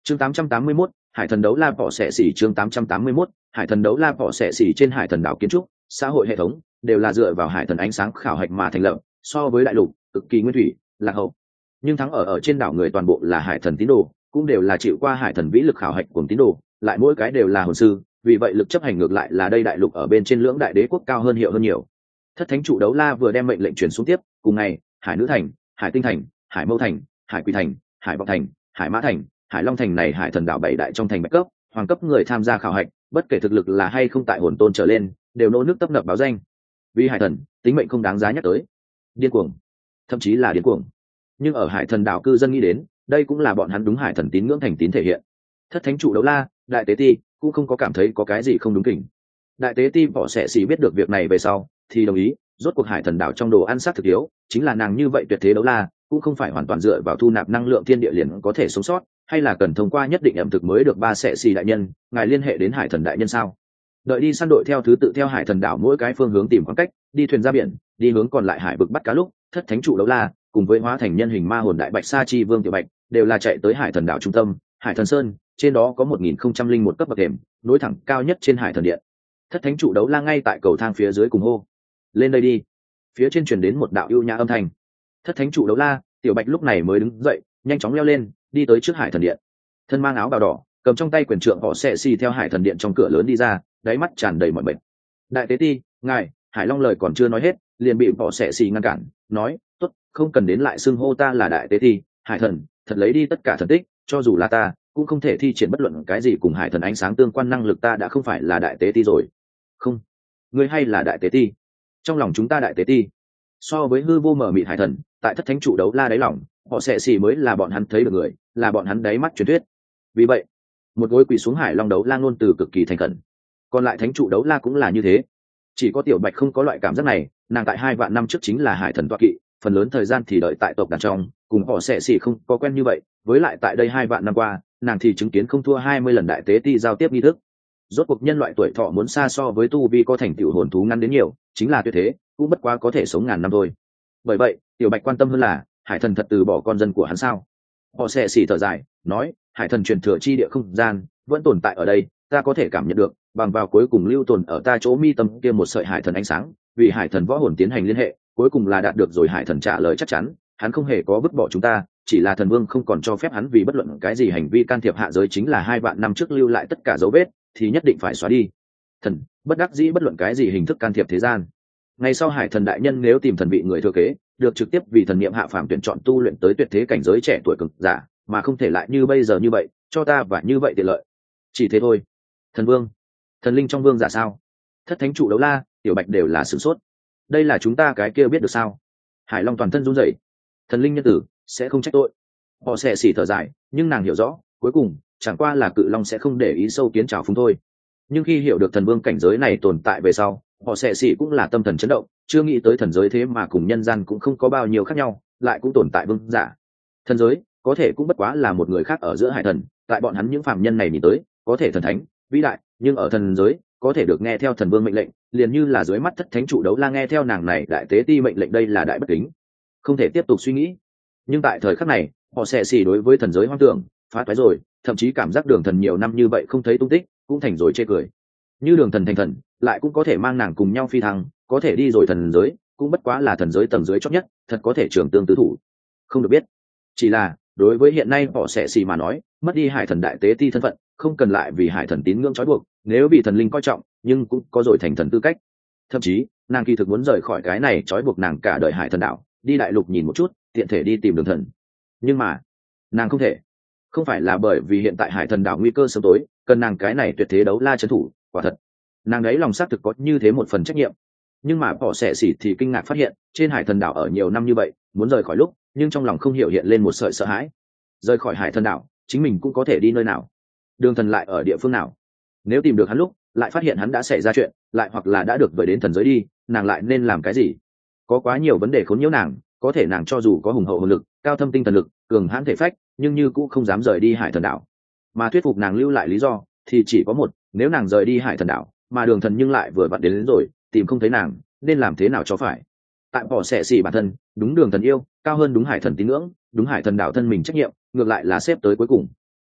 Chương 881, Hải thần đấu la bỏ xẻ xỉ. Chương 881, Hải thần đấu la bỏ xẻ xỉ. Trên hải thần đảo kiến trúc, xã hội hệ thống đều là dựa vào hải thần ánh sáng khảo hạch mà thành lập, so với đại lục cực kỳ nguyên thủy, lạc hậu. Nhưng thắng ở trên đảo người toàn bộ là hải thần tín đồ, cũng đều là chịu qua hải thần vĩ lực khảo hạch của tín đồ, lại mỗi cái đều là hồn sư, vì vậy lực chấp hành ngược lại là đây đại lục ở bên trên lưỡng đại đế quốc cao hơn hiệu hơn nhiều. Thất thánh trụ đấu la vừa đem mệnh lệnh truyền xuống tiếp, cùng ngày, Hải Nữ Thành, Hải Tinh Thành, Hải Mâu Thành, Hải Quỷ Thành, Hải Vọng Thành, Hải Mã Thành, Hải Long Thành này hải thần đảo bảy đại trong thành bạch cấp, hoàng cấp người tham gia khảo hạch, bất kể thực lực là hay không tại hồn tôn trở lên, đều nỗ nước tấp nập báo danh. Vì hải thần, tính mệnh không đáng giá nhắc tới. Điên cuồng, thậm chí là điên cuồng. Nhưng ở hải thần đảo cư dân nghĩ đến, đây cũng là bọn hắn đúng hải thần tín ngưỡng thành tín thể hiện. Thất thánh trụ đấu la, đại tế ti cũng không có cảm thấy có cái gì không đúng kỉnh. Đại tế ti bỏ xẻ xì biết được việc này về sau, thì đồng ý, rốt cuộc hải thần đảo trong đồ ăn sát thực yếu, chính là nàng như vậy tuyệt thế đấu la, cũng không phải hoàn toàn dựa vào thu nạp năng lượng thiên địa liền có thể sống sót, hay là cần thông qua nhất định ẩm thực mới được. Ba xẻ xì đại nhân, ngài liên hệ đến hải thần đại nhân sao? Đợi đi săn đội theo thứ tự theo hải thần đảo mỗi cái phương hướng tìm khoảng cách, đi thuyền ra biển, đi hướng còn lại hải vực bắt cá lúc, thất thánh trụ đấu la cùng với hóa thành nhân hình ma hồn đại bạch sa chi vương tiểu bạch đều là chạy tới hải thần đảo trung tâm, Hải Thần Sơn. Trên đó có 1001 cấp bậc thềm, nối thẳng cao nhất trên hải thần điện. Thất thánh trụ đấu la ngay tại cầu thang phía dưới cùng hô: lên đây đi. Phía trên truyền đến một đạo ưu nhã âm thanh. Thất thánh trụ đấu la tiểu bạch lúc này mới đứng dậy, nhanh chóng leo lên, đi tới trước hải thần điện. Thân mang áo bào đỏ, cầm trong tay quyền trượng họ xệ xì theo hải thần điện trong cửa lớn đi ra, đáy mắt tràn đầy mọi mệt. Đại tế ti, ngài. Hải Long lời còn chưa nói hết, liền bị họ xệ xì ngăn cản, nói: tốt, không cần đến lại xưng hô ta là đại tế ti. Hải thần thật lấy đi tất cả thần tích, cho dù là ta cũng không thể thi triển bất luận cái gì cùng hải thần ánh sáng tương quan năng lực. Ta đã không phải là đại tế ti rồi. Không, ngươi hay là đại tế ti. Trong lòng chúng ta đại tế ti so với hư vô mở mịt hải thần, tại thất thánh trụ đấu la đáy lòng, họ sẽ xì mới là bọn hắn thấy được người, là bọn hắn đáy mắt truyền thuyết. Vì vậy một gối quỳ xuống Hải Long đấu la ngôn từ cực kỳ thành khẩn. Còn lại thánh trụ đấu la cũng là như thế. Chỉ có tiểu bạch không có loại cảm giác này, nàng tại 2 vạn năm trước chính là hải thần tọa kỵ, phần lớn thời gian thì đợi tại tộc đàn trong, cùng họ sẽ xì không có quen như vậy. Với lại tại đây 2 vạn năm qua, nàng thì chứng kiến không thua 20 lần đại tế ti giao tiếp nghi thức. Rốt cuộc nhân loại tuổi thọ muốn xa so với tu vi có thành tựu hồn thú ngắn đến nhiều, chính là tuyệt thế cũng bất quá có thể sống ngàn năm thôi. Bởi vậy tiểu bạch quan tâm hơn là hải thần thật từ bỏ con dân của hắn sao? Họ sẽ xì thở dài nói: hải thần truyền thừa chi địa không gian vẫn tồn tại ở đây, ta có thể cảm nhận được, bằng vào cuối cùng lưu tồn ở ta chỗ mi tâm kia một sợi hải thần ánh sáng, vì hải thần võ hồn tiến hành liên hệ, cuối cùng là đạt được rồi. Hải thần trả lời chắc chắn, hắn không hề có vứt bỏ chúng ta, chỉ là thần vương không còn cho phép hắn vì bất luận cái gì hành vi can thiệp hạ giới, chính là 2 vạn năm trước lưu lại tất cả dấu vết thì nhất định phải xóa đi. Thần bất đắc dĩ bất luận cái gì hình thức can thiệp thế gian. Ngày sau hải thần đại nhân nếu tìm thần vị người thừa kế, được trực tiếp vì thần niệm hạ phàm tuyển chọn tu luyện tới tuyệt thế cảnh giới trẻ tuổi cực giả, mà không thể lại như bây giờ như vậy, cho ta và như vậy tiện lợi. Chỉ thế thôi. Thần vương, thần linh trong vương giả sao? Thất thánh trụ đấu la, tiểu bạch đều là sửng sốt. Đây là chúng ta cái kia biết được sao? Hải Long toàn thân run rẩy. Thần linh nhân tử sẽ không trách tội. Họ sẽ xỉ thở dài, nhưng nàng hiểu rõ, cuối cùng chẳng qua là cự long sẽ không để ý sâu kiến trào phúng thôi. Nhưng khi hiểu được thần vương cảnh giới này tồn tại về sau, họ sẽ xỉ cũng là tâm thần chấn động, chưa nghĩ tới thần giới thế mà cùng nhân gian cũng không có bao nhiêu khác nhau, lại cũng tồn tại vương giả. Thần giới có thể cũng bất quá là một người khác ở giữa hải thần, tại bọn hắn những phàm nhân này nhìn tới, có thể thần thánh vĩ đại, nhưng ở thần giới có thể được nghe theo thần vương mệnh lệnh, liền như là dưới mắt thất thánh trụ đấu la nghe theo nàng này đại tế ti mệnh lệnh, đây là đại bất kính, không thể tiếp tục suy nghĩ. Nhưng tại thời khắc này, họ sẽ xỉ đối với thần giới hoang tưởng phá toái rồi, thậm chí cảm giác đường thần nhiều năm như vậy không thấy tung tích cũng thành rồi chê cười. Như đường thần thành thần lại cũng có thể mang nàng cùng nhau phi thăng, có thể đi rồi thần giới cũng bất quá là thần giới tầng dưới chót nhất, thật có thể trường tương tứ thủ. Không được biết, chỉ là đối với hiện nay họ sẽ xỉ mà nói, mất đi hải thần đại tế ti thân phận, không cần lại vì hải thần tín ngưỡng trói buộc, nếu bị thần linh coi trọng nhưng cũng có rồi thành thần tư cách. Thậm chí nàng kỳ thực muốn rời khỏi cái này trói buộc nàng cả đời hải thần đảo, đi đại lục nhìn một chút, tiện thể đi tìm đường thần. Nhưng mà nàng không thể, không phải là bởi vì hiện tại hải thần đảo nguy cơ sớm tối, cần nàng cái này tuyệt thế đấu la trấn thủ. Quả thật nàng đấy lòng xác thực có như thế một phần trách nhiệm. Nhưng mà họ sẽ xỉ thì kinh ngạc phát hiện, trên hải thần đảo ở nhiều năm như vậy, muốn rời khỏi lúc, nhưng trong lòng không hiểu hiện lên một sợi sợ hãi. Rời khỏi hải thần đảo, chính mình cũng có thể đi nơi nào? Đường thần lại ở địa phương nào? Nếu tìm được hắn lúc, lại phát hiện hắn đã xảy ra chuyện, lại hoặc là đã được vời đến thần giới đi, nàng lại nên làm cái gì? Có quá nhiều vấn đề khốn nhiễu nàng, có thể nàng cho dù có hùng hậu hồn lực, cao thâm tinh thần lực, cường hãn thể phách, nhưng như cũng không dám rời đi hải thần đảo. Mà thuyết phục nàng lưu lại lý do thì chỉ có một: nếu nàng rời đi hải thần đảo, mà đường thần nhưng lại vừa vặn đến rồi, tìm không thấy nàng, nên làm thế nào cho phải? Tại họ sẽ xỉ bản thân, đúng đường thần yêu cao hơn đúng hải thần tín ngưỡng, đúng hải thần đảo thân mình trách nhiệm, ngược lại là xếp tới cuối cùng.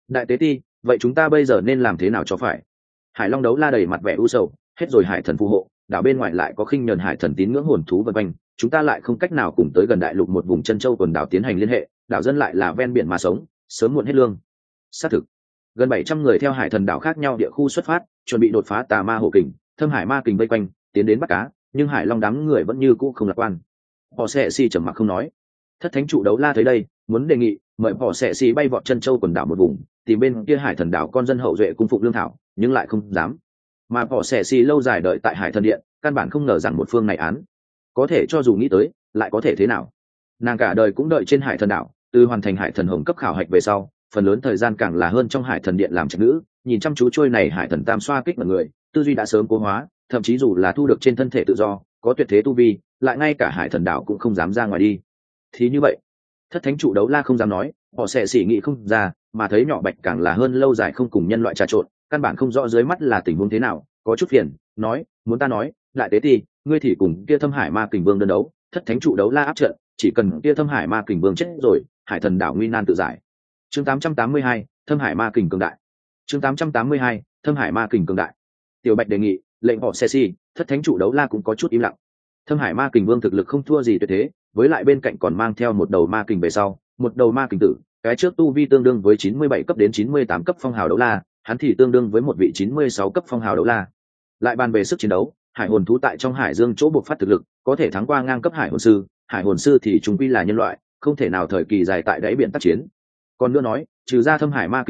Đại tế ti, vậy chúng ta bây giờ nên làm thế nào cho phải? Hải Long đấu la đầy mặt vẻ u sầu, hết rồi hải thần phù hộ, đảo bên ngoài lại có khinh nhờn hải thần tín ngưỡng hồn thú vân quanh, chúng ta lại không cách nào cùng tới gần đại lục một vùng chân châu quần đảo tiến hành liên hệ, đảo dân lại là ven biển mà sống, sớm muộn hết lương. Xác thực, gần 700 người theo hải thần đảo khác nhau địa khu xuất phát, chuẩn bị đột phá tà ma hồ kình, thâm hải ma kình vây quanh, tiến đến bắt cá, nhưng Hải Long đám người vẫn như cũ không lạc quan. Họ sẽ si trầm mặc không nói. Thất thánh trụ đấu la tới đây, muốn đề nghị mời họ sẽ si bay vọt chân châu quần đảo một vùng, tìm bên kia hải thần đảo con dân hậu duệ cung phụng lương thảo, nhưng lại không dám. Mà họ sẽ si lâu dài đợi tại hải thần điện, căn bản không ngờ rằng một phương này án có thể cho dù nghĩ tới, lại có thể thế nào? Nàng cả đời cũng đợi trên hải thần đảo, từ hoàn thành hải thần hồng cấp khảo hạch về sau, phần lớn thời gian càng là hơn trong hải thần điện làm trạch nữ, nhìn chăm chú trôi này hải thần tam xoa kích mọi người, tư duy đã sớm cố hóa, thậm chí dù là thu được trên thân thể tự do, có tuyệt thế tu vi, lại ngay cả hải thần đảo cũng không dám ra ngoài đi. Thì như vậy, thất thánh trụ đấu la không dám nói, họ sẽ xỉ nghĩ không ra, mà thấy nhỏ bạch càng là hơn lâu dài không cùng nhân loại trà trộn, căn bản không rõ dưới mắt là tình huống thế nào, có chút phiền, nói, muốn ta nói, đại tế ti, ngươi thì cùng kia thâm hải ma kình vương đơn đấu, thất thánh trụ đấu la áp trận, chỉ cần kia thâm hải ma kình vương chết rồi, hải thần đảo nguy nan tự giải. Chương 882, thâm hải ma kình cường đại. Chương 882, thâm hải ma kình cường đại. Tiểu Bạch đề nghị, lệnh họ xe si, thất thánh trụ đấu la cũng có chút im lặng. Thâm hải ma kình vương thực lực không thua gì tuyệt thế, với lại bên cạnh còn mang theo một đầu ma kình về sau, một đầu ma kình tử, cái trước tu vi tương đương với 97 cấp đến 98 cấp phong hào đấu la, hắn thì tương đương với một vị 96 cấp phong hào đấu la. Lại bàn về sức chiến đấu, hải hồn thú tại trong hải dương chỗ buộc phát thực lực, có thể thắng qua ngang cấp hải hồn sư thì chúng quy là nhân loại, không thể nào thời kỳ dài tại đáy biển tác chiến. Còn nữa nói, trừ ra thâm hải ma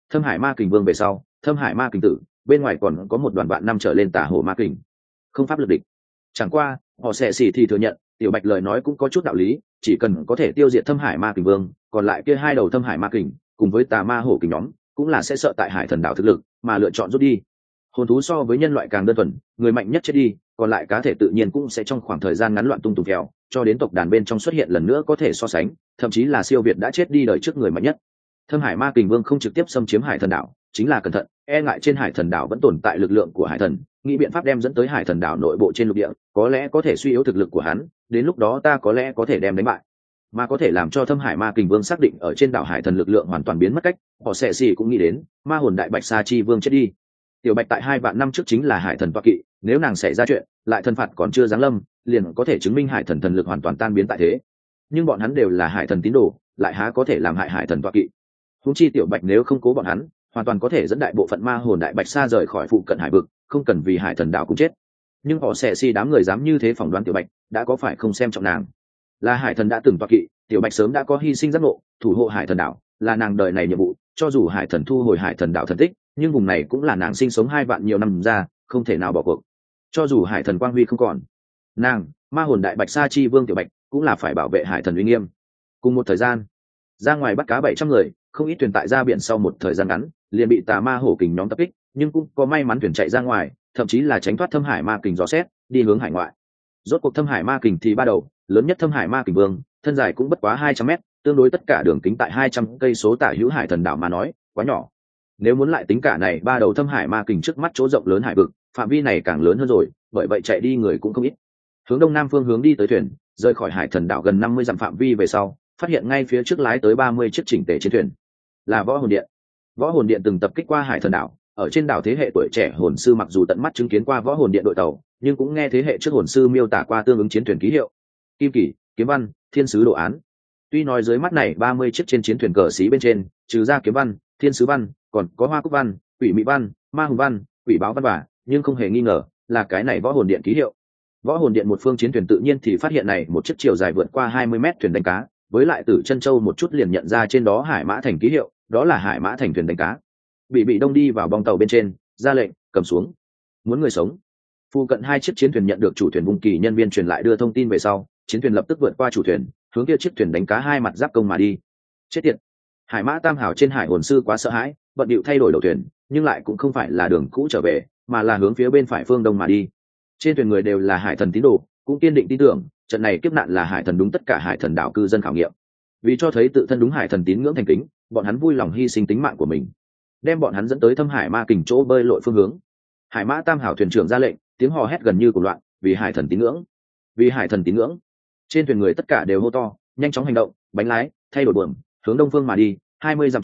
kình vương về sau, thâm hải ma kình tử, bên ngoài còn có một đoàn bạn năm trở lên tà hồ ma kình, không pháp lực địch. Chẳng qua họ sẽ xỉ thì thừa nhận Tiểu Bạch lời nói cũng có chút đạo lý, chỉ cần có thể tiêu diệt thâm hải ma kình vương, còn lại kia hai đầu thâm hải ma kình cùng với tà ma hổ kình nhóm cũng là sẽ sợ tại hải thần đảo thực lực mà lựa chọn rút đi. Hồn thú so với nhân loại càng đơn thuần, người mạnh nhất chết đi, còn lại cá thể tự nhiên cũng sẽ trong khoảng thời gian ngắn loạn tung tùng kẹo, cho đến tộc đàn bên trong xuất hiện lần nữa có thể so sánh, thậm chí là siêu việt đã chết đi đời trước người mạnh nhất. Thâm hải ma kình vương không trực tiếp xâm chiếm hải thần đảo, chính là cẩn thận, e ngại trên hải thần đảo vẫn tồn tại lực lượng của hải thần, nghĩ biện pháp đem dẫn tới hải thần đảo nội bộ trên lục địa, có lẽ có thể suy yếu thực lực của hắn, đến lúc đó ta có lẽ có thể đem đánh bại. Mà có thể làm cho thâm hải ma kình vương xác định ở trên đảo hải thần lực lượng hoàn toàn biến mất cách, họ sẽ gì cũng nghĩ đến ma hồn đại bạch sa chi vương chết đi. Tiểu Bạch tại 2 vạn năm trước chính là hải thần toa kỵ, nếu nàng xảy ra chuyện, lại thần phạt còn chưa giáng lâm, liền có thể chứng minh hải thần thần lực hoàn toàn tan biến tại thế. Nhưng bọn hắn đều là hải thần tín đồ, lại há có thể làm hại hải thần toa kỵ. Huống chi Tiểu Bạch nếu không cố bọn hắn, hoàn toàn có thể dẫn đại bộ phận ma hồn đại bạch sa rời khỏi phụ cận hải vực, không cần vì hải thần đảo cũng chết. Nhưng họ sẽ si đám người dám như thế phỏng đoán Tiểu Bạch, đã có phải không xem trọng nàng. Là hải thần đã từng toa kỵ, Tiểu Bạch sớm đã có hy sinh giác ngộ, thủ hộ hải thần đảo là nàng đời này nhiệm vụ, cho dù hải thần thu hồi hải thần đảo thần tích, nhưng vùng này cũng là nàng sinh sống 2 vạn nhiều năm ra, không thể nào bỏ cuộc. Cho dù hải thần quang huy không còn, nàng ma hồn đại bạch sa chi vương Tiểu Bạch cũng là phải bảo vệ hải thần uy nghiêm. Cùng một thời gian, ra ngoài bắt cá 700 người, không ít thuyền tại ra biển sau một thời gian ngắn liền bị tà ma hổ kình nhóm tập kích, nhưng cũng có may mắn thuyền chạy ra ngoài, thậm chí là tránh thoát thâm hải ma kình gió xét đi hướng hải ngoại. Rốt cuộc thâm hải ma kình thì ba đầu, lớn nhất thâm hải ma kình vương, thân dài cũng bất quá 200 mét, tương đối tất cả đường kính tại 200 cây số tả hữu hải thần đảo mà nói quá nhỏ. Nếu muốn lại tính cả này ba đầu thâm hải ma kình trước mắt chỗ rộng lớn hải vực, phạm vi này càng lớn hơn rồi, bởi vậy chạy đi người cũng không ít. Hướng đông nam phương hướng đi tới thuyền, rời khỏi hải thần đảo gần 50 dặm phạm vi về sau, phát hiện ngay phía trước lái tới 30 chiếc chỉnh tề chiến thuyền, là võ hồn điện. Võ hồn điện từng tập kích qua hải thần đảo, ở trên đảo thế hệ tuổi trẻ hồn sư mặc dù tận mắt chứng kiến qua võ hồn điện đội tàu, nhưng cũng nghe thế hệ trước hồn sư miêu tả qua tương ứng chiến thuyền ký hiệu: kim kỷ, kiếm văn, thiên sứ đồ án. Tuy nói dưới mắt này 30 chiếc trên chiến thuyền cờ xí bên trên, trừ ra kiếm văn, thiên sứ văn, còn có hoa cúc văn, quỷ mị văn, ma hùng văn, quỷ báo văn vả, nhưng không hề nghi ngờ là cái này võ hồn điện ký hiệu. Võ hồn điện một phương chiến thuyền tự nhiên thì phát hiện này một chiếc chiều dài vượt qua 20 mét thuyền đánh cá, với lại Tử Chân Châu một chút liền nhận ra trên đó Hải Mã Thành ký hiệu, đó là Hải Mã Thành thuyền đánh cá. Bị đông đi vào bong tàu bên trên, ra lệnh cầm xuống, muốn người sống. Phu cận 2 chiếc chiến thuyền nhận được chủ thuyền Vùng Kỳ nhân viên truyền lại đưa thông tin về sau, chiến thuyền lập tức vượt qua chủ thuyền, hướng kia chiếc thuyền đánh cá hai mặt giáp công mà đi. Chết tiệt! Hải Mã Tam Hảo trên hải hồn sư quá sợ hãi, bận điệu thay đổi đầu thuyền, nhưng lại cũng không phải là đường cũ trở về, mà là hướng phía bên phải phương đông mà đi. Trên thuyền người đều là hải thần tín đồ, cũng kiên định tin tưởng trận này kiếp nạn là hải thần đúng tất cả hải thần đảo cư dân khảo nghiệm. Vì cho thấy tự thân đúng hải thần tín ngưỡng thành kính, bọn hắn vui lòng hy sinh tính mạng của mình, đem bọn hắn dẫn tới thâm hải ma kình chỗ bơi lội phương hướng. Hải Mã Tam Hảo thuyền trưởng ra lệnh, tiếng hò hét gần như cuồng loạn, vì hải thần tín ngưỡng, vì hải thần tín ngưỡng. Trên thuyền người tất cả đều hô to, nhanh chóng hành động, bánh lái thay đổi buồm, hướng đông phương mà đi. 20 dặm chỗ,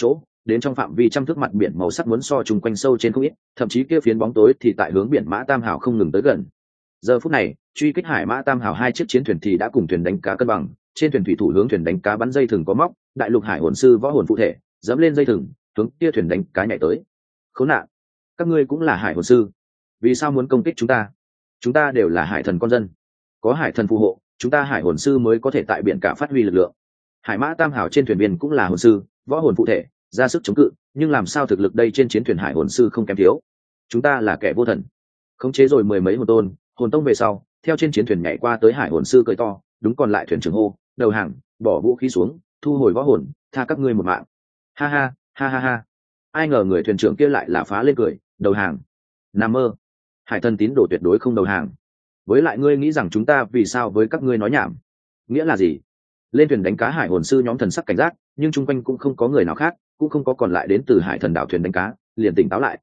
đến trong phạm vi trăm thước mặt biển màu sắc muốn so chung quanh sâu trên không ít, thậm chí kia phiến bóng tối thì tại hướng biển Mã Tam Hào không ngừng tới gần. Giờ phút này, truy kích Hải Mã Tam Hào hai chiếc chiến thuyền thì đã cùng thuyền đánh cá cân bằng, trên thuyền thủy thủ hướng thuyền đánh cá bắn dây thừng có móc, đại lục hải hồn sư võ hồn phụ thể, dẫm lên dây thừng, hướng kia thuyền đánh cá nhảy tới. Khốn nạn, các ngươi cũng là hải hồn sư, vì sao muốn công kích chúng ta? Chúng ta đều là hải thần con dân, có hải thần phù hộ, chúng ta hải hồn sư mới có thể tại biển cả phát huy lực lượng. Hải Mã Tam Hào trên thuyền viên cũng là hồn sư, võ hồn phụ thể, ra sức chống cự, nhưng làm sao thực lực đây trên chiến thuyền hải hồn sư không kém thiếu. Chúng ta là kẻ vô thần, khống chế rồi mười mấy hồn tôn, hồn tông về sau, theo trên chiến thuyền nhảy qua tới hải hồn sư cười to, đúng còn lại thuyền trưởng hô, đầu hàng, bỏ vũ khí xuống, thu hồi võ hồn, tha các ngươi một mạng. Ha ha, ha ha ha. Ai ngờ người thuyền trưởng kia lại là phá lên cười, đầu hàng. Nằm mơ. Hải thần tín đồ tuyệt đối không đầu hàng. Với lại ngươi nghĩ rằng chúng ta vì sao với các ngươi nói nhảm? Nghĩa là gì? Lên thuyền đánh cá hải hồn sư nhóm thần sắc cảnh giác, nhưng chung quanh cũng không có người nào khác, cũng không có còn lại đến từ hải thần đảo thuyền đánh cá, liền tỉnh táo lại.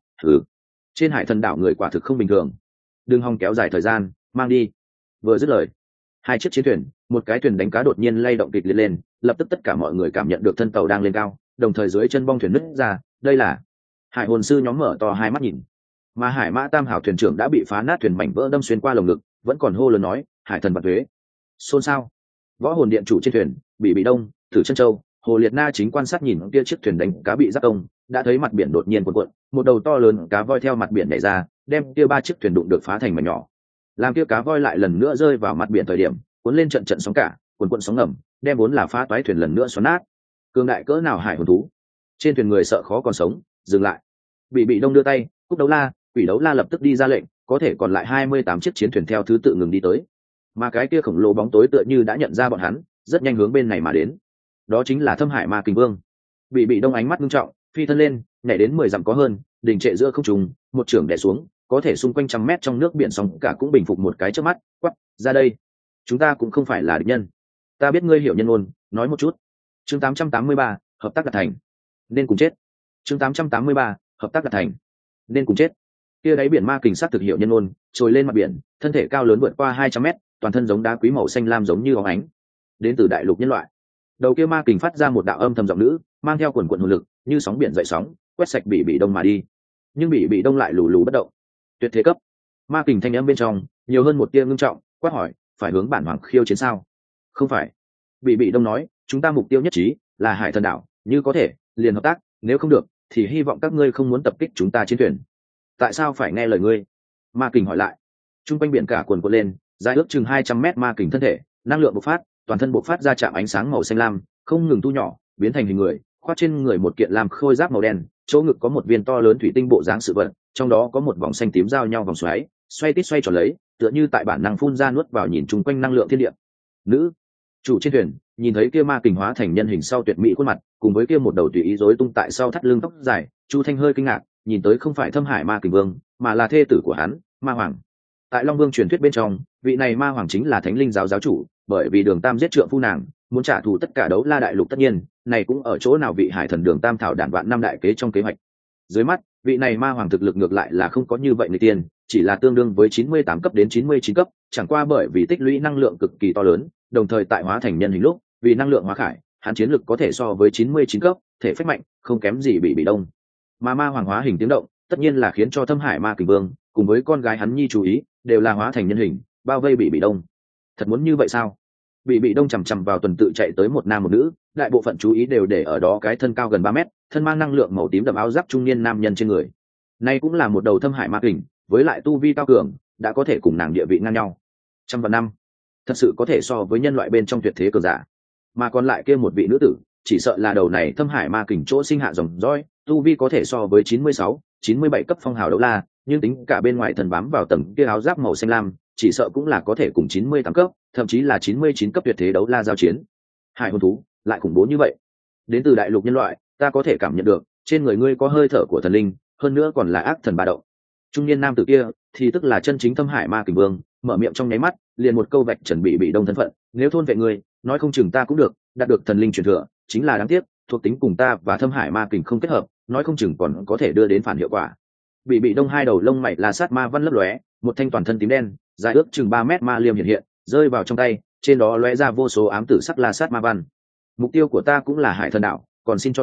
Trên hải thần đảo người quả thực không bình thường. Đừng hòng kéo dài thời gian, mang đi. Vừa dứt lời, hai chiếc chiến thuyền, một cái thuyền đánh cá đột nhiên lay động kịch liệt lên, lập tức tất cả mọi người cảm nhận được thân tàu đang lên cao, đồng thời dưới chân bong thuyền nứt ra. Đây là hải hồn sư nhóm mở to hai mắt nhìn, mà Hải Mã Tam Hào thuyền trưởng đã bị phá nát thuyền mảnh vỡ đâm xuyên qua lồng ngực, vẫn còn hô lớn nói, hải thần bạt thuế. Xôn xao. Võ hồn điện chủ trên thuyền, Bị Đông, Thử Chân Châu, Hồ Liệt Na chính quan sát nhìn kia chiếc thuyền đánh cá bị giáp công, đã thấy mặt biển đột nhiên cuộn cuộn, một đầu to lớn cá voi theo mặt biển nhảy ra, đem kia ba chiếc thuyền đụng được phá thành mảnh nhỏ. Làm kia cá voi lại lần nữa rơi vào mặt biển thời điểm, cuốn lên trận trận sóng cả, cuộn sóng ngầm, đem vốn là phá toái thuyền lần nữa xoắn nát. Cường đại cỡ nào hải hồn thú. Trên thuyền người sợ khó còn sống, dừng lại. Bị Đông đưa tay, Cúc Đấu La, Quỷ Đấu La lập tức đi ra lệnh, có thể còn lại 28 chiếc chiến thuyền theo thứ tự ngừng đi tới. Mà cái kia khổng lồ bóng tối tựa như đã nhận ra bọn hắn, rất nhanh hướng bên này mà đến. Đó chính là Thâm Hải Ma Kình Vương. Bị Đông ánh mắt nghiêm trọng, phi thân lên, nhảy đến 10 dặm có hơn, đình trệ giữa không trung, một chưởng đè xuống, có thể xung quanh trăm mét trong nước biển sóng cả cũng bình phục một cái chớp mắt, quắc, ra đây. Chúng ta cũng không phải là địch nhân. Ta biết ngươi hiểu nhân ngôn, nói một chút. Chương 883, hợp tác đạt thành. Nên cùng chết. Chương 883, hợp tác đạt thành. Nên cùng chết. Kia đáy biển ma kình sát thực hiệu nhân ngôn, trồi lên mặt biển, thân thể cao lớn vượt qua 200 mét, toàn thân giống đá quý màu xanh lam giống như óng ánh. Đến từ đại lục nhân loại. Đầu kia ma kình phát ra một đạo âm thầm giọng nữ, mang theo quần quần hồn lực, như sóng biển dậy sóng, quét sạch Bị Đông mà đi. Nhưng Bị Đông lại lù lù bất động. Tuyệt thế cấp. Ma kình thanh âm bên trong, nhiều hơn một tia ngưng trọng, quát hỏi, phải hướng bản hoàng khiêu chiến sao? Không phải. Bị Đông nói, chúng ta mục tiêu nhất trí là hải thần đảo, như có thể liền hợp tác, nếu không được thì hy vọng các ngươi không muốn tập kích chúng ta chiến thuyền. Tại sao phải nghe lời ngươi? Ma kình hỏi lại. Trung quanh biển cả cuồn cuộn lên, dài ước chừng 200 mét ma kình thân thể, năng lượng bộc phát, toàn thân bộc phát ra chạm ánh sáng màu xanh lam, không ngừng thu nhỏ, biến thành hình người, khoác trên người một kiện làm khôi giáp màu đen, chỗ ngực có một viên to lớn thủy tinh bộ dáng sự vật, trong đó có một vòng xanh tím giao nhau vòng xoáy, xoay tít xoay tròn lấy, tựa như tại bản năng phun ra nuốt vào nhìn chung quanh năng lượng thiên địa. Nữ chủ trên thuyền nhìn thấy kia ma kình hóa thành nhân hình sau tuyệt mỹ khuôn mặt, cùng với kia một đầu tùy ý rối tung tại sau thắt lưng tóc dài, Chu Thanh hơi kinh ngạc, nhìn tới không phải Thâm Hải Ma Kình Vương, mà là thê tử của hắn, Ma Hoàng. Tại Long Vương truyền thuyết bên trong, vị này Ma Hoàng chính là Thánh Linh giáo giáo chủ, bởi vì Đường Tam giết trượng phu nàng, muốn trả thù tất cả Đấu La đại lục, tất nhiên, này cũng ở chỗ nào vị hải thần Đường Tam thảo đản vạn năm đại kế trong kế hoạch. Dưới mắt, vị này Ma Hoàng thực lực ngược lại là không có như vậy người tiên, chỉ là tương đương với 98 cấp đến 99 cấp, chẳng qua bởi vì tích lũy năng lượng cực kỳ to lớn, đồng thời tại hóa thành nhân hình lúc, vì năng lượng hóa khải, hắn chiến lực có thể so với 99 cấp, thể phách mạnh, không kém gì Bị Đông. Mà Ma Hoàng hóa hình tiếng động, tất nhiên là khiến cho Thâm Hải Ma Kình Vương cùng với con gái hắn Nhi chú ý, đều là hóa thành nhân hình, bao vây Bị Đông. Thật muốn như vậy sao? Bị Đông chằm chằm vào tuần tự chạy tới một nam một nữ, đại bộ phận chú ý đều để ở đó cái thân cao gần 3 mét, thân mang năng lượng màu tím đậm áo giáp trung niên nam nhân trên người. Này cũng là một đầu Thâm Hải Ma Kình, với lại tu vi cao cường, đã có thể cùng nàng địa vị ngang nhau. Trăm vạn năm, thật sự có thể so với nhân loại bên trong tuyệt thế cường giả. Mà còn lại kia một vị nữ tử, chỉ sợ là đầu này Thâm Hải Ma Kình chỗ sinh hạ dòng dõi, tu vi có thể so với 96, 97 cấp phong hào Đấu La, nhưng tính cả bên ngoài thần bám vào tầng kia áo giáp màu xanh lam, chỉ sợ cũng là có thể cùng 98 cấp, thậm chí là 99 cấp tuyệt thế Đấu La giao chiến. Hải hồn thú lại khủng bố như vậy. Đến từ đại lục nhân loại, ta có thể cảm nhận được, trên người ngươi có hơi thở của thần linh, hơn nữa còn là ác thần ba động. Trung niên nam tử kia, thì tức là chân chính Thâm Hải Ma Kình Vương, mở miệng trong nháy mắt, liền một câu vạch trần Bị Đông thân phận, nếu thôn vệ ngươi, nói không chừng ta cũng được, đạt được thần linh truyền thừa, chính là đáng tiếc, thuộc tính cùng ta và Thâm Hải Ma Kình không kết hợp, nói không chừng còn có thể đưa đến phản hiệu quả. Bị Đông hai đầu lông mày là sát ma văn lấp lóe, một thanh toàn thân tím đen, dài ước chừng 3 mét ma liêm hiện hiện, rơi vào trong tay, trên đó lóe ra vô số ám tử sắc la sát ma văn. Mục tiêu của ta cũng là Hải Thần đảo, còn xin cho đi,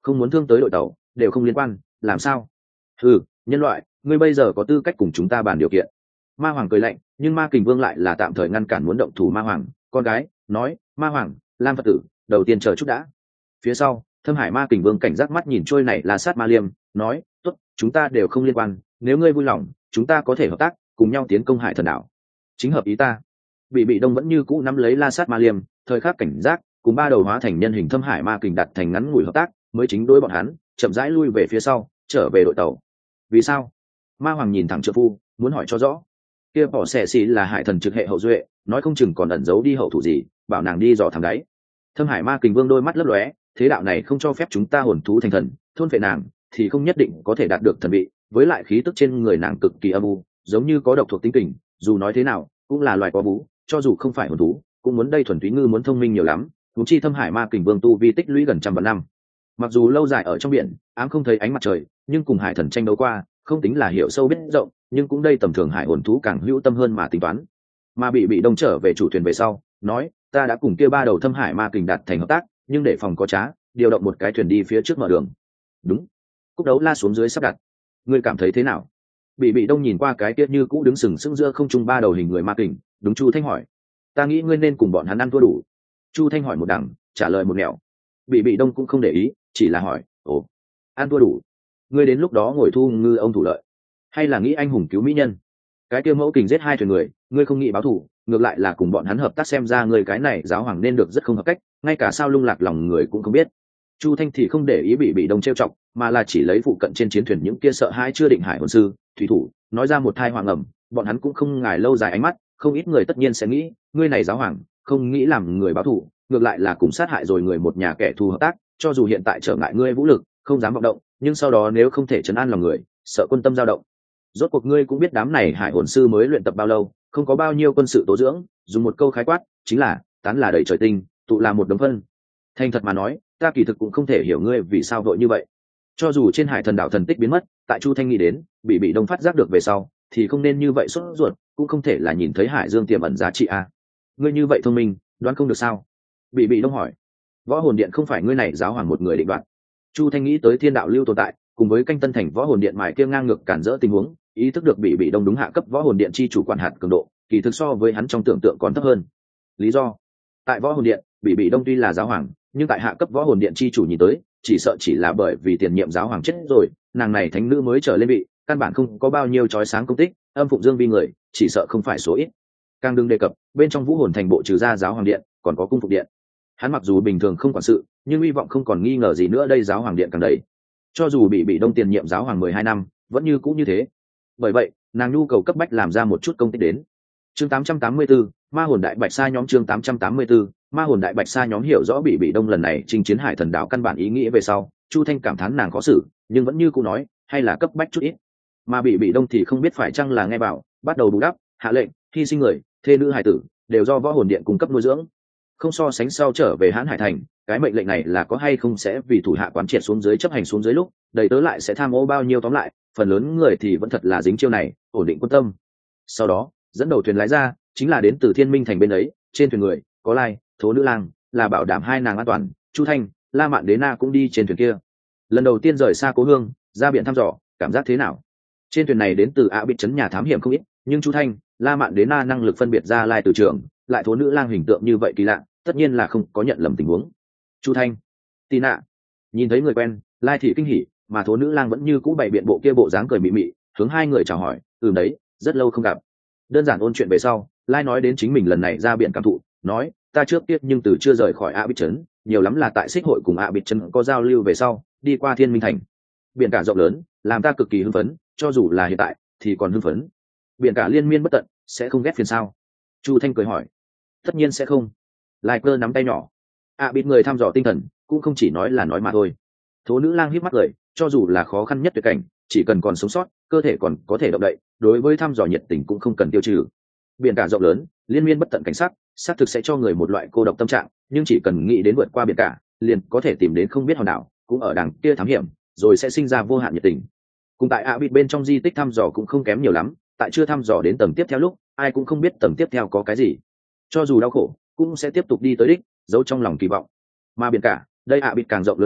không muốn thương tới đội tàu đều không liên quan, làm sao? Ừ, nhân loại, ngươi bây giờ có tư cách cùng chúng ta bàn điều kiện. Ma hoàng cười lạnh, nhưng Ma Kình Vương lại là tạm thời ngăn cản muốn động thủ Ma hoàng con gái, nói: Ma hoàng, Lam Phật tử, đầu tiên chờ chút đã. Phía sau, Thâm Hải Ma Kình Vương cảnh giác mắt nhìn trôi này La Sát Ma Liêm, nói: tốt, chúng ta đều không liên quan, nếu ngươi vui lòng chúng ta có thể hợp tác cùng nhau tiến công Hải Thần đảo. Chính hợp ý ta. Bị đông vẫn như cũ nắm lấy La Sát Ma Liêm, thời khắc cảnh giác, cùng ba đầu hóa thành nhân hình Thâm Hải Ma Kình đặt thành ngắn ngủi hợp tác, mới chính đối bọn hắn chậm rãi lui về phía sau, trở về đội tàu. Vì sao? Ma hoàng nhìn thẳng trợ phu, muốn hỏi cho rõ. Kia bỏ xẻ xì là Hải Thần trực hệ hậu duệ, nói không chừng còn ẩn giấu đi hậu thủ gì, bảo nàng đi dò thẳng đáy. Thâm Hải Ma Kình Vương đôi mắt lấp lóe, thế đạo này không cho phép chúng ta hồn thú thành thần, thôn phệ nàng thì không nhất định có thể đạt được thần vị, với lại khí tức trên người nàng cực kỳ âm u, giống như có độc thuộc tính tình, dù nói thế nào cũng là loài có vú, cho dù không phải hồn thú cũng muốn đây thuần túy ngư muốn thông minh nhiều lắm. Huống chi Thâm Hải Ma Kình Vương tu vi tích lũy gần trăm vạn năm, mặc dù lâu dài ở trong biển ám không thấy ánh mặt trời, nhưng cùng Hải Thần tranh đấu qua, không tính là hiểu sâu biết rộng, nhưng cũng đây tầm thường hải hồn thú càng hữu tâm hơn mà tính toán. Mà bị đông trở về chủ thuyền về sau, nói: ta đã cùng kia ba đầu Thâm Hải Ma Kình đạt thành hợp tác, nhưng để phòng có trá, điều động một cái thuyền đi phía trước mở đường. Đúng. Cúc Đấu La xuống dưới sắp đặt. Ngươi cảm thấy thế nào? Bị đông nhìn qua cái tiết như cũ đứng sừng sững giữa không trung ba đầu hình người ma kình, đúng Chu Thanh hỏi: ta nghĩ ngươi nên cùng bọn hắn ăn thua đủ. Chu Thanh hỏi một đằng, trả lời một nẻo. Bị đông cũng không để ý, chỉ là hỏi: ồ, ăn thua đủ? Ngươi đến lúc đó ngồi thu ngư ông thủ lợi, hay là nghĩ anh hùng cứu mỹ nhân? Cái kia mẫu kình giết hai thuyền người, ngươi không nghĩ báo thù, ngược lại là cùng bọn hắn hợp tác, xem ra ngươi cái này giáo hoàng nên được rất không hợp cách, ngay cả sao lung lạc lòng người cũng không biết. Chu Thanh thì không để ý bị đông trêu chọc, mà là chỉ lấy phụ cận trên chiến thuyền những kia sợ hãi chưa định hải hồn sư, thủy thủ, nói ra một thai hoàng ẩm, bọn hắn cũng không ngài lâu dài ánh mắt, không ít người tất nhiên sẽ nghĩ, ngươi này giáo hoàng, không nghĩ làm người báo thù, ngược lại là cùng sát hại rồi người một nhà kẻ thù hợp tác, cho dù hiện tại trở ngại ngươi vũ lực, không dám vọng động, nhưng sau đó nếu không thể trấn an lòng người, sợ quân tâm dao động. Rốt cuộc ngươi cũng biết đám này hải hồn sư mới luyện tập bao lâu, không có bao nhiêu quân sự tố dưỡng, dùng một câu khái quát, chính là tán là đầy trời tinh, tụ là một đống phân. Thành thật mà nói, ta kỳ thực cũng không thể hiểu ngươi vì sao vội như vậy. Cho dù trên Hải Thần đảo thần tích biến mất, tại Chu Thanh nghĩ đến, bị đông phát giác được về sau, thì không nên như vậy sốt ruột, cũng không thể là nhìn thấy Hải Dương tiềm ẩn giá trị a. Ngươi như vậy thông minh, đoán không được sao? Bị đông hỏi. Võ hồn điện không phải ngươi này giáo hoàng một người định đoạt. Chu Thanh nghĩ tới thiên đạo lưu tồn tại, cùng với canh tân thành võ hồn điện mài kia ngang ngược cản rỡ tình huống, ý thức được bị đông đúng hạ cấp võ hồn điện chi chủ quản hạt cường độ, kỳ thực so với hắn trong tưởng tượng còn thấp hơn. Lý do: tại võ hồn điện, bị đông tuy là giáo hoàng, nhưng tại hạ cấp võ hồn điện chi chủ nhìn tới, chỉ sợ chỉ là bởi vì tiền nhiệm giáo hoàng chết rồi, nàng này thánh nữ mới trở lên vị, căn bản không có bao nhiêu chói sáng công tích, âm phụng dương vi người chỉ sợ không phải số ít. Càng đừng đề cập bên trong vũ hồn thành bộ trừ ra giáo hoàng điện, còn có cung phục điện. Hắn mặc dù bình thường không quản sự, nhưng hy vọng không còn nghi ngờ gì nữa, đây giáo hoàng điện càng đầy. Cho dù bị đông tiền nhiệm giáo hoàng 12 năm, vẫn như cũ như thế. Bởi vậy, nàng nhu cầu cấp bách làm ra một chút công tích đến. Chương 884, Ma hồn đại bạch sa nhóm. Chương 884, Ma hồn đại bạch sa nhóm. Hiểu rõ bị đông lần này chinh chiến Hải Thần đảo căn bản ý nghĩa về sau, Chu Thanh cảm thán nàng khó xử, nhưng vẫn như cũ nói, hay là cấp bách chút ít. Mà bị đông thì không biết phải chăng là nghe bảo, bắt đầu bù đắp, hạ lệnh, hy sinh người, thê nữ hải tử, đều do võ hồn điện cung cấp nuôi dưỡng. Không so sánh sau trở về Hán Hải Thành, cái mệnh lệnh này là có hay không sẽ vì thủ hạ quán triệt xuống dưới chấp hành xuống dưới lúc, đầy tớ lại sẽ tham ô bao nhiêu, tóm lại, phần lớn người thì vẫn thật là dính chiêu này, ổn định quân tâm. Sau đó, dẫn đầu thuyền lái ra, chính là đến từ Thiên Minh Thành bên ấy, trên thuyền người có Lai, Thố Nữ Lang, là bảo đảm hai nàng an toàn, Chu Thanh, La Mạn Đế Na cũng đi trên thuyền kia. Lần đầu tiên rời xa cố hương, ra biển thăm dò, cảm giác thế nào? Trên thuyền này đến từ ạ bị trấn nhà thám hiểm không ít, nhưng Chu Thanh, La Mạn Đế Na năng lực phân biệt ra Lai từ trưởng, lại Thố Nữ Lang hình tượng như vậy kỳ lạ, tất nhiên là không có nhận lầm tình huống. Chu Thanh, Tì Nạ, nhìn thấy người quen, Lai thị kinh hỉ, mà Thố Nữ Lang vẫn như cũ bày biện bộ kia bộ dáng cười mị mị, hướng hai người chào hỏi, đấy, rất lâu không gặp. Đơn giản ôn chuyện về sau, Lai nói đến chính mình lần này ra biển cảm thụ, nói, ta trước tiếc nhưng từ chưa rời khỏi ạ bị trấn, nhiều lắm là tại xích hội cùng ạ bị trấn có giao lưu về sau, đi qua Thiên Minh Thành. Biển cả rộng lớn, làm ta cực kỳ hưng phấn, cho dù là hiện tại thì còn hưng phấn. Biển cả liên miên bất tận, sẽ không ghét phiền sao? Chu Thanh cười hỏi. Tất nhiên sẽ không. Lai cơ nắm tay nhỏ. Bị người thăm dò tinh thần, cũng không chỉ nói là nói mà thôi. Thố Nữ Lang híp mắt cười, cho dù là khó khăn nhất tuyệt cảnh, chỉ cần còn sống sót, cơ thể còn có thể động đậy, đối với thăm dò nhiệt tình cũng không cần tiêu trừ. Biển cả rộng lớn, liên miên bất tận cảnh sắc, xác thực sẽ cho người một loại cô độc tâm trạng, nhưng chỉ cần nghĩ đến vượt qua biển cả, liền có thể tìm đến không biết hòn đảo, cũng ở đằng kia thám hiểm, rồi sẽ sinh ra vô hạn nhiệt tình. Cùng tại bị bên trong di tích thăm dò cũng không kém nhiều lắm, tại chưa thăm dò đến tầng tiếp theo lúc, ai cũng không biết tầng tiếp theo có cái gì. Cho dù đau khổ, cũng sẽ tiếp tục đi tới đích, giấu trong lòng kỳ vọng. Mà biển cả, đây bị càng rộng lớn hơn,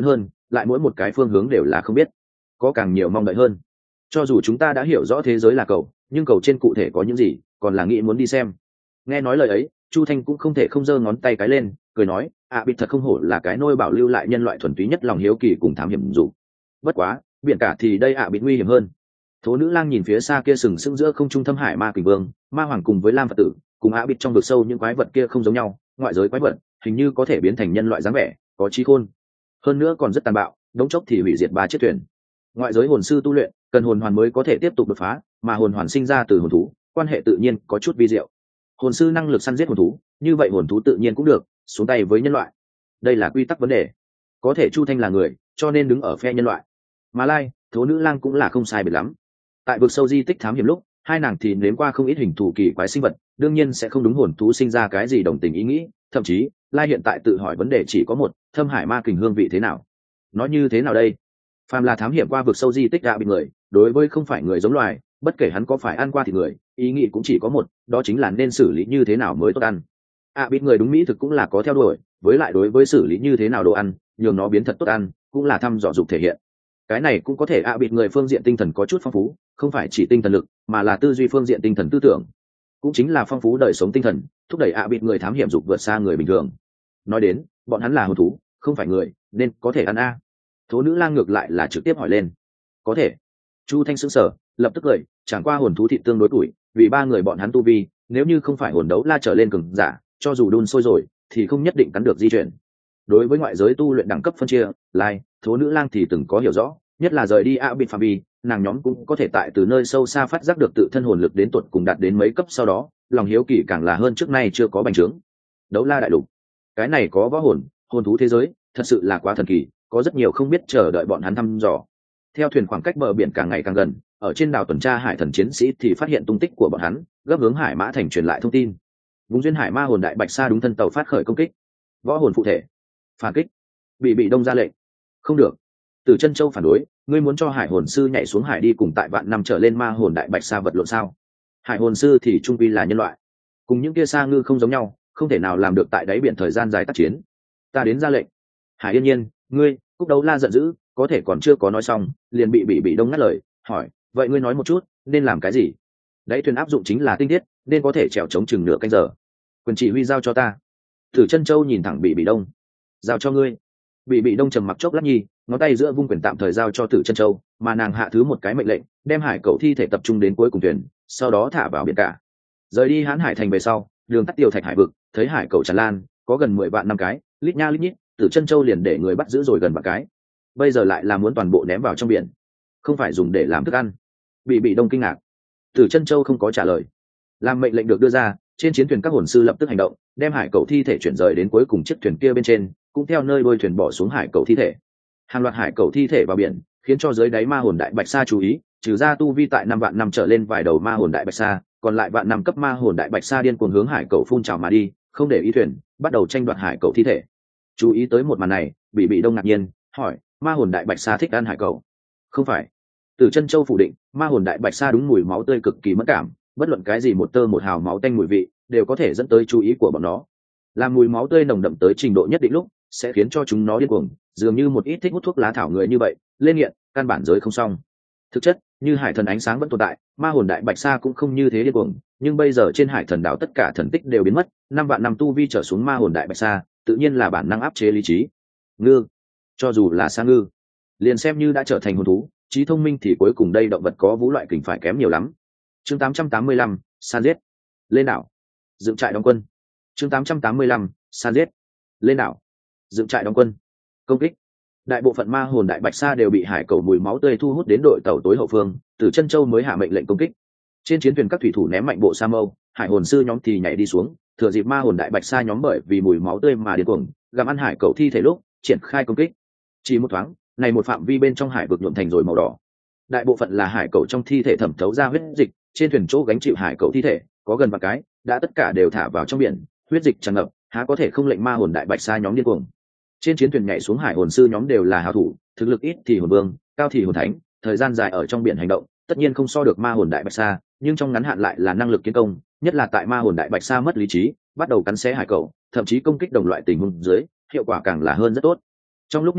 lại mỗi một cái phương hướng đều là không biết, có càng nhiều mong đợi hơn. Cho dù chúng ta đã hiểu rõ thế giới là cầu, nhưng cầu trên cụ thể có những gì còn là nghĩ muốn đi xem. Nghe nói lời ấy, Chu Thanh cũng không thể không giơ ngón tay cái lên, cười nói, bịt thật không hổ là cái nôi bảo lưu lại nhân loại thuần túy nhất lòng hiếu kỳ cùng thám hiểm dục. Bất quá, biển cả thì đây bịt nguy hiểm hơn. Thố nữ lang nhìn phía xa kia sừng sững giữa không trung thâm hải ma kình vương, ma hoàng cùng với lam phật tử, cùng bịt trong vực sâu những quái vật kia không giống nhau, ngoại giới quái vật hình như có thể biến thành nhân loại dáng vẻ, có trí khôn, hơn nữa còn rất tàn bạo, đống chốc thì hủy diệt 3 chiếc thuyền. Ngoại giới hồn sư tu luyện cần hồn hoàn mới có thể tiếp tục đột phá, mà hồn hoàn sinh ra từ hồn thú, quan hệ tự nhiên có chút vi diệu. Hồn sư năng lực săn giết hồn thú, như vậy hồn thú tự nhiên cũng được xuống tay với nhân loại. Đây là quy tắc vấn đề. Có thể Chu Thanh là người, cho nên đứng ở phe nhân loại. Mà Lai, Thố nữ lang cũng là không sai biệt lắm. Tại vực sâu di tích thám hiểm lúc, hai nàng thì nếm qua không ít hình thù kỳ quái sinh vật, đương nhiên sẽ không đúng hồn thú sinh ra cái gì đồng tình ý nghĩ. Thậm chí, Lai hiện tại tự hỏi vấn đề chỉ có một: thâm hải ma kình hương vị thế nào? Nói như thế nào đây? Phàm là thám hiểm qua vực sâu di tích bị người, đối với không phải người giống loài, bất kể hắn có phải ăn qua thì người, ý nghĩ cũng chỉ có một, đó chính là nên xử lý như thế nào mới tốt ăn. Biết người đúng mỹ thực cũng là có theo đuổi, với lại đối với xử lý như thế nào đồ ăn, nhường nó biến thật tốt ăn, cũng là thăm dò dục thể hiện. Cái này cũng có thể biết người phương diện tinh thần có chút phong phú, không phải chỉ tinh thần lực, mà là tư duy phương diện tinh thần tư tưởng, cũng chính là phong phú đời sống tinh thần, thúc đẩy biết người thám hiểm dục vượt xa người bình thường. Nói đến, bọn hắn là hồn thú, không phải người, nên có thể ăn Thố nữ lang ngược lại là trực tiếp hỏi lên. Có thể. Chu Thanh sững sờ, lập tức cười, chẳng qua hồn thú thịt tương đối tuổi, vì 3 người bọn hắn tu vi, nếu như không phải hồn đấu la trở lên cường giả, cho dù đun sôi rồi thì không nhất định cắn được di chuyển. Đối với ngoại giới tu luyện đẳng cấp phân chia, Lai, Thố nữ lang thì từng có hiểu rõ, nhất là rời đi bịt phạm vi, nàng nhóm cũng có thể tại từ nơi sâu xa phát giác được tự thân hồn lực đến tuột cùng đạt đến mấy cấp, sau đó lòng hiếu kỳ càng là hơn trước nay chưa có bành trướng. Đấu la đại lục, cái này có võ hồn, hồn thú thế giới, thật sự là quá thần kỳ, có rất nhiều không biết chờ đợi bọn hắn thăm dò. Theo thuyền khoảng cách bờ biển càng ngày càng gần, ở trên đảo tuần tra hải thần chiến sĩ thì phát hiện tung tích của bọn hắn, gấp hướng hải mã thành truyền lại thông tin. Vùng duyên hải ma hồn đại bạch sa đúng thân tàu phát khởi công kích. Võ hồn phụ thể phản kích. Bị đông ra lệnh. Không được. Từ Chân Châu phản đối, ngươi muốn cho hải hồn sư nhảy xuống hải đi cùng tại vạn năm trở lên ma hồn đại bạch sa vật lộn sao? Hải hồn sư thì trung quy là nhân loại, cùng những kia sa ngư không giống nhau, không thể nào làm được tại đáy biển thời gian dài tác chiến. Ta đến ra lệnh. Hải Yên Nhiên, ngươi, Cúc Đấu La giận dữ, có thể còn chưa có nói xong, liền bị đông ngắt lời, hỏi, vậy ngươi nói một chút, nên làm cái gì? Đáy thuyền áp dụng chính là tinh tiết, nên có thể trèo chống chừng nửa canh giờ. Quyền chỉ huy giao cho ta. Tử Chân Châu nhìn thẳng bị đông. Giao cho ngươi. Bị đông trầm mặc chốc lát nhi, ngón tay giữa vung quyền tạm thời giao cho Tử Chân Châu, mà nàng hạ thứ một cái mệnh lệnh, đem hải cẩu thi thể tập trung đến cuối cùng thuyền, sau đó thả vào biển cả. Rời đi Hán Hải thành về sau, đường tắt Tiêu Thạch hải vực, thấy hải cẩu tràn lan, có gần 10 vạn năm cái, lít nha lít nhít, Tử Chân Châu liền để người bắt giữ rồi gần vạn cái. Bây giờ lại là muốn toàn bộ ném vào trong biển, không phải dùng để làm thức ăn. Bị đông kinh ngạc. Tử Chân Châu không có trả lời. Làm mệnh lệnh được đưa ra, trên chiến thuyền các hồn sư lập tức hành động, đem hải cẩu thi thể chuyển rời đến cuối cùng chiếc thuyền kia bên trên, cũng theo nơi đuôi thuyền bỏ xuống hải cẩu thi thể. Hàng loạt hải cẩu thi thể vào biển, khiến cho dưới đáy ma hồn đại bạch sa chú ý, trừ ra tu vi tại 5 vạn năm trở lên vài đầu ma hồn đại bạch sa, còn lại vạn năm cấp ma hồn đại bạch sa điên cuồng hướng hải cẩu phun trào mà đi, không để ý thuyền, bắt đầu tranh đoạt hải cẩu thi thể. Chú ý tới một màn này, bị đông ngạc nhiên hỏi, ma hồn đại bạch sa thích ăn hải cẩu? Không phải. Tử Chân Châu phủ định, ma hồn đại bạch sa đúng mùi máu tươi cực kỳ mất cảm, bất luận cái gì một tơ một hào máu tanh mùi vị đều có thể dẫn tới chú ý của bọn nó. Làm mùi máu tươi nồng đậm tới trình độ nhất định lúc, sẽ khiến cho chúng nó điên cuồng, dường như một ít thích hút thuốc lá thảo người như vậy, lên nghiện, căn bản giới không xong. Thực chất, như hải thần ánh sáng vẫn tồn tại, ma hồn đại bạch sa cũng không như thế điên cuồng, nhưng bây giờ trên hải thần đảo tất cả thần tích đều biến mất, 5 vạn năm tu vi trở xuống ma hồn đại bạch sa, tự nhiên là bản năng áp chế lý trí. Ngư, cho dù là sa ngư, liền xem như đã trở thành hồn thú, trí thông minh thì cuối cùng đây động vật có vũ loại kình phải kém nhiều lắm. Chương 885, san giết. Lên đảo, dựng trại đóng quân. Chương 885, san giết. Lên đảo, dựng trại đóng quân. Công kích. Đại bộ phận ma hồn đại bạch sa đều bị hải cẩu mùi máu tươi thu hút đến đội tàu tối hậu phương, Tử Chân Châu mới hạ mệnh lệnh công kích. Trên chiến thuyền các thủy thủ ném mạnh bộ sa mâu, hải hồn sư nhóm thì nhảy đi xuống, thừa dịp ma hồn đại bạch sa nhóm bởi vì mùi máu tươi mà điên cuồng, gặm ăn hải cẩu thi thể lúc, triển khai công kích. Chỉ một thoáng, này một phạm vi bên trong hải vực nhuộm thành rồi màu đỏ. Đại bộ phận là hải cẩu trong thi thể thẩm thấu ra huyết dịch, trên thuyền chỗ gánh chịu hải cẩu thi thể, có gần vạn cái, đã tất cả đều thả vào trong biển, huyết dịch tràn ngập, há có thể không lệnh ma hồn đại bạch sa nhóm điên cuồng. Trên chiến thuyền nhảy xuống hải hồn sư nhóm đều là hảo thủ, thực lực ít thì hồn vương, cao thì hồn thánh, thời gian dài ở trong biển hành động, tất nhiên không so được ma hồn đại bạch sa, nhưng trong ngắn hạn lại là năng lực kiến công, nhất là tại ma hồn đại bạch sa mất lý trí, bắt đầu cắn xé hải cẩu, thậm chí công kích đồng loại tình huống dưới, hiệu quả càng là hơn rất tốt. Trong lúc nhất thời,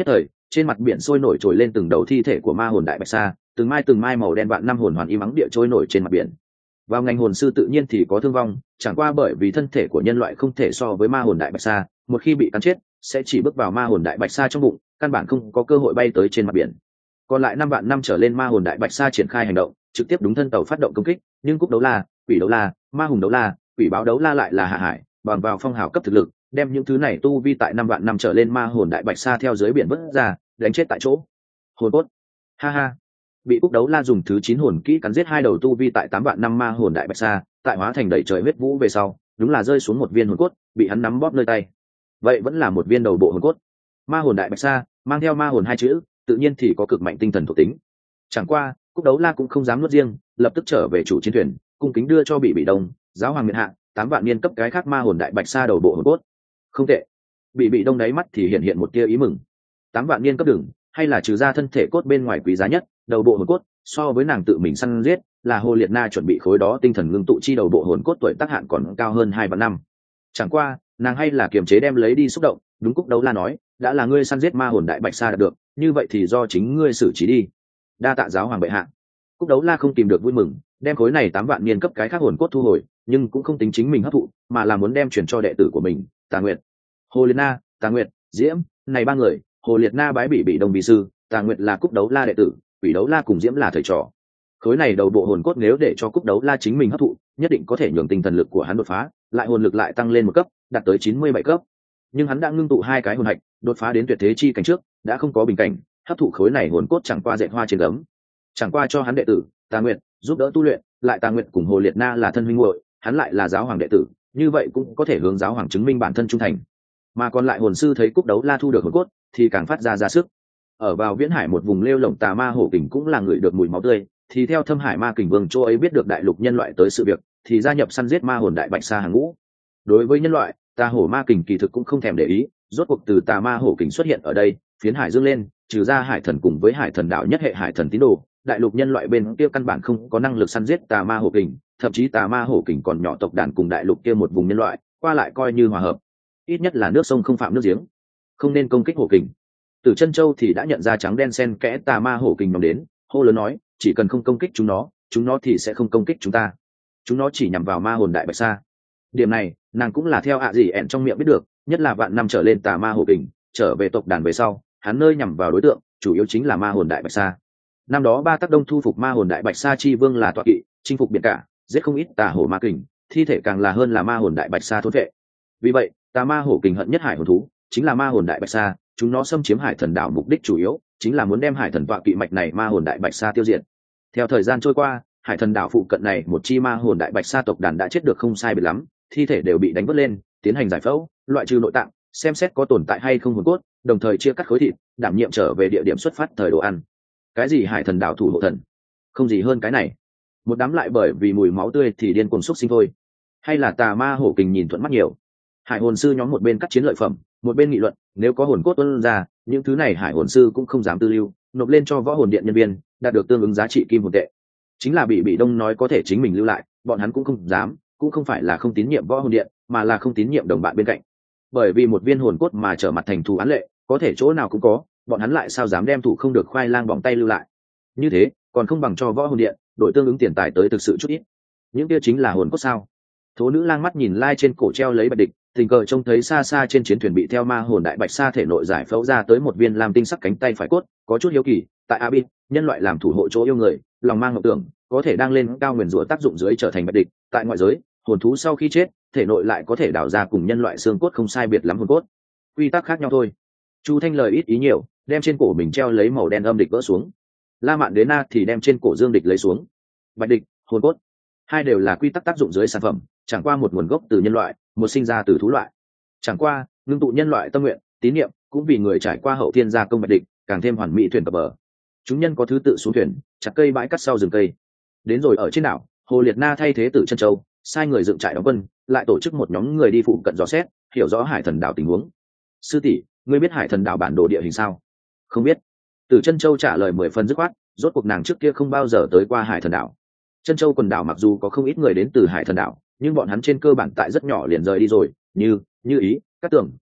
trên mặt biển sôi nổi trồi lên từng đầu thi thể của ma hồn đại bạch sa, từng mai màu đen vạn năm hồn hoàn im ắng địa trôi nổi trên mặt biển. Vào ngành hồn sư tự nhiên thì có thương vong, chẳng qua bởi vì thân thể của nhân loại không thể so với ma hồn đại bạch sa, một khi bị cắn chết sẽ chỉ bước vào ma hồn đại bạch sa trong bụng, căn bản không có cơ hội bay tới trên mặt biển. Còn lại 5 vạn năm trở lên ma hồn đại bạch sa triển khai hành động, trực tiếp đúng thân tàu phát động công kích, nhưng cúc đấu la, quỷ đấu la, ma hùng đấu la, quỷ báo đấu la lại là hạ hải, bằng vào phong hào cấp thực lực, đem những thứ này tu vi tại 5 vạn năm trở lên ma hồn đại bạch sa theo dưới biển vớt ra, đánh chết tại chỗ. Hồn cốt. Ha ha. Bị cúc đấu la dùng thứ 9 hồn kỹ cắn giết 2 đầu tu vi tại 8 vạn năm ma hồn đại bạch sa, tại hóa thành đầy trời huyết vũ về sau, đúng là rơi xuống một viên hồn cốt, bị hắn nắm bóp nơi tay. Vậy vẫn là một viên đầu bộ hồn cốt. Ma hồn đại bạch sa mang theo ma hồn 2 chữ, tự nhiên thì có cực mạnh tinh thần thuộc tính. Chẳng qua, cúc đấu la cũng không dám nuốt riêng, lập tức trở về chủ chiến thuyền, cung kính đưa cho bị đông, giáo hoàng miện hạ, 8 vạn niên cấp cái khác ma hồn đại bạch sa đầu bộ hồn cốt. Không tệ. Bị đông đáy mắt thì hiện một tia ý mừng. 8 vạn niên cấp đường, hay là trừ ra thân thể cốt bên ngoài quý giá nhất, đầu bộ hồn cốt, so với nàng tự mình săn giết, là Hồ Liệt Na chuẩn bị khối đó tinh thần ngưng tụ chi đầu bộ hồn cốt tuổi tác hạn còn cao hơn 2 vạn năm. Chẳng qua, nàng hay là kiềm chế đem lấy đi xúc động, đúng cúc đấu la nói, đã là ngươi săn giết ma hồn đại bạch sa được, như vậy thì do chính ngươi xử trí đi. Đa tạ giáo hoàng bệ hạ. Cúc đấu la không tìm được vui mừng, đem khối này 8 vạn niên cấp cái khác hồn cốt thu hồi, nhưng cũng không tính chính mình hấp thụ, mà là muốn đem chuyển cho đệ tử của mình, Tà Nguyệt. Hồ Liệt Na, Tà Nguyệt, Diễm, này 3 người, Hồ Liệt Na bái bị đông vi sư, Tà Nguyệt là cúc đấu la đệ tử, quỷ đấu la cùng Diễm là thầy trò. Khối này đầu bộ hồn cốt nếu để cho cúc đấu la chính mình hấp thụ, nhất định có thể nhường tinh thần lực của hắn đột phá, lại hồn lực lại tăng lên một cấp, đạt tới 97 cấp. Nhưng hắn đã ngưng tụ 2 cái hồn hạch, đột phá đến tuyệt thế chi cảnh trước, đã không có bình cảnh, hấp thụ khối này hồn cốt chẳng qua dệt hoa trên gấm. Chẳng qua cho hắn đệ tử, Tà Nguyệt, giúp đỡ tu luyện, lại Tà Nguyệt cùng Hồ Liệt Na là thân huynh muội, hắn lại là giáo hoàng đệ tử, như vậy cũng có thể hướng giáo hoàng chứng minh bản thân trung thành. Mà còn lại hồn sư thấy cúc đấu la thu được hồn cốt, thì càng phát ra sức. Ở vào viễn hải một vùng lêu lổng tà ma hổ kình cũng là người được mùi máu tươi, thì theo Thâm Hải Ma Kình Vương chỗ ấy biết được đại lục nhân loại tới sự việc, thì gia nhập săn giết ma hồn đại bạch sa hàng ngũ. Đối với nhân loại, tà hổ ma kình kỳ thực cũng không thèm để ý, rốt cuộc từ tà ma hổ kình xuất hiện ở đây, phiến hải dương lên, trừ ra hải thần cùng với hải thần đạo nhất hệ hải thần tín đồ, đại lục nhân loại bên kia căn bản không có năng lực săn giết tà ma hổ kình, thậm chí tà ma hổ kình còn nhỏ tộc đàn cùng đại lục kia một vùng nhân loại, qua lại coi như hòa hợp. Ít nhất là nước sông không phạm nước giếng, không nên công kích hổ kình. Từ Chân Châu thì đã nhận ra trắng đen xen kẽ tà ma hổ kình nhóm đến, hô lớn nói, chỉ cần không công kích chúng nó thì sẽ không công kích chúng ta. Chúng nó chỉ nhằm vào ma hồn đại bạch sa. Điểm này, nàng cũng là theo ạ gì ẹn trong miệng biết được, nhất là vạn năm trở lên tà ma hổ kình, trở về tộc đàn về sau, hắn nơi nhằm vào đối tượng, chủ yếu chính là ma hồn đại bạch sa. Năm đó Ba Tắc Đông thu phục ma hồn đại bạch sa chi vương là tọa kỵ, chinh phục biển cả, giết không ít tà hổ ma kình, thi thể càng là hơn là ma hồn đại bạch sa thôn vệ. Vì vậy, tà ma hổ kình hận nhất hải hồn thú, chính là ma hồn đại bạch sa, chúng nó xâm chiếm hải thần đảo mục đích chủ yếu chính là muốn đem hải thần tọa kỵ mạch này ma hồn đại bạch sa tiêu diệt. Theo thời gian trôi qua, hải thần đảo phụ cận này một chi ma hồn đại bạch sa tộc đàn đã chết được không sai biệt lắm, thi thể đều bị đánh vớt lên, tiến hành giải phẫu, loại trừ nội tạng, xem xét có tồn tại hay không hồn cốt, đồng thời chia cắt khối thịt, đảm nhiệm trở về địa điểm xuất phát thời đồ ăn. Cái gì hải thần đảo thủ hộ thần, không gì hơn cái này. Một đám lại bởi vì mùi máu tươi thì điên cuồng xúc sinh thôi. Hay là tà ma hổ kình nhìn thuận mắt nhiều. Hải hồn sư nhóm một bên cắt chiến lợi phẩm, một bên nghị luận, nếu có hồn cốt tuôn ra, những thứ này hải hồn sư cũng không dám tư lưu, nộp lên cho võ hồn điện nhân viên, đạt được tương ứng giá trị kim hồn tệ. Chính là bị đông nói có thể chính mình lưu lại, bọn hắn cũng không dám, cũng không phải là không tín nhiệm võ hồn điện, mà là không tín nhiệm đồng bạn bên cạnh. Bởi vì một viên hồn cốt mà trở mặt thành thù án lệ, có thể chỗ nào cũng có, bọn hắn lại sao dám đem thủ không được khoai lang bỏng tay lưu lại. Như thế, còn không bằng cho võ hồn điện đổi tương ứng tiền tài tới thực sự chút ít. Những kia chính là hồn cốt sao? Thố nữ lang mắt nhìn lai trên cổ treo lấy bạch địch, tình cờ trông thấy xa xa trên chiến thuyền bị theo ma hồn đại bạch sa thể nội giải phẫu ra tới một viên lam tinh sắc cánh tay phải cốt, có chút hiếu kỳ, tại Abin, nhân loại làm thủ hộ chỗ yêu người, lòng mang ngọc tưởng, có thể đang lên cao nguyền rủa tác dụng dưới trở thành bạch địch, tại ngoại giới, hồn thú sau khi chết, thể nội lại có thể đào ra cùng nhân loại xương cốt không sai biệt lắm hồn cốt. Quy tắc khác nhau thôi. Chu Thanh lời ít ý nhiều, đem trên cổ mình treo lấy màu đen âm địch vỡ xuống. La Mạn Đế Na thì đem trên cổ dương địch lấy xuống. Bạch địch, hồn cốt, hai đều là quy tắc tác dụng dưới sản phẩm, chẳng qua một nguồn gốc từ nhân loại, một sinh ra từ thú loại. Chẳng qua, ngưng tụ nhân loại tâm nguyện, tín niệm, cũng vì người trải qua hậu thiên gia công bạch địch, càng thêm hoàn mỹ thuyền cập bờ. Chúng nhân có thứ tự xuống thuyền, chặt cây bãi cắt sau rừng cây. Đến rồi ở trên đảo, Hồ Liệt Na thay thế Tử Chân Châu, sai người dựng trại đóng quân, lại tổ chức một nhóm người đi phụ cận dò xét, hiểu rõ hải thần đảo tình huống. Sư tỷ, ngươi biết hải thần đảo bản đồ địa hình sao? Không biết. Tử Chân Châu trả lời 10 phần dứt khoát, rốt cuộc nàng trước kia không bao giờ tới qua hải thần đảo. Chân Châu quần đảo mặc dù có không ít người đến từ hải thần đảo, nhưng bọn hắn trên cơ bản tại rất nhỏ liền rời đi rồi, như Ý, Cát Tường,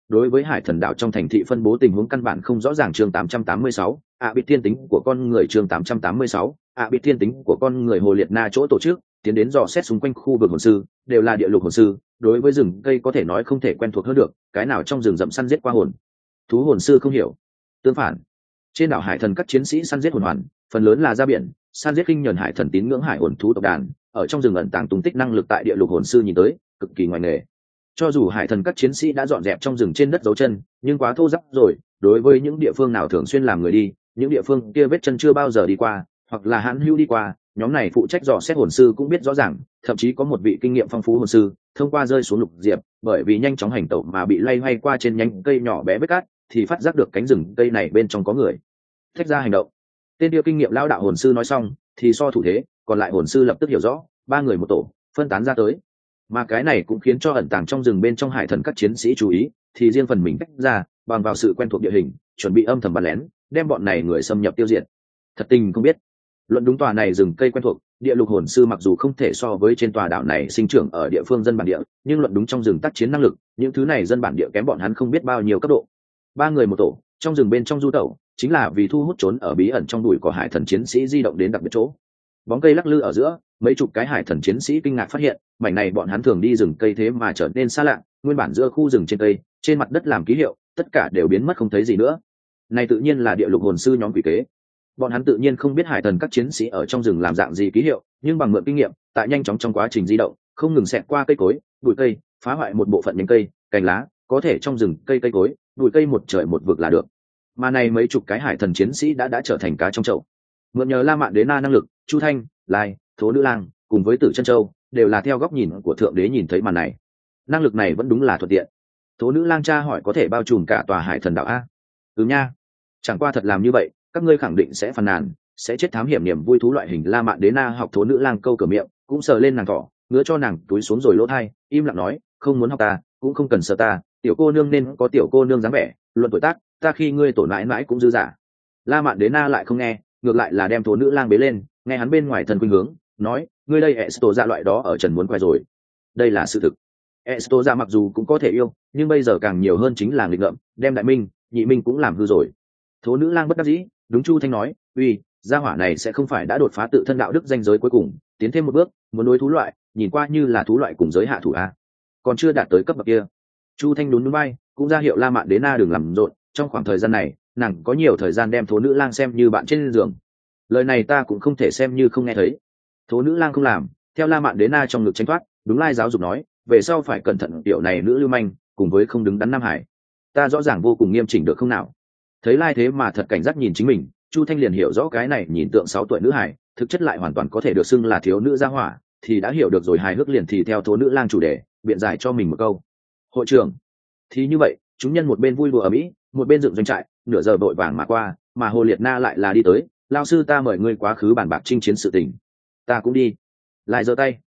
đối với hải thần đảo trong thành thị phân bố tình huống căn bản không rõ ràng. Chương 886, bị thiên tính của con người. Chương 886, bị thiên tính của con người. Hồ Liệt Na chỗ tổ chức tiến đến dò xét xung quanh khu vực hồn sư, đều là địa lục hồn sư, đối với rừng cây có thể nói không thể quen thuộc hơn được, cái nào trong rừng rậm săn giết qua hồn thú hồn sư không hiểu. Tương phản, trên đảo hải thần các chiến sĩ săn giết hồn hoàn phần lớn là ra biển săn giết kinh nhẫn hải thần tín ngưỡng hải hồn thú tộc đàn, ở trong rừng ẩn tàng tung tích năng lực tại địa lục hồn sư nhìn tới cực kỳ ngoài nghề. Cho dù hải thần các chiến sĩ đã dọn dẹp trong rừng trên đất dấu chân, nhưng quá thô ráp rồi, đối với những địa phương nào thường xuyên làm người đi, những địa phương kia vết chân chưa bao giờ đi qua hoặc là hãn hữu đi qua, nhóm này phụ trách dò xét hồn sư cũng biết rõ ràng, thậm chí có một vị kinh nghiệm phong phú hồn sư thông qua rơi xuống lục diệp, bởi vì nhanh chóng hành tẩu mà bị lay hoay qua trên nhánh cây nhỏ bé vết cát, thì phát giác được cánh rừng cây này bên trong có người, thách ra hành động. Tên địa kinh nghiệm lão đạo hồn sư nói xong thì so thủ thế, còn lại hồn sư lập tức hiểu rõ, ba người một tổ phân tán ra tới, mà cái này cũng khiến cho ẩn tàng trong rừng bên trong hải thần các chiến sĩ chú ý, thì riêng phần mình tách ra, bằng vào sự quen thuộc địa hình chuẩn bị âm thầm bắn lén đem bọn này người xâm nhập tiêu diệt. Thật tình không biết, luận đúng tòa này rừng cây quen thuộc, địa lục hồn sư mặc dù không thể so với trên tòa đảo này sinh trưởng ở địa phương dân bản địa, nhưng luận đúng trong rừng tác chiến năng lực, những thứ này dân bản địa kém bọn hắn không biết bao nhiêu cấp độ. Ba người một tổ trong rừng bên trong du tẩu, chính là vì thu hút trốn ở bí ẩn trong bụi cỏ hải thần chiến sĩ di động đến đặc biệt chỗ. Bóng cây lắc lư ở giữa, mấy chục cái hải thần chiến sĩ kinh ngạc phát hiện, mảnh này bọn hắn thường đi rừng cây thế mà trở nên xa lạ, nguyên bản giữa khu rừng trên cây, trên mặt đất làm ký hiệu, tất cả đều biến mất không thấy gì nữa. Này tự nhiên là địa lục hồn sư nhóm quỷ kế. Bọn hắn tự nhiên không biết hải thần các chiến sĩ ở trong rừng làm dạng gì ký hiệu, nhưng bằng mượn kinh nghiệm, tại nhanh chóng trong quá trình di động, không ngừng xẹt qua cây cối, bụi cây, phá hoại một bộ phận nhánh cây, cành lá, có thể trong rừng cây cối, bụi cây một trời một vực là được. Mà này mấy chục cái hải thần chiến sĩ đã trở thành cá trong chậu. Mượn nhờ La Mạn Đế Na năng lực, Chu Thanh, Lai, Thố Nữ Lang cùng với Tử Chân Châu đều là theo góc nhìn của thượng đế nhìn thấy màn này. Năng lực này vẫn đúng là thuận tiện. Thố Nữ Lang tra hỏi có thể bao trùm cả tòa hải thần đảo a? Nha. Chẳng qua thật làm như vậy, các ngươi khẳng định sẽ phàn nàn, sẽ chết thám hiểm niềm vui thú loại hình. La Mạn Đế Na học Thố Nữ Lang câu cửa miệng, cũng sờ lên nàng thỏ, ngứa cho nàng túi xuống rồi lỗ thai, im lặng nói, không muốn học ta, cũng không cần sờ ta, tiểu cô nương nên có tiểu cô nương dáng vẻ, luận tuổi tác, ta khi ngươi tổn mãi mãi cũng dư giả. La Mạn Đế Na lại không nghe, ngược lại là đem Thố Nữ Lang bế lên, nghe hắn bên ngoài thần khuynh hướng, nói, ngươi đây Esto ra loại đó ở trần muốn quay rồi. Đây là sự thực. Esto ra mặc dù cũng có thể yêu, nhưng bây giờ càng nhiều hơn chính là nghịch ngợm, đem đại minh, nhị minh cũng làm hư rồi. Thố Nữ Lang bất đắc dĩ, đúng Chu Thanh nói, uy, gia hỏa này sẽ không phải đã đột phá tự thân đạo đức ranh giới cuối cùng, tiến thêm một bước, muốn đối thú loại, nhìn qua như là thú loại cùng giới hạ thủ a, còn chưa đạt tới cấp bậc kia. Chu Thanh nhún nhún vai, cũng ra hiệu La Mạn Đế Na đừng làm rộn, trong khoảng thời gian này, nàng có nhiều thời gian đem Thố Nữ Lang xem như bạn trên giường. Lời này ta cũng không thể xem như không nghe thấy. Thố Nữ Lang không làm, theo La Mạn Đế Na trong ngực tránh thoát, đúng Lai giáo dục nói, về sau phải cẩn thận tiểu này nữ lưu manh, cùng với không đứng đắn Nam Hải. Ta rõ ràng vô cùng nghiêm chỉnh được không nào? Thấy Lai thế mà thật cảnh giác nhìn chính mình, Chu Thanh liền hiểu rõ cái này nhìn tượng 6 tuổi nữ hải, thực chất lại hoàn toàn có thể được xưng là thiếu nữ gia hỏa, thì đã hiểu được rồi. Hài hước liền thì theo Thố Nữ Lang chủ đề, biện giải cho mình một câu. Hội trưởng, thì như vậy, chúng nhân một bên vui đùa ở mỹ, một bên dựng doanh trại, nửa giờ vội vàng mà qua, mà Hồ Liệt Na lại là đi tới, lao sư ta mời ngươi quá khứ bàn bạc chinh chiến sự tình. Ta cũng đi. Lai giơ tay.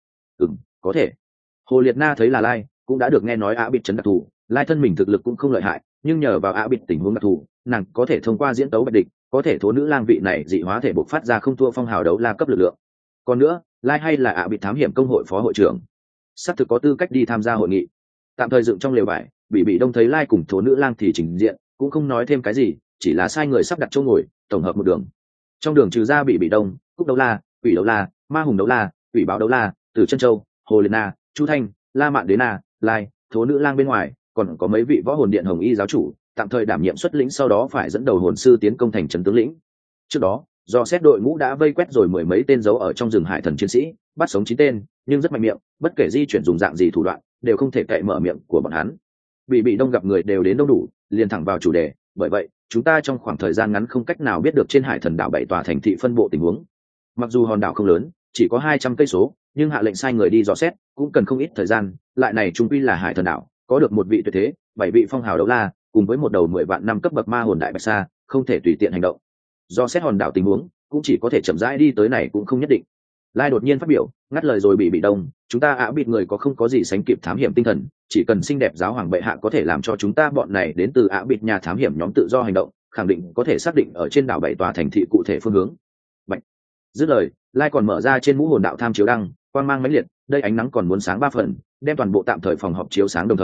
Có thể. Hồ Liệt Na thấy là Lai, cũng đã được nghe nói Á Bịt trấn đặc thù, Lai thân mình thực lực cũng không lợi hại, nhưng nhờ vào Á Bịt tình huống đặc thù, nàng có thể thông qua diễn tấu bạch địch, có thể Thố Nữ Lang vị này dị hóa thể bộc phát ra không thua phong hào đấu la cấp lực lượng. Còn nữa, Lai hay là Á Bịt thám hiểm công hội phó hội trưởng, sắp thực có tư cách đi tham gia hội nghị. Tạm thời dựng trong lều vải, bị đông thấy Lai cùng Thố Nữ Lang thì trình diện, cũng không nói thêm cái gì, chỉ là sai người sắp đặt chỗ ngồi, tổng hợp một đường. Trong đường trừ ra bị đông, Cúc Đấu La, Quỷ Đấu La, Ma Hùng Đấu La, Quỷ Báo Đấu La, Tử Chân Châu, Hồ Liệt Na, Chu Thanh, La Mạn Đế Na, Lai, Thố Nữ Lang bên ngoài, còn có mấy vị võ hồn điện hồng y giáo chủ, tạm thời đảm nhiệm xuất lĩnh, sau đó phải dẫn đầu hồn sư tiến công thành trấn tướng lĩnh. Trước đó, do xét đội ngũ đã vây quét rồi mười mấy tên giấu ở trong rừng hải thần chiến sĩ, bắt sống 9 tên, nhưng rất mạnh miệng, bất kể di chuyển dùng dạng gì thủ đoạn, đều không thể cậy mở miệng của bọn hắn. Bị đông gặp người đều đến đông đủ, liền thẳng vào chủ đề, bởi vậy, chúng ta trong khoảng thời gian ngắn không cách nào biết được trên hải thần đảo 7 tòa thành thị phân bộ tình huống. Mặc dù hòn đảo không lớn, chỉ có 200 cây số, nhưng hạ lệnh sai người đi dò xét, cũng cần không ít thời gian, lại này chung quy là hải thần đảo, có được một vị tuyệt thế, 7 vị phong hào đấu la, cùng với một đầu 10 vạn năm cấp bậc ma hồn đại bạch sa, không thể tùy tiện hành động. Do xét hòn đảo tình huống, cũng chỉ có thể chậm rãi đi tới này cũng không nhất định. Lai đột nhiên phát biểu, ngắt lời rồi bị đông, chúng ta Á Bịt người có không có gì sánh kịp thám hiểm tinh thần, chỉ cần xinh đẹp giáo hoàng bệ hạ có thể làm cho chúng ta bọn này đến từ Á Bịt nhà thám hiểm nhóm tự do hành động, khẳng định có thể xác định ở trên đảo 7 tòa thành thị cụ thể phương hướng. Bạch. Dứt lời, Lai còn mở ra trên mũ hồn đạo tham chiếu đăng, quang mang mãnh liệt, đây ánh nắng còn muốn sáng 3 phần, đem toàn bộ tạm thời phòng họp chiếu sáng đồng thời,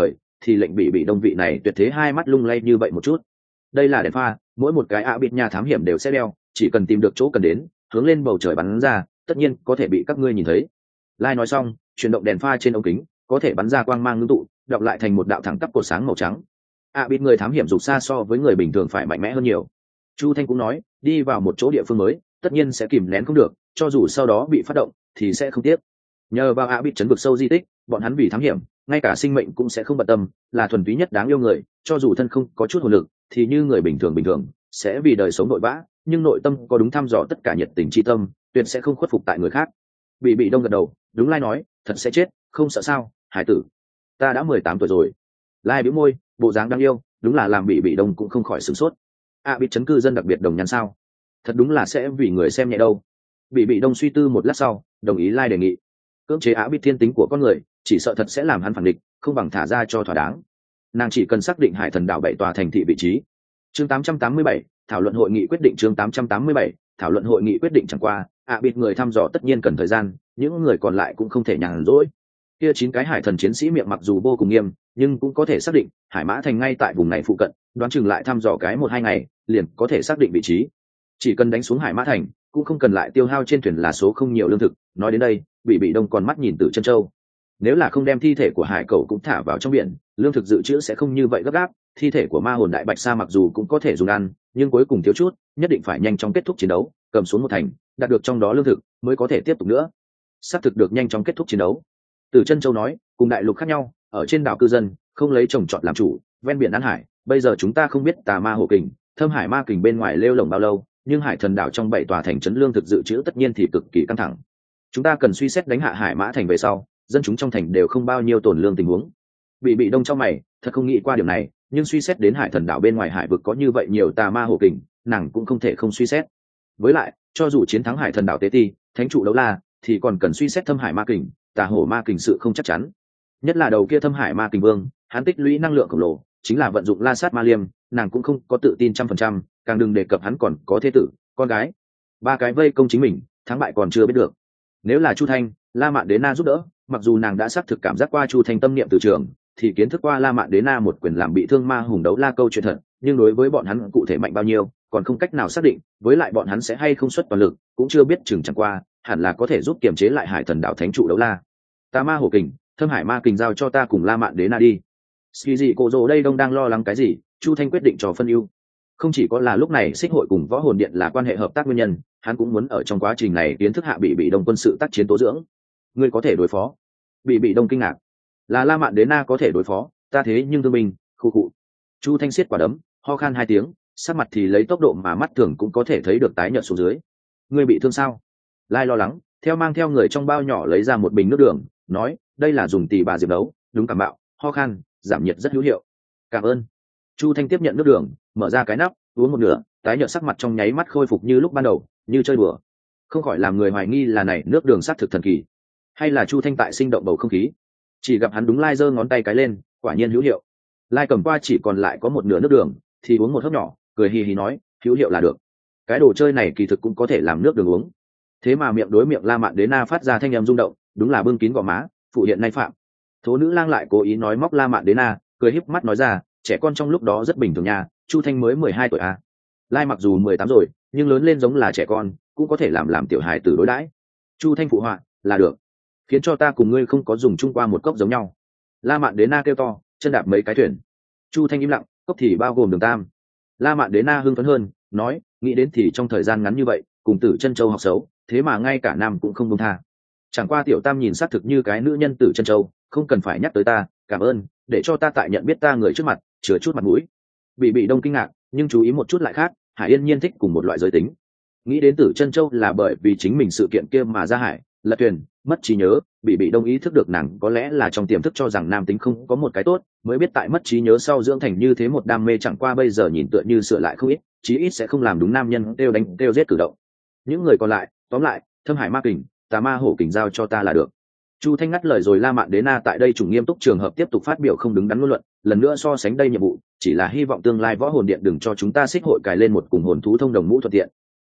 thì lệnh bị đông vị này tuyệt thế hai mắt lung lay như vậy một chút. Đây là đèn pha, mỗi một cái ạ bịt nhà thám hiểm đều sẽ đeo, chỉ cần tìm được chỗ cần đến, hướng lên bầu trời bắn ra, tất nhiên có thể bị các ngươi nhìn thấy. Lai nói xong, chuyển động đèn pha trên ống kính, có thể bắn ra quang mang ngưng tụ, đọc lại thành một đạo thẳng tắp cột sáng màu trắng. ạ bịt người thám hiểm dục xa so với người bình thường phải mạnh mẽ hơn nhiều. Chu Thanh cũng nói, đi vào một chỗ địa phương mới, tất nhiên sẽ kìm nén không được, cho dù sau đó bị phát động, thì sẽ không tiếc. Nhờ vào ạ bịt chấn vực sâu di tích, bọn hắn vì thám hiểm, ngay cả sinh mệnh cũng sẽ không bận tâm, là thuần túy nhất đáng yêu người, cho dù thân không có chút hồn lực, thì như người bình thường sẽ vì đời sống nội vã, nhưng nội tâm có đúng thăm dò tất cả nhiệt tình tri tâm, tuyệt sẽ không khuất phục tại người khác. Bị đông gật đầu, đúng Lai nói, thật sẽ chết, không sợ sao, hải tử. Ta đã 18 tuổi rồi. Lai bĩu môi, bộ dáng đáng yêu, đúng là làm bị đông cũng không khỏi sửng sốt. Bị chấn cư dân đặc biệt đồng nhắn sao? Thật đúng là sẽ vì người xem nhẹ đâu. Bị đông suy tư một lát sau, đồng ý Lai đề nghị. Cưỡng chế bị thiên tính của con người, chỉ sợ thật sẽ làm hắn phản địch, không bằng thả ra cho thỏa đáng. Nàng chỉ cần xác định hải thần đảo 7 tòa thành thị vị trí. Chương 887, thảo luận hội nghị quyết định. Chương 887, thảo luận hội nghị quyết định. Chẳng qua bịt người thăm dò tất nhiên cần thời gian, những người còn lại cũng không thể nhàn rỗi. Kia 9 cái hải thần chiến sĩ miệng mặc dù vô cùng nghiêm, nhưng cũng có thể xác định hải mã thành ngay tại vùng này phụ cận, đoán chừng lại thăm dò cái 1-2 ngày liền có thể xác định vị trí. Chỉ cần đánh xuống hải mã thành, cũng không cần lại tiêu hao trên thuyền là số không nhiều lương thực. Nói đến đây, bị đông còn mắt nhìn Tử Chân Châu. Nếu là không đem thi thể của hải cẩu cũng thả vào trong biển, lương thực dự trữ sẽ không như vậy gấp gáp. Thi thể của ma hồn đại bạch sa mặc dù cũng có thể dùng ăn, nhưng cuối cùng thiếu chút, nhất định phải nhanh chóng kết thúc chiến đấu, cầm xuống một thành, đạt được trong đó lương thực mới có thể tiếp tục nữa. Xác thực được nhanh chóng kết thúc chiến đấu. Tử Chân Châu nói, cùng đại lục khác nhau, ở trên đảo cư dân không lấy trồng trọt làm chủ, ven biển ăn hải. Bây giờ chúng ta không biết tà ma hổ kình, thâm hải ma kình bên ngoài lêu lồng bao lâu, nhưng hải thần đảo trong 7 tòa thành trấn lương thực dự trữ tất nhiên thì cực kỳ căng thẳng. Chúng ta cần suy xét đánh hạ hải mã thành về sau, dân chúng trong thành đều không bao nhiêu tổn lương tình huống. Bị đông trong mày, thật không nghĩ qua điều này, nhưng suy xét đến hải thần đảo bên ngoài hải vực có như vậy nhiều tà ma hổ kình, nàng cũng không thể không suy xét. Với lại, cho dù chiến thắng hải thần đảo tế ti, thánh trụ đấu la, thì còn cần suy xét thâm hải ma kình, tà hổ ma kình sự không chắc chắn. Nhất là đầu kia thâm hải ma kình vương, hắn tích lũy năng lượng khổng lồ, chính là vận dụng la sát ma liêm, nàng cũng không có tự tin 100%, càng đừng đề cập hắn còn có thế tử, con gái. 3 cái vây công chính mình, thắng bại còn chưa biết được. Nếu là Chu Thanh, La Mạn Đế Na giúp đỡ, mặc dù nàng đã xác thực cảm giác qua Chu Thanh tâm niệm từ trường, thì kiến thức qua La Mạn Đế Na một quyền làm bị thương ma hùng đấu la câu chuyện thật, nhưng đối với bọn hắn cụ thể mạnh bao nhiêu, còn không cách nào xác định, với lại bọn hắn sẽ hay không xuất toàn lực, cũng chưa biết chừng chẳng qua, hẳn là có thể giúp kiềm chế lại hải thần đảo thánh trụ đấu la. Ta ma hổ kình, thâm hải ma kình giao cho ta cùng La Mạn Đế Na đi. Ski gì cổ rồ đây đông đang lo lắng cái gì, Chu Thanh quyết định cho phân ưu. Không chỉ có là lúc này xích hội cùng võ hồn điện là quan hệ hợp tác nguyên nhân, hắn cũng muốn ở trong quá trình này kiến thức hạ bị đông quân sự tác chiến tố dưỡng. Ngươi có thể đối phó? Bị đông kinh ngạc. Là La Mạn Đế Na có thể đối phó, ta thế nhưng thương binh, khu cụ. Chu Thanh siết quả đấm, ho khan 2 tiếng, sắc mặt thì lấy tốc độ mà mắt thường cũng có thể thấy được tái nhợt xuống dưới. Ngươi bị thương sao? Lai lo lắng, mang theo người trong bao nhỏ lấy ra một bình nước đường, nói, đây là dùng tỳ bà diệp đấu, đúng cảm bạo, ho khan, giảm nhiệt rất hữu hiệu. Cảm ơn. Chu Thanh tiếp nhận nước đường, mở ra cái nắp, uống một nửa, tái nhợt sắc mặt trong nháy mắt khôi phục như lúc ban đầu, như chơi đùa. Không khỏi làm người hoài nghi là này nước đường sát thực thần kỳ, hay là Chu Thanh tại sinh động bầu không khí. Chỉ gặp hắn đúng Lai giơ ngón tay cái lên, quả nhiên hữu hiệu. Lai cầm qua chỉ còn lại có một nửa nước đường, thì uống một hớp nhỏ, cười hì hì nói, hữu hiệu là được. Cái đồ chơi này kỳ thực cũng có thể làm nước đường uống. Thế mà miệng đối miệng La Mạn Đế Na phát ra thanh âm rung động, đúng là bưng kín gò má, phụ hiện nay phạm. Thố nữ lang lại cố ý nói móc La Mạn Đế Na, cười híp mắt nói ra, trẻ con trong lúc đó rất bình thường nha, Chu Thanh mới 12 tuổi à. Lai mặc dù 18 rồi, nhưng lớn lên giống là trẻ con, cũng có thể làm tiểu hài tử đối đãi. Chu Thanh phụ họa, là được. Khiến cho ta cùng ngươi không có dùng chung qua một cốc giống nhau. La Mạn Đế Na kêu to, chân đạp mấy cái thuyền. Chu Thanh im lặng, cốc thì bao gồm đường tam. La Mạn Đế Na hưng phấn hơn, nói, nghĩ đến thì trong thời gian ngắn như vậy, cùng Tử Chân Châu học xấu, thế mà ngay cả nam cũng không buông tha. Chẳng qua tiểu tam nhìn xác thực như cái nữ nhân Tử Chân Châu, không cần phải nhắc tới ta, cảm ơn, để cho ta tại nhận biết ta người trước mặt, chừa chút mặt mũi. Bị đông kinh ngạc, nhưng chú ý một chút lại khác, Hải Yên Nhiên thích cùng một loại giới tính. Nghĩ đến Tử Chân Châu là bởi vì chính mình sự kiện kia mà ra hải, lật thuyền, mất trí nhớ, bị đông ý thức được nàng có lẽ là trong tiềm thức cho rằng nam tính không có một cái tốt, mới biết tại mất trí nhớ sau dưỡng thành như thế một đam mê, chẳng qua bây giờ nhìn tựa như sửa lại không ít, chí ít sẽ không làm đúng nam nhân kêu đánh kêu giết cử động. Những người còn lại, tóm lại, thâm hải ma kình, tà ma hổ kình giao cho ta là được. Chu Thanh ngắt lời rồi. La Mạn Đế Na tại đây chủ nghiêm túc trường hợp tiếp tục phát biểu không đứng đắn ngôn luận, lần nữa so sánh đây nhiệm vụ, chỉ là hy vọng tương lai võ hồn điện đừng cho chúng ta xích hội cài lên một cùng hồn thú thông đồng mũ thuận tiện.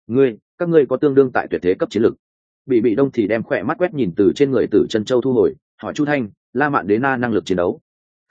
Các ngươi có tương đương tại tuyệt thế cấp chiến lực. Bị đông thì đem khỏe mắt quét nhìn từ trên người Tử Chân Châu thu hồi, hỏi Chu Thanh, La Mạn Đế Na năng lực chiến đấu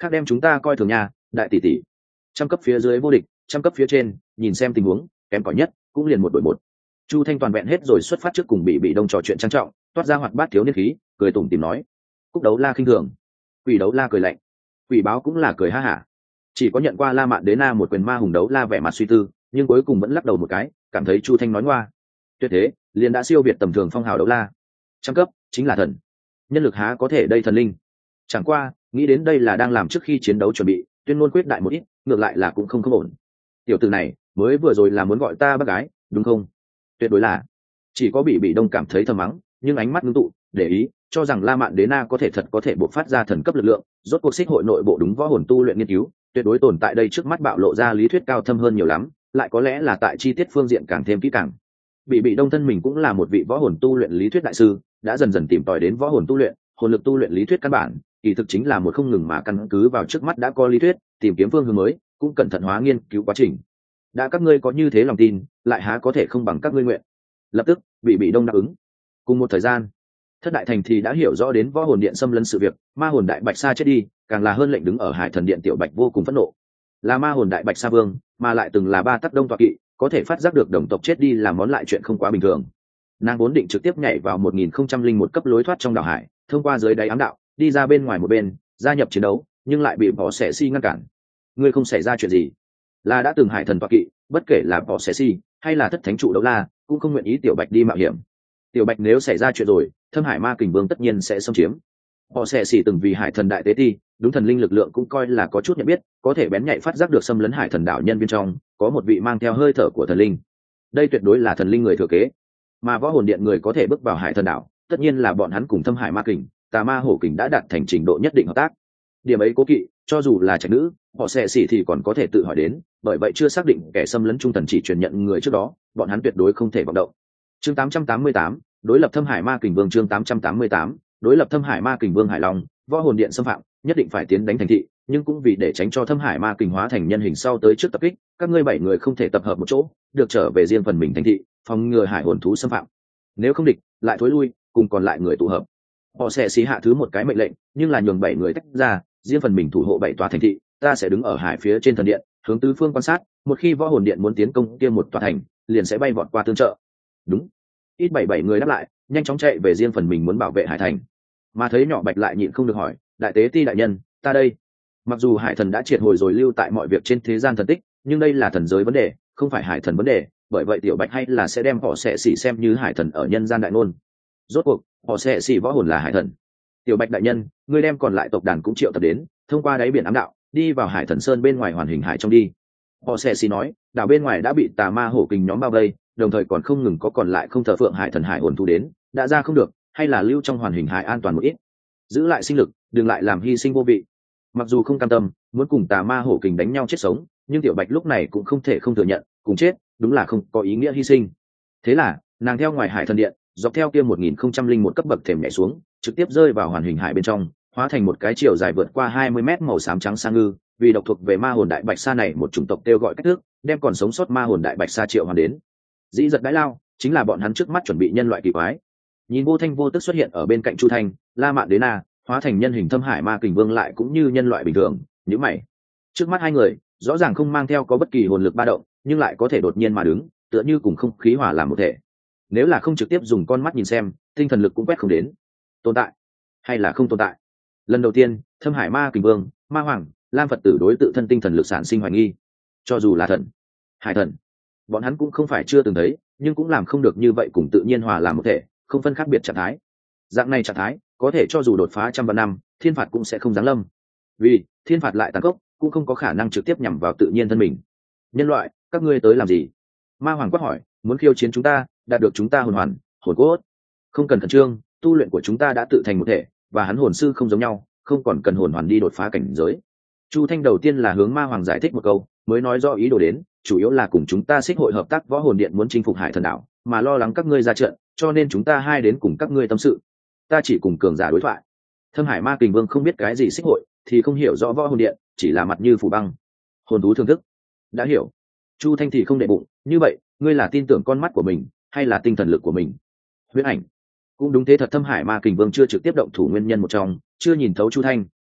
khác đem chúng ta coi thường nhà đại tỷ tỷ. Trăm cấp phía dưới vô địch, trăm cấp phía trên nhìn xem tình huống kém cỏi nhất cũng liền 1-1. Chu Thanh toàn vẹn hết rồi xuất phát trước cùng bị đông trò chuyện trang trọng, toát ra hoạt bát thiếu niên khí, cười tủm tỉm nói. Cúc Đấu La khinh thường, Quỷ Đấu La cười lạnh, Quỷ Báo cũng là cười ha hả. Chỉ có nhận qua La Mạn Đế Na một quyền Ma Hùng Đấu La vẻ mặt suy tư, nhưng cuối cùng vẫn lắc đầu một cái, cảm thấy Chu Thanh nói ngoa. Tuyệt thế, liền đã siêu việt tầm thường phong hào Đấu La. Trăm cấp chính là thần, nhân lực há có thể đây thần linh. Chẳng qua, nghĩ đến đây là đang làm trước khi chiến đấu chuẩn bị, tuyên ngôn quyết đại một ít, ngược lại là cũng không ổn. Tiểu tử này, mới vừa rồi là muốn gọi ta bác gái, đúng không? Tuyệt đối là. Chỉ có bị đông cảm thấy thầm mắng, nhưng ánh mắt ngưng tụ, để ý, cho rằng La Mạn Đế Na có thể bộc phát ra thần cấp lực lượng, rốt cuộc xích hội nội bộ đúng võ hồn tu luyện nghiên cứu, tuyệt đối tồn tại đây trước mắt bạo lộ ra lý thuyết cao thâm hơn nhiều lắm, lại có lẽ là tại chi tiết phương diện càng thêm kỹ càng. Bị đông thân mình cũng là một vị võ hồn tu luyện lý thuyết đại sư, đã dần dần tìm tòi đến võ hồn tu luyện, hồn lực tu luyện lý thuyết căn bản, kỳ thực chính là một không ngừng mà căn cứ vào trước mắt đã có lý thuyết, tìm kiếm phương hướng mới, cũng cẩn thận hóa nghiên cứu quá trình. Đã các ngươi có như thế lòng tin, lại há có thể không bằng các ngươi nguyện. Lập tức bị đông đáp ứng. Cùng một thời gian, Thất Đại Thành thì đã hiểu rõ đến võ hồn điện xâm lấn sự việc, ma hồn đại bạch sa chết đi, càng là hơn lệnh đứng ở Hải Thần Điện tiểu bạch vô cùng phẫn nộ. Là ma hồn đại bạch sa vương, mà lại từng là ba tắc đông tọa kỵ, có thể phát giác được đồng tộc chết đi là món lại chuyện không quá bình thường. Nàng vốn định trực tiếp nhảy vào 1001 cấp lối thoát trong đảo hải, thông qua dưới đáy ám đạo, đi ra bên ngoài một bên, gia nhập chiến đấu, nhưng lại bị Võ Sẻ Si ngăn cản. Ngươi không xảy ra chuyện gì? Là đã từng Hải Thần tọa kỵ, bất kể là Võ Sẻ Si hay là Thất Thánh trụ Đấu La, cũng không nguyện ý tiểu bạch đi mạo hiểm. Tiểu bạch nếu xảy ra chuyện rồi, Thâm Hải Ma Kình Vương tất nhiên sẽ xâm chiếm. Họ sẽ xỉ từng vì Hải Thần đại tế ti, đúng thần linh lực lượng cũng coi là có chút nhận biết, có thể bén nhạy phát giác được xâm lấn Hải Thần đảo nhân bên trong có một vị mang theo hơi thở của thần linh. Đây tuyệt đối là thần linh người thừa kế, mà võ hồn điện người có thể bước vào Hải Thần đảo, tất nhiên là bọn hắn cùng Thâm Hải Ma Kình, Tà Ma Hổ Kình đã đạt thành trình độ nhất định hợp tác. Điểm ấy cố kỵ, cho dù là trạch nữ, họ sẽ xỉ thì còn có thể tự hỏi đến, bởi vậy chưa xác định kẻ xâm lấn trung thần chỉ truyền nhận người trước đó, bọn hắn tuyệt đối không thể vọng động. Chương 888, đối lập Thâm Hải Ma Kình Vương. Chương 888, đối lập Thâm Hải Ma Kình Vương Hải Long, võ hồn điện xâm phạm, nhất định phải tiến đánh thành thị, nhưng cũng vì để tránh cho Thâm Hải Ma Kình hóa thành nhân hình sau tới trước tập kích, các ngươi 7 người không thể tập hợp một chỗ, được trở về riêng phần mình thành thị, phòng ngừa hải hồn thú xâm phạm. Nếu không địch, lại thối lui, cùng còn lại người tụ hợp. Họ sẽ xí hạ thứ một cái mệnh lệnh, nhưng là nhường 7 người tách ra, riêng phần mình thủ hộ 7 tòa thành thị, ta sẽ đứng ở hải phía trên thần điện, hướng tứ phương quan sát, một khi võ hồn điện muốn tiến công kia một tòa thành, liền sẽ bay vọt qua tương trợ. Đúng. Ít 7 người đáp lại, nhanh chóng chạy về riêng phần mình muốn bảo vệ hải thành. Mà thấy nhỏ bạch lại nhịn không được hỏi, đại tế ti đại nhân, ta đây. Mặc dù hải thần đã triệt hồi rồi lưu tại mọi việc trên thế gian thần tích, nhưng đây là thần giới vấn đề, không phải hải thần vấn đề, bởi vậy tiểu bạch hay là sẽ đem họ sẽ xỉ xem như hải thần ở nhân gian đại ngôn. Rốt cuộc họ sẽ xỉ võ hồn là hải thần. Tiểu bạch đại nhân, ngươi đem còn lại tộc đàn cũng triệu tập đến, thông qua đáy biển ám đạo, đi vào hải thần sơn bên ngoài hoàn hình hải trong đi. Họ sẽ xỉ nói, đảo bên ngoài đã bị Tà Ma Hổ Kình nhóm bao vây, đồng thời còn không ngừng có còn lại không thờ phượng hải thần hải hồn thú đến, đã ra không được, hay là lưu trong hoàn hình hải an toàn một ít, giữ lại sinh lực, đừng lại làm hy sinh vô vị. Mặc dù không cam tâm muốn cùng Tà Ma Hổ Kình đánh nhau chết sống, nhưng tiểu bạch lúc này cũng không thể không thừa nhận, cùng chết đúng là không có ý nghĩa hy sinh. Thế là nàng theo ngoài hải thần điện, dọc theo kia 1001 cấp bậc thềm nhảy xuống, trực tiếp rơi vào hoàn hình hải bên trong, hóa thành một cái chiều dài vượt qua 20 mét màu xám trắng sa ngư. Vì độc thuộc về ma hồn đại bạch sa này một chủng tộc kêu gọi cách thức, đem còn sống sót ma hồn đại bạch sa triệu hoàn đến. Dĩ giật đái lao chính là bọn hắn trước mắt chuẩn bị nhân loại kỳ quái. Nhìn vô thanh vô tức xuất hiện ở bên cạnh Chu Thanh, La Mạn Đế Na hóa thành nhân hình Thâm Hải Ma Kình Vương lại cũng như nhân loại bình thường. Nhíu mày, trước mắt hai người rõ ràng không mang theo có bất kỳ hồn lực ba động, nhưng lại có thể đột nhiên mà đứng, tựa như cùng không khí hòa làm một thể. Nếu là không trực tiếp dùng con mắt nhìn xem, tinh thần lực cũng quét không đến. Tồn tại hay là không tồn tại? Lần đầu tiên, Thâm Hải Ma Kình Vương, Ma Hoàng, Lam Phật tử đối tự thân tinh thần lực sản sinh hoài nghi. Cho dù là thần, hải thần, bọn hắn cũng không phải chưa từng thấy, nhưng cũng làm không được như vậy cùng tự nhiên hòa làm một thể, không phân khác biệt trạng thái. Dạng này trạng thái có thể cho dù đột phá trăm vạn năm, thiên phạt cũng sẽ không giáng lâm, vì thiên phạt lại tàn khốc, cũng không có khả năng trực tiếp nhằm vào tự nhiên thân mình. Nhân loại, các ngươi tới làm gì? Ma Hoàng quát hỏi, muốn khiêu chiến chúng ta, đạt được chúng ta hồn hoàn, hồn cốt. Không cần khẩn trương, tu luyện của chúng ta đã tự thành một thể, và hắn hồn sư không giống nhau, không còn cần hồn hoàn đi đột phá cảnh giới. Chu Thanh đầu tiên là hướng Ma Hoàng giải thích một câu, mới nói rõ ý đồ đến, chủ yếu là cùng chúng ta xích hội hợp tác võ hồn điện muốn chinh phục hải thần đảo, mà lo lắng các ngươi ra trận, cho nên chúng ta hai đến cùng các ngươi tâm sự. Ta chỉ cùng cường giả đối thoại. Thâm Hải Ma Kình Vương không biết cái gì xích hội, thì không hiểu rõ võ hồn điện, chỉ là mặt như phủ băng. Hồn thú thương thức, đã hiểu. Chu Thanh thì không để bụng, như vậy, ngươi là tin tưởng con mắt của mình, hay là tinh thần lực của mình? Huyễn ảnh, cũng đúng thế thật. Thâm Hải Ma Kình Vương chưa trực tiếp động thủ nguyên nhân một trong, chưa nhìn thấu Chu Thanh,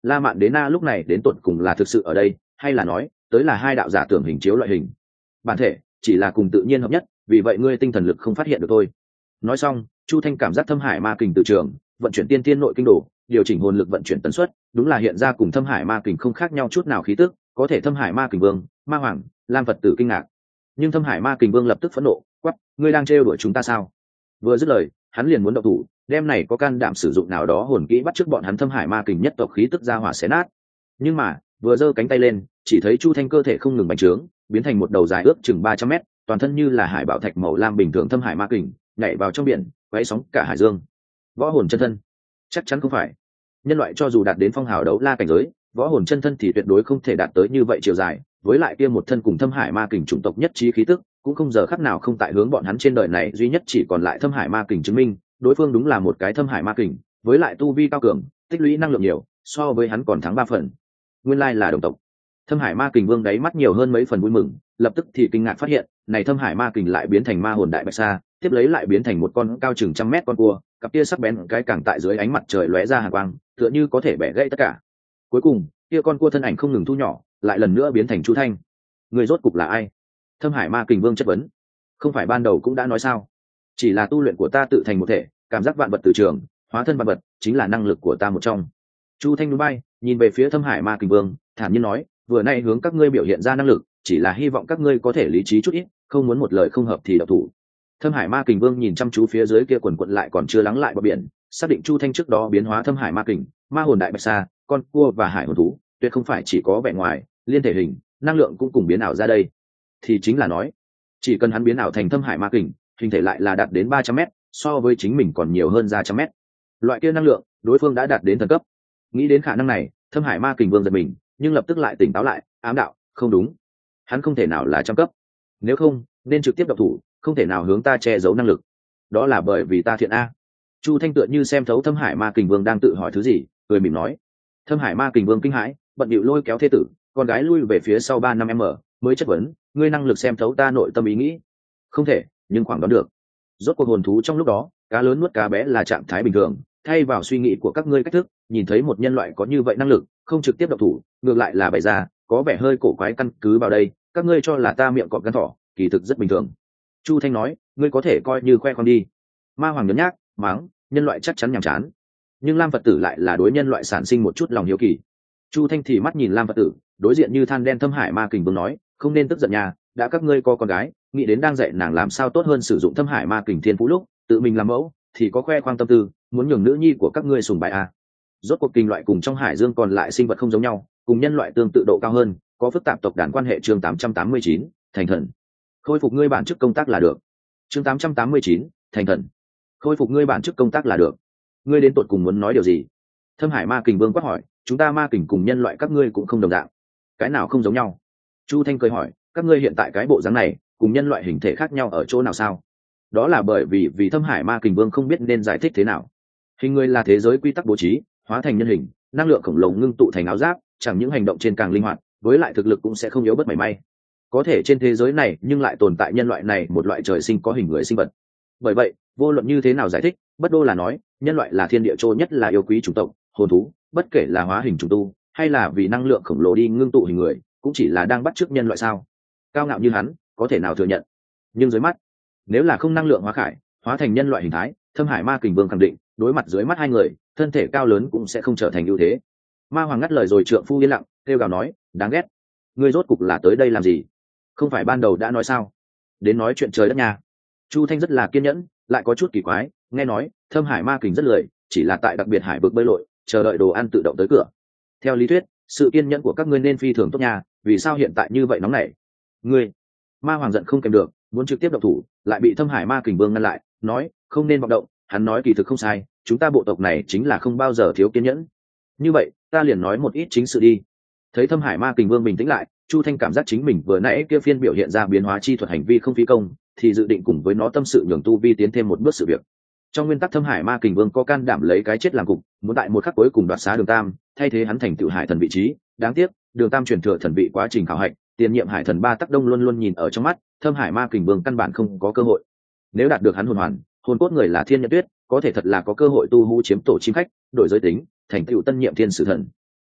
La Mạn Đế Na lúc này đến tột cùng là thực sự ở đây, hay là nói tới là hai đạo giả tưởng hình chiếu loại hình bản thể, chỉ là cùng tự nhiên hợp nhất, vì vậy ngươi tinh thần lực không phát hiện được thôi. Nói xong, Chu Thanh cảm giác thâm hải ma kình từ trường vận chuyển tiên tiên nội kinh đồ, điều chỉnh hồn lực vận chuyển tần suất, đúng là hiện ra cùng thâm hải ma kình không khác nhau chút nào khí tức, có thể thâm hải ma kình vương, ma hoàng, Lam Phật tử kinh ngạc. Nhưng thâm hải ma kình vương lập tức phẫn nộ, quát: ngươi đang trêu đuổi chúng ta sao? Vừa dứt lời, hắn liền muốn động thủ, đem này có can đảm sử dụng nào đó hồn kỹ bắt trước bọn hắn thâm hải ma kình nhất tộc khí tức ra hỏa xé nát. Nhưng mà vừa giơ cánh tay lên, chỉ thấy Chu Thanh cơ thể không ngừng bành trướng, biến thành một đầu dài ước chừng 300 mét, toàn thân như là hải bảo thạch màu lam bình thường thâm hải ma kình, nhảy vào trong biển, quấy sóng cả hải dương. Võ hồn chân thân? Chắc chắn không phải. Nhân loại cho dù đạt đến phong hào đấu la cảnh giới, võ hồn chân thân thì tuyệt đối không thể đạt tới như vậy chiều dài, với lại kia một thân cùng thâm hải ma kình chủng tộc nhất trí khí tức, cũng không giờ khắc nào không tại hướng bọn hắn trên đời này duy nhất chỉ còn lại thâm hải ma kình chứng minh, đối phương đúng là một cái thâm hải ma kình, với lại tu vi cao cường, tích lũy năng lượng nhiều, so với hắn còn thắng 3 phần. Nguyên lai là đồng tộc. Thâm hải ma kình vương đáy mắt nhiều hơn mấy phần vui mừng, lập tức thì kinh ngạc phát hiện, này thâm hải ma kình lại biến thành ma hồn đại bạch sa, tiếp lấy lại biến thành một con cao chừng 100 mét con cua, cặp kia sắc bén cái càng tại dưới ánh mặt trời lóe ra hàn quang, tựa như có thể bẻ gãy tất cả. Cuối cùng, kia con cua thân ảnh không ngừng thu nhỏ, lại lần nữa biến thành Chu Thanh. Người rốt cục là ai? Thâm hải ma kình vương chất vấn. Không phải ban đầu cũng đã nói sao? Chỉ là tu luyện của ta tự thành một thể, cảm giác vạn vật từ trường, hóa thân vạn vật, chính là năng lực của ta một trong. Chu Thanh núi bay, nhìn về phía thâm hải ma kình vương, thản nhiên nói, vừa nay hướng các ngươi biểu hiện ra năng lực, chỉ là hy vọng các ngươi có thể lý trí chút ít, không muốn một lời không hợp thì độc thủ. Thâm hải ma kình vương nhìn chăm chú phía dưới kia quần quận lại còn chưa lắng lại bờ biển, xác định Chu Thanh trước đó biến hóa thâm hải ma kình, ma hồn đại bạch sa, con cua và hải hồn thú, tuyệt không phải chỉ có vẻ ngoài, liên thể hình, năng lượng cũng cùng biến ảo ra đây. Thì chính là nói, chỉ cần hắn biến ảo thành thâm hải ma kình, hình thể lại là đạt đến 300 mét, so với chính mình còn nhiều hơn ra 100 mét. Loại kia năng lượng, đối phương đã đạt đến thần cấp. Nghĩ đến khả năng này, thâm hải ma kình vương giật mình, nhưng lập tức lại tỉnh táo lại, ám đạo, không đúng, hắn không thể nào là trăm cấp, nếu không nên trực tiếp độc thủ, không thể nào hướng ta che giấu năng lực, đó là bởi vì ta thiện a. Chu Thanh tựa như xem thấu thâm hải ma kình vương đang tự hỏi thứ gì, cười mỉm nói. Thâm hải ma kình vương kinh hãi, bận điệu lôi kéo thê tử, con gái lui về phía sau 3-5 m, mới chất vấn, ngươi năng lực xem thấu ta nội tâm ý nghĩ? Không thể, nhưng khoảng đoán được. Rốt cuộc hồn thú trong lúc đó, cá lớn nuốt cá bé là trạng thái bình thường, thay vào suy nghĩ của các ngươi cách thức, nhìn thấy một nhân loại có như vậy năng lực, không trực tiếp độc thủ, ngược lại là bày ra, có vẻ hơi cổ quái, căn cứ vào đây, các ngươi cho là ta miệng cọp gan thỏ, kỳ thực rất bình thường. Chu Thanh nói, ngươi có thể coi như khoe khoang đi. Ma hoàng nhấn nhác, mắng, nhân loại chắc chắn nhàm chán. Nhưng Lam Phật tử lại là đối nhân loại sản sinh một chút lòng hiếu kỳ. Chu Thanh thì mắt nhìn Lam Phật tử, đối diện như than đen thâm hải ma kình vương nói, không nên tức giận nhà, đã các ngươi có con gái, nghĩ đến đang dạy nàng làm sao tốt hơn sử dụng thâm hải ma kình thiên phú lúc tự mình làm mẫu, thì có khoe khoang tâm tư, muốn nhường nữ nhi của các ngươi sùng bái à. Rốt cuộc kình loại cùng trong hải dương còn lại sinh vật không giống nhau, cùng nhân loại tương tự độ cao hơn, có phức tạp tộc đàn quan hệ. Chương 889, thành thần. Khôi phục ngươi bản chức công tác là được. Chương 889, thành thần. Khôi phục ngươi bản chức công tác là được. Ngươi đến tột cùng muốn nói điều gì? Thâm hải ma kình vương quát hỏi, chúng ta ma kình cùng nhân loại các ngươi cũng không đồng dạng. Cái nào không giống nhau? Chu Thanh cười hỏi, các ngươi hiện tại cái bộ dáng này cùng nhân loại hình thể khác nhau ở chỗ nào sao? Đó là bởi vì thâm hải ma kình vương không biết nên giải thích thế nào. Hình người là thế giới quy tắc bố trí, hóa thành nhân hình, năng lượng khổng lồ ngưng tụ thành áo giáp, chẳng những hành động trên càng linh hoạt, với lại thực lực cũng sẽ không yếu bất mảy may. Có thể trên thế giới này nhưng lại tồn tại nhân loại này một loại trời sinh có hình người sinh vật. Bởi vậy, vô luận như thế nào giải thích, bất đô là nói, nhân loại là thiên địa trô nhất là yêu quý chủng tộc, hồn thú, bất kể là hóa hình chủng tu, hay là vì năng lượng khổng lồ đi ngưng tụ hình người, cũng chỉ là đang bắt chước nhân loại sao? Cao ngạo như hắn, có thể nào thừa nhận? Nhưng dưới mắt, nếu là không năng lượng hóa khải, hóa thành nhân loại hình thái, thâm hải ma kình vương khẳng định, đối mặt dưới mắt hai người, thân thể cao lớn cũng sẽ không trở thành ưu thế. Ma hoàng ngắt lời rồi, trượng phu yên lặng, kêu gào nói, đáng ghét, ngươi rốt cục là tới đây làm gì? Không phải ban đầu đã nói sao? Đến nói chuyện trời đất nhà. Chu Thanh rất là kiên nhẫn, lại có chút kỳ quái, nghe nói thâm hải ma kình rất lười, chỉ là tại đặc biệt hải vực bơi lội, chờ đợi đồ ăn tự động tới cửa. Theo lý thuyết, sự kiên nhẫn của các ngươi nên phi thường tốt nha, vì sao hiện tại như vậy nóng nảy? Ngươi! Ma hoàng giận không kèm được, muốn trực tiếp động thủ, lại bị thâm hải ma kình vương ngăn lại, nói, không nên vọng động. Hắn nói kỳ thực không sai, chúng ta bộ tộc này chính là không bao giờ thiếu kiên nhẫn. Như vậy, ta liền nói một ít chính sự đi. Thấy thâm hải ma kình vương bình tĩnh lại, Chu Thanh cảm giác chính mình vừa nãy kia phiên biểu hiện ra biến hóa chi thuật hành vi không phi công, thì dự định cùng với nó tâm sự nhường tu vi tiến thêm một bước sự việc. Trong nguyên tắc thâm hải ma kình vương có can đảm lấy cái chết làm cục, muốn tại một khắc cuối cùng đoạt xá Đường Tam, thay thế hắn thành tựu hải thần vị trí. Đáng tiếc, Đường Tam truyền thừa thần vị quá trình khảo hạch, tiền nhiệm hải thần Ba Tắc Đông luôn luôn nhìn ở trong mắt, thâm hải ma kình vương căn bản không có cơ hội. Nếu đạt được hắn hồn hoàn, hồn cốt người là Thiên Nhật Tuyết, có thể thật là có cơ hội tu hú chiếm tổ chim khách, đổi giới tính, thành tựu tân nhiệm thiên sử thần.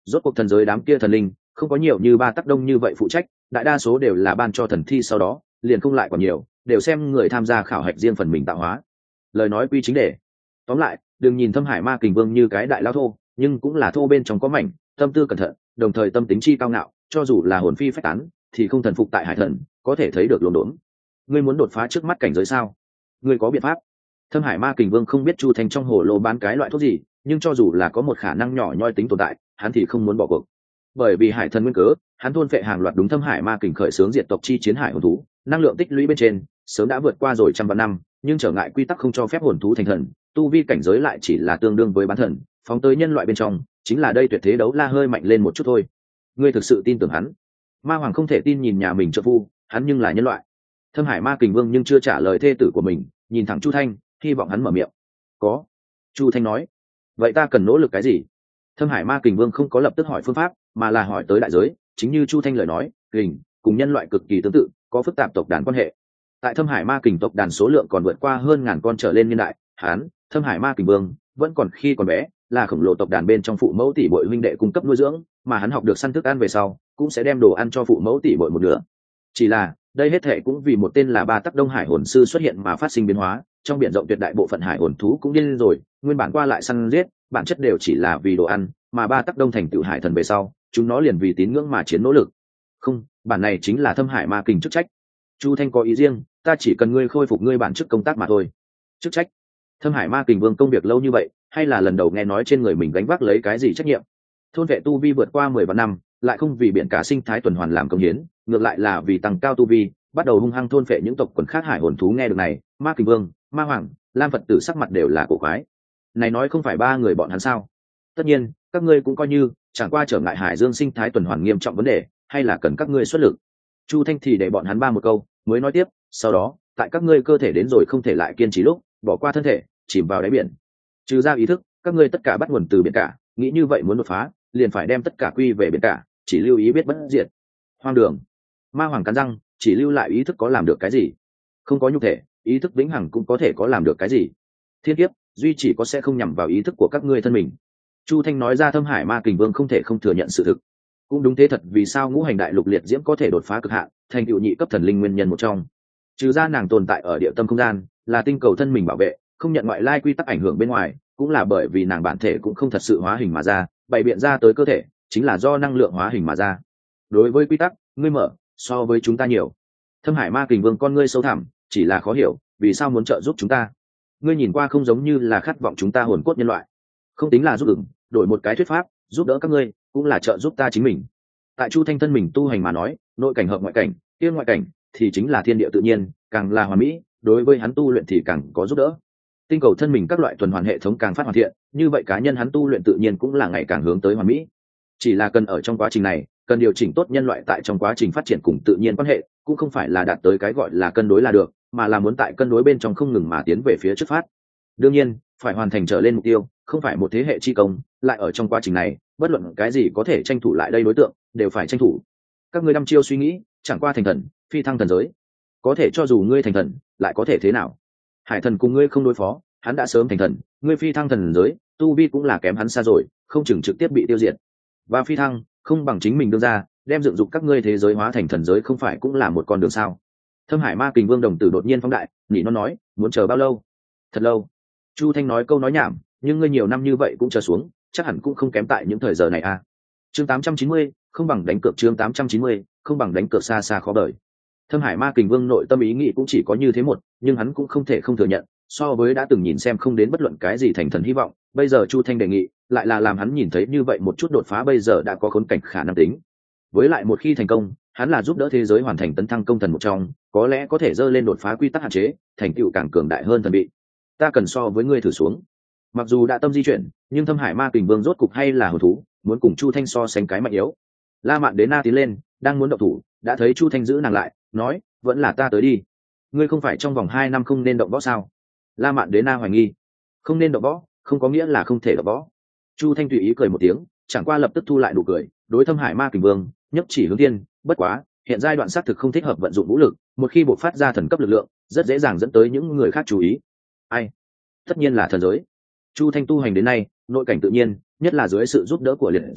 rốt cuộc thần giới đám kia thần linh không có nhiều như ba tắc đông như vậy phụ trách, đại đa số đều là ban cho thần thi, sau đó liền không lại còn nhiều, đều xem người tham gia khảo hạch riêng phần mình tạo hóa. Lời nói quy chính đề. Tóm lại, đừng nhìn Thâm Hải Ma Kình Vương như cái đại lao thô, nhưng cũng là thô bên trong có mảnh, tâm tư cẩn thận, đồng thời tâm tính chi cao ngạo, cho dù là hồn phi phách tán thì không thần phục tại hải thần, có thể thấy được lồn đốn. Ngươi muốn đột phá trước mắt cảnh giới sao? Ngươi có biện pháp? Thâm Hải Ma Kình Vương không biết Chu Thanh trong hồ lô bán cái loại thuốc gì, nhưng cho dù là có một khả năng nhỏ nhoi tính tồn tại, hắn thì không muốn bỏ cuộc. Bởi vì hải thần nguyên cớ, hắn thôn phệ hàng loạt đúng Thâm Hải Ma Kình khởi xướng diệt tộc chi chiến hải hồn thú, năng lượng tích lũy bên trên sớm đã vượt qua rồi trăm vạn năm, nhưng trở ngại quy tắc không cho phép hồn thú thành thần, tu vi cảnh giới lại chỉ là tương đương với bán thần, phóng tới nhân loại bên trong, chính là đây tuyệt thế đấu la hơi mạnh lên một chút thôi. Ngươi thực sự tin tưởng hắn? Ma Hoàng không thể tin nhìn nhà mình trợ phu, hắn nhưng là nhân loại. Thâm Hải Ma Kình Vương nhưng chưa trả lời thê tử của mình, nhìn thẳng Chu Thanh, hy vọng hắn mở miệng. Có. Chu Thanh nói. Vậy ta cần nỗ lực cái gì? Thâm Hải Ma Kình Vương không có lập tức hỏi phương pháp, mà là hỏi tới đại giới. Chính như Chu Thanh lời nói, kình cùng nhân loại cực kỳ tương tự, có phức tạp tộc đàn quan hệ. Tại Thâm Hải Ma Kình tộc đàn số lượng còn vượt qua hơn ngàn con trở lên niên đại, hắn, Thâm Hải Ma Kình Vương, vẫn còn khi còn bé, là khổng lồ tộc đàn bên trong phụ mẫu tỷ muội huynh đệ cung cấp nuôi dưỡng, mà hắn học được săn thức ăn về sau, cũng sẽ đem đồ ăn cho phụ mẫu tỷ muội một nửa. Chỉ là, đây hết thệ cũng vì một tên là Ba Tắc Đông Hải hồn sư xuất hiện mà phát sinh biến hóa, trong biển rộng tuyệt đại bộ phận hải hồn thú cũng điên rồi, nguyên bản qua lại săn giết, bản chất đều chỉ là vì đồ ăn, mà Ba Tắc Đông thành tựu hải thần về sau, chúng nó liền vì tín ngưỡng mà chiến nỗ lực. Không, bản này chính là Thâm Hải Ma Kình chức trách. Chu Thanh có ý riêng, ta chỉ cần ngươi khôi phục ngươi bản chức công tác mà thôi. Chức trách? Thâm Hải Ma Kình Vương công việc lâu như vậy, hay là lần đầu nghe nói trên người mình gánh vác lấy cái gì trách nhiệm? Thôn vệ tu vi vượt qua 10 vạn năm, lại không vì biển cả sinh thái tuần hoàn làm công hiến, ngược lại là vì tăng cao tu vi, bắt đầu hung hăng thôn vệ những tộc quần khác hải hồn thú. Nghe được này, Ma Kình Vương, Ma Hoàng, Lam Phật Tử sắc mặt đều là cổ quái. Này nói không phải ba người bọn hắn sao? Tất nhiên, các ngươi cũng coi như chẳng qua trở ngại hải dương sinh thái tuần hoàn nghiêm trọng vấn đề, hay là cần các ngươi xuất lực. Chu Thanh thì để bọn hắn ba một câu, mới nói tiếp, sau đó, tại các ngươi cơ thể đến rồi không thể lại kiên trì lúc, bỏ qua thân thể, chìm vào đáy biển. Trừ ra ý thức, các ngươi tất cả bắt nguồn từ biển cả, nghĩ như vậy muốn đột phá, liền phải đem tất cả quy về biển cả, chỉ lưu ý biết bất diệt. Hoang đường. Ma Hoàng cắn răng, chỉ lưu lại ý thức có làm được cái gì? Không có nhục thể, ý thức vĩnh hằng cũng có thể có làm được cái gì? Thiên kiếp, duy chỉ có sẽ không nhằm vào ý thức của các ngươi thân mình. Chu Thanh nói ra. Thâm Hải Ma Kình Vương không thể không thừa nhận sự thực. Cũng đúng thế thật, vì sao ngũ hành đại lục liệt diễm có thể đột phá cực hạn, thành tựu nhị cấp thần linh nguyên nhân một trong. Trừ ra nàng tồn tại ở địa tâm không gian, là tinh cầu thân mình bảo vệ, không nhận ngoại lai quy tắc ảnh hưởng bên ngoài, cũng là bởi vì nàng bản thể cũng không thật sự hóa hình mà ra, bày biện ra tới cơ thể chính là do năng lượng hóa hình mà ra. Đối với quy tắc, ngươi mở so với chúng ta nhiều. Thâm Hải Ma Kình Vương con ngươi sâu thẳm, chỉ là khó hiểu, vì sao muốn trợ giúp chúng ta? Ngươi nhìn qua không giống như là khát vọng chúng ta hồn cốt nhân loại. Không tính là giúp ửng, đổi một cái thuyết pháp, giúp đỡ các ngươi cũng là trợ giúp ta chính mình. Tại Chu Thanh thân mình tu hành mà nói, nội cảnh hợp ngoại cảnh, tiên ngoại cảnh thì chính là thiên địa tự nhiên, càng là hoàn mỹ, đối với hắn tu luyện thì càng có giúp đỡ. Tinh cầu thân mình các loại tuần hoàn hệ thống càng phát hoàn thiện, như vậy cá nhân hắn tu luyện tự nhiên cũng là ngày càng hướng tới hoàn mỹ. Chỉ là cần ở trong quá trình này, cần điều chỉnh tốt nhân loại tại trong quá trình phát triển cùng tự nhiên quan hệ, cũng không phải là đạt tới cái gọi là cân đối là được, mà là muốn tại cân đối bên trong không ngừng mà tiến về phía trước phát. Đương nhiên, phải hoàn thành trở lên mục tiêu, không phải một thế hệ chi công, lại ở trong quá trình này, bất luận cái gì có thể tranh thủ lại đây đối tượng, đều phải tranh thủ. Các ngươi đăm chiêu suy nghĩ, chẳng qua thành thần, phi thăng thần giới. Có thể cho dù ngươi thành thần, lại có thể thế nào? Hải thần cùng ngươi không đối phó, hắn đã sớm thành thần, ngươi phi thăng thần giới, tu vi cũng là kém hắn xa rồi, không chừng trực tiếp bị tiêu diệt. Và phi thăng, không bằng chính mình đưa ra, đem dựng dục các ngươi thế giới hóa thành thần giới, không phải cũng là một con đường sao? Thâm Hải Ma Kình Vương đồng tử đột nhiên phóng đại, nhỉ nó nói, muốn chờ bao lâu? Thật lâu. Chu Thanh nói câu nói nhảm, nhưng ngươi nhiều năm như vậy cũng chờ xuống, chắc hẳn cũng không kém tại những thời giờ này à. Chương 890, không bằng đánh cược. Chương 890, không bằng đánh cược. Xa xa khó đợi. Thâm Hải Ma Kình Vương nội tâm ý nghĩ cũng chỉ có như thế một, nhưng hắn cũng không thể không thừa nhận, so với đã từng nhìn xem không đến bất luận cái gì thành thần hy vọng, bây giờ Chu Thanh đề nghị lại là làm hắn nhìn thấy như vậy một chút đột phá bây giờ đã có khốn cảnh khả năng tính. Với lại một khi thành công, hắn là giúp đỡ thế giới hoàn thành tấn thăng công thần một trong, có lẽ có thể dơ lên đột phá quy tắc hạn chế, thành tựu càng cường đại hơn thần bị. Ta cần so với ngươi thử xuống. Mặc dù đã tâm di chuyển, nhưng Thâm Hải Ma Kình Vương rốt cục hay là hồn thú, muốn cùng Chu Thanh so sánh cái mạnh yếu. La Mạn Đế Na tiến lên, đang muốn động thủ, đã thấy Chu Thanh giữ nàng lại, nói, vẫn là ta tới đi. Ngươi không phải trong vòng 2 năm không nên động võ sao? La Mạn Đế Na hoài nghi. Không nên động võ, không có nghĩa là không thể động võ. Chu Thanh tùy ý cười một tiếng, chẳng qua lập tức thu lại nụ cười, đối Thâm Hải Ma Kình Vương nhấp chỉ hướng tiên, bất quá, hiện giai đoạn xác thực không thích hợp vận dụng vũ lực, một khi bộc phát ra thần cấp lực lượng, rất dễ dàng dẫn tới những người khác chú ý. Ai? Tất nhiên là thần giới. Chu Thanh tu hành đến nay, nội cảnh tự nhiên, nhất là dưới sự giúp đỡ của liệt diễm,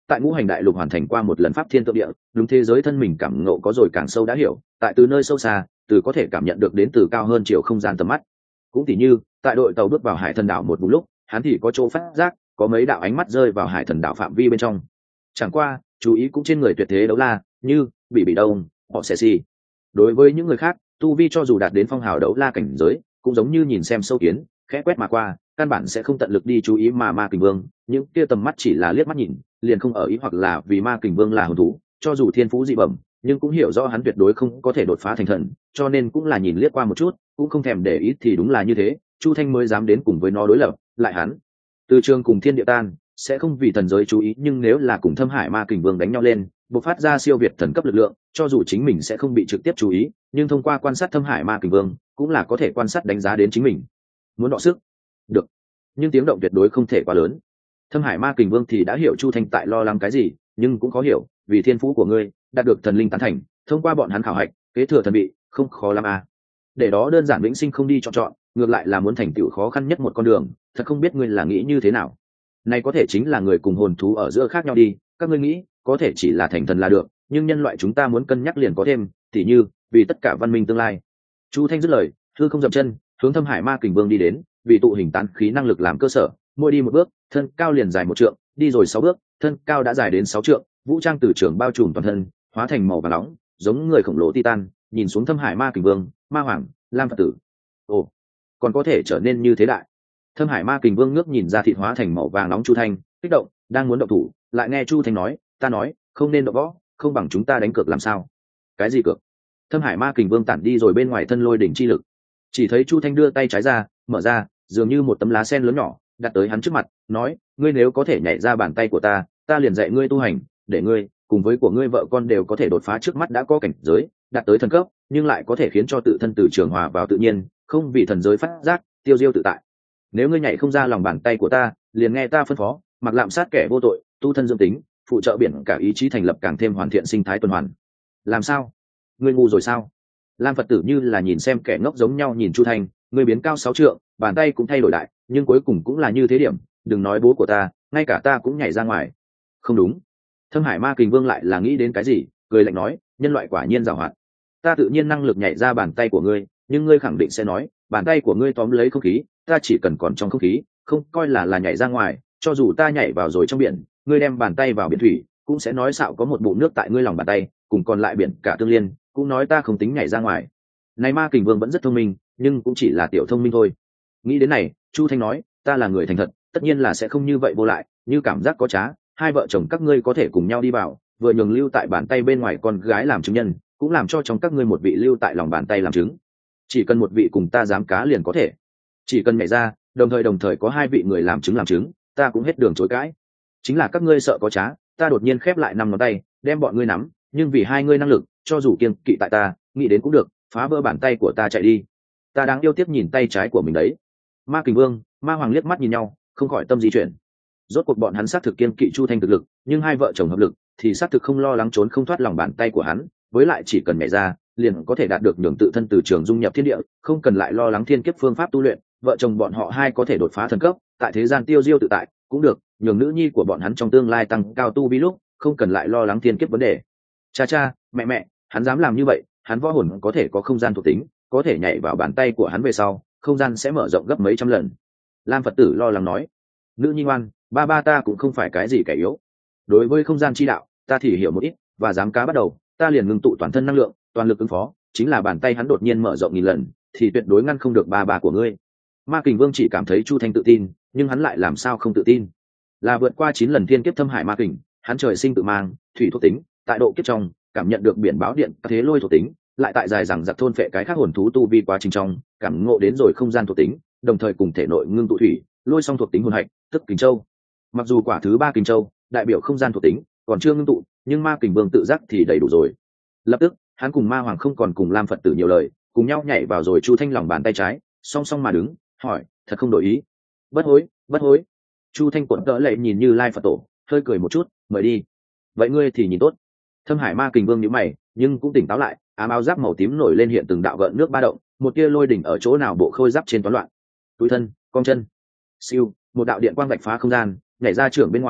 tại ngũ hành đại lục hoàn thành qua một lần pháp thiên tượng địa, đúng thế giới thân mình cảm ngộ có rồi càng sâu đã hiểu, tại từ nơi sâu xa từ có thể cảm nhận được đến từ cao hơn chiều không gian tầm mắt. Cũng tỉ như tại đội tàu bước vào hải thần đảo một vùng lúc, hắn thì có chỗ phát giác có mấy đạo ánh mắt rơi vào hải thần đảo phạm vi bên trong. Chẳng qua chú ý cũng trên người tuyệt thế đấu la như bị đông họ sẽ si. Đối với những người khác, tu vi cho dù đạt đến phong hào đấu la cảnh giới cũng giống như nhìn xem sâu kiến, khẽ quét mà qua, căn bản sẽ không tận lực đi chú ý mà ma kình vương những kia tầm mắt chỉ là liếc mắt nhìn liền không ở ý, hoặc là vì ma kình vương là hồn thú, cho dù thiên phú dị bẩm nhưng cũng hiểu rõ hắn tuyệt đối không có thể đột phá thành thần, cho nên cũng là nhìn liếc qua một chút cũng không thèm để ý. Thì đúng là như thế, Chu Thanh mới dám đến cùng với nó đối lập. Lại hắn từ trường cùng thiên địa tan sẽ không vì thần giới chú ý, nhưng nếu là cùng Thâm Hải ma kình vương đánh nhau lên, bộc phát ra siêu việt thần cấp lực lượng, cho dù chính mình sẽ không bị trực tiếp chú ý, nhưng thông qua quan sát Thâm Hải ma kình vương cũng là có thể quan sát đánh giá đến chính mình. Muốn đọ sức được, nhưng tiếng động tuyệt đối không thể quá lớn. Thâm Hải ma kình vương thì đã hiểu Chu Thanh tại lo lắng cái gì, nhưng cũng khó hiểu, vì thiên phú của ngươi đạt được thần linh tán thành, thông qua bọn hắn khảo hạch kế thừa thần vị không khó lắm à. Để đó đơn giản vĩnh sinh không đi chọn, ngược lại là muốn thành tựu khó khăn nhất một con đường, thật không biết ngươi là nghĩ như thế nào. Này có thể chính là người cùng hồn thú ở giữa khác nhau đi, các ngươi nghĩ có thể chỉ là thành thần là được, nhưng nhân loại chúng ta muốn cân nhắc liền có thêm, tỉ như vì tất cả văn minh tương lai. Chu Thanh dứt lời, hư không dậm chân hướng Thâm Hải ma kình vương đi đến, vì tụ hình tán khí năng lực làm cơ sở, mỗi đi một bước thân cao liền dài 1 trượng, đi rồi 6 bước thân cao đã dài đến 6 trượng, vũ trang từ trường bao trùm toàn thân, hóa thành màu vàng nóng giống người khổng lồ titan, nhìn xuống Thâm Hải ma kình vương, ma hoàng, lam phật tử. Ồ, còn có thể trở nên như thế đại. Thâm Hải ma kình vương ngước nhìn ra thịt hóa thành màu vàng nóng Chu Thanh, kích động đang muốn động thủ, lại nghe Chu Thanh nói, ta nói không nên động võ, không bằng chúng ta đánh cược làm sao. Cái gì cược? Thâm Hải ma kình vương tản đi rồi bên ngoài thân lôi đỉnh chi lực, chỉ thấy Chu Thanh đưa tay trái ra mở ra, dường như một tấm lá sen lớn nhỏ đặt tới hắn trước mặt, nói, ngươi nếu có thể nhảy ra bàn tay của ta, ta liền dạy ngươi tu hành, để ngươi cùng với của ngươi vợ con đều có thể đột phá trước mắt đã có cảnh giới đạt tới thần cấp, nhưng lại có thể khiến cho tự thân từ trường hòa vào tự nhiên, không vì thần giới phát giác tiêu diêu tự tại. Nếu ngươi nhảy không ra lòng bàn tay của ta, liền nghe ta phân phó, mặc lạm sát kẻ vô tội, tu thân dương tính, phụ trợ biển cả ý chí thành lập càng thêm hoàn thiện sinh thái tuần hoàn. Làm sao? Ngươi ngu rồi sao? Lam Phật tử như là nhìn xem kẻ ngốc giống nhau nhìn Chu Thanh, ngươi biến cao 6 trượng, bàn tay cũng thay đổi đại, nhưng cuối cùng cũng là như thế điểm, đừng nói bố của ta, ngay cả ta cũng nhảy ra ngoài. Không đúng. Thâm Hải ma kình vương lại là nghĩ đến cái gì, cười lạnh nói, nhân loại quả nhiên giàu hoạt. Ta tự nhiên năng lực nhảy ra bàn tay của ngươi, nhưng ngươi khẳng định sẽ nói, bàn tay của ngươi tóm lấy không khí, ta chỉ cần còn trong không khí, không coi là nhảy ra ngoài, cho dù ta nhảy vào rồi trong biển, ngươi đem bàn tay vào biển thủy, cũng sẽ nói xạo có một bụng nước tại ngươi lòng bàn tay, cùng còn lại biển cả tương liên, cũng nói ta không tính nhảy ra ngoài. Này ma kình vương vẫn rất thông minh, nhưng cũng chỉ là tiểu thông minh thôi. Nghĩ đến này, Chu Thanh nói, ta là người thành thật, tất nhiên là sẽ không như vậy vô lại, như cảm giác có trá, hai vợ chồng các ngươi có thể cùng nhau đi vào, vừa nhường lưu tại bàn tay bên ngoài con gái làm chứng nhân, cũng làm cho trong các ngươi một vị lưu tại lòng bàn tay làm chứng. Chỉ cần một vị cùng ta dám cá liền có thể. Chỉ cần nhảy ra, đồng thời có 2 vị người làm chứng, ta cũng hết đường chối cãi. Chính là các ngươi sợ có trá, ta đột nhiên khép lại 5 ngón tay, đem bọn ngươi nắm, nhưng vì 2 ngươi năng lực, cho dù kiêng kỵ tại ta, nghĩ đến cũng được, phá vỡ bàn tay của ta chạy đi. Ta đang yêu tiếc nhìn tay trái của mình đấy. Ma kình vương, ma hoàng liếc mắt nhìn nhau, không khỏi tâm di chuyển. Rốt cuộc bọn hắn xác thực kiêng kỵ Chu Thanh thực lực, nhưng 2 vợ chồng hợp lực thì xác thực không lo lắng trốn không thoát lòng bàn tay của hắn, với lại chỉ cần nhảy ra, liền có thể đạt được nhường tự thân từ trường dung nhập thiên địa, không cần lại lo lắng thiên kiếp phương pháp tu luyện, vợ chồng bọn họ 2 có thể đột phá thần cấp, tại thế gian tiêu diêu tự tại, cũng được, nhường nữ nhi của bọn hắn trong tương lai tăng cao tu vi lúc, không cần lại lo lắng thiên kiếp vấn đề. Cha, mẹ, hắn dám làm như vậy, hắn võ hồn có thể có không gian thuộc tính, có thể nhảy vào bàn tay của hắn về sau, không gian sẽ mở rộng gấp mấy trăm lần. Lam Phật tử lo lắng nói, nữ nhi ngoan, ba ta cũng không phải cái gì kẻ yếu. Đối với không gian chi đạo, ta thì hiểu một ít, và dám cá bắt đầu, ta liền ngưng tụ toàn thân năng lượng, toàn lực ứng phó, chính là bàn tay hắn đột nhiên mở rộng 1000 lần, thì tuyệt đối ngăn không được ba của ngươi. Ma kình vương chỉ cảm thấy Chu Thanh tự tin, nhưng hắn lại làm sao không tự tin? Là vượt qua 9 lần thiên kiếp Thâm Hải ma kình, hắn trời sinh tự mang thủy thuộc tính, tại độ kiếp trong cảm nhận được biển báo điện thế lôi thuộc tính, lại tại dài rằng giặc thôn phệ cái khác hồn thú tu vi quá trình trong cảm ngộ đến rồi không gian thuộc tính, đồng thời cùng thể nội ngưng tụ thủy lôi song thuộc tính hồn hạch, tức kình châu. Mặc dù quả thứ 3 kình châu đại biểu không gian thuộc tính còn chưa ngưng tụ, nhưng ma kình vương tự giác thì đầy đủ rồi. Lập tức hắn cùng ma hoàng không còn cùng Lam Phật tử nhiều lời, cùng nhau nhảy vào rồi Chu Thanh lòng bàn tay trái, song song mà đứng, hỏi, thật không đổi ý? Bất hối. Chu Thanh cuộn cỡ lệ nhìn Như Lai Phật tổ, hơi cười một chút, mời đi. Vậy ngươi thì nhìn tốt. Thâm Hải ma kình vương nhíu mày, nhưng cũng tỉnh táo lại, ám áo giáp màu tím nổi lên hiện từng đạo gợn nước ba động, một tia lôi đỉnh ở chỗ nào bộ khôi giáp trên toán loạn. Túi thân, cong chân. Siêu, một đạo điện quang vạch phá không gian, nhảy ra trưởng bên ngoài,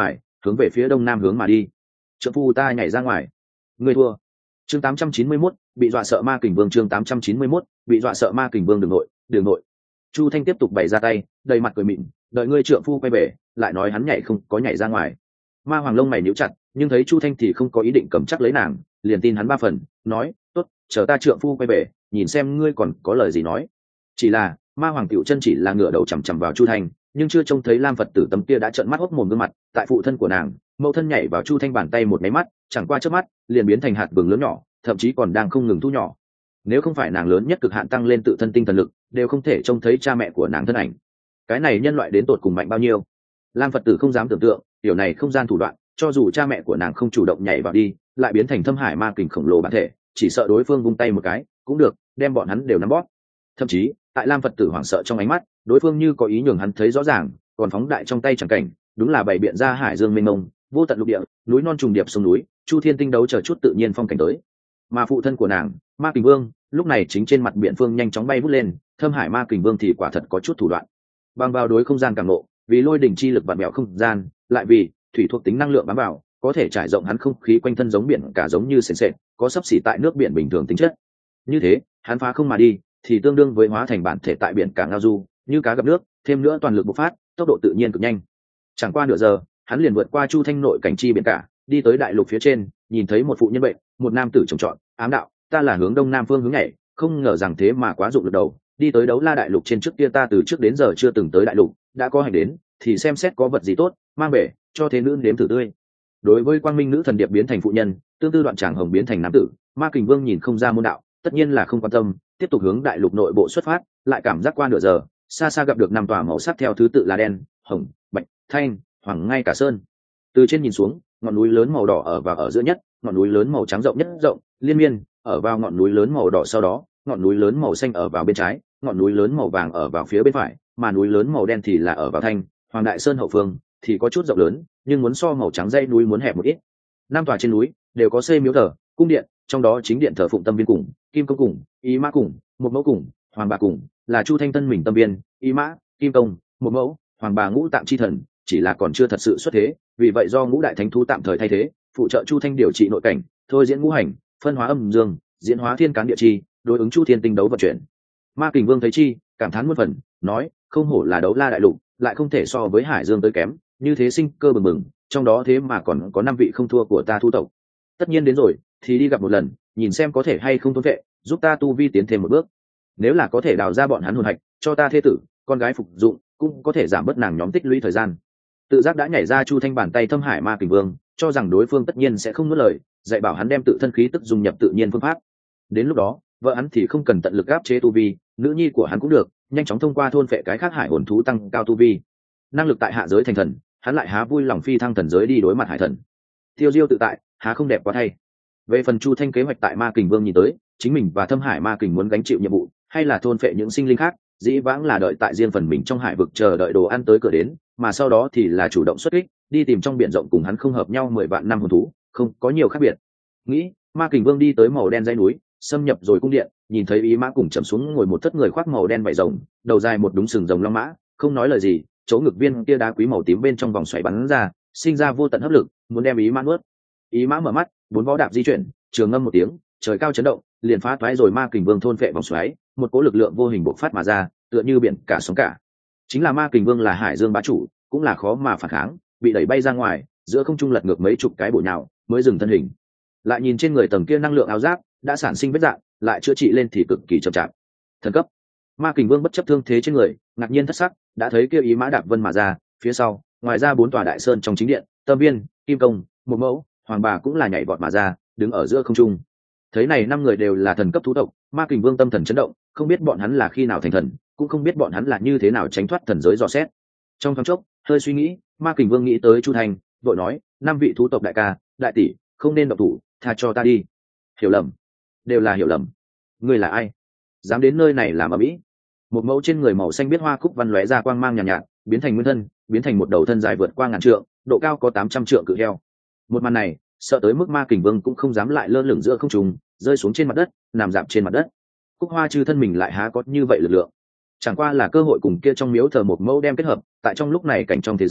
hướng về phía đông nam hướng mà đi. Trượng phu ta nhảy ra ngoài. Ngươi thua. Chương 891, bị dọa sợ ma kình vương. Chương 891, bị dọa sợ ma kình vương. Đường nội. Chu Thanh tiếp tục bày ra tay, đầy mặt cười mịn, đợi ngươi trượng phu quay về, lại nói hắn nhảy không có nhảy ra ngoài. Ma Hoàng lông mày nhíu chặt, nhưng thấy Chu Thanh thì không có ý định cầm chắc lấy nàng, liền tin hắn 3 phần, nói, tốt, chờ ta trượng phu quay về, nhìn xem ngươi còn có lời gì nói. Chỉ là Ma Hoàng tiểu chân chỉ là ngửa đầu chằm chằm vào Chu Thanh, nhưng chưa trông thấy Lam Phật tử tấm kia đã trợn mắt hốc mồm gương mặt, tại phụ thân của nàng, mẫu thân nhảy vào Chu Thanh bàn tay một máy mắt, chẳng qua chớp mắt, liền biến thành hạt vừng lớn nhỏ, thậm chí còn đang không ngừng thu nhỏ. Nếu không phải nàng lớn nhất cực hạn tăng lên tự thân tinh thần lực, đều không thể trông thấy cha mẹ của nàng thân ảnh. Cái này nhân loại đến tột cùng mạnh bao nhiêu? Lam Phật tử không dám tưởng tượng, điều này không gian thủ đoạn, cho dù cha mẹ của nàng không chủ động nhảy vào đi, lại biến thành thâm hải ma kình khổng lồ bản thể, chỉ sợ đối phương vung tay một cái, cũng được, đem bọn hắn đều nắm bóp. Thậm chí, tại Lam Phật tử hoảng sợ trong ánh mắt, đối phương như có ý nhường hắn thấy rõ ràng, còn phóng đại trong tay chẳng cảnh, đúng là bày biện ra hải dương mênh mông, vô tận lục địa, núi non trùng điệp sông núi, chu thiên tinh đấu chờ chút tự nhiên phong cảnh tới. Mà phụ thân của nàng, Ma Kình Vương, lúc này chính trên mặt biển phương nhanh chóng bay vút lên, thâm hải Ma Kình Vương thì quả thật có chút thủ đoạn. Bằng vào đối không gian cảm ngộ, vì lôi đỉnh chi lực vặn vẹo không gian, lại vì thủy thuộc tính năng lượng bám vào, có thể trải rộng hắn không khí quanh thân giống biển cả giống như sền sệt, có sấp xỉ tại nước biển bình thường tính chất. Như thế, hắn phá không mà đi, thì tương đương với hóa thành bản thể tại biển cả ngao du, như cá gặp nước, thêm nữa toàn lực bộc phát, tốc độ tự nhiên cực nhanh. Chẳng qua nửa giờ, hắn liền vượt qua Chu Thanh nội cảnh chi biển cả, đi tới đại lục phía trên, nhìn thấy một phụ nhân bệnh, một nam tử trồng trọt, ám đạo, ta là hướng đông nam phương hướng nhảy, không ngờ rằng thế mà quá dụng lực đầu, đi tới Đấu La đại lục trên trước kia ta từ trước đến giờ chưa từng tới đại lục, đã có hành đến, thì xem xét có vật gì tốt, mang về, cho thế nữ nếm thử tươi. Đối với quang minh nữ thần điệp biến thành phụ nhân, tương tư đoạn tràng hồng biến thành nam tử, Ma Kình Vương nhìn không ra môn đạo, tất nhiên là không quan tâm, tiếp tục hướng đại lục nội bộ xuất phát, lại cảm giác qua nửa giờ, xa xa gặp được 5 tòa màu sắc theo thứ tự là đen, hồng, bạch, thanh, hoàng ngay cả sơn. Từ trên nhìn xuống, ngọn núi lớn màu đỏ ở vào ở giữa nhất, ngọn núi lớn màu trắng rộng nhất rộng, liên miên, ở vào ngọn núi lớn màu đỏ sau đó, ngọn núi lớn màu xanh ở vào bên trái, ngọn núi lớn màu vàng ở vào phía bên phải, mà núi lớn màu đen thì là ở vào thanh, hoàng đại sơn hậu phương, thì có chút rộng lớn, nhưng muốn so màu trắng dãy núi muốn hẹp một ít. 5 tòa trên núi đều có xây miếu thờ, cung điện, trong đó chính điện thờ phụng tâm viên cùng, kim công cùng, ý mã cùng, một mẫu cùng, hoàng bà cùng, là Chu Thanh Tân mình tâm viên, ý mã, kim công, một mẫu, hoàng bà ngũ tạm chi thần, chỉ là còn chưa thật sự xuất thế, vì vậy do ngũ đại thánh thú tạm thời thay thế, phụ trợ Chu Thanh điều trị nội cảnh, thôi diễn ngũ hành, phân hóa âm dương, diễn hóa thiên cán địa chi, đối ứng Chu Thiên tinh đấu vận chuyển. Ma Kình Vương thấy chi, cảm thán muôn phần, nói, không hổ là Đấu La đại lục, lại không thể so với Hải Dương tới kém, như thế sinh cơ bừng bừng, trong đó thế mà còn có 5 vị không thua của ta thu tộc. Tất nhiên đến rồi, thì đi gặp một lần, nhìn xem có thể hay không thôn vệ, giúp ta tu vi tiến thêm một bước. Nếu là có thể đào ra bọn hắn hồn hạch, cho ta thê tử, con gái phục dụng, cũng có thể giảm bớt nàng nhóm tích lũy thời gian. Tự giác đã nhảy ra Chu Thanh bàn tay thâm hải Ma Kình Vương, cho rằng đối phương tất nhiên sẽ không nuốt lời, dạy bảo hắn đem tự thân khí tức dung nhập tự nhiên phương pháp. Đến lúc đó, vợ hắn thì không cần tận lực áp chế tu vi, nữ nhi của hắn cũng được, nhanh chóng thông qua thôn phệ cái khác hải hồn thú tăng cao tu vi. Năng lực tại hạ giới thành thần, hắn lại há vui lòng phi thăng thần giới đi đối mặt hải thần. Tiêu diêu tự tại, há không đẹp quá thay. Về phần Chu Thanh kế hoạch tại Ma Kình Vương nhìn tới, chính mình và thâm hải ma kình muốn gánh chịu nhiệm vụ, hay là thôn phệ những sinh linh khác, dĩ vãng là đợi tại riêng phần mình trong hải vực chờ đợi đồ ăn tới cửa đến, mà sau đó thì là chủ động xuất kích, đi tìm trong biển rộng cùng hắn không hợp nhau 10 vạn năm hồn thú, không có nhiều khác biệt. Nghĩ, Ma Kình Vương đi tới màu đen dãy núi, xâm nhập rồi cung điện, nhìn thấy Ý Mã cùng chầm xuống ngồi một thất người khoác màu đen vảy rồng, đầu dài một đúng sừng rồng long mã, không nói lời gì, chỗ ngực viên kia đá quý màu tím bên trong vòng xoáy bắn ra, sinh ra vô tận hấp lực, muốn đem Ý Mã nuốt. Ý Mã mở mắt, 4 vó đạp di chuyển, trường ngâm một tiếng, trời cao chấn động, liền phá toái rồi Ma Kình Vương thôn phệ vòng xoáy, một cỗ lực lượng vô hình bộc phát mà ra, tựa như biển cả sóng cả. Chính là Ma Kình Vương là hải dương bá chủ, cũng là khó mà phản kháng, bị đẩy bay ra ngoài, giữa không trung lật ngược mấy chục cái bổ nhào, mới dừng thân hình. Lại nhìn trên người tầng kia năng lượng áo giáp, đã sản sinh vết rạn, lại chữa trị lên thì cực kỳ chậm chạp. Thần cấp. Ma Kình Vương bất chấp thương thế trên người, ngạc nhiên thất sắc, đã thấy kia Ý Mã đạp vân mà ra, phía sau, ngoài ra 4 tòa đại sơn trong chính điện, Tâm Viên, Kim Công, một mẫu, Hoàng Bà cũng là nhảy vọt mà ra, đứng ở giữa không trung. Thấy này 5 người đều là thần cấp thú tộc, Ma Kình Vương tâm thần chấn động, không biết bọn hắn là khi nào thành thần, cũng không biết bọn hắn là như thế nào tránh thoát thần giới dò xét. Trong thoáng chốc, hơi suy nghĩ, Ma Kình Vương nghĩ tới Chu Thành, vội nói, 5 vị thú tộc đại ca, đại tỷ, không nên động thủ, tha cho ta đi. Hiểu lầm, đều là hiểu lầm. Ngươi là ai? Dám đến nơi này làm ầm ĩ? Một mẫu trên người màu xanh biết hoa cúc văn lóe ra quang mang nhàn nhạt, biến thành nguyên thân, biến thành một đầu thân dài vượt qua ngàn trượng, độ cao có 800 trượng cự heo. Một màn này, sợ tới mức Ma Kình Vương cũng không dám lại lơ lửng giữa không trung, rơi xuống trên mặt đất, nằm dạp trên mặt đất. Cúc hoa chư thân mình lại há có như vậy lực lượng. Chẳng qua là cơ hội cùng kia trong miếu thờ một mẫu đem kết hợp, tại trong lúc này cảnh trong thế giới,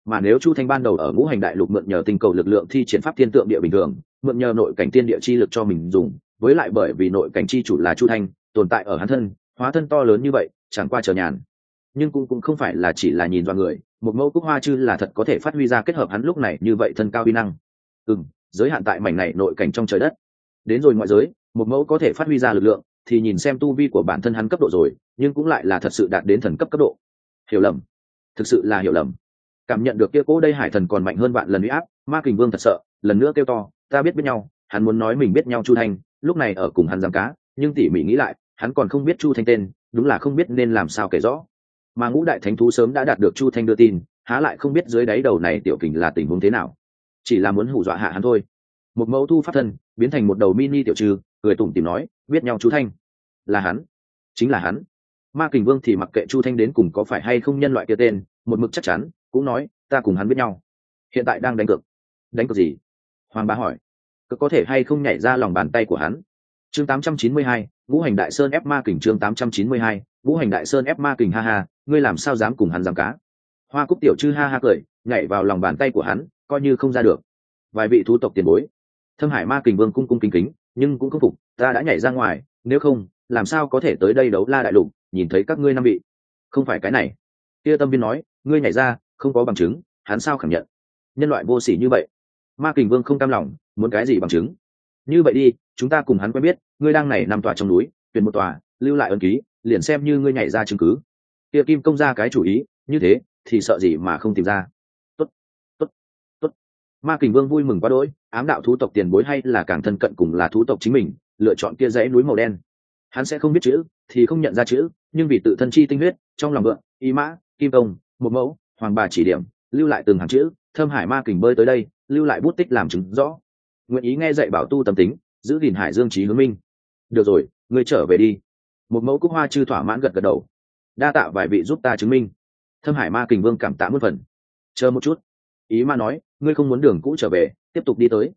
mà nếu Chu Thanh ban đầu ở ngũ hành đại lục mượn nhờ tinh cầu lực lượng thi triển pháp thiên tượng địa bình thường, mượn nhờ nội cảnh tiên địa chi lực cho mình dùng, với lại bởi vì nội cảnh chi chủ là Chu Thanh tồn tại ở hắn thân, hóa thân to lớn như vậy chẳng qua chờ nhàn, nhưng cũng không phải là chỉ là nhìn vào người, một mẫu cúc hoa chư là thật có thể phát huy ra kết hợp hắn lúc này như vậy thân cao uy năng. Giới hạn tại mảnh này nội cảnh trong trời đất, đến rồi ngoại giới một mẫu có thể phát huy ra lực lượng thì nhìn xem tu vi của bản thân hắn cấp độ rồi, nhưng cũng lại là thật sự đạt đến thần cấp cấp độ. Hiểu lầm, thực sự là hiểu lầm. Cảm nhận được kia cố đây hải thần còn mạnh hơn vạn lần uy áp, Ma Kình Vương thật sợ, lần nữa kêu to, ta biết nhau. Hắn muốn nói mình biết nhau Chu Thanh lúc này ở cùng hắn giám cá, nhưng tỉ mỉ nghĩ lại hắn còn không biết Chu Thanh tên, đúng là không biết nên làm sao kể rõ. Mà ngũ đại thánh thú sớm đã đạt được Chu Thanh đưa tin, há lại không biết dưới đáy đầu này tiểu kình là tình huống thế nào, chỉ là muốn hù dọa hạ hắn thôi. Một mẫu thu pháp thân biến thành một đầu mini tiểu trư, cười tủm tỉm nói, biết nhau Chu Thanh là hắn, chính là hắn. Ma Kình Vương thì mặc kệ Chu Thanh đến cùng có phải hay không nhân loại kia tên, một mực chắc chắn cũng nói, ta cùng hắn biết nhau, hiện tại đang đánh cược. Đánh cược gì? Hoàng bá hỏi. Cực có thể hay không nhảy ra lòng bàn tay của hắn. Chương 892, Ngũ Hành Đại Sơn ép Ma Kình. Chương 892, Ngũ Hành Đại Sơn ép Ma Kình. Ha ha, ngươi làm sao dám cùng hắn giằng cá? Hoa Cúc tiểu trư ha ha cười, nhảy vào lòng bàn tay của hắn, coi như không ra được. Vài vị thú tộc tiền bối, Thâm Hải Ma Kình Vương cung cung kính kính, nhưng cũng không phục, ta đã nhảy ra ngoài, nếu không làm sao có thể tới đây đấu la đại lục, nhìn thấy các ngươi năm vị. Không phải cái này. Kia Tâm Viên nói, ngươi nhảy ra không có bằng chứng, hắn sao khẳng nhận? Nhân loại vô sỉ như vậy. Ma Kình Vương không cam lòng, muốn cái gì bằng chứng? Như vậy đi, chúng ta cùng hắn quen biết, ngươi đang này nằm tòa trong núi, tuyển một tòa, lưu lại ấn ký, liền xem như ngươi nhảy ra chứng cứ. Kia Kim Công ra cái chủ ý, như thế thì sợ gì mà không tìm ra. Tốt, tốt, tốt. Ma Kình Vương vui mừng quá đỗi, ám đạo thú tộc tiền bối hay là càng thân cận cùng là thú tộc chính mình, lựa chọn kia dãy núi màu đen. Hắn sẽ không biết chữ, thì không nhận ra chữ, nhưng vì tự thân chi tinh huyết, trong lòng vượng, Y Mã, Kim Công, một mẫu, Hoàng bà chỉ điểm, lưu lại từng hàng chữ. Thâm Hải Ma Kình bơi tới đây, lưu lại bút tích làm chứng rõ. Nguyện ý nghe dạy bảo tu tâm tính, giữ gìn hải dương trí hướng minh. Được rồi, ngươi trở về đi. Một mẫu cúc hoa chư thỏa mãn gật gật đầu. Đa tạ vài vị giúp ta chứng minh. Thâm Hải Ma Kình Vương cảm tạ muôn phần. Chờ một chút. Ý Ma nói, ngươi không muốn đường cũ trở về, tiếp tục đi tới.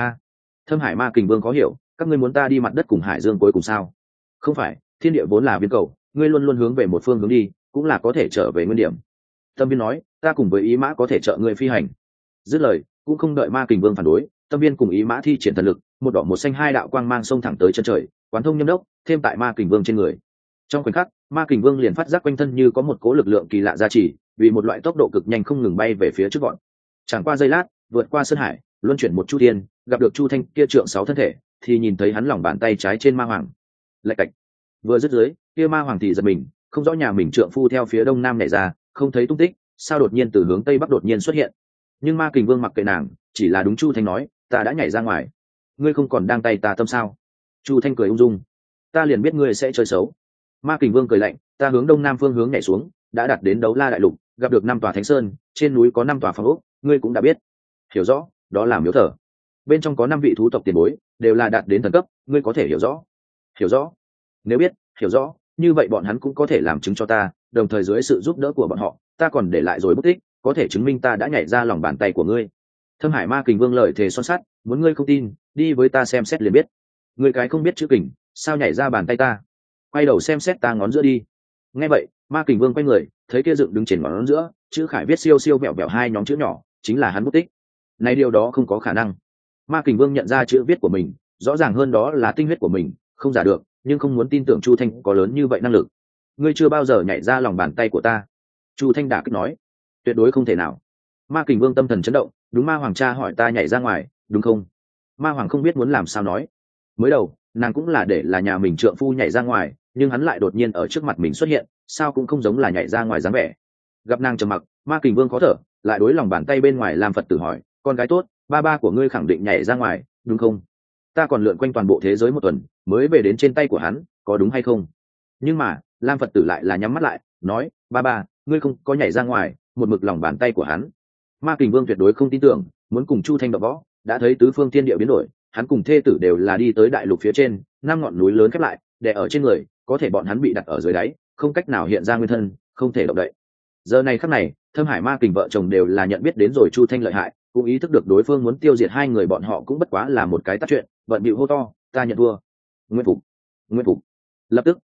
Thâm Hải Ma Kình Vương có hiểu, các ngươi muốn ta đi mặt đất cùng hải dương cuối cùng sao? Không phải, thiên địa vốn là viên cầu, ngươi luôn luôn hướng về một phương hướng đi, cũng là có thể trở về nguyên điểm. Tâm Viên nói, ta cùng với Ý Mã có thể trợ ngươi phi hành. Dứt lời, cũng không đợi Ma Kình Vương phản đối, Tâm Viên cùng Ý Mã thi triển thần lực, một đỏ một xanh hai đạo quang mang xông thẳng tới chân trời, quán thông nhâm đốc, thêm tại Ma Kình Vương trên người. Trong khoảnh khắc, Ma Kình Vương liền phát giác quanh thân như có một cố lực lượng kỳ lạ gia trì, vì một loại tốc độ cực nhanh không ngừng bay về phía trước gọn. Chẳng qua giây lát, vượt qua sơn hải, luân chuyển một chu thiên, gặp được Chu Thanh kia trượng 6 thân thể, thì nhìn thấy hắn lòng bàn tay trái trên ma hoàng. Lạch cạch. Vừa dứt dưới, kia ma hoàng thì giật mình, không rõ nhà mình trượng phu theo phía đông nam nhảy ra, không thấy tung tích, sao đột nhiên từ hướng tây bắc đột nhiên xuất hiện. Nhưng Ma Kình Vương mặc kệ nàng, chỉ là đúng Chu Thanh nói, ta đã nhảy ra ngoài, ngươi không còn đang tay ta tâm sao? Chu Thanh cười ung dung, ta liền biết ngươi sẽ chơi xấu. Ma Kình Vương cười lạnh, ta hướng đông nam phương hướng nhảy xuống, đã đạt đến đấu la đại lục, gặp được 5 tòa thánh sơn, trên núi có 5 tòa phong ốc, ngươi cũng đã biết. Hiểu rõ, đó là miếu thờ, bên trong có 5 vị thú tộc tiền bối, đều là đạt đến thần cấp, ngươi có thể hiểu rõ. Hiểu rõ. Nếu biết, hiểu rõ, như vậy bọn hắn cũng có thể làm chứng cho ta, đồng thời dưới sự giúp đỡ của bọn họ, ta còn để lại rồi bút tích, có thể chứng minh ta đã nhảy ra lòng bàn tay của ngươi. Thâm Hải Ma Kình Vương lời thề son sắt, muốn ngươi không tin, đi với ta xem xét liền biết. Ngươi cái không biết chữ kình, sao nhảy ra bàn tay ta? Quay đầu xem xét ta ngón giữa đi. Nghe vậy, Ma Kình Vương quay người, thấy kia dựng đứng trên ngón giữa, chữ khải viết siêu siêu vẹo vẹo 2 nhóm chữ nhỏ, chính là hắn bút tích. Này điều đó không có khả năng. Ma Kình Vương nhận ra chữ viết của mình, rõ ràng hơn đó là tinh huyết của mình, không giả được, nhưng không muốn tin tưởng Chu Thanh có lớn như vậy năng lực. Ngươi chưa bao giờ nhảy ra lòng bàn tay của ta. Chu Thanh đả kích nói, tuyệt đối không thể nào. Ma Kình Vương tâm thần chấn động, đúng Ma Hoàng cha hỏi ta nhảy ra ngoài, đúng không? Ma Hoàng không biết muốn làm sao nói. Mới đầu, nàng cũng là để là nhà mình trượng phu nhảy ra ngoài, nhưng hắn lại đột nhiên ở trước mặt mình xuất hiện, sao cũng không giống là nhảy ra ngoài dáng vẻ. Gặp nàng trầm mặc, Ma Kình Vương khó thở, lại đối lòng bàn tay bên ngoài làm Phật tử hỏi, con gái tốt, ba của ngươi khẳng định nhảy ra ngoài, đúng không? Ta còn lượn quanh toàn bộ thế giới 1 tuần, mới về đến trên tay của hắn, có đúng hay không? Nhưng mà, Lam Phật tử lại là nhắm mắt lại, nói, ba, ngươi không có nhảy ra ngoài, một mực lòng bàn tay của hắn. Ma Kình Vương tuyệt đối không tin tưởng, muốn cùng Chu Thanh đọ võ, đã thấy tứ phương thiên địa biến đổi, hắn cùng thê tử đều là đi tới đại lục phía trên, 5 ngọn núi lớn khép lại, đè ở trên người, có thể bọn hắn bị đặt ở dưới đáy, không cách nào hiện ra nguyên thân, không thể động đậy. Giờ này khắc này, Thâm Hải Ma Kình vợ chồng đều là nhận biết đến rồi Chu Thanh lợi hại, cũng ý thức được đối phương muốn tiêu diệt 2 người bọn họ cũng bất quá là một cái tắt chuyện, bận bịu hô to, ta nhận thua. Nguyên phục. Lập tức,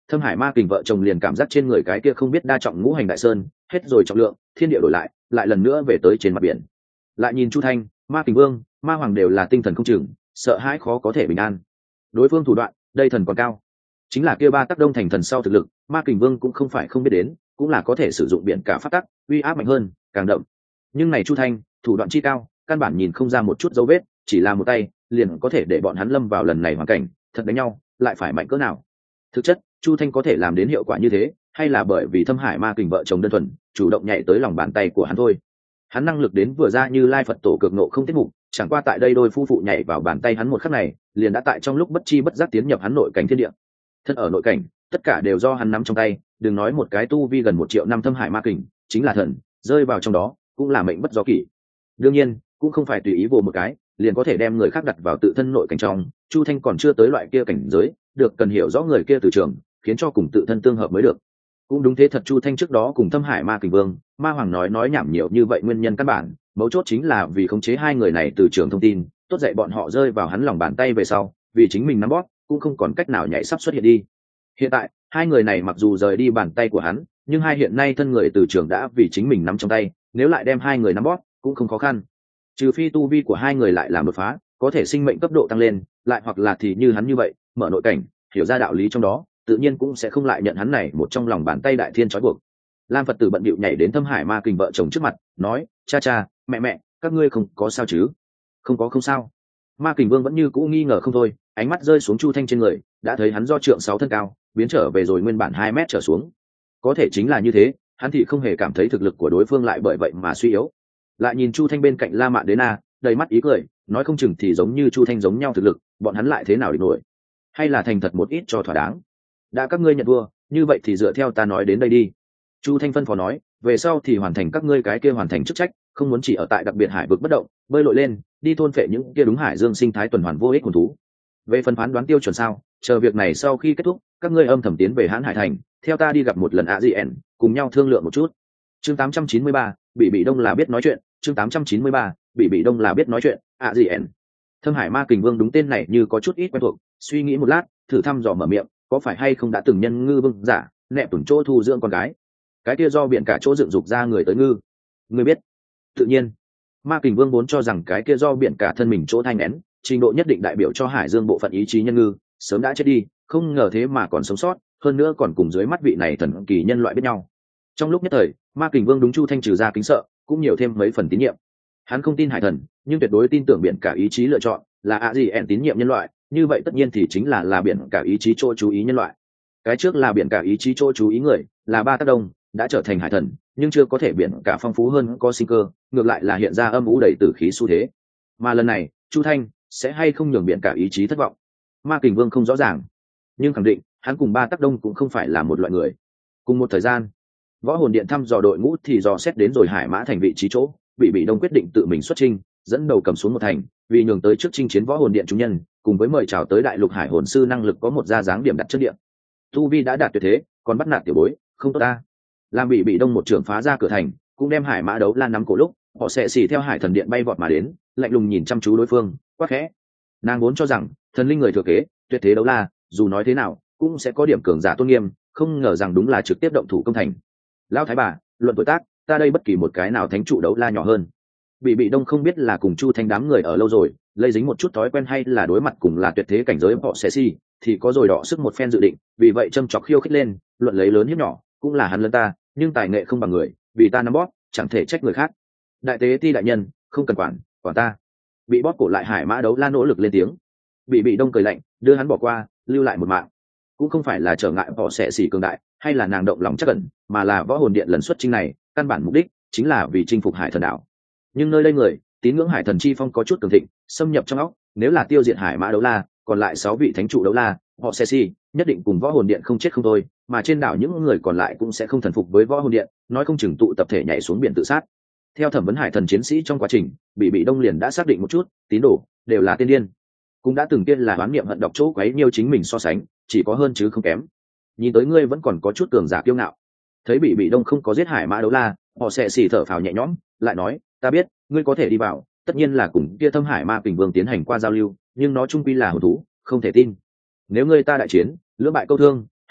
Thâm Hải Ma Kình vợ chồng liền cảm giác trên người cái kia không biết đa trọng ngũ hành đại sơn hết rồi trọng lượng, thiên địa đổi lại lần nữa về tới trên mặt biển. Lại nhìn Chu Thanh, Ma Kình Vương, Ma Hoàng đều là tinh thần không chừng, sợ hãi khó có thể bình an. Đối phương thủ đoạn, đây thần còn cao, chính là kia ba tác đông thành thần sau thực lực, Ma Kình Vương cũng không phải không biết đến, cũng là có thể sử dụng biển cả pháp tắc, uy áp mạnh hơn, càng đậm. Nhưng này Chu Thanh, thủ đoạn chi cao, căn bản nhìn không ra một chút dấu vết, chỉ là một tay liền có thể để bọn hắn lâm vào lần này hoàn cảnh, thật đánh nhau, lại phải mạnh cỡ nào. Thực chất, Chu Thanh có thể làm đến hiệu quả như thế, hay là bởi vì Thâm Hải Ma Kình vợ chồng đơn thuần, chủ động nhảy tới lòng bàn tay của hắn thôi. Hắn năng lực đến vừa ra như Lai Phật tổ cực nộ không tiết mục, chẳng qua tại đây đôi phu phụ nhảy vào bàn tay hắn một khắc này, liền đã tại trong lúc bất chi bất giác tiến nhập hắn nội cảnh thiên địa. Thân ở nội cảnh, tất cả đều do hắn nắm trong tay, đừng nói một cái tu vi gần 1 triệu năm Thâm Hải Ma Kình, chính là thần, rơi vào trong đó, cũng là mệnh bất do kỷ. Đương nhiên, cũng không phải tùy ý vồ một cái, liền có thể đem người khác đặt vào tự thân nội cảnh trong. Chu Thanh còn chưa tới loại kia cảnh giới, được cần hiểu rõ người kia từ trường, khiến cho cùng tự thân tương hợp mới được. Cũng đúng thế thật, Chu Thanh trước đó cùng Thâm Hải Ma Kình Vương, Ma Hoàng nói nhảm nhiều như vậy nguyên nhân căn bản, mấu chốt chính là vì khống chế hai người này từ trường thông tin, tốt dạy bọn họ rơi vào hắn lòng bàn tay về sau, vì chính mình nắm bóp, cũng không còn cách nào nhảy sắp xuất hiện đi. Hiện tại, hai người này mặc dù rời đi bàn tay của hắn, nhưng hai hiện nay thân người từ trường đã vì chính mình nắm trong tay, nếu lại đem hai người nắm bóp, cũng không khó khăn. Trừ phi tu vi của hai người lại làm đột phá, có thể sinh mệnh cấp độ tăng lên, lại hoặc là thì như hắn như vậy, mở nội cảnh, hiểu ra đạo lý trong đó, tự nhiên cũng sẽ không lại nhận hắn này một trong lòng bàn tay đại thiên trói buộc. Lam Phật tử bận bịu nhảy đến Thâm Hải Ma Kình vợ chồng trước mặt, nói: cha, mẹ, các ngươi không có sao chứ? Không sao. Ma Kình Vương vẫn như cũ nghi ngờ không thôi, ánh mắt rơi xuống Chu Thanh trên người, đã thấy hắn do trượng 6 thân cao, biến trở về rồi nguyên bản 2 mét trở xuống. Có thể chính là như thế, hắn thì không hề cảm thấy thực lực của đối phương lại bởi vậy mà suy yếu. Lại nhìn Chu Thanh bên cạnh La Mạn Đế Na, đầy mắt ý cười, nói không chừng thì giống như Chu Thanh giống nhau thực lực, bọn hắn lại thế nào địch nổi? Hay là thành thật một ít cho thỏa đáng. Đã các ngươi nhận vua, như vậy thì dựa theo ta nói đến đây đi. Chu Thanh phân phó nói, về sau thì hoàn thành các ngươi cái kia hoàn thành chức trách, không muốn chỉ ở tại đặc biệt hải vực bất động, bơi lội lên, đi thôn phệ những kia đúng hải dương sinh thái tuần hoàn vô ích hồn thú. Về phần phán đoán tiêu chuẩn sao, chờ việc này sau khi kết thúc, các ngươi âm thầm tiến về Hán Hải thành, theo ta đi gặp một lần AGN, cùng nhau thương lượng một chút. Chương 893, bị đông là biết nói chuyện, chương 893, bị đông là biết nói chuyện, AGN. Thâm Hải Ma Kình Vương đúng tên này như có chút ít quen thuộc, suy nghĩ một lát, thử thăm dò mở miệng, có phải hay không đã từng nhân ngư vương giả, nẹp tủn chỗ thu dưỡng con gái. Cái kia do biển cả chỗ dựng dục ra người tới ngư. Ngươi biết? Tự nhiên. Ma Kình Vương vốn cho rằng cái kia do biển cả thân mình chỗ thanh nén, trình độ nhất định đại biểu cho hải dương bộ phận ý chí nhân ngư, sớm đã chết đi, không ngờ thế mà còn sống sót, hơn nữa còn cùng dưới mắt vị này thần kỳ nhân loại biết nhau. Trong lúc nhất thời, Ma Kình Vương đúng Chu Thanh trừ ra kính sợ, cũng nhiều thêm mấy phần tín nhiệm. Hắn không tin hải thần, nhưng tuyệt đối tin tưởng biển cả ý chí lựa chọn, là AGN tín nhiệm nhân loại, như vậy tất nhiên thì chính là biển cả ý chí chỗ chú ý nhân loại. Cái trước là biển cả ý chí chỗ chú ý người, là Ba Tác Đông, đã trở thành hải thần, nhưng chưa có thể biển cả phong phú hơn có sinh cơ, ngược lại là hiện ra âm u đầy tử khí xu thế. Mà lần này, Chu Thanh sẽ hay không nhường biển cả ý chí thất vọng, Ma Kình Vương không rõ ràng, nhưng khẳng định hắn cùng Ba Tác Đông cũng không phải là một loại người. Cùng một thời gian, Võ Hồn Điện thăm dò đội ngũ thì dò xét đến rồi Hải Mã thành vị trí chỗ, bị đông quyết định tự mình xuất chinh, dẫn đầu cầm xuống một thành, vì nhường tới trước chinh chiến Võ Hồn Điện chúng nhân, cùng với mời chào tới đại lục hải hồn sư năng lực có một gia dáng điểm đặt chân địa. Tu vi đã đạt tuyệt thế, còn bắt nạt tiểu bối, không tốt ta. Làm bị đông một trưởng phá ra cửa thành, cũng đem Hải Mã đấu lan nắm cổ lúc, họ sẽ xì theo Hải Thần Điện bay vọt mà đến, lạnh lùng nhìn chăm chú đối phương, quát khẽ. Nàng vốn cho rằng thần linh người thừa kế, tuyệt thế đấu la, dù nói thế nào cũng sẽ có điểm cường giả tôn nghiêm, không ngờ rằng đúng là trực tiếp động thủ công thành. Lão thái bà, luận tuổi tác, ta đây bất kỳ một cái nào thánh trụ đấu la nhỏ hơn. Bị đông không biết là cùng Chu Thanh đám người ở lâu rồi, lây dính một chút thói quen hay là đối mặt cùng là tuyệt thế cảnh giới họ sẽ si, thì có rồi đọ sức một phen dự định, vì vậy châm chọc khiêu khích lên, luận lấy lớn hiếp nhỏ, cũng là hắn lớn ta, nhưng tài nghệ không bằng người, vì ta nắm bóp, chẳng thể trách người khác. Đại tế ti đại nhân, không cần quản ta. Bị bóp cổ lại Hải Mã đấu la nỗ lực lên tiếng. Bị đông cười lạnh, đưa hắn bỏ qua, lưu lại một mạng. Cũng không phải là trở ngại họ sẽ xỉ cường đại, hay là nàng động lòng chắc ẩn, mà là Võ Hồn Điện lần xuất chinh này, căn bản mục đích chính là vì chinh phục Hải Thần đảo. Nhưng nơi đây người tín ngưỡng Hải Thần chi phong có chút cường thịnh, xâm nhập trong óc, nếu là tiêu diệt Hải Mã đấu la, còn lại 6 vị thánh trụ đấu la, họ sẽ si nhất định cùng Võ Hồn Điện không chết không thôi, mà trên đảo những người còn lại cũng sẽ không thần phục với Võ Hồn Điện, nói không chừng tụ tập thể nhảy xuống biển tự sát. Theo thẩm vấn Hải Thần chiến sĩ trong quá trình, bị đông liền đã xác định một chút, tín đồ đều là tiên điên, cũng đã từng tiên là đoán niệm hận độc chỗ quấy nhiêu chính mình so sánh, chỉ có hơn chứ không kém. Nhìn tới ngươi vẫn còn có chút cường giả kiêu ngạo. Thấy bị đông không có giết Hải Mã đấu la, họ sẽ xì thở phào nhẹ nhõm, lại nói, ta biết ngươi có thể đi vào, tất nhiên là cùng kia Thâm Hải Ma Kình Vương tiến hành qua giao lưu, nhưng nó chung quy là hồn thú, không thể tin. Nếu ngươi ta đại chiến, lưỡng bại câu thương,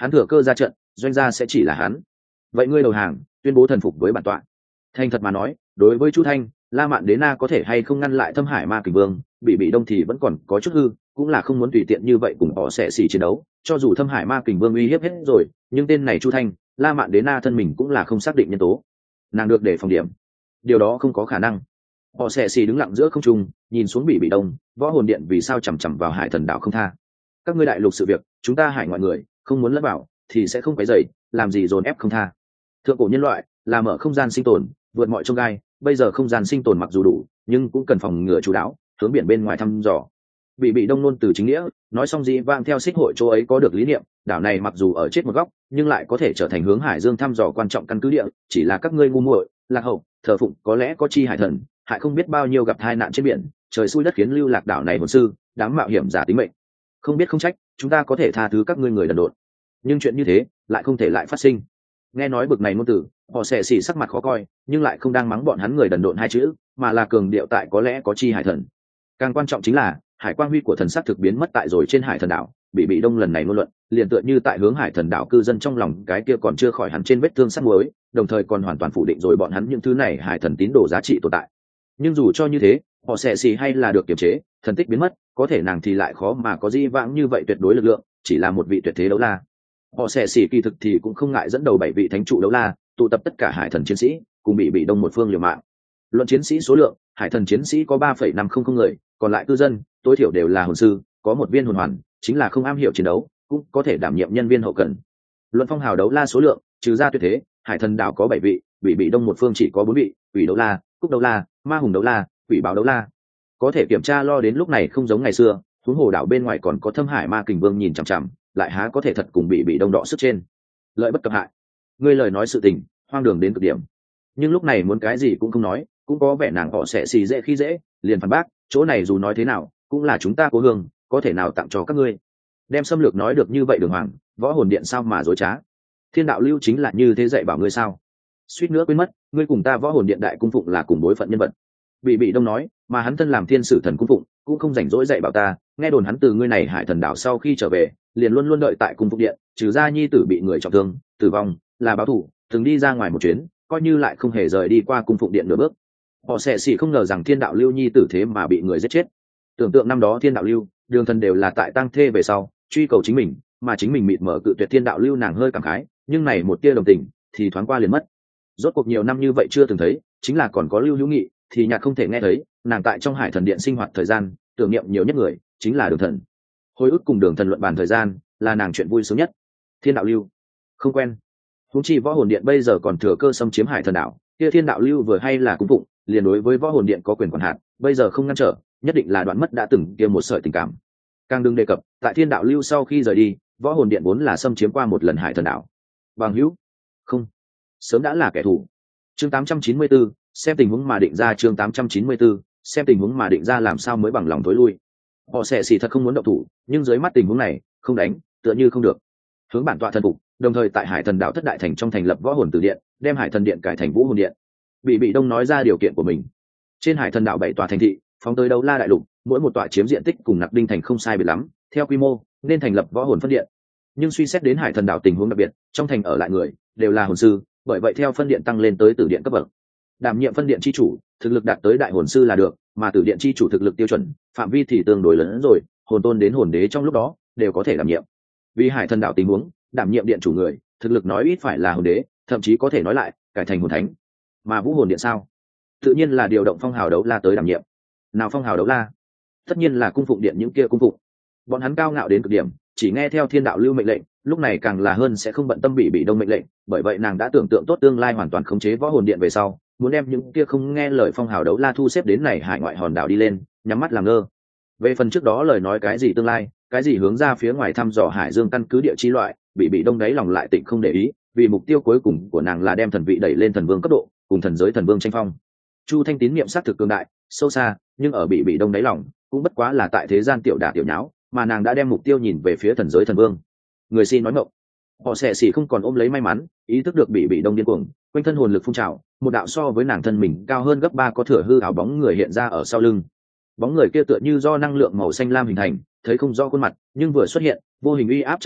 hắn thừa cơ ra trận, doanh gia sẽ chỉ là hắn. Vậy ngươi đầu hàng, tuyên bố thần phục với bản tọa. Thành thật mà nói, đối với Chu Thanh, La Mạn Đế Na có thể hay không ngăn lại Thâm Hải Ma Kình Vương, bị đông thì vẫn còn có chút hư, cũng là không muốn tùy tiện như vậy cùng họ sẽ xỉ chiến đấu. Cho dù Thâm Hải Ma Kình Vương uy hiếp hết rồi, nhưng tên này Chu Thanh, La Mạn Đế Na thân mình cũng là không xác định nhân tố. Nàng được để phòng điểm, điều đó không có khả năng. Họ sẽ xỉ đứng lặng giữa không trung, nhìn xuống bị đông, võ hồn điện vì sao chằm chằm vào Hải Thần đảo không tha. Các ngươi đại lục sự việc, chúng ta hải ngoại người không muốn lẫn vào, thì sẽ không phải dậy, làm gì dồn ép không tha. Thượng cổ nhân loại là mở không gian sinh tồn, vượt mọi chông gai, bây giờ không gian sinh tồn mặc dù đủ, nhưng cũng cần phòng ngừa chú đáo, hướng biển bên ngoài thăm dò. Bị đông nôn từ chính nghĩa, nói xong dĩ vang theo xích hội chỗ ấy có được lý niệm, đảo này mặc dù ở chết một góc, nhưng lại có thể trở thành hướng hải dương thăm dò quan trọng căn cứ địa, chỉ là các ngươi ngu muội, lạc hậu, thờ phụng có lẽ có chi hải thần, hại không biết bao nhiêu gặp tai nạn trên biển, trời xui đất khiến lưu lạc đảo này hồn sư, dám mạo hiểm giả tính mệnh. Không biết không trách, chúng ta có thể tha thứ các ngươi người đần độn, nhưng chuyện như thế lại không thể lại phát sinh. Nghe nói bực này ngôn từ, họ sẽ xỉ sắc mặt khó coi, nhưng lại không đang mắng bọn hắn người đần độn hai chữ, mà là cường điệu tại có lẽ có chi hải thần. Càng quan trọng chính là hải quang huy của thần sắc thực biến mất tại rồi trên hải thần đảo. Bị đông lần này ngôn luận liền tựa như tại hướng hải thần đảo cư dân trong lòng cái kia còn chưa khỏi hẳn trên vết thương sắt muối, đồng thời còn hoàn toàn phủ định rồi bọn hắn những thứ này hải thần tín đồ giá trị tồn tại. Nhưng dù cho như thế, họ sẽ xỉ hay là được kiềm chế, thần tích biến mất, có thể nàng thì lại khó mà có di vãng như vậy tuyệt đối lực lượng, chỉ là một vị tuyệt thế đấu la. Họ sẽ xỉ kỳ thực thì cũng không ngại dẫn đầu 7 vị thánh trụ đấu la, tụ tập tất cả hải thần chiến sĩ, cùng bị đông một phương liều mạng. Luận chiến sĩ số lượng, hải thần chiến sĩ có 3,500 người, còn lại cư dân tối thiểu đều là hồn sư, có một viên hồn hoàn, chính là không am hiểu chiến đấu, cũng có thể đảm nhiệm nhân viên hậu cần. Luận phong hào đấu la số lượng, trừ ra tuyệt thế, hải thần đảo có 7 vị, bị đông một phương chỉ có 4 vị, quỷ đấu la, cúc đấu la, ma hùng đấu la, quỷ báo đấu la. Có thể kiểm tra lo đến lúc này không giống ngày xưa, huống hồ đảo bên ngoài còn có Thâm Hải Ma Kình Vương nhìn chằm chằm, lại há có thể thật cùng bị đông đọ sức trên. Lợi bất cập hại. Ngươi lời nói sự tình, hoang đường đến cực điểm. Nhưng lúc này muốn cái gì cũng không nói, cũng có vẻ nàng họ sẽ xì dễ khi dễ, liền phản bác, chỗ này dù nói thế nào, cũng là chúng ta cố hương, có thể nào tặng cho các ngươi. Đem xâm lược nói được như vậy Đường Hoàng, võ hồn điện sao mà dối trá. Thiên đạo lưu chính là như thế dạy bảo ngươi sao? Suýt nữa quên mất, ngươi cùng ta võ hồn điện đại cung phụng là cùng bối phận nhân vật. Bị đông nói, mà hắn thân làm thiên sử thần cung phụng, cũng không rảnh rỗi dạy bảo ta, nghe đồn hắn từ ngươi này hải thần đảo sau khi trở về, liền luôn luôn đợi tại cung phụng điện, trừ ra nhi tử bị người trọng thương, tử vong, là báo thù, từng đi ra ngoài một chuyến, coi như lại không hề rời đi qua cung phụng điện nửa bước. Họ sẽ xỉ không ngờ rằng thiên đạo lưu nhi tử thế mà bị người giết chết. Tưởng tượng năm đó thiên đạo lưu, đường thần đều là tại tang thê về sau, truy cầu chính mình, mà chính mình mịt mở cự tuyệt thiên đạo lưu, nàng hơi cảm khái, nhưng này một tia đồng tình thì thoáng qua liền mất. Rốt cuộc nhiều năm như vậy chưa từng thấy, chính là còn có lưu hữu nghị thì nhạt không thể nghe thấy. Nàng tại trong hải thần điện sinh hoạt thời gian, tưởng niệm nhiều nhất người chính là đường thần. Hồi ức cùng đường thần luận bàn thời gian là nàng chuyện vui sướng nhất. Thiên đạo lưu không quen, huống chi võ hồn điện bây giờ còn thừa cơ xâm chiếm hải thần đảo, kia thiên đạo lưu vừa hay là cung phụng, liền đối với võ hồn điện có quyền quản hạt, bây giờ không ngăn trở, nhất định là đoạn mất đã từng kia một sợi tình cảm. Càng đừng đề cập tại thiên đạo lưu sau khi rời đi, võ hồn điện vốn là xâm chiếm qua một lần hải thần đảo. Bằng hữu không, sớm đã là kẻ thù. Chương 894, xem tình huống mà định ra. Chương 894, xem tình huống mà định ra làm sao mới bằng lòng tối lui. Họ sẽ xỉ thật không muốn động thủ, nhưng dưới mắt tình huống này không đánh tựa như không được. Hướng bản tọa thần phục, đồng thời tại hải thần đảo thất đại thành trong thành lập võ hồn tử điện, đem hải thần điện cải thành vũ hồn điện. Bị đông nói ra điều kiện của mình. Trên hải thần đảo 7 tòa thành thị, phóng tới đấu la đại lục, mỗi một tọa chiếm diện tích cùng Nặc Đinh thành không sai biệt lắm, theo quy mô nên thành lập võ hồn phân điện. Nhưng suy xét đến hải thần đảo tình huống đặc biệt, trong thành ở lại người đều là hồn sư, bởi vậy theo phân điện tăng lên tới tử điện cấp bậc. Đảm nhiệm phân điện chi chủ, thực lực đạt tới đại hồn sư là được, mà tử điện chi chủ thực lực tiêu chuẩn, phạm vi thì tương đối lớn hơn rồi, hồn tôn đến hồn đế trong lúc đó đều có thể đảm nhiệm. Vì hải thần đảo tình huống, đảm nhiệm điện chủ người, thực lực nói ít phải là hồn đế, thậm chí có thể nói lại cải thành hồn thánh. Mà vũ hồn điện sao? Tự nhiên là điều động phong hào đấu la tới đảm nhiệm. Nào phong hào đấu la? Tất nhiên là cung phụng điện những kia cung phụng. Bọn hắn cao ngạo đến cực điểm, chỉ nghe theo thiên đạo lưu mệnh lệnh, lúc này càng là hơn sẽ không bận tâm bị đông mệnh lệnh, bởi vậy nàng đã tưởng tượng tốt tương lai hoàn toàn khống chế võ hồn điện về sau, muốn đem những kia không nghe lời phong hào đấu la thu xếp đến này hải ngoại hòn đảo đi lên, nhắm mắt làm ngơ. Về phần trước đó lời nói cái gì tương lai, cái gì hướng ra phía ngoài thăm dò hải dương căn cứ địa chi loại, bị đông đáy lòng lại tịnh không để ý, vì mục tiêu cuối cùng của nàng là đem thần vị đẩy lên thần vương cấp độ, cùng thần giới thần vương tranh phong. Chu Thanh tín niệm sát thực cường đại, sâu xa, nhưng ở bị đông đáy lòng, cũng bất quá là tại thế gian tiểu đả tiểu nháo, mà nàng đã đem mục tiêu nhìn về phía thần giới thần vương. Người xin nói ngọng, họ sẽ xỉ không còn ôm lấy may mắn, ý thức được bị đông điên cuồng, quanh thân hồn lực phun trào, một đạo so với nàng thân mình cao hơn gấp 3 có thừa hư ảo bóng người hiện ra ở sau lưng. Bóng người kia tựa như do năng lượng màu xanh lam hình thành, thấy không rõ khuôn mặt, nhưng vừa xuất hiện, vô hình uy áp tràn ngập,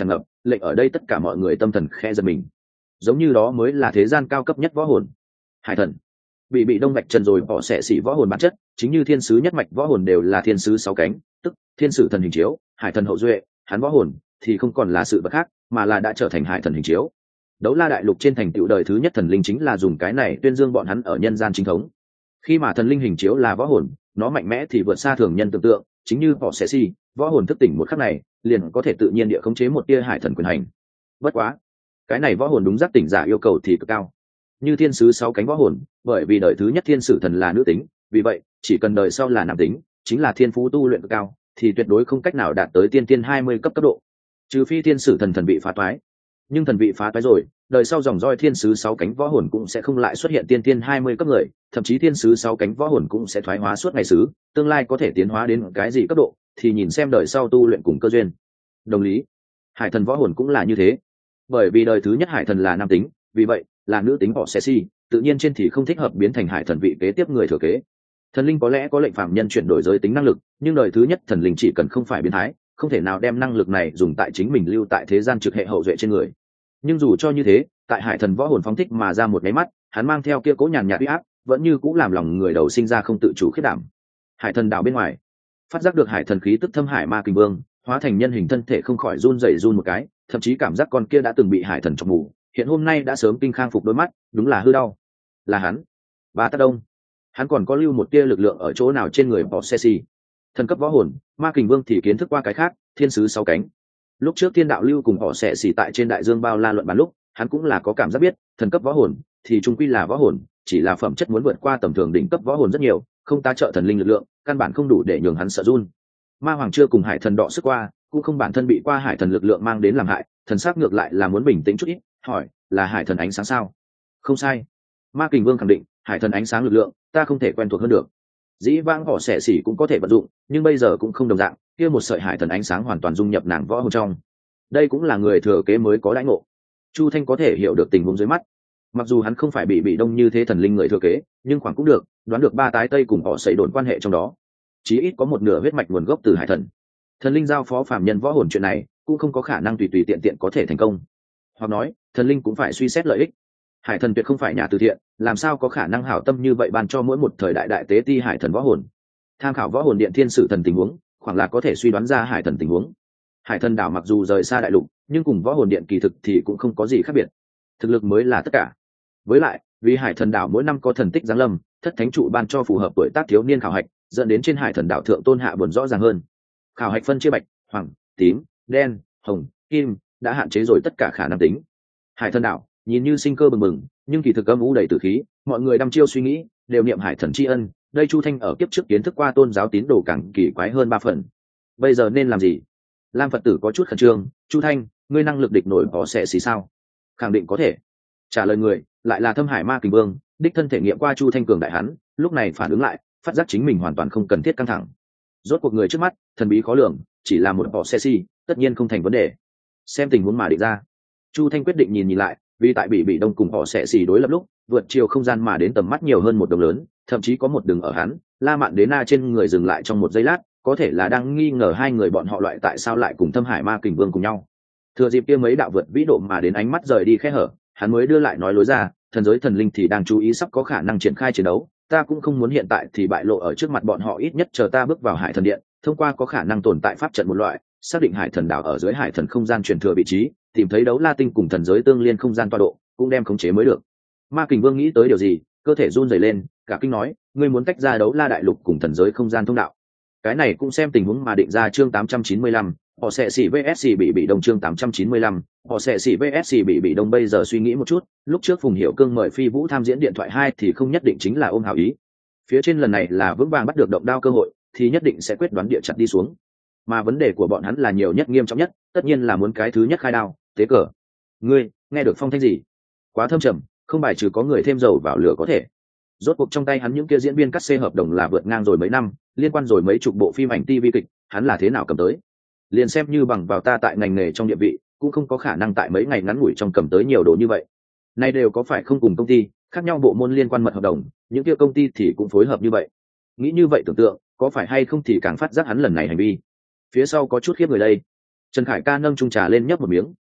lệnh ở đây tất cả mọi người tâm thần khe giật mình. Giống như đó mới là thế gian cao cấp nhất võ hồn. Hải thần bị đông vạch trần rồi bỏ xẻ xỉ võ hồn bản chất chính như thiên sứ nhất mạch võ hồn đều là thiên sứ sáu cánh, tức thiên sử thần hình chiếu, hải thần hậu duệ. Hắn võ hồn thì không còn là sự vật khác mà là đã trở thành hải thần hình chiếu. Đấu La đại lục trên thành tựu đời thứ nhất thần linh chính là dùng cái này tuyên dương bọn hắn ở nhân gian chính thống. Khi mà thần linh hình chiếu là võ hồn, nó mạnh mẽ thì vượt xa thường nhân tưởng tượng, chính như bỏ xẻ xỉ, võ hồn thức tỉnh một khắc này liền có thể tự nhiên địa khống chế một tia hải thần quyền hành. Bất quá cái này võ hồn đúng giác tỉnh giả yêu cầu thì cực cao. Như thiên sứ sáu cánh võ hồn, bởi vì đời thứ nhất thiên sử thần là nữ tính, vì vậy chỉ cần đời sau là nam tính, chính là thiên phú tu luyện cực cao, thì tuyệt đối không cách nào đạt tới tiên tiên 20 cấp độ. Trừ phi thiên sử thần bị phá toái. Nhưng thần bị phá toái rồi, đời sau dòng roi thiên sứ sáu cánh võ hồn cũng sẽ không lại xuất hiện tiên tiên 20 cấp người, thậm chí thiên sứ sáu cánh võ hồn cũng sẽ thoái hóa suốt ngày sứ, tương lai có thể tiến hóa đến cái gì cấp độ thì nhìn xem đời sau tu luyện cùng cơ duyên. Đồng lý, hải thần võ hồn cũng là như thế. Bởi vì đời thứ nhất hải thần là nam tính, vì vậy là nữ tính họ sẽ si, tự nhiên trên thì không thích hợp biến thành hải thần vị kế tiếp người thừa kế. Thần linh có lẽ có lệnh phạm nhân chuyển đổi giới tính năng lực, nhưng đời thứ nhất thần linh chỉ cần không phải biến thái, không thể nào đem năng lực này dùng tại chính mình lưu tại thế gian trực hệ hậu duệ trên người. Nhưng dù cho như thế, tại hải thần võ hồn phóng thích mà ra một cái mắt, hắn mang theo kia cố nhàn nhạt uy áp, vẫn như cũng làm lòng người đầu sinh ra không tự chủ khiết đảm. Hải thần đảo bên ngoài, phát giác được hải thần khí tức thâm hải ma kình vương hóa thành nhân hình thân thể không khỏi run rẩy run một cái, thậm chí cảm giác con kia đã từng bị hải thần chọc mù, hiện hôm nay đã sớm kinh khang phục đôi mắt, đúng là hư đau. Là hắn, Bá Tát Đông. Hắn còn có lưu một tia lực lượng ở chỗ nào trên người bỏ xe xì. Thần cấp võ hồn, ma kình vương thì kiến thức qua cái khác, thiên sứ sáu cánh. Lúc trước thiên đạo lưu cùng họ sẽ xỉ tại trên đại dương bao la luận bàn lúc, hắn cũng là có cảm giác biết, thần cấp võ hồn thì trung quy là võ hồn, chỉ là phẩm chất muốn vượt qua tầm thường đỉnh cấp võ hồn rất nhiều, không tá trợ thần linh lực lượng, căn bản không đủ để nhường hắn sợ run. Ma hoàng chưa cùng hải thần đọ sức qua, cũng không bản thân bị qua hải thần lực lượng mang đến làm hại, thần sắc ngược lại là muốn bình tĩnh chút ít, hỏi, là hải thần ánh sáng sao? Không sai. Ma kình vương khẳng định, hải thần ánh sáng lực lượng, ta không thể quen thuộc hơn được. Dĩ vãng họ xẻ xỉ cũng có thể vận dụng, nhưng bây giờ cũng không đồng dạng, kia một sợi hải thần ánh sáng hoàn toàn dung nhập nàng võ hồn trong. Đây cũng là người thừa kế mới có đãi ngộ. Chu Thanh có thể hiểu được tình huống dưới mắt. Mặc dù hắn không phải bị đông như thế thần linh người thừa kế, nhưng khoảng cũng được, đoán được ba tái tây cùng họ xảy đồn quan hệ trong đó. Chí ít có một nửa huyết mạch nguồn gốc từ hải thần. Thần linh giao phó phàm nhân võ hồn chuyện này, cũng không có khả năng tùy tùy tiện tiện có thể thành công. Hoặc nói, thần linh cũng phải suy xét lợi ích. Hải thần tuyệt không phải nhà từ thiện, làm sao có khả năng hảo tâm như vậy ban cho mỗi một thời đại đại tế ti hải thần võ hồn. Tham khảo võ hồn điện thiên sử thần tình huống, khoảng là có thể suy đoán ra hải thần tình huống. Hải thần đảo mặc dù rời xa đại lục, nhưng cùng võ hồn điện kỳ thực thì cũng không có gì khác biệt. Thực lực mới là tất cả. Với lại, vì hải thần đảo mỗi năm có thần tích giáng lâm, thất thánh trụ ban cho phù hợp tuổi tác thiếu niên khảo hạch, dẫn đến trên hải thần đảo thượng tôn hạ buồn rõ ràng hơn. Khảo hạch phân chia bạch, hoàng, tím, đen, hồng, kim, đã hạn chế rồi tất cả khả năng tính. Hải thần đảo nhìn như sinh cơ bừng bừng, nhưng kỳ thực âm u đầy tử khí, mọi người đăm chiêu suy nghĩ, đều niệm hải thần tri ân. Đây Chu Thanh ở kiếp trước kiến thức qua tôn giáo tín đồ càng kỳ quái hơn 3 phần. Bây giờ nên làm gì? Lam Phật tử có chút khẩn trương. Chu Thanh, ngươi năng lực địch nổi có sẽ xì sao? Khẳng định có thể. Trả lời người lại là thâm hải ma kình vương, đích thân thể nghiệm qua Chu Thanh cường đại hắn, lúc này phản ứng lại, phát giác chính mình hoàn toàn không cần thiết căng thẳng. Rốt cuộc người trước mắt thần bí khó lường, chỉ là một họ xe xì, tất nhiên không thành vấn đề. Xem tình huống mà định ra. Chu Thanh quyết định nhìn lại, vì tại bị đông cùng họ sẽ xì đối lập lúc, vượt chiều không gian mà đến tầm mắt nhiều hơn một đồng lớn, thậm chí có một đường ở hắn La Mạn Đế Na trên người dừng lại trong một giây lát, có thể là đang nghi ngờ hai người bọn họ loại tại sao lại cùng thâm hải ma kình vương cùng nhau. Thừa dịp kia mấy đạo vượt vĩ độ mà đến ánh mắt rời đi khe hở, hắn mới đưa lại nói lối ra, thần giới thần linh thì đang chú ý sắp có khả năng triển khai chiến đấu, ta cũng không muốn hiện tại thì bại lộ ở trước mặt bọn họ, ít nhất chờ ta bước vào hải thần điện, thông qua có khả năng tồn tại pháp trận một loại, xác định hải thần đảo ở dưới hải thần không gian truyền thừa vị trí, tìm thấy đấu la tinh cùng thần giới tương liên không gian tọa độ, cũng đem khống chế mới được. Ma kình vương nghĩ tới điều gì, cơ thể run rẩy lên, cả kinh nói, ngươi muốn tách ra đấu la đại lục cùng thần giới không gian thông đạo. Cái này cũng xem tình huống mà định ra. Chương 895, họ sẽ xỉ vs bị đông. Chương 895, họ sẽ xỉ vs bị đông. Bây giờ suy nghĩ một chút, lúc trước Phùng Hiểu Cương mời Phi Vũ tham diễn điện thoại 2 thì không nhất định chính là ôm hảo ý. Phía trên lần này là vững vàng bắt được động đao cơ hội, thì nhất định sẽ quyết đoán địa chặt đi xuống. Mà vấn đề của bọn hắn là nhiều nhất nghiêm trọng nhất, tất nhiên là muốn cái thứ nhất khai đao, tế cờ. Ngươi nghe được phong thanh gì? Quá thâm trầm, không bài trừ có người thêm dầu vào lửa có thể. Rốt cuộc trong tay hắn những kia diễn viên cắt xê hợp đồng là vượt ngang rồi mấy năm, liên quan rồi mấy chục bộ phim ảnh TV kịch, hắn là thế nào cầm tới? Liền xem như bằng vào ta tại ngành nghề trong địa vị, cũng không có khả năng tại mấy ngày ngắn ngủi trong cầm tới nhiều đồ như vậy. Nay đều có phải không cùng công ty, khác nhau bộ môn liên quan mật hợp đồng, những kia công ty thì cũng phối hợp như vậy. Nghĩ như vậy tưởng tượng, có phải hay không thì càng phát giác hắn lần này hành vi. Phía sau có chút khiếp người đây. Trần Khải Ca nâng chung trà lên nhấp một miếng,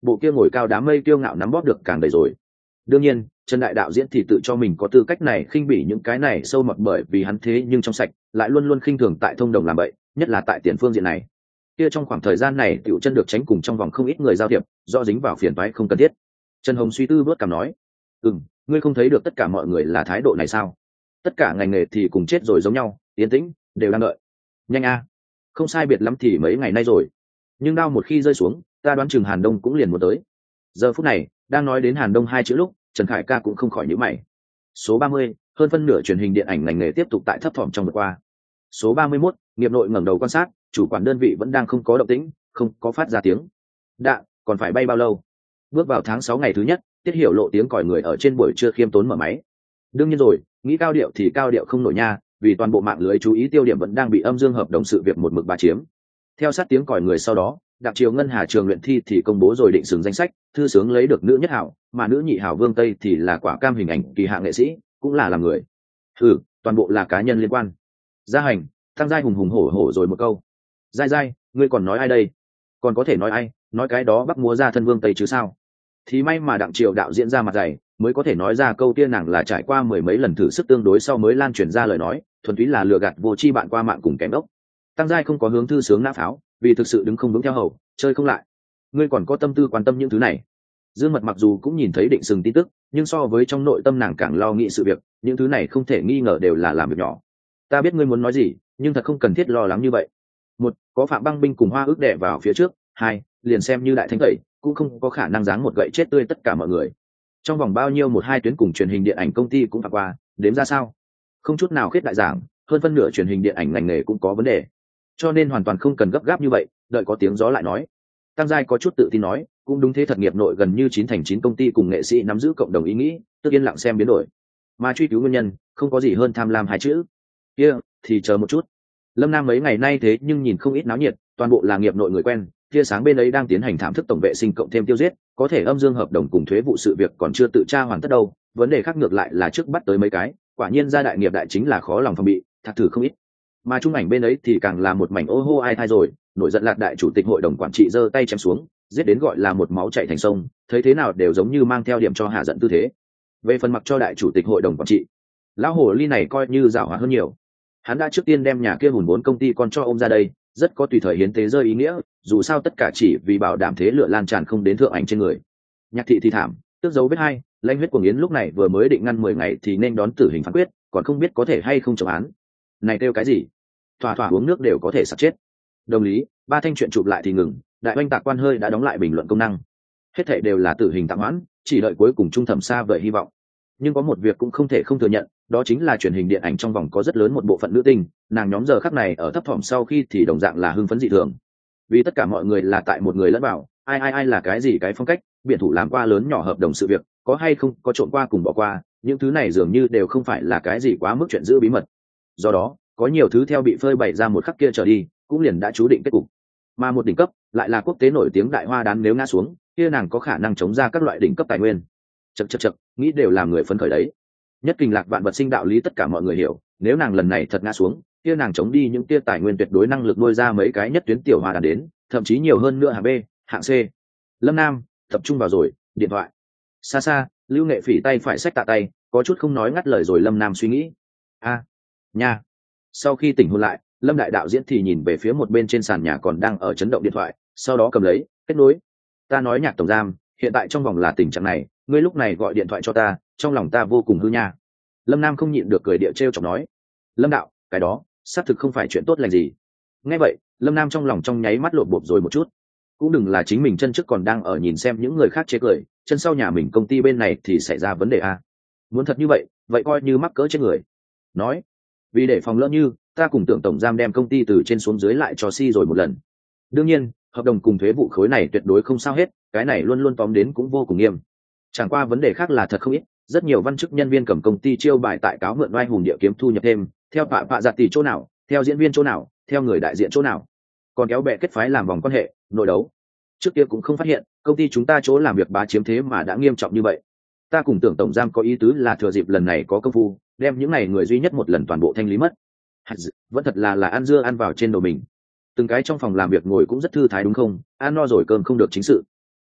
bộ kia ngồi cao đám mây kiêu ngạo nắm bóp được càng đầy rồi. Đương nhiên Trần đại đạo diễn thì tự cho mình có tư cách này khinh bỉ những cái này sâu mọt, bởi vì hắn thế nhưng trong sạch lại luôn luôn khinh thường tại thông đồng làm bậy, nhất là tại tiền phương diện này. Kia trong khoảng thời gian này tiểu chân được tránh cùng trong vòng không ít người giao thiệp, do dính vào phiền toái không cần thiết. Trần Hồng suy tư bước cảm nói, ngươi không thấy được tất cả mọi người là thái độ này sao? Tất cả ngành nghề thì cùng chết rồi giống nhau, yên tĩnh, đều đang đợi. Nhanh a, không sai biệt lắm thì mấy ngày nay rồi. Nhưng đao một khi rơi xuống, ta đoán chừng Hàn Đông cũng liền muốn tới. Giờ phút này, đang nói đến Hàn Đông hai chữ lúc, Trần Khải Ca cũng không khỏi nhíu mày. Số 30, hơn phân nửa truyền hình điện ảnh ngành nghề tiếp tục tại thấp thỏm trong vừa qua. Số 31, nghiệp nội ngẩng đầu quan sát, chủ quản đơn vị vẫn đang không có động tĩnh, không có phát ra tiếng. Đạn, còn phải bay bao lâu? Bước vào tháng 6 ngày thứ nhất, Tiết Hiểu Lộ tiếng còi người ở trên buổi trưa khiêm tốn mở máy. Đương nhiên rồi, nghĩ cao điệu thì cao điệu không nổi nha, vì toàn bộ mạng lưới chú ý tiêu điểm vẫn đang bị âm dương hợp đồng sự việc một mực bá chiếm. Theo sát tiếng còi người sau đó, Đặng Triều Ngân Hà trường luyện thi thì công bố rồi định xướng danh sách, thư sướng lấy được nữ nhất hảo, mà nữ nhị hảo Vương Tây thì là quả cam hình ảnh kỳ hạ nghệ sĩ, cũng là làm người. Toàn bộ là cá nhân liên quan. Gia hành, Tăng Giai hùng hùng hổ hổ rồi một câu. Giai, ngươi còn nói ai đây? Còn có thể nói ai, nói cái đó Bắc múa ra thân Vương Tây chứ sao? Thì may mà Đặng Triều đạo diễn ra mặt dày, mới có thể nói ra câu tiên nàng là trải qua mười mấy lần thử sức tương đối sau mới lan truyền ra lời nói, thuần túy là lừa gạt vô tri bạn qua mạng cùng kém đốc. Tăng Giai không có hướng thư sướng nã pháo, vì thực sự đứng không vững theo hầu, chơi không lại. Ngươi còn có tâm tư quan tâm những thứ này? Dương Mật mặc dù cũng nhìn thấy định sừng tin tức, nhưng so với trong nội tâm nàng càng lo nghĩ sự việc, những thứ này không thể nghi ngờ đều là làm việc nhỏ. Ta biết ngươi muốn nói gì, nhưng thật không cần thiết lo lắng như vậy. Một, có Phạm Băng Binh cùng Hoa Ước đè vào phía trước. Hai, liền xem như đại thánh tẩy, cũng không có khả năng giáng một gậy chết tươi tất cả mọi người. Trong vòng bao nhiêu một hai tuyến cùng truyền hình điện ảnh công ty cũng phạt qua, đếm ra sao? Không chút nào khiết đại giảng, hơn phân nửa truyền hình điện ảnh ngành nghề cũng có vấn đề, cho nên hoàn toàn không cần gấp gáp như vậy, đợi có tiếng gió lại nói. Tăng Giai có chút tự tin nói, cũng đúng thế, thật nghiệp nội gần như 9/9 công ty cùng nghệ sĩ nắm giữ cộng đồng ý nghĩ, tức yên lặng xem biến đổi, mà truy cứu nguyên nhân không có gì hơn tham lam hai chữ kia. Thì chờ một chút. Lâm Nam mấy ngày nay thế nhưng nhìn không ít náo nhiệt, toàn bộ là nghiệp nội người quen, tia sáng bên ấy đang tiến hành thảm thức tổng vệ sinh cộng thêm tiêu giết, có thể âm dương hợp đồng cùng thuế vụ sự việc còn chưa tự tra hoàn tất đâu, vấn đề khác ngược lại là trước bắt tới mấy cái, quả nhiên gia đại nghiệp đại chính là khó lòng phòng bị, thạc thử không ít. Mà trung ảnh bên ấy thì càng là một mảnh ô hô ai thai rồi, nổi giận Lạc đại chủ tịch hội đồng quản trị giơ tay chém xuống, giết đến gọi là một máu chảy thành sông, thấy thế nào đều giống như mang theo điểm cho hạ giận tư thế. Về phần mặc cho đại chủ tịch hội đồng quản trị, lão hồ ly này coi như giảo hòa hơn nhiều. Hắn đã trước tiên đem nhà kia hùn vốn công ty con cho ôm ra đây, rất có tùy thời hiến tế rơi ý nghĩa, dù sao tất cả chỉ vì bảo đảm thế lửa lan tràn không đến thượng ảnh trên người. Nhạc thị thì thảm, tước dấu vết hai, lãnh huyết cuồng yến lúc này vừa mới định ngăn 10 ngày thì nên đón tử hình phán quyết, còn không biết có thể hay không chống án. Này kêu cái gì? Thỏa thỏa uống nước đều có thể sặc chết. Đồng lý, ba thanh chuyện chụp lại thì ngừng, đại oanh tạc quan hơi đã đóng lại bình luận công năng. Hết thảy đều là tử hình tạm hoãn, chỉ đợi cuối cùng trung thẩm xa vời hy vọng. Nhưng có một việc cũng không thể không thừa nhận, đó chính là truyền hình điện ảnh trong vòng có rất lớn một bộ phận nữ tinh, nàng nhóm giờ khắc này ở thấp thỏm sau khi thì đồng dạng là hưng phấn dị thường. Vì tất cả mọi người là tại một người lẫn vào, ai là cái gì cái phong cách, biện thủ làm qua lớn nhỏ hợp đồng sự việc, có hay không có trộn qua cùng bỏ qua, những thứ này dường như đều không phải là cái gì quá mức chuyện giữ bí mật. Do đó, có nhiều thứ theo bị phơi bày ra một khắc kia trở đi, cũng liền đã chú định kết cục. Mà một đỉnh cấp lại là quốc tế nổi tiếng đại hoa đán, nếu ngã xuống, kia nàng có khả năng chống ra các loại đỉnh cấp tài nguyên. Chậc, nghĩ đều làm người phấn khởi đấy. Nhất kinh lạc vạn vật sinh đạo lý tất cả mọi người hiểu, nếu nàng lần này thật ngã xuống, kia nàng chống đi những tia tài nguyên tuyệt đối năng lực nuôi ra mấy cái nhất tuyến tiểu hoa đán đến, thậm chí nhiều hơn nữa hạng B, hạng C. Lâm Nam tập trung vào rồi, điện thoại. Xa, Lưu Nghệ Phỉ tay phải xách tạ tay, có chút không nói ngắt lời rồi Lâm Nam suy nghĩ. Nha. Sau khi tỉnh hồn lại, Lâm đại đạo diễn thì nhìn về phía một bên trên sàn nhà còn đang ở chấn động điện thoại, sau đó cầm lấy, kết nối. Ta nói Nhạc tổng giám, hiện tại trong vòng là tình trạng này, ngươi lúc này gọi điện thoại cho ta, trong lòng ta vô cùng hư nha. Lâm Nam không nhịn được cười địa trêu chọc nói. Lâm đạo, cái đó xác thực không phải chuyện tốt lành gì. Nghe vậy, Lâm Nam trong lòng trong nháy mắt lộp bộp rồi một chút. Cũng đừng là chính mình chân trước còn đang ở nhìn xem những người khác chế cười, chân sau nhà mình công ty bên này thì xảy ra vấn đề a. Muốn thật như vậy, vậy coi như mắc cỡ chết người. Nói, vì để phòng lỡ như ta cùng Tưởng tổng giám đem công ty từ trên xuống dưới lại cho si rồi một lần. Đương nhiên, hợp đồng cùng thuế vụ khối này tuyệt đối không sao hết, cái này luôn luôn tóm đến cũng vô cùng nghiêm. Chẳng qua vấn đề khác là thật không ít, rất nhiều văn chức nhân viên cầm công ty chiêu bài tại cáo mượn oai hùng địa kiếm thu nhập thêm, theo bạ giặt tỷ chỗ nào, theo diễn viên chỗ nào, theo người đại diện chỗ nào, còn kéo bè kết phái làm vòng quan hệ, nội đấu. Trước kia cũng không phát hiện, công ty chúng ta chỗ làm việc bá chiếm thế mà đã nghiêm trọng như vậy. Ta cùng Tưởng tổng giám có ý tứ là thừa dịp lần này có công phu, đem những này người duy nhất một lần toàn bộ thanh lý mất. Vẫn thật là ăn dưa ăn vào trên đầu mình. Từng cái trong phòng làm việc ngồi cũng rất thư thái đúng không, ăn no rồi cơm không được chính sự.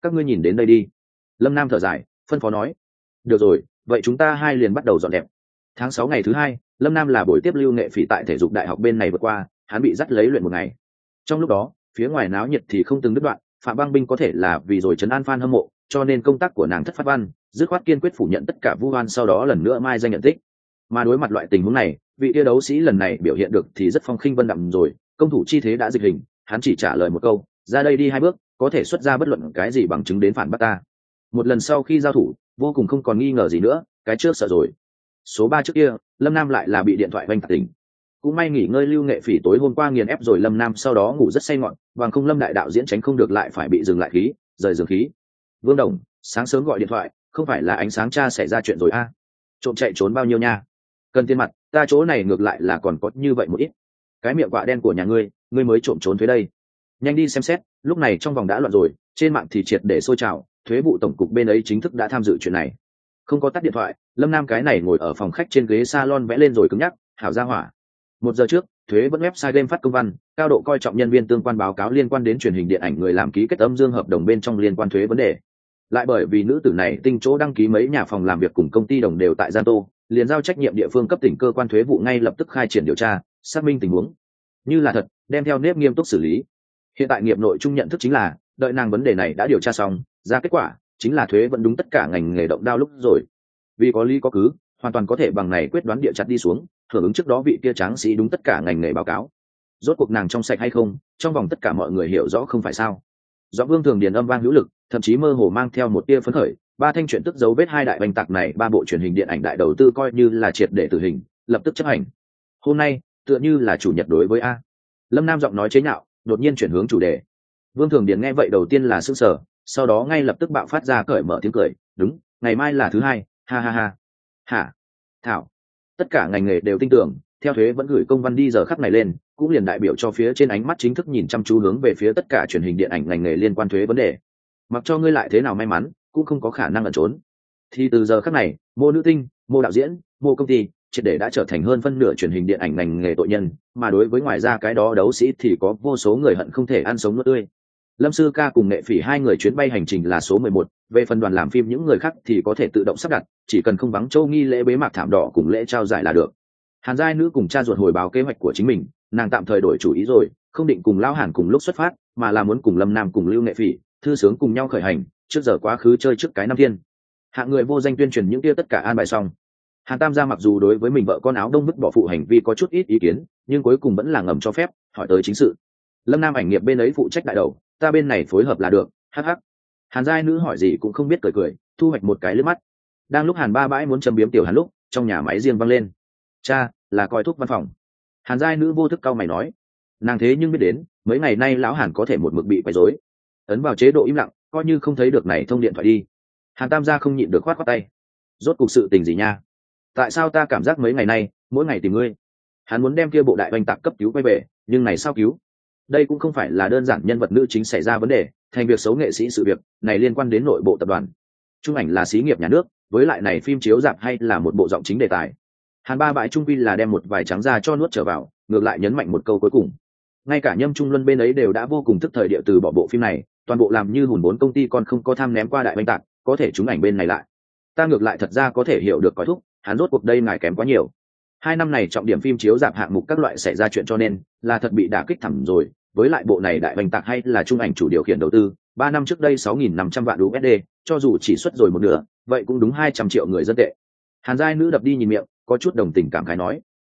các ngươi nhìn đến đây đi. Lâm Nam thở dài phân phó nói. Được rồi, vậy chúng ta hai liền bắt đầu dọn đẹp. Tháng 6 ngày thứ hai, Lâm Nam là buổi tiếp Lưu Nghệ Phỉ tại thể dục đại học bên này vượt qua, hắn bị dắt lấy luyện một ngày. Trong lúc đó, phía ngoài náo nhiệt thì không từng đứt đoạn, Phạm Băng Binh có thể là vì rồi trấn an fan hâm mộ, cho nên công tác của nàng thất phát văn, dứt khoát kiên quyết phủ nhận tất cả vu oan, sau đó lần nữa mai danh nhận tích. Mà đối mặt loại tình huống này, vị kia đấu sĩ lần này biểu hiện được thì rất phong khinh vân đạm rồi, công thủ chi thế đã dịch hình, hắn chỉ trả lời một câu, ra đây đi hai bước, có thể xuất ra bất luận cái gì bằng chứng đến phản bác ta. Một lần sau khi giao thủ, vô cùng không còn nghi ngờ gì nữa, cái trước sợ rồi. Số 3 trước kia, Lâm Nam lại là bị điện thoại vanh tạc tỉnh. Cũng may nghỉ ngơi Lưu Nghệ Phỉ tối hôm qua nghiền ép rồi Lâm Nam sau đó ngủ rất say ngọn, bằng không Lâm đại đạo diễn tránh không được lại phải bị dừng lại khí, rời giường khí. Vương Đồng, sáng sớm gọi điện thoại, không phải là ánh sáng cha xảy ra chuyện rồi a? Trộm chạy trốn bao nhiêu nha? Cần tiền mặt, ta chỗ này ngược lại là còn có như vậy một ít. Cái miệng quạ đen của nhà ngươi mới trộm trốn thuế đây. Nhanh đi xem xét, lúc này trong vòng đã loạn rồi, trên mạng thì triệt để sôi trào, thuế vụ tổng cục bên ấy chính thức đã tham dự chuyện này. Không có tắt điện thoại, Lâm Nam cái này ngồi ở phòng khách trên ghế salon vẽ lên rồi cứng nhắc, hảo ra hỏa. 1 giờ trước, thuế vẫn website game phát công văn, cao độ coi trọng nhân viên tương quan báo cáo liên quan đến truyền hình điện ảnh người làm ký kết âm dương hợp đồng bên trong liên quan thuế vấn đề. Lại bởi vì nữ tử này tinh chỗ đăng ký mấy nhà phòng làm việc cùng công ty đồng đều tại Gian Tô, liền giao trách nhiệm địa phương cấp tỉnh cơ quan thuế vụ ngay lập tức khai triển điều tra, xác minh tình huống. Như là thật, đem theo nếp nghiêm túc xử lý. Hiện tại nghiệp nội chung nhận thức chính là, đợi nàng vấn đề này đã điều tra xong, ra kết quả chính là thuế vẫn đúng tất cả ngành nghề động đao lúc rồi. Vì có lý có cứ, hoàn toàn có thể bằng này quyết đoán địa chặt đi xuống, hưởng ứng trước đó vị kia tráng sĩ đúng tất cả ngành nghề báo cáo. Rốt cuộc nàng trong sạch hay không, trong vòng tất cả mọi người hiểu rõ không phải sao. Do Vương Thường Điền âm vang hữu lực, thậm chí mơ hồ mang theo một tia phấn khởi, 3 thanh chuyện tức dấu vết 2 đại bành tạc này, 3 bộ truyền hình điện ảnh đại đầu tư coi như là triệt để tử hình, lập tức chấp hành. Hôm nay, tựa như là chủ nhật đối với a. Lâm Nam giọng nói chế nhạo, đột nhiên chuyển hướng chủ đề. Vương Thường Điền nghe vậy đầu tiên là sững sờ, sau đó ngay lập tức bạo phát ra cởi mở tiếng cười, đúng, ngày mai là thứ hai, ha ha ha. Hả? Thảo. Tất cả ngành nghề đều tin tưởng, theo thuế vẫn gửi công văn đi giờ khắc này lên, cũng liền đại biểu cho phía trên ánh mắt chính thức nhìn chăm chú hướng về phía tất cả truyền hình điện ảnh ngành nghề liên quan thuế vấn đề. Mặc cho ngươi lại thế nào may mắn, cũng không có khả năng ẩn trốn. Thì từ giờ khắc này, mô nữ tinh, mô đạo diễn, mô công ty, triệt để đã trở thành hơn phân nửa truyền hình điện ảnh ngành nghề tội nhân, mà đối với ngoài ra cái đó đấu sĩ thì có vô số người hận không thể ăn sống nuốt tươi. Lâm Sư Ca cùng Nghệ Phỉ 2 người chuyến bay hành trình là số 11, về phần đoàn làm phim những người khác thì có thể tự động sắp đặt, chỉ cần không vắng châu nghi lễ bế mạc thảm đỏ cùng lễ trao giải là được. Hàn Giai Nữ cùng cha ruột hồi báo kế hoạch của chính mình, nàng tạm thời đổi chủ ý rồi, không định cùng Lão Hàn cùng lúc xuất phát, mà là muốn cùng Lâm Nam cùng Lưu Nghệ Phỉ, Thư Sướng cùng nhau khởi hành, trước giờ quá khứ chơi trước cái năm thiên. Hạng người vô danh tuyên truyền những kia tất cả an bài xong. Hàn Tam gia mặc dù đối với mình vợ con áo đông vứt bỏ phụ hành vi có chút ít ý kiến, nhưng cuối cùng vẫn là ngầm cho phép, hỏi tới chính sự. Lâm Nam ảnh nghiệp bên ấy phụ trách đại đầu, ta bên này phối hợp là được, hắc hắc. Hàn Giai Nữ hỏi gì cũng không biết, cười cười, thu hoạch một cái lướt mắt. Đang lúc Hàn Ba Bãi muốn châm biếm tiểu Hàn lúc, trong nhà máy riêng vang lên. Cha, là coi thuốc văn phòng. Hàn Giai Nữ vô thức cau mày nói, nàng thế nhưng biết đến, mấy ngày nay lão Hàn có thể một mực bị quấy rối. Ấn vào chế độ im lặng, coi như không thấy được này thông điện thoại đi. Hàn Tam gia không nhịn được khoát khoát tay. Rốt cuộc sự tình gì nha? Tại sao ta cảm giác mấy ngày nay, mỗi ngày tìm ngươi? Hắn muốn đem kia bộ đại oanh tạc cấp cứu quay về, nhưng này sao cứu? Đây cũng không phải là đơn giản nhân vật nữ chính xảy ra vấn đề, thành việc xấu nghệ sĩ sự việc, này liên quan đến nội bộ tập đoàn. Trung ảnh là xí nghiệp nhà nước, với lại này phim chiếu rạp hay là một bộ giọng chính đề tài. Hàn Ba Bãi trung quy là đem một vài trắng ra cho nuốt trở vào, ngược lại nhấn mạnh một câu cuối cùng. Ngay cả Nhâm Trung Luân bên ấy đều đã vô cùng tức thời địa từ bỏ bộ phim này, toàn bộ làm như hùn vốn công ty còn không có tham ném qua đại oanh tạc, có thể chúng ảnh bên này lại. Ta ngược lại thật ra có thể hiểu được cõi thúc, hắn rốt cuộc đây ngài kém quá nhiều. 2 năm này trọng điểm phim chiếu rạp hạng mục các loại xảy ra chuyện cho nên là thật bị đả kích thẳm rồi, với lại bộ này đại oanh tạc hay là Trung ảnh chủ điều khiển đầu tư, 3 năm trước đây 6.500 vạn USD, cho dù chỉ xuất rồi một nửa, vậy cũng đúng 200 triệu người dân tệ. Hàn Giai Nữ đập đi nhìn miệng, có chút đồng tình cảm khái nói,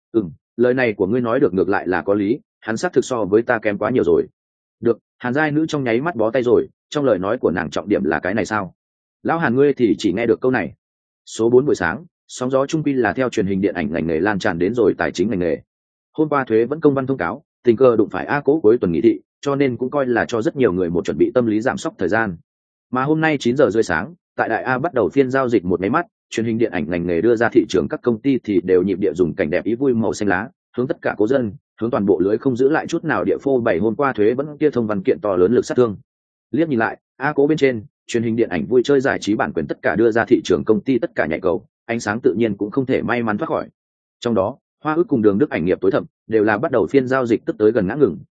lời này của ngươi nói được ngược lại là có lý, hắn xác thực so với ta kém quá nhiều rồi. Được, Hàn Giai Nữ trong nháy mắt bó tay rồi, trong lời nói của nàng trọng điểm là cái này sao? Lão Hàn ngươi thì chỉ nghe được câu này. Số 4 buổi sáng, sóng gió trung quy là theo truyền hình điện ảnh ngành nghề lan tràn đến rồi tài chính ngành nghề. Hôm qua thuế vẫn công văn thông cáo, tình cờ đụng phải A Cố cuối tuần nghỉ thị, cho nên cũng coi là cho rất nhiều người một chuẩn bị tâm lý giảm sốc thời gian. Mà hôm nay 9 giờ rưỡi sáng, tại Đại A bắt đầu phiên giao dịch một máy mắt, truyền hình điện ảnh ngành nghề đưa ra thị trường các công ty thì đều nhịp địa dùng cảnh đẹp ý vui màu xanh lá, hướng tất cả cố dân, hướng toàn bộ lưới không giữ lại chút nào địa phô bày hôm qua thuế vẫn kia thông văn kiện to lớn lực sát thương. Liếc nhìn lại, A Cố bên trên, truyền hình điện ảnh vui chơi giải trí bản quyền tất cả đưa ra thị trường công ty tất cả nhạy cầu, ánh sáng tự nhiên cũng không thể may mắn thoát khỏi. Trong đó, Hoa Ước cùng Đường Đức ảnh nghiệp tối thẩm đều là bắt đầu phiên giao dịch tức tới gần ngã ngừng,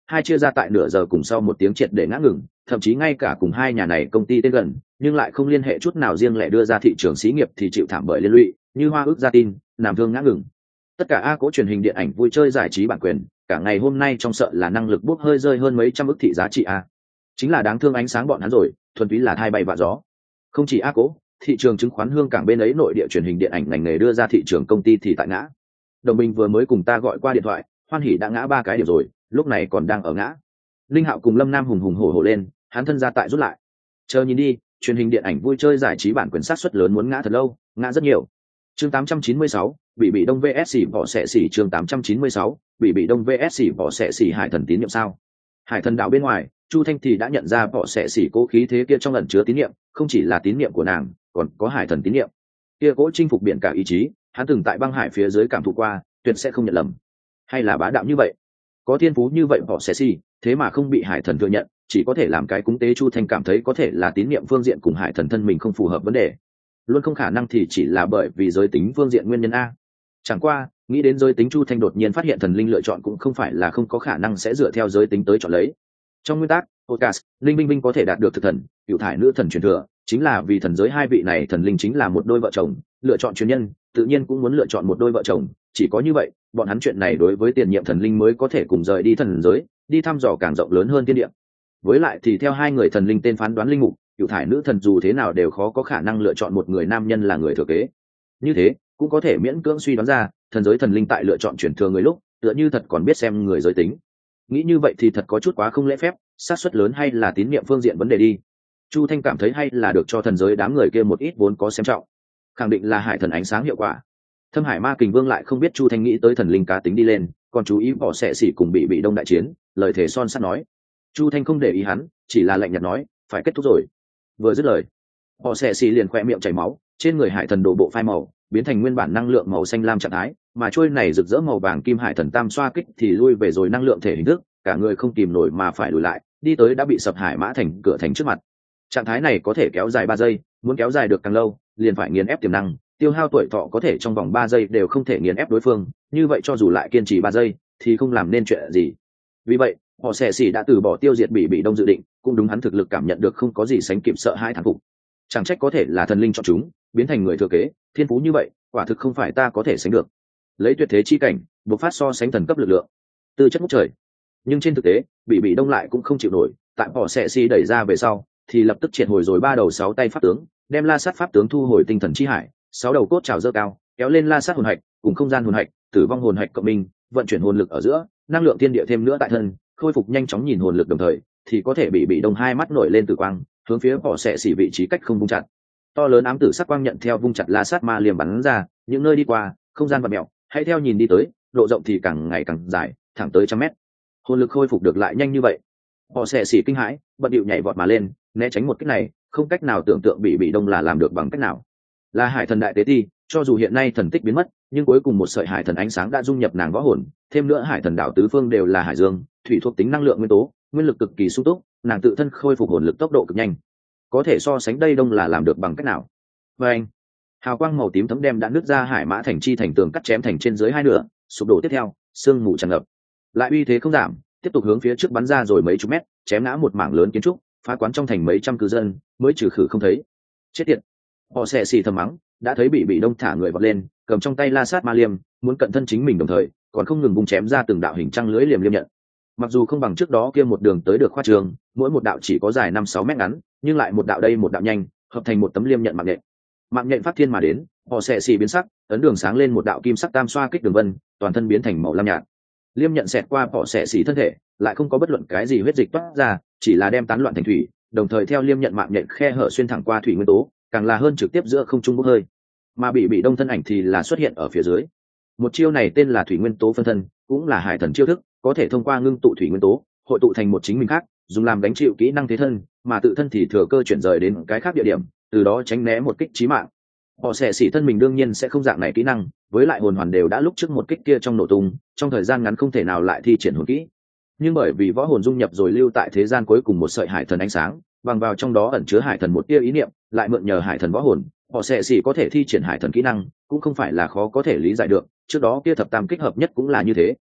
hai chia ra tại nửa giờ cùng sau một tiếng triệt để ngã ngừng, thậm chí ngay cả cùng hai nhà này công ty tên gần nhưng lại không liên hệ chút nào riêng lẻ đưa ra thị trường xí nghiệp thì chịu thảm bởi liên lụy, như Hoa ước ra tin làm thương ngã ngừng. Tất cả A Cố truyền hình điện ảnh vui chơi giải trí bản quyền cả ngày hôm nay trong sợ là năng lực bốc hơi rơi hơn mấy trăm ức thị giá trị A. Chính là đáng thương ánh sáng bọn hắn rồi, thuần túy là thai bay vạ gió. Không chỉ A Cố, thị trường chứng khoán hương cảng bên ấy nội địa truyền hình điện ảnh ngành nghề đưa ra thị trường công ty thì tại ngã. Đồng minh vừa mới cùng ta gọi qua điện thoại, hoan hỉ đã ngã 3 cái điểm rồi, lúc này còn đang ở ngã. Linh Hạo cùng Lâm Nam hùng hùng hổ hổ lên, hắn thân ra tại rút lại. Chờ nhìn đi, truyền hình điện ảnh vui chơi giải trí bản quyền sát suất lớn muốn ngã thật lâu, ngã rất nhiều. Chương 896, bị đông VS bỏ xẻ xỉ. Chương 896, bị đông VS bỏ xẻ xỉ. Hải thần tín nhiệm sao? Hải thần đạo bên ngoài, Chu Thanh thì đã nhận ra bỏ xẻ xỉ cố khí thế kia trong ẩn chứa tín nhiệm, không chỉ là tín nhiệm của nàng, còn có hải thần tín nhiệm. Kia cố chinh phục biển cả ý chí, hắn từng tại băng hải phía dưới cảm thụ qua, tuyệt sẽ không nhận lầm. Hay là bá đạo như vậy, có thiên phú như vậy bỏ xẻ xỉ, thế mà không bị hải thần thừa nhận, chỉ có thể làm cái cúng tế. Chu Thanh cảm thấy có thể là tín nhiệm phương diện cùng hải thần thân mình không phù hợp vấn đề, luôn không khả năng thì chỉ là bởi vì giới tính phương diện nguyên nhân a. Chẳng qua nghĩ đến giới tính, Chu Thanh đột nhiên phát hiện thần linh lựa chọn cũng không phải là không có khả năng sẽ dựa theo giới tính tới chọn lấy. Trong nguyên tắc podcast, linh binh binh có thể đạt được thực thần, cựu thải nữ thần truyền thừa, chính là vì thần giới hai vị này thần linh chính là một đôi vợ chồng, lựa chọn truyền nhân tự nhiên cũng muốn lựa chọn một đôi vợ chồng, chỉ có như vậy bọn hắn chuyện này đối với tiền nhiệm thần linh mới có thể cùng rời đi thần giới, đi thăm dò càng rộng lớn hơn thiên địa. Với lại thì theo hai người thần linh tên phán đoán linh mục, cựu thải nữ thần dù thế nào đều khó có khả năng lựa chọn một người nam nhân là người thừa kế. Như thế cũng có thể miễn cưỡng suy đoán ra thần giới thần linh tại lựa chọn chuyển thừa người lúc tựa như thật còn biết xem người giới tính. Nghĩ như vậy thì thật có chút quá không lễ phép, xác suất lớn hay là tín nhiệm phương diện vấn đề đi. Chu Thanh cảm thấy hay là được cho thần giới đám người kia một ít vốn có xem trọng, khẳng định là hải thần ánh sáng hiệu quả. Thâm Hải Ma Kình Vương lại không biết Chu Thanh nghĩ tới thần linh cá tính đi lên, còn chú ý bỏ xẻ xỉ cùng bị đông đại chiến, lời thề son sắt nói. Chu Thanh không để ý hắn, chỉ là lạnh nhạt nói, phải kết thúc rồi. Vừa dứt lời, bỏ xẻ xỉ liền khoe miệng chảy máu, trên người hải thần đổ bộ phai màu, biến thành nguyên bản năng lượng màu xanh lam trạng thái, mà trôi này rực rỡ màu vàng kim hải thần tam xoa kích thì lui về rồi năng lượng thể hình thức, cả người không kìm nổi mà phải lùi lại, đi tới đã bị sập hải mã thành cửa thành trước mặt. Trạng thái này có thể kéo dài 3 giây, muốn kéo dài được càng lâu, liền phải nghiền ép tiềm năng, tiêu hao tuổi thọ có thể trong vòng 3 giây đều không thể nghiền ép đối phương, như vậy cho dù lại kiên trì 3 giây thì không làm nên chuyện gì. Vì vậy, họ xẻ xỉ đã từ bỏ tiêu diệt bị đông dự định, cũng đúng hắn thực lực cảm nhận được không có gì sánh kịp sợ hãi thán phục. Chẳng trách có thể là thần linh chọn chúng, biến thành người thừa kế, thiên phú như vậy, quả thực không phải ta có thể sánh được. Lấy tuyệt thế chi cảnh, bộc phát so sánh thần cấp lực lượng, tư chất ngút trời. Nhưng trên thực tế, bị đông lại cũng không chịu nổi, tại họ xẻ xỉ đẩy ra về sau, thì lập tức triệt hồi rồi 3 đầu 6 tay pháp tướng, đem La Sát pháp tướng thu hồi tinh thần chi hải, 6 đầu cốt trào dơ cao, kéo lên La Sát hồn hạch, cùng không gian hồn hạch, tử vong hồn hạch cộng minh, vận chuyển hồn lực ở giữa, năng lượng thiên địa thêm nữa tại thân, khôi phục nhanh chóng nhìn hồn lực đồng thời, thì có thể bị đông hai mắt nổi lên tử quang, hướng phía họ xẻ xỉ vị trí cách không vung chặt. To lớn ám tử sắc quang nhận theo vung chặt La Sát ma liềm bắn ra, những nơi đi qua, không gian vặn mèo, hãy theo nhìn đi tới, độ rộng thì càng ngày càng dài, thẳng tới 100 mét. Hồn lực khôi phục được lại nhanh như vậy, họ xẻ xỉ kinh hãi, bận điệu nhảy vọt mà lên, né tránh một kích này, không cách nào tưởng tượng bị đông là làm được bằng cách nào. Là hải thần đại tế ti, cho dù hiện nay thần tích biến mất, nhưng cuối cùng một sợi hải thần ánh sáng đã dung nhập nàng võ hồn, thêm nữa hải thần đạo tứ phương đều là hải dương, thủy thuộc tính năng lượng nguyên tố, nguyên lực cực kỳ sung túc, nàng tự thân khôi phục hồn lực tốc độ cực nhanh. Có thể so sánh đây đông là làm được bằng cách nào? Và anh, hào quang màu tím thấm đem đã nứt ra hải mã thành chi thành tường cắt chém thành trên dưới hai nửa, sụp đổ tiếp theo, sương mù tràn ngập. Lại uy thế không giảm, tiếp tục hướng phía trước bắn ra rồi mấy chục mét, chém ngã một mảng lớn kiến trúc, phá quán trong thành mấy trăm cư dân, mới trừ khử không thấy. Chết tiệt! Họ xẻ xì thầm mắng, đã thấy bị đông thả người vọt lên, cầm trong tay La Sát ma liêm, muốn cận thân chính mình đồng thời, còn không ngừng vung chém ra từng đạo hình trăng lưới liềm nhận. Mặc dù không bằng trước đó kia một đường tới được khoa trường, mỗi một đạo chỉ có dài 5-6 mét ngắn, nhưng lại một đạo đây một đạo nhanh, hợp thành một tấm liêm nhận mạng nhện. Mạng nhện phát thiên mà đến, họ xẻ xì biến sắc, ấn đường sáng lên một đạo kim sắc tam xoa kích đường vân, toàn thân biến thành màu lam nhạt. Liêm nhận xẹt qua họ xẻ xì thân thể, lại không có bất luận cái gì huyết dịch toát ra, chỉ là đem tán loạn thành thủy, đồng thời theo liêm nhận mạng nhện khe hở xuyên thẳng qua thủy nguyên tố, càng là hơn trực tiếp giữa không trung bốc hơi. Mà bị đông thân ảnh thì là xuất hiện ở phía dưới. Một chiêu này tên là thủy nguyên tố phân thân, cũng là hải thần chiêu thức, có thể thông qua ngưng tụ thủy nguyên tố, hội tụ thành một chính mình khác, dùng làm đánh chịu kỹ năng thế thân, mà tự thân thì thừa cơ chuyển rời đến cái khác địa điểm, từ đó tránh né một kích chí mạng. Họ sẽ xỉ thân mình đương nhiên sẽ không dạng này kỹ năng, với lại hồn hoàn đều đã lúc trước một kích kia trong nổ tung, trong thời gian ngắn không thể nào lại thi triển hồn kỹ. Nhưng bởi vì võ hồn dung nhập rồi lưu tại thế gian cuối cùng một sợi hải thần ánh sáng, bằng vào trong đó ẩn chứa hải thần một tia ý niệm, lại mượn nhờ hải thần võ hồn, họ sẽ xỉ có thể thi triển hải thần kỹ năng, cũng không phải là khó có thể lý giải được, trước đó kia thập tam kích hợp nhất cũng là như thế.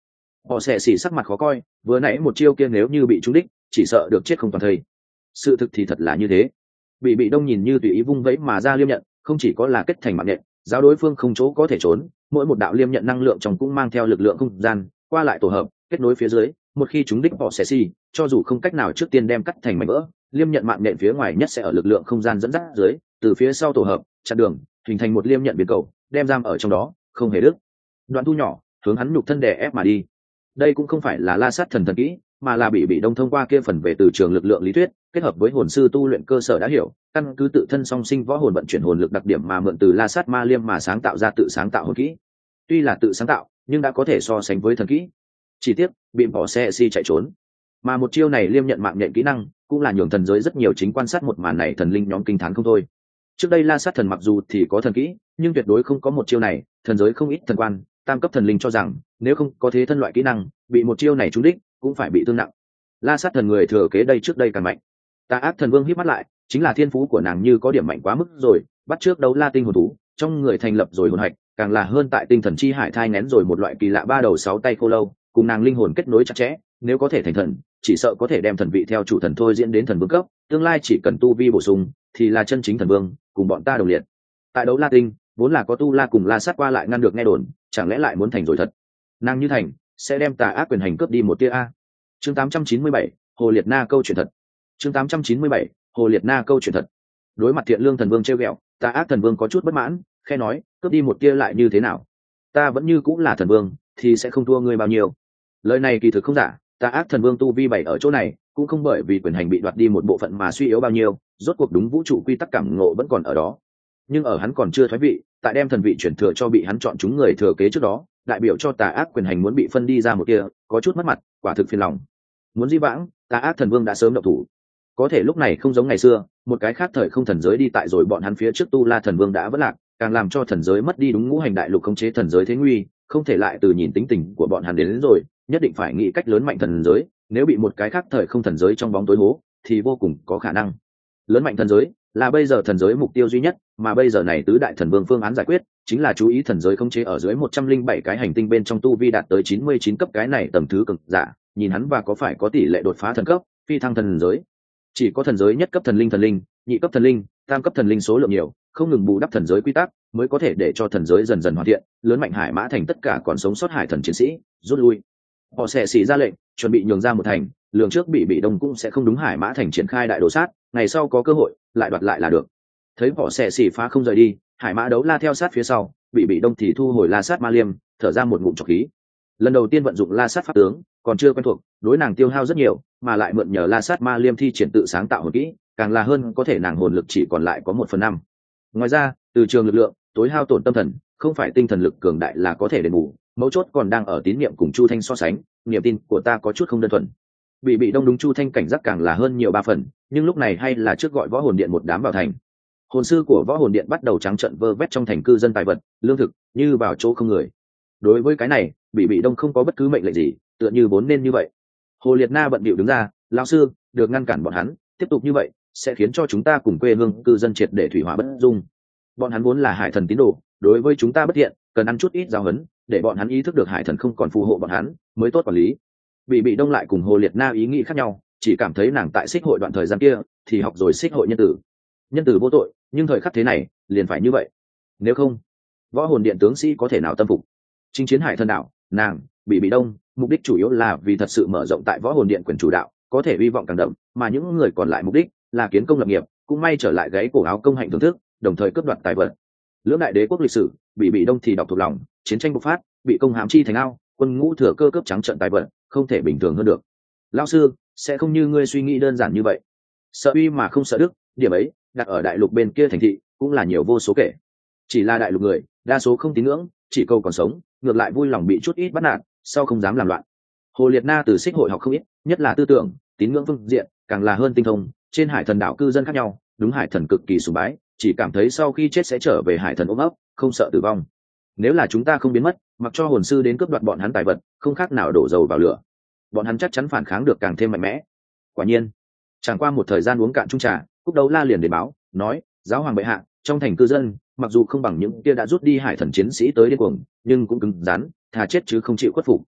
Họ sẽ xỉ sắc mặt khó coi, vừa nãy một chiêu kia nếu như bị trúng đích chỉ sợ được chết không toàn thây. Sự thực thì thật là như thế. Bị đông nhìn như tùy ý vung vẫy mà ra liêm nhận, không chỉ có là kết thành mạng nhện, giáo đối phương không chỗ có thể trốn, mỗi một đạo liêm nhận năng lượng trong cũng mang theo lực lượng không gian qua lại tổ hợp kết nối phía dưới, một khi chúng đích họ sẽ xì, cho dù không cách nào trước tiên đem cắt thành mảnh vỡ, liêm nhận mạng nhện phía ngoài nhất sẽ ở lực lượng không gian dẫn dắt dưới, từ phía sau tổ hợp chặn đường, hình thành một liêm nhận biến cầu, đem giam ở trong đó, không hề đứt. Đoạn thu nhỏ, hướng hắn nhục thân đè ép mà đi. Đây cũng không phải là la sát thần thần kỹ, mà là bị đông thông qua kia phần về từ trường lực lượng lý thuyết kết hợp với hồn sư tu luyện cơ sở đã hiểu, căn cứ tự thân song sinh võ hồn vận chuyển hồn lực đặc điểm mà mượn từ la sát ma liêm mà sáng tạo ra tự sáng tạo hồn kỹ. Tuy là tự sáng tạo nhưng đã có thể so sánh với thần kỹ. Chỉ tiếc bị bỏ xe si chạy trốn, mà một chiêu này liêm nhận mạng nhện kỹ năng cũng là nhường thần giới rất nhiều chính quan sát một màn này thần linh nhóm kinh thán không thôi. Trước đây la sát thần mặc dù thì có thần kỹ nhưng tuyệt đối không có một chiêu này, thần giới không ít thần quan tam cấp thần linh cho rằng nếu không có thế thân loại kỹ năng, bị một chiêu này trúng đích cũng phải bị thương nặng. La sát thần người thừa kế đây trước đây càng mạnh. Tà ác thần vương híp mắt lại, chính là thiên phú của nàng như có điểm mạnh quá mức rồi, bắt trước đấu la tinh hồn thú trong người thành lập rồi hồn hạch, càng là hơn tại tinh thần chi hải thai nén rồi một loại kỳ lạ ba đầu sáu tay khô lâu, cùng nàng linh hồn kết nối chặt chẽ, nếu có thể thành thần, chỉ sợ có thể đem thần vị theo chủ thần thôi diễn đến thần vương cấp, tương lai chỉ cần tu vi bổ sung thì là chân chính thần vương, cùng bọn ta đồng liệt. Tại đấu la tinh vốn là có tu la cùng la sát qua lại ngăn được nghe đồn, chẳng lẽ lại muốn thành rồi thật? Nàng như thành sẽ đem tà ác quyền hành cướp đi một tia a. Chương 897, Hồ Liệt Na câu chuyện thật. Chương 897, Hồ Liệt Na câu chuyện thật. Đối mặt thiện lương thần vương trêu ghẹo, tà ác thần vương có chút bất mãn, khẽ nói, cướp đi một tia lại như thế nào? Ta vẫn như cũng là thần vương, thì sẽ không thua ngươi bao nhiêu. Lời này kỳ thực không giả, tà ác thần vương tu vi bảy ở chỗ này, cũng không bởi vì quyền hành bị đoạt đi một bộ phận mà suy yếu bao nhiêu, rốt cuộc đúng vũ trụ quy tắc cảm ngộ vẫn còn ở đó. Nhưng ở hắn còn chưa thoái vị, tại đem thần vị chuyển thừa cho bị hắn chọn chúng người thừa kế trước đó, đại biểu cho tà ác quyền hành muốn bị phân đi ra một kia, có chút mất mặt, quả thực phiền lòng. Muốn di vãng, tà ác thần vương đã sớm động thủ. Có thể lúc này không giống ngày xưa, một cái khác thời không thần giới đi tại rồi bọn hắn phía trước tu la thần vương đã vất lạc, càng làm cho thần giới mất đi đúng ngũ hành đại lục khống chế thần giới thế nguy, không thể lại từ nhìn tính tình của bọn hắn đến rồi, nhất định phải nghĩ cách lớn mạnh thần giới, nếu bị một cái khác thời không thần giới trong bóng tối hố, thì vô cùng có khả năng lớn mạnh thần giới là bây giờ thần giới mục tiêu duy nhất, mà bây giờ này tứ đại thần vương phương án giải quyết chính là chú ý thần giới khống chế ở dưới 107 cái hành tinh bên trong tu vi đạt tới 99 cấp, cái này tầm thứ cực giả, nhìn hắn và có phải có tỷ lệ đột phá thần cấp, phi thăng thần giới. Chỉ có thần giới nhất cấp thần linh, nhị cấp thần linh, tam cấp thần linh số lượng nhiều, không ngừng bù đắp thần giới quy tắc, mới có thể để cho thần giới dần dần hoàn thiện, lớn mạnh hải mã thành tất cả còn sống sót hải thần chiến sĩ rút lui. Họ sẽ xì ra lệnh chuẩn bị nhường ra một thành, lường trước bị đông cũng sẽ không đúng hải mã thành triển khai đại đồ sát, ngày sau có cơ hội lại đoạt lại là được. Thấy họ sẽ xì phá không rời đi, hải mã đấu la theo sát phía sau, bị đông thì thu hồi la sát ma liêm, thở ra một ngụm trọc khí. Lần đầu tiên vận dụng la sát pháp tướng còn chưa quen thuộc, đối nàng tiêu hao rất nhiều, mà lại mượn nhờ la sát ma liêm thi triển tự sáng tạo hồn kỹ, càng là hơn có thể nàng hồn lực chỉ còn lại có 1/5. Ngoài ra từ trường lực lượng tối hao tổn tâm thần, không phải tinh thần lực cường đại là có thể đền bù, mấu chốt còn đang ở tín niệm cùng Chu Thanh so sánh, niềm tin của ta có chút không đơn thuần. Bị đông đúng Chu Thanh cảnh giác càng là hơn nhiều 3 phần, nhưng lúc này hay là trước gọi võ hồn điện một đám vào thành. Hồn sư của võ hồn điện bắt đầu trắng trận vơ vét trong thành cư dân tài vật, lương thực, như vào chỗ không người. Đối với cái này, bị đông không có bất cứ mệnh lệnh gì, tựa như vốn nên như vậy. Hồ Liệt Na bận bịu đứng ra, lão sư, được ngăn cản bọn hắn, tiếp tục như vậy sẽ khiến cho chúng ta cùng quê hương cư dân triệt để thủy hỏa bất dung. Bọn hắn vốn là hải thần tín đồ, đối với chúng ta bất thiện, cần ăn chút ít giáo huấn, để bọn hắn ý thức được hải thần không còn phù hộ bọn hắn, mới tốt quản lý. Bị đông lại cùng Hồ Liệt Na ý nghĩ khác nhau, chỉ cảm thấy nàng tại xích hội đoạn thời gian kia thì học rồi xích hội nhân tử vô tội, nhưng thời khắc thế này liền phải như vậy, nếu không võ hồn điện tướng sĩ có thể nào tâm phục. Chinh chiến hải thần đạo, nàng bị đông mục đích chủ yếu là vì thật sự mở rộng tại võ hồn điện quyền chủ đạo, có thể hy vọng càng đậm, mà những người còn lại mục đích là kiến công lập nghiệp, cũng may trở lại gáy cổ áo công hạnh thưởng thức, đồng thời cướp đoạt tài vật. Lưỡng đại đế quốc lịch sử, bị đông thì đọc thuộc lòng, chiến tranh bộc phát, bị công hãm chi thành ao, quân ngũ thừa cơ cướp trắng trận tài vật, không thể bình thường hơn được. Lão sư sẽ không như ngươi suy nghĩ đơn giản như vậy, sợ uy mà không sợ đức, điểm ấy đặt ở đại lục bên kia thành thị cũng là nhiều vô số kể. Chỉ là đại lục người đa số không tín ngưỡng, chỉ câu còn sống, ngược lại vui lòng bị chút ít bắt nạt, sau không dám làm loạn. Hồ Liệt Na từ xích hội học không ít, nhất là tư tưởng tín ngưỡng phương diện càng là hơn tinh thông. Trên hải thần đảo cư dân khác nhau, đúng hải thần cực kỳ sùng bái, chỉ cảm thấy sau khi chết sẽ trở về hải thần ôm ấp, không sợ tử vong. Nếu là chúng ta không biến mất, mặc cho hồn sư đến cướp đoạt bọn hắn tài vật, không khác nào đổ dầu vào lửa, bọn hắn chắc chắn phản kháng được càng thêm mạnh mẽ. Quả nhiên, chẳng qua một thời gian uống cạn chung trà, Cúc Đấu La liền đến báo nói, giáo hoàng bệ hạ, trong thành cư dân mặc dù không bằng những kia đã rút đi hải thần chiến sĩ tới điên cuồng, nhưng cũng cứng rắn, thà chết chứ không chịu khuất phục.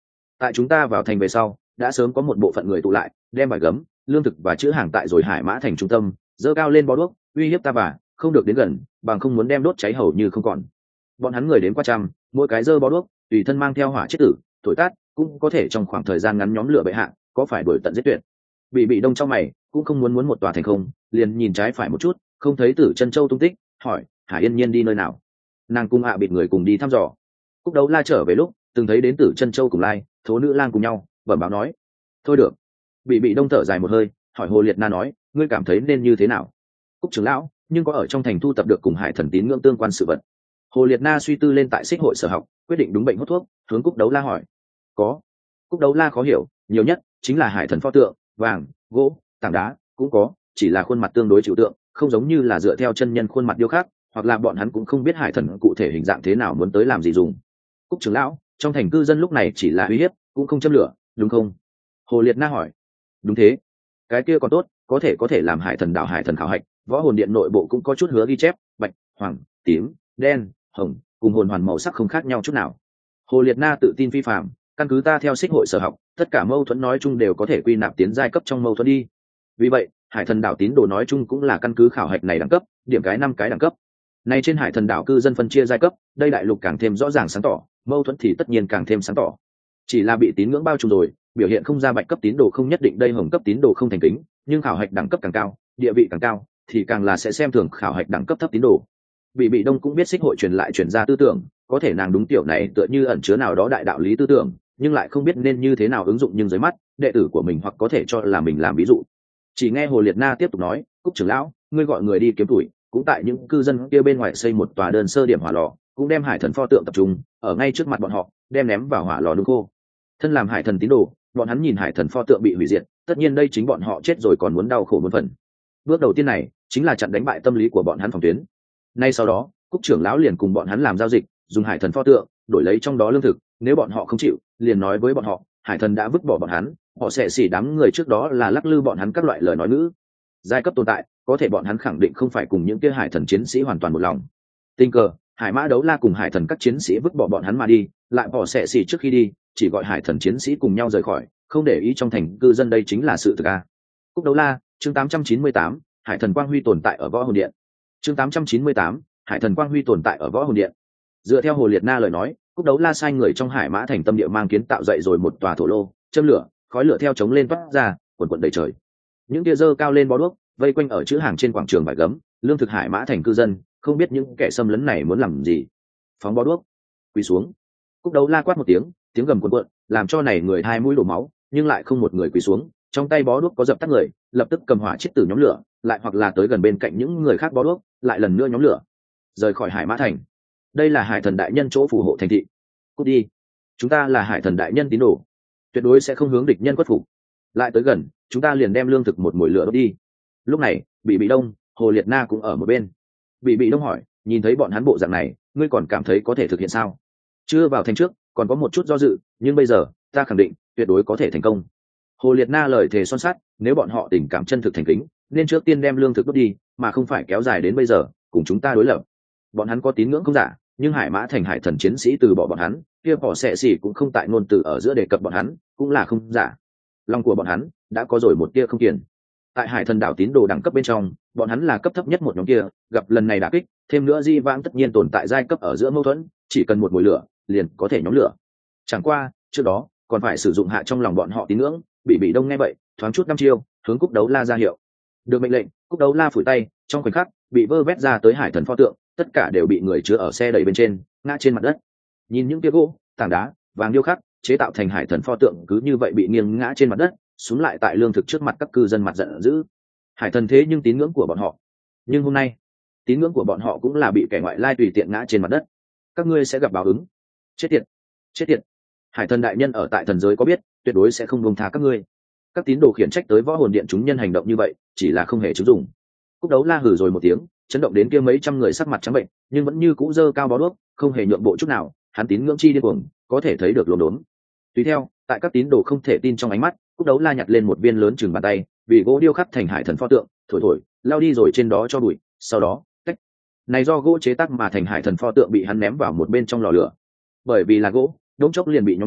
Tại chúng ta vào thành về sau đã sớm có một bộ phận người tụ lại, đem vải gấm, lương thực và chữ hàng tại rồi Hải Mã thành trung tâm, dơ cao lên bó đuốc, uy hiếp ta và không được đến gần, bằng không muốn đem đốt cháy hầu như không còn. Bọn hắn người đến qua trăm, mỗi cái dơ bó đuốc tùy thân mang theo hỏa chết tử, thổi tát cũng có thể trong khoảng thời gian ngắn nhóm lửa bệ hạ, có phải đuổi tận giết tuyệt. Bị đông trong mày cũng không muốn một tòa thành không, liền nhìn trái phải một chút, không thấy Tử Chân Châu tung tích, hỏi Hải Yên Nhiên đi nơi nào. Nàng cùng bịt người cùng đi thăm dò. Cúc Đấu La trở về lúc từng thấy đến Tử Chân Châu cùng Lai Thố Nữ Lang cùng nhau, bẩm báo nói thôi được. Bị đông thở dài một hơi, hỏi Hồ Liệt Na nói ngươi cảm thấy nên như thế nào. Cúc trưởng lão, nhưng có ở trong thành thu tập được cùng Hải thần tín ngưỡng tương quan sự vật. Hồ Liệt Na suy tư lên tại Xích hội sở học, quyết định đúng bệnh hút thuốc, hướng Cúc Đấu La hỏi có. Cúc Đấu La khó hiểu, nhiều nhất chính là Hải thần pho tượng, vàng, gỗ, tảng đá cũng có, chỉ là khuôn mặt tương đối trừu tượng, không giống như là dựa theo chân nhân khuôn mặt điêu khắc, hoặc là bọn hắn cũng không biết Hải thần cụ thể hình dạng thế nào, muốn tới làm gì dùng. Cúc trưởng lão, trong thành cư dân lúc này chỉ là uy hiếp, cũng không châm lửa, đúng không? Hồ Liệt Na hỏi. Đúng thế. Cái kia còn tốt, có thể làm Hải thần đạo Hải thần khảo hạch, võ hồn điện nội bộ cũng có chút hứa ghi chép, bạch, hoàng, tím, đen, hồng, cùng hồn hoàn màu sắc không khác nhau chút nào. Hồ Liệt Na tự tin phi phàm, căn cứ ta theo Xích hội sở học, tất cả mâu thuẫn nói chung đều có thể quy nạp tiến giai cấp trong mâu thuẫn đi. Vì vậy Hải thần đảo tín đồ nói chung cũng là căn cứ khảo hạch này đẳng cấp, điểm cái 5 cái đẳng cấp này. Trên Hải thần đảo cư dân phân chia giai cấp, đây đại lục càng thêm rõ ràng sáng tỏ, mâu thuẫn thì tất nhiên càng thêm sáng tỏ. Chỉ là bị tín ngưỡng bao trùm rồi, biểu hiện không ra bạch cấp tín đồ không nhất định đây hồng cấp tín đồ không thành kính, nhưng khảo hạch đẳng cấp càng cao, địa vị càng cao, thì càng là sẽ xem thường khảo hạch đẳng cấp thấp tín đồ. Bị đông cũng biết Xích hội truyền ra tư tưởng, có thể nàng đúng tiểu này tựa như ẩn chứa nào đó đại đạo lý tư tưởng, nhưng lại không biết nên như thế nào ứng dụng, nhưng dưới mắt đệ tử của mình hoặc có thể cho là mình làm ví dụ. Chỉ nghe Hồ Liệt Na tiếp tục nói, Cúc trưởng lão, ngươi gọi người đi kiếm tuổi, cũng tại những cư dân kia bên ngoài xây một tòa đơn sơ điểm hỏa lò, cũng đem Hải thần pho tượng tập trung ở ngay trước mặt bọn họ, đem ném vào hỏa lò nung khô. Thân làm Hải thần tín đồ, bọn hắn nhìn Hải thần pho tượng bị hủy diệt, tất nhiên đây chính bọn họ chết rồi còn muốn đau khổ muôn phần. Bước đầu tiên này chính là chặn đánh bại tâm lý của bọn hắn phòng tuyến. Nay sau đó Cúc trưởng lão liền cùng bọn hắn làm giao dịch, dùng Hải thần pho tượng đổi lấy trong đó lương thực, nếu bọn họ không chịu, liền nói với bọn họ Hải thần đã vứt bỏ bọn hắn, họ sẽ xỉ đám người trước đó là lắc lư bọn hắn các loại lời nói ngữ. Giai cấp tồn tại, có thể bọn hắn khẳng định không phải cùng những kia Hải thần chiến sĩ hoàn toàn một lòng. Tình cờ Hải Mã Đấu La cùng Hải thần các chiến sĩ vứt bỏ bọn hắn mà đi, lại họ sẽ xỉ trước khi đi chỉ gọi Hải thần chiến sĩ cùng nhau rời khỏi, không để ý trong thành cư dân, đây chính là sự thực a. Cúc Đấu La, chương 898, Hải thần quang huy tồn tại ở võ hồn điện. Chương 898, Hải thần quang huy tồn tại ở võ hồn điện. Dựa theo Hồ Liệt Na lời nói, Cúc Đấu La sai người trong Hải Mã thành tâm địa mang kiến tạo dậy rồi một tòa thổ lô, châm lửa, khói lửa theo trống lên toát ra, quần quần đầy trời. Những tia dơ cao lên bó đuốc, vây quanh ở chữ hàng trên quảng trường vải gấm, lương thực Hải Mã thành cư dân, không biết những kẻ xâm lấn này muốn làm gì. Phóng bó đuốc, quỳ xuống. Cúc Đấu La quát một tiếng, tiếng gầm cuồn cuộn, làm cho này người hai mũi đổ máu, nhưng lại không một người quỳ xuống, trong tay bó đuốc có dập tắt người, lập tức cầm hỏa chiếc tử nhóm lửa, lại hoặc là tới gần bên cạnh những người khác bó đuốc, lại lần nữa nhóm lửa. Rời khỏi Hải Mã thành. Đây là Hải thần đại nhân chỗ phù hộ thành thị. Cút đi. Chúng ta là Hải thần đại nhân tín đồ, tuyệt đối sẽ không hướng địch nhân khuất phục. Lại tới gần, chúng ta liền đem lương thực một mồi lửa đốt đi. Lúc này, bị đông, Hồ Liệt Na cũng ở một bên. Bị đông hỏi, nhìn thấy bọn hắn bộ dạng này, ngươi còn cảm thấy có thể thực hiện sao? Chưa vào thành trước còn có một chút do dự, nhưng bây giờ ta khẳng định tuyệt đối có thể thành công. Hồ Liệt Na lời thề son sắt, nếu bọn họ tình cảm chân thực thành kính, nên trước tiên đem lương thực đốt đi, mà không phải kéo dài đến bây giờ cùng chúng ta đối lập. Bọn hắn có tín ngưỡng không giả, nhưng Hải Mã thành Hải thần chiến sĩ từ bỏ bọn hắn, kia bỏ xệ xỉ cũng không tại ngôn từ ở giữa đề cập bọn hắn, cũng là không giả. Lòng của bọn hắn đã có rồi một tia không kiền. Tại Hải thần đảo tín đồ đẳng cấp bên trong, bọn hắn là cấp thấp nhất một nhóm kia, gặp lần này đả kích, thêm nữa di vãng tất nhiên tồn tại giai cấp ở giữa mâu thuẫn, chỉ cần một mùi lửa liền có thể nhóm lửa. Chẳng qua trước đó còn phải sử dụng hạ trong lòng bọn họ tín ngưỡng. Bị đông nghe vậy thoáng chút năm chiêu, hướng Cúc Đấu La ra hiệu. Được mệnh lệnh, Cúc Đấu La phủi tay, trong khoảnh khắc bị vơ vét ra tới Hải thần pho tượng, tất cả đều bị người chứa ở xe đẩy bên trên, ngã trên mặt đất. Nhìn những kia gỗ, tảng đá, vàng điêu khắc chế tạo thành Hải thần pho tượng cứ như vậy bị nghiêng ngã trên mặt đất, xuống lại tại lương thực trước mặt các cư dân mặt giận dữ. Hải thần thế nhưng tín ngưỡng của bọn họ, nhưng hôm nay tín ngưỡng của bọn họ cũng là bị kẻ ngoại lai tùy tiện ngã trên mặt đất. Các ngươi sẽ gặp báo ứng. Chết tiệt, chết tiệt. Hải thần đại nhân ở tại thần giới có biết, tuyệt đối sẽ không buông tha các ngươi. Các tín đồ khiển trách tới võ hồn điện chúng nhân hành động như vậy, chỉ là không hề chứng dụng. Cúc Đấu La hừ rồi một tiếng, chấn động đến kia mấy trăm người sắc mặt trắng bệnh, nhưng vẫn như cũ dơ cao bó đuốc, không hề nhượng bộ chút nào. Hắn tín ngưỡng chi điên cuồng, có thể thấy được lồn đốn. Tùy theo, tại các tín đồ không thể tin trong ánh mắt, Cúc Đấu La nhặt lên một viên lớn chừng bàn tay, vì gỗ điêu khắc thành Hải thần pho tượng, thổi thổi, lao đi rồi trên đó cho bụi. Sau đó, cách này do gỗ chế tác mà thành Hải thần pho tượng bị hắn ném vào một bên trong lò lửa. Bởi vì là gỗ, đống chốc liền bị nhóm lửa,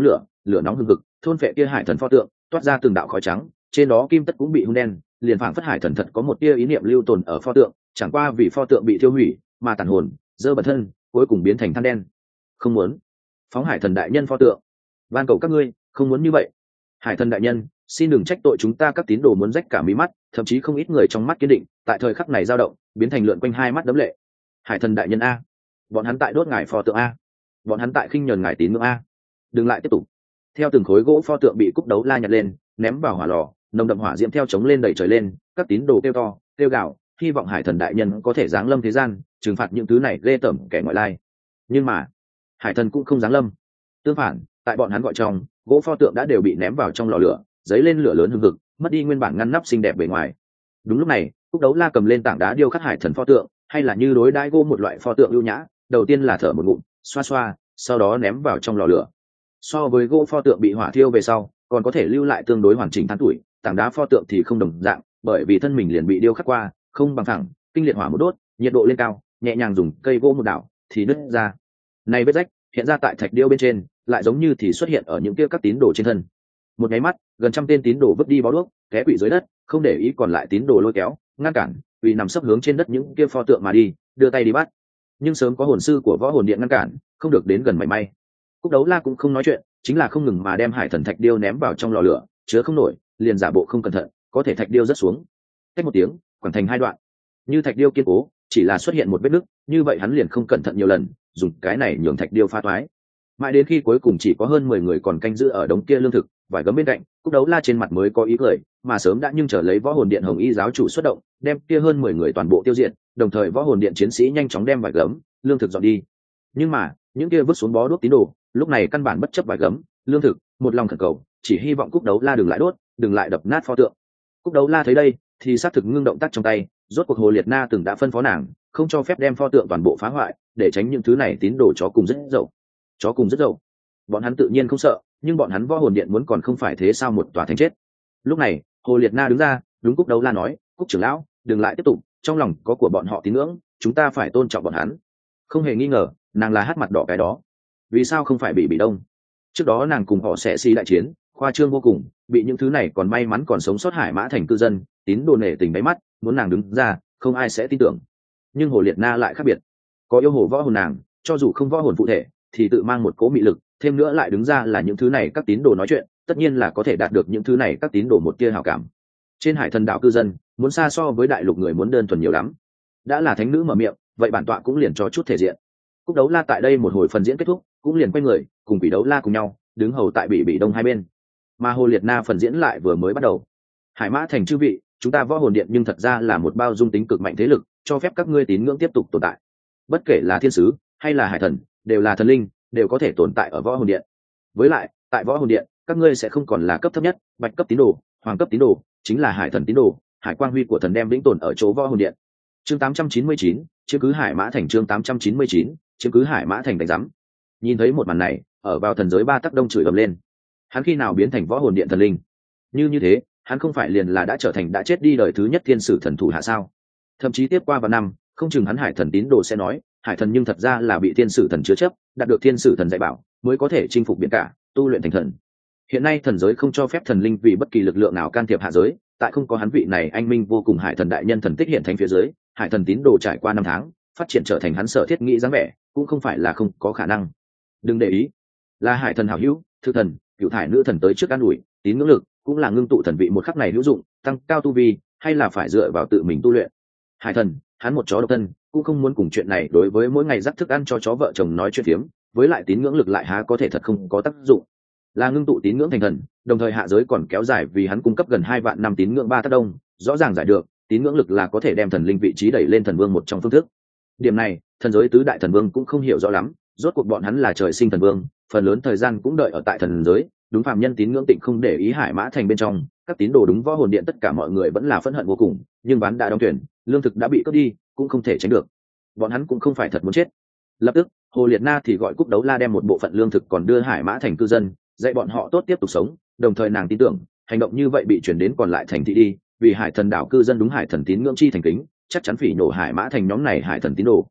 lửa nóng hừng hực thôn phệ kia hải thần pho tượng, toát ra từng đạo khói trắng, trên đó kim tất cũng bị hun đen, liền phảng phất hải thần thật có một tia ý niệm lưu tồn ở pho tượng, chẳng qua vì pho tượng bị tiêu hủy mà tàn hồn dơ bẩn thân, cuối cùng biến thành than đen. Không muốn phóng hải thần đại nhân pho tượng, van cầu các ngươi không muốn như vậy. Hải thần đại nhân, xin đừng trách tội chúng ta các tín đồ muốn rách cả mí mắt, thậm chí không ít người trong mắt kiên định tại thời khắc này dao động, biến thành lượn quanh hai mắt đấm lệ. Hải thần đại nhân a, bọn hắn tại đốt ngài pho tượng a, bọn hắn tại khinh nhờn ngài tín ngưỡng a. Đừng lại tiếp tục. Theo từng khối gỗ pho tượng bị Cúc Đấu La nhặt lên ném vào hỏa lò, nồng đậm hỏa diễm theo chống lên đầy trời lên, các tín đồ kêu to kêu gào, hy vọng hải thần đại nhân có thể giáng lâm thế gian, trừng phạt những thứ này ghê tởm kẻ ngoại lai. Nhưng mà hải thần cũng không giáng lâm. Tương phản, tại bọn hắn gọi trong, gỗ pho tượng đã đều bị ném vào trong lò lửa, dấy lên lửa lớn hừng hực, mất đi nguyên bản ngăn nắp xinh đẹp bề ngoài. Đúng lúc này, Cúc Đấu La cầm lên tảng đá điêu khắc hải thần pho tượng, hay là như đối đãi gỗ một loại pho tượng ưu nhã, đầu tiên là thở một ngụm xoa xoa, sau đó ném vào trong lò lửa. So với gỗ pho tượng bị hỏa thiêu về sau còn có thể lưu lại tương đối hoàn chỉnh than tuổi, tảng đá pho tượng thì không đồng dạng, bởi vì thân mình liền bị điêu khắc qua không bằng thẳng, kinh liệt hỏa một đốt, nhiệt độ lên cao, nhẹ nhàng dùng cây gỗ một đảo thì nứt ra. Này vết rách hiện ra tại thạch điêu bên trên, lại giống như thì xuất hiện ở những kia các tín đồ trên thân. Một nháy mắt, gần trăm tên tín đồ vứt đi bó đuốc, té quỵ dưới đất, không để ý còn lại tín đồ lôi kéo ngăn cản, vì nằm sấp hướng trên đất những kia pho tượng mà đi, đưa tay đi bắt. Nhưng sớm có hồn sư của võ hồn điện ngăn cản, không được đến gần mảy may. Cúc Đấu La cũng không nói chuyện, chính là không ngừng mà đem hải thần thạch điêu ném vào trong lò lửa, chứa không nổi liền giả bộ không cẩn thận, có thể thạch điêu rớt xuống cách một tiếng quẳng thành hai đoạn. Như thạch điêu kiên cố chỉ là xuất hiện một vết nứt, như vậy hắn liền không cẩn thận nhiều lần, dùng cái này nhường thạch điêu phá toái. Mãi đến khi cuối cùng chỉ có hơn 10 người còn canh giữ ở đống kia lương thực vải gấm bên cạnh, Cúc Đấu La trên mặt mới có ý cười, mà sớm đã nhưng chờ lấy võ hồn điện hồng y giáo chủ xuất động, đem kia hơn 10 người toàn bộ tiêu diệt, đồng thời võ hồn điện chiến sĩ nhanh chóng đem vải gấm lương thực dọn đi. Nhưng mà những kia vứt xuống bó đuốc tín đồ lúc này căn bản bất chấp vải gấm lương thực, một lòng khẩn cầu chỉ hy vọng Cúc Đấu La đừng lại đốt, đừng lại đập nát pho tượng. Cúc Đấu La thấy đây thì xác thực ngưng động tác trong tay, rốt cuộc Hồ Liệt Na từng đã phân phó nàng không cho phép đem pho tượng toàn bộ phá hoại, để tránh những thứ này tín đồ chó cùng rất dậu. Chó cùng rất dậu, bọn hắn tự nhiên không sợ, nhưng bọn hắn võ hồn điện muốn còn không phải thế sao một tòa thánh chết. Lúc này Hồ Liệt Na đứng ra đúng Cúc Đấu La nói, Cúc trưởng lão đừng lại tiếp tục, trong lòng có của bọn họ tín ngưỡng, chúng ta phải tôn trọng bọn hắn. Không hề nghi ngờ nàng là hát mặt đỏ cái đó. Vì sao không phải bị đông? Trước đó nàng cùng họ sẽ đại chiến khoa trương vô cùng, bị những thứ này còn may mắn còn sống sót Hải Mã thành cư dân tín đồ nể tình đáy mắt, muốn nàng đứng ra không ai sẽ tin tưởng. Nhưng Hồ Liệt Na lại khác biệt, có yêu hồ võ hồn nàng, cho dù không võ hồn phụ thể thì tự mang một cỗ mị lực, thêm nữa lại đứng ra là những thứ này các tín đồ nói chuyện, tất nhiên là có thể đạt được những thứ này các tín đồ một tia hảo cảm. Trên hải thần đạo cư dân muốn xa so với đại lục người muốn đơn thuần nhiều lắm. Đã là thánh nữ mở miệng, vậy bản tọa cũng liền cho chút thể diện. Cúc Đấu La tại đây một hồi phần diễn kết thúc, cũng liền quay người cùng Quỷ Đấu La cùng nhau đứng hầu tại bị đông hai bên. Mà Hồ Liệt Na phần diễn lại vừa mới bắt đầu. Hải Mã thành chư vị, chúng ta võ hồn điện nhưng thật ra là một bao dung tính cực mạnh thế lực, cho phép các ngươi tín ngưỡng tiếp tục tồn tại. Bất kể là thiên sứ hay là hải thần, đều là thần linh, đều có thể tồn tại ở võ hồn điện. Với lại tại võ hồn điện các ngươi sẽ không còn là cấp thấp nhất bạch cấp tín đồ, hoàng cấp tín đồ, chính là hải thần tín đồ, hải quang huy của thần đem vĩnh tồn ở chỗ võ hồn điện. Chương 899, chiếm cứ Hải Mã thành. Chương 899, chiếm cứ Hải Mã thành đánh giám. Nhìn thấy một màn này, ở vào thần giới ba tắc đông chửi ầm lên. Hắn khi nào biến thành võ hồn điện thần linh? Như thế hắn không phải liền là đã trở thành đã chết đi đời thứ nhất thiên sử thần thủ hạ sao? Thậm chí tiếp qua vào năm không chừng hắn hải thần tín đồ sẽ nói hải thần nhưng thật ra là bị thiên sử thần chứa chấp, đạt được thiên sử thần dạy bảo mới có thể chinh phục biển cả, tu luyện thành thần. Hiện nay thần giới không cho phép thần linh vì bất kỳ lực lượng nào can thiệp hạ giới, tại không có hắn vị này anh minh vô cùng hải thần đại nhân thần tích hiện thành phía dưới, hải thần tín đồ trải qua 5 tháng phát triển trở thành hắn sở thiết nghĩ dáng vẻ cũng không phải là không có khả năng. Đừng để ý, là hải thần hảo hữu thư thần cựu thải nữ thần tới trước an ủi, tín ngưỡng lực cũng là ngưng tụ thần vị một khắc này hữu dụng, tăng cao tu vi hay là phải dựa vào tự mình tu luyện. Hải thần hắn một chó độc thân cũng không muốn cùng chuyện này đối với mỗi ngày dắt thức ăn cho chó vợ chồng nói chuyện phiếm, với lại tín ngưỡng lực lại há có thể thật không có tác dụng. Là ngưng tụ tín ngưỡng thành thần, đồng thời hạ giới còn kéo dài vì hắn cung cấp gần 2 vạn năm tín ngưỡng ba tác đông, rõ ràng giải được tín ngưỡng lực là có thể đem thần linh vị trí đẩy lên thần vương một trong phương thức. Điểm này thần giới tứ đại thần vương cũng không hiểu rõ lắm, rốt cuộc bọn hắn là trời sinh thần vương, phần lớn thời gian cũng đợi ở tại thần giới, đúng phàm nhân tín ngưỡng tịnh không để ý Hải Mã thành bên trong các tín đồ đúng võ hồn điện tất cả mọi người vẫn là phẫn hận vô cùng, nhưng ván đã đóng tuyển, lương thực đã bị cướp đi cũng không thể tránh được, bọn hắn cũng không phải thật muốn chết. Lập tức Hồ Liệt Na thì gọi Cúc Đấu La đem một bộ phận lương thực còn đưa Hải Mã thành cư dân, dạy bọn họ tốt tiếp tục sống, đồng thời nàng tin tưởng hành động như vậy bị chuyển đến còn lại thành thị đi, vì hải thần đảo cư dân đúng hải thần tín ngưỡng chi thành kính, chắc chắn phỉ nổ Hải Mã thành nhóm này hải thần tín đồ.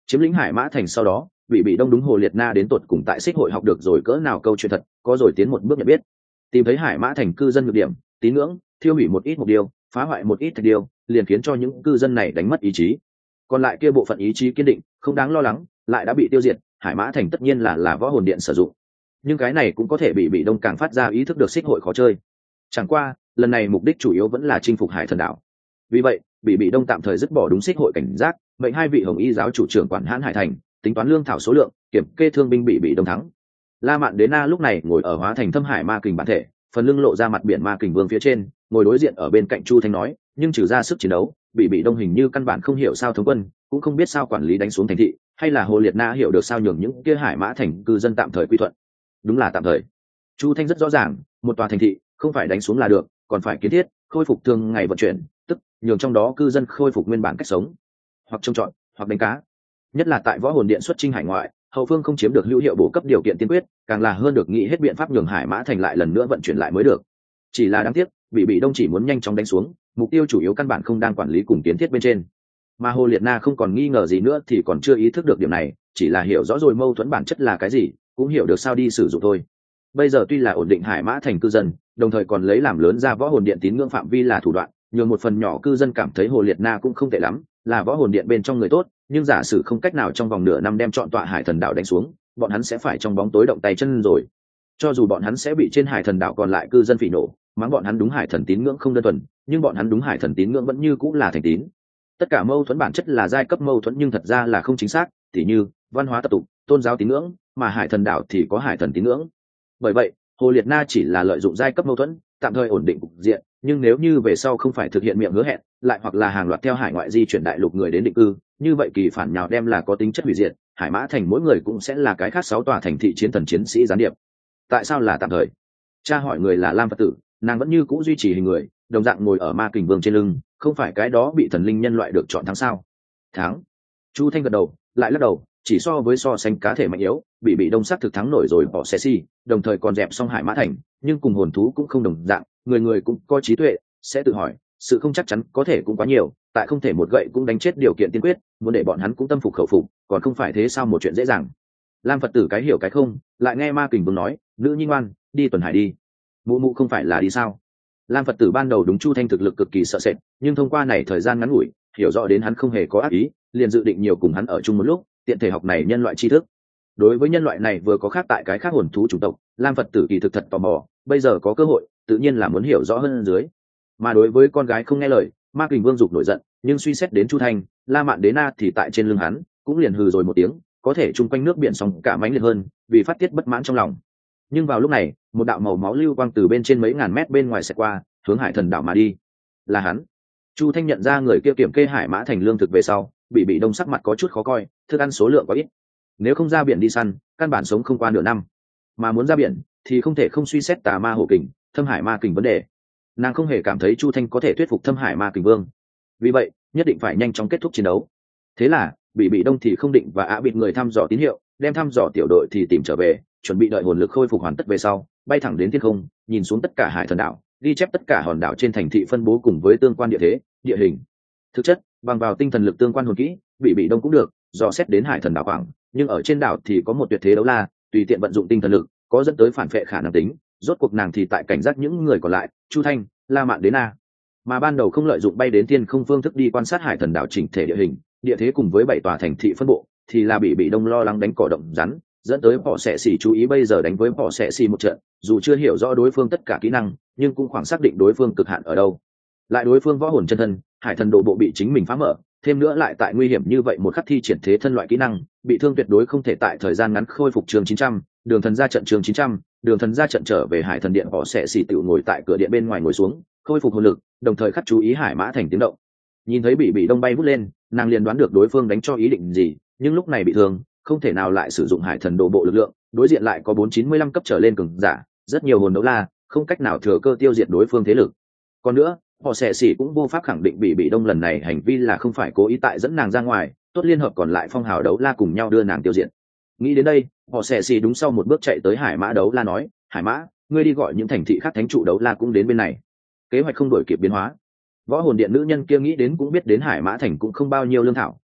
Chiếm lĩnh Hải Mã Thành sau đó, bị đông đúng Hồ Liệt Na đến tột cùng tại Xích hội học được rồi cỡ nào câu chuyện thật, có rồi tiến một bước nhận biết. Tìm thấy Hải Mã Thành cư dân nhược điểm, tín ngưỡng, thiêu hủy một ít mục tiêu, phá hoại một ít thạch điêu, liền khiến cho những cư dân này đánh mất ý chí. Còn lại kia bộ phận ý chí kiên định, không đáng lo lắng, lại đã bị tiêu diệt, Hải Mã Thành tất nhiên là võ hồn điện sử dụng. Nhưng cái này cũng có thể bị đông càng phát ra ý thức được Xích hội khó chơi. Chẳng qua, lần này mục đích chủ yếu vẫn là chinh phục Hải Thần đảo. Vì vậy, bị đông tạm thời dứt bỏ đúng Xích hội cảnh giác, mệnh hai vị Hồng Y giáo chủ trưởng quản hãn Hải Thành, tính toán lương thảo số lượng, kiểm kê thương binh bị đông thắng. La Mạn Đế Na lúc này ngồi ở hóa thành thâm hải ma kình bản thể, phần lưng lộ ra mặt biển ma kình vương phía trên, ngồi đối diện ở bên cạnh Chu Thanh nói, nhưng trừ ra sức chiến đấu, bị đông hình như căn bản không hiểu sao thống quân, cũng không biết sao quản lý đánh xuống thành thị, hay là Hồ Liệt Na hiểu được sao nhường những kia Hải Mã Thành cư dân tạm thời quy thuận. Đúng là tạm thời. Chu Thanh rất rõ ràng, một tòa thành thị không phải đánh xuống là được, còn phải kiến thiết, khôi phục thường ngày vận chuyển, tức nhường trong đó cư dân khôi phục nguyên bản cách sống, hoặc trông trọt, hoặc đánh cá. Nhất là tại võ hồn điện xuất chinh hải ngoại, hậu phương không chiếm được hữu hiệu bổ cấp điều kiện tiên quyết, càng là hơn được nghĩ hết biện pháp nhường Hải Mã Thành lại lần nữa vận chuyển lại mới được. Chỉ là đáng tiếc, bị đông chỉ muốn nhanh chóng đánh xuống, mục tiêu chủ yếu căn bản không đang quản lý cùng kiến thiết bên trên. Mà Hồ Liệt Na không còn nghi ngờ gì nữa thì còn chưa ý thức được điểm này, chỉ là hiểu rõ rồi mâu thuẫn bản chất là cái gì, cũng hiểu được sao đi sử dụng thôi. Bây giờ tuy là ổn định Hải Mã Thành cư dân, đồng thời còn lấy làm lớn ra võ hồn điện tín ngưỡng phạm vi là thủ đoạn, nhường một phần nhỏ cư dân cảm thấy Hồ Liệt Na cũng không tệ lắm, là võ hồn điện bên trong người tốt, nhưng giả sử không cách nào trong vòng nửa năm đem trọn tọa Hải Thần đảo đánh xuống, bọn hắn sẽ phải trong bóng tối động tay chân rồi. Cho dù bọn hắn sẽ bị trên Hải Thần đảo còn lại cư dân phỉ nổ, mắng bọn hắn đúng Hải Thần tín ngưỡng không đơn thuần, nhưng bọn hắn đúng Hải Thần tín ngưỡng vẫn như cũng là thành tín. Tất cả mâu thuẫn bản chất là giai cấp mâu thuẫn nhưng thật ra là không chính xác, tỉ như văn hóa tập tục, tôn giáo tín ngưỡng, mà Hải Thần đảo thì có Hải Thần tín ngưỡng. Bởi vậy, Hồ Liệt Na chỉ là lợi dụng giai cấp mâu thuẫn, tạm thời ổn định cục diện, nhưng nếu như về sau không phải thực hiện miệng hứa hẹn, lại hoặc là hàng loạt theo hải ngoại di chuyển đại lục người đến định cư, như vậy kỳ phản nhào đem là có tính chất hủy diệt, Hải Mã Thành mỗi người cũng sẽ là cái khác 6 tòa thành thị chiến thần chiến sĩ gián điệp. Tại sao là tạm thời? Cha hỏi người là Lam Phật tử, nàng vẫn như cũ duy trì hình người, đồng dạng ngồi ở ma kình vương trên lưng, không phải cái đó bị thần linh nhân loại được chọn thắng sao? Thắng. Chu Thanh gật đầu, lại lắc đầu, chỉ so với so sánh cá thể mạnh yếu, bị đông sắc thực thắng nổi rồi bỏ xe si, đồng thời còn dẹp xong Hải Mã Thành, nhưng cùng hồn thú cũng không đồng dạng, người người cũng có trí tuệ, sẽ tự hỏi, sự không chắc chắn có thể cũng quá nhiều, tại không thể một gậy cũng đánh chết điều kiện tiên quyết, muốn để bọn hắn cũng tâm phục khẩu phục, còn không phải thế sao một chuyện dễ dàng. Lam Phật tử cái hiểu cái không, lại nghe ma kình vương nói, nữ nhi ngoan, đi tuần hải đi. Mụ mụ không phải là đi sao? Lam Phật tử ban đầu đúng Chu Thanh thực lực cực kỳ sợ sệt, nhưng thông qua này thời gian ngắn ngủi, hiểu rõ đến hắn không hề có ác ý, liền dự định nhiều cùng hắn ở chung một lúc, tiện thể học này nhân loại tri thức. Đối với nhân loại này vừa có khác tại cái khác hồn thú chủng tộc, Lam Phật tử kỳ thực thật tò mò, bây giờ có cơ hội, tự nhiên là muốn hiểu rõ hơn dưới. Mà đối với con gái không nghe lời, ma kình vương dục nổi giận, nhưng suy xét đến Chu Thanh, La Mạn Đế Na thì tại trên lưng hắn, cũng liền hừ rồi một tiếng, có thể chung quanh nước biển sóng cả mãnh liệt hơn, vì phát tiết bất mãn trong lòng. Nhưng vào lúc này, một đạo màu máu lưu quang từ bên trên mấy ngàn mét bên ngoài xẹt qua, hướng Hải Thần đảo mà đi. Là hắn. Chu Thanh nhận ra người kia kiểm kê Hải Mã Thành lương thực về sau, bị đông sắc mặt có chút khó coi, thức ăn số lượng quá ít. Nếu không ra biển đi săn, căn bản sống không qua nửa năm. Mà muốn ra biển, thì không thể không suy xét tà ma hổ kình, thâm hải ma kình vấn đề. Nàng không hề cảm thấy Chu Thanh có thể thuyết phục thâm hải ma kình vương, vì vậy nhất định phải nhanh chóng kết thúc chiến đấu. Thế là bị đông thì không định và bịt người thăm dò tín hiệu, đem thăm dò tiểu đội thì tìm trở về, chuẩn bị đợi hồn lực khôi phục hoàn tất về sau, bay thẳng đến thiên không, nhìn xuống tất cả Hải Thần đảo, ghi chép tất cả hòn đảo trên thành thị phân bố cùng với tương quan địa thế, địa hình. Thực chất, bằng vào tinh thần lực tương quan hồn kỹ, bị đông cũng được, dò xét đến Hải Thần đảo khoảng, nhưng ở trên đảo thì có một tuyệt thế đấu la, tùy tiện vận dụng tinh thần lực, có dẫn tới phản phệ khả năng tính. Rốt cuộc nàng thì tại cảnh giác những người còn lại, Chu Thanh, La Mạn Đế Na, mà ban đầu không lợi dụng bay đến thiên không phương thức đi quan sát Hải Thần đảo chỉnh thể địa hình, địa thế cùng với 7 tòa thành thị phân bộ, thì là bị đông lo lắng đánh cỏ động rắn, dẫn tới họ sẽ xỉ chú ý bây giờ đánh với họ sẽ xỉ một trận, dù chưa hiểu rõ đối phương tất cả kỹ năng, nhưng cũng khoảng xác định đối phương cực hạn ở đâu. Lại đối phương võ hồn chân thân, Hải Thần độ bộ bị chính mình phá mở, thêm nữa lại tại nguy hiểm như vậy một khắc thi triển thế thân loại kỹ năng, bị thương tuyệt đối không thể tại thời gian ngắn khôi phục chương 900, đường thần ra trận chương 900, đường thần ra trận trở về Hải Thần điện, họ sẽ xỉ tự ngồi tại cửa điện bên ngoài ngồi xuống, khôi phục hồn lực, đồng thời khắc chú ý Hải Mã Thành tiếng động. Nhìn thấy bị đông bay vút lên, nàng liền đoán được đối phương đánh cho ý định gì, nhưng lúc này bị thương, không thể nào lại sử dụng Hải Thần độ bộ lực lượng, đối diện lại có 495 cấp trở lên cường giả, rất nhiều hồn đấu la, không cách nào thừa cơ tiêu diệt đối phương thế lực. Còn nữa, họ sẽ xỉ cũng vô pháp khẳng định bị đông lần này hành vi là không phải cố ý tại dẫn nàng ra ngoài, tốt liên hợp còn lại phong hào đấu la cùng nhau đưa nàng tiêu diệt. Nghĩ đến đây, họ sẽ xỉ đúng sau một bước chạy tới Hải Mã đấu la nói, Hải Mã, ngươi đi gọi những thành thị khác thánh trụ đấu la cũng đến bên này. Kế hoạch không đổi kịp biến hóa. Võ hồn điện nữ nhân kia nghĩ đến cũng biết đến Hải Mã Thành cũng không bao nhiêu lương thảo,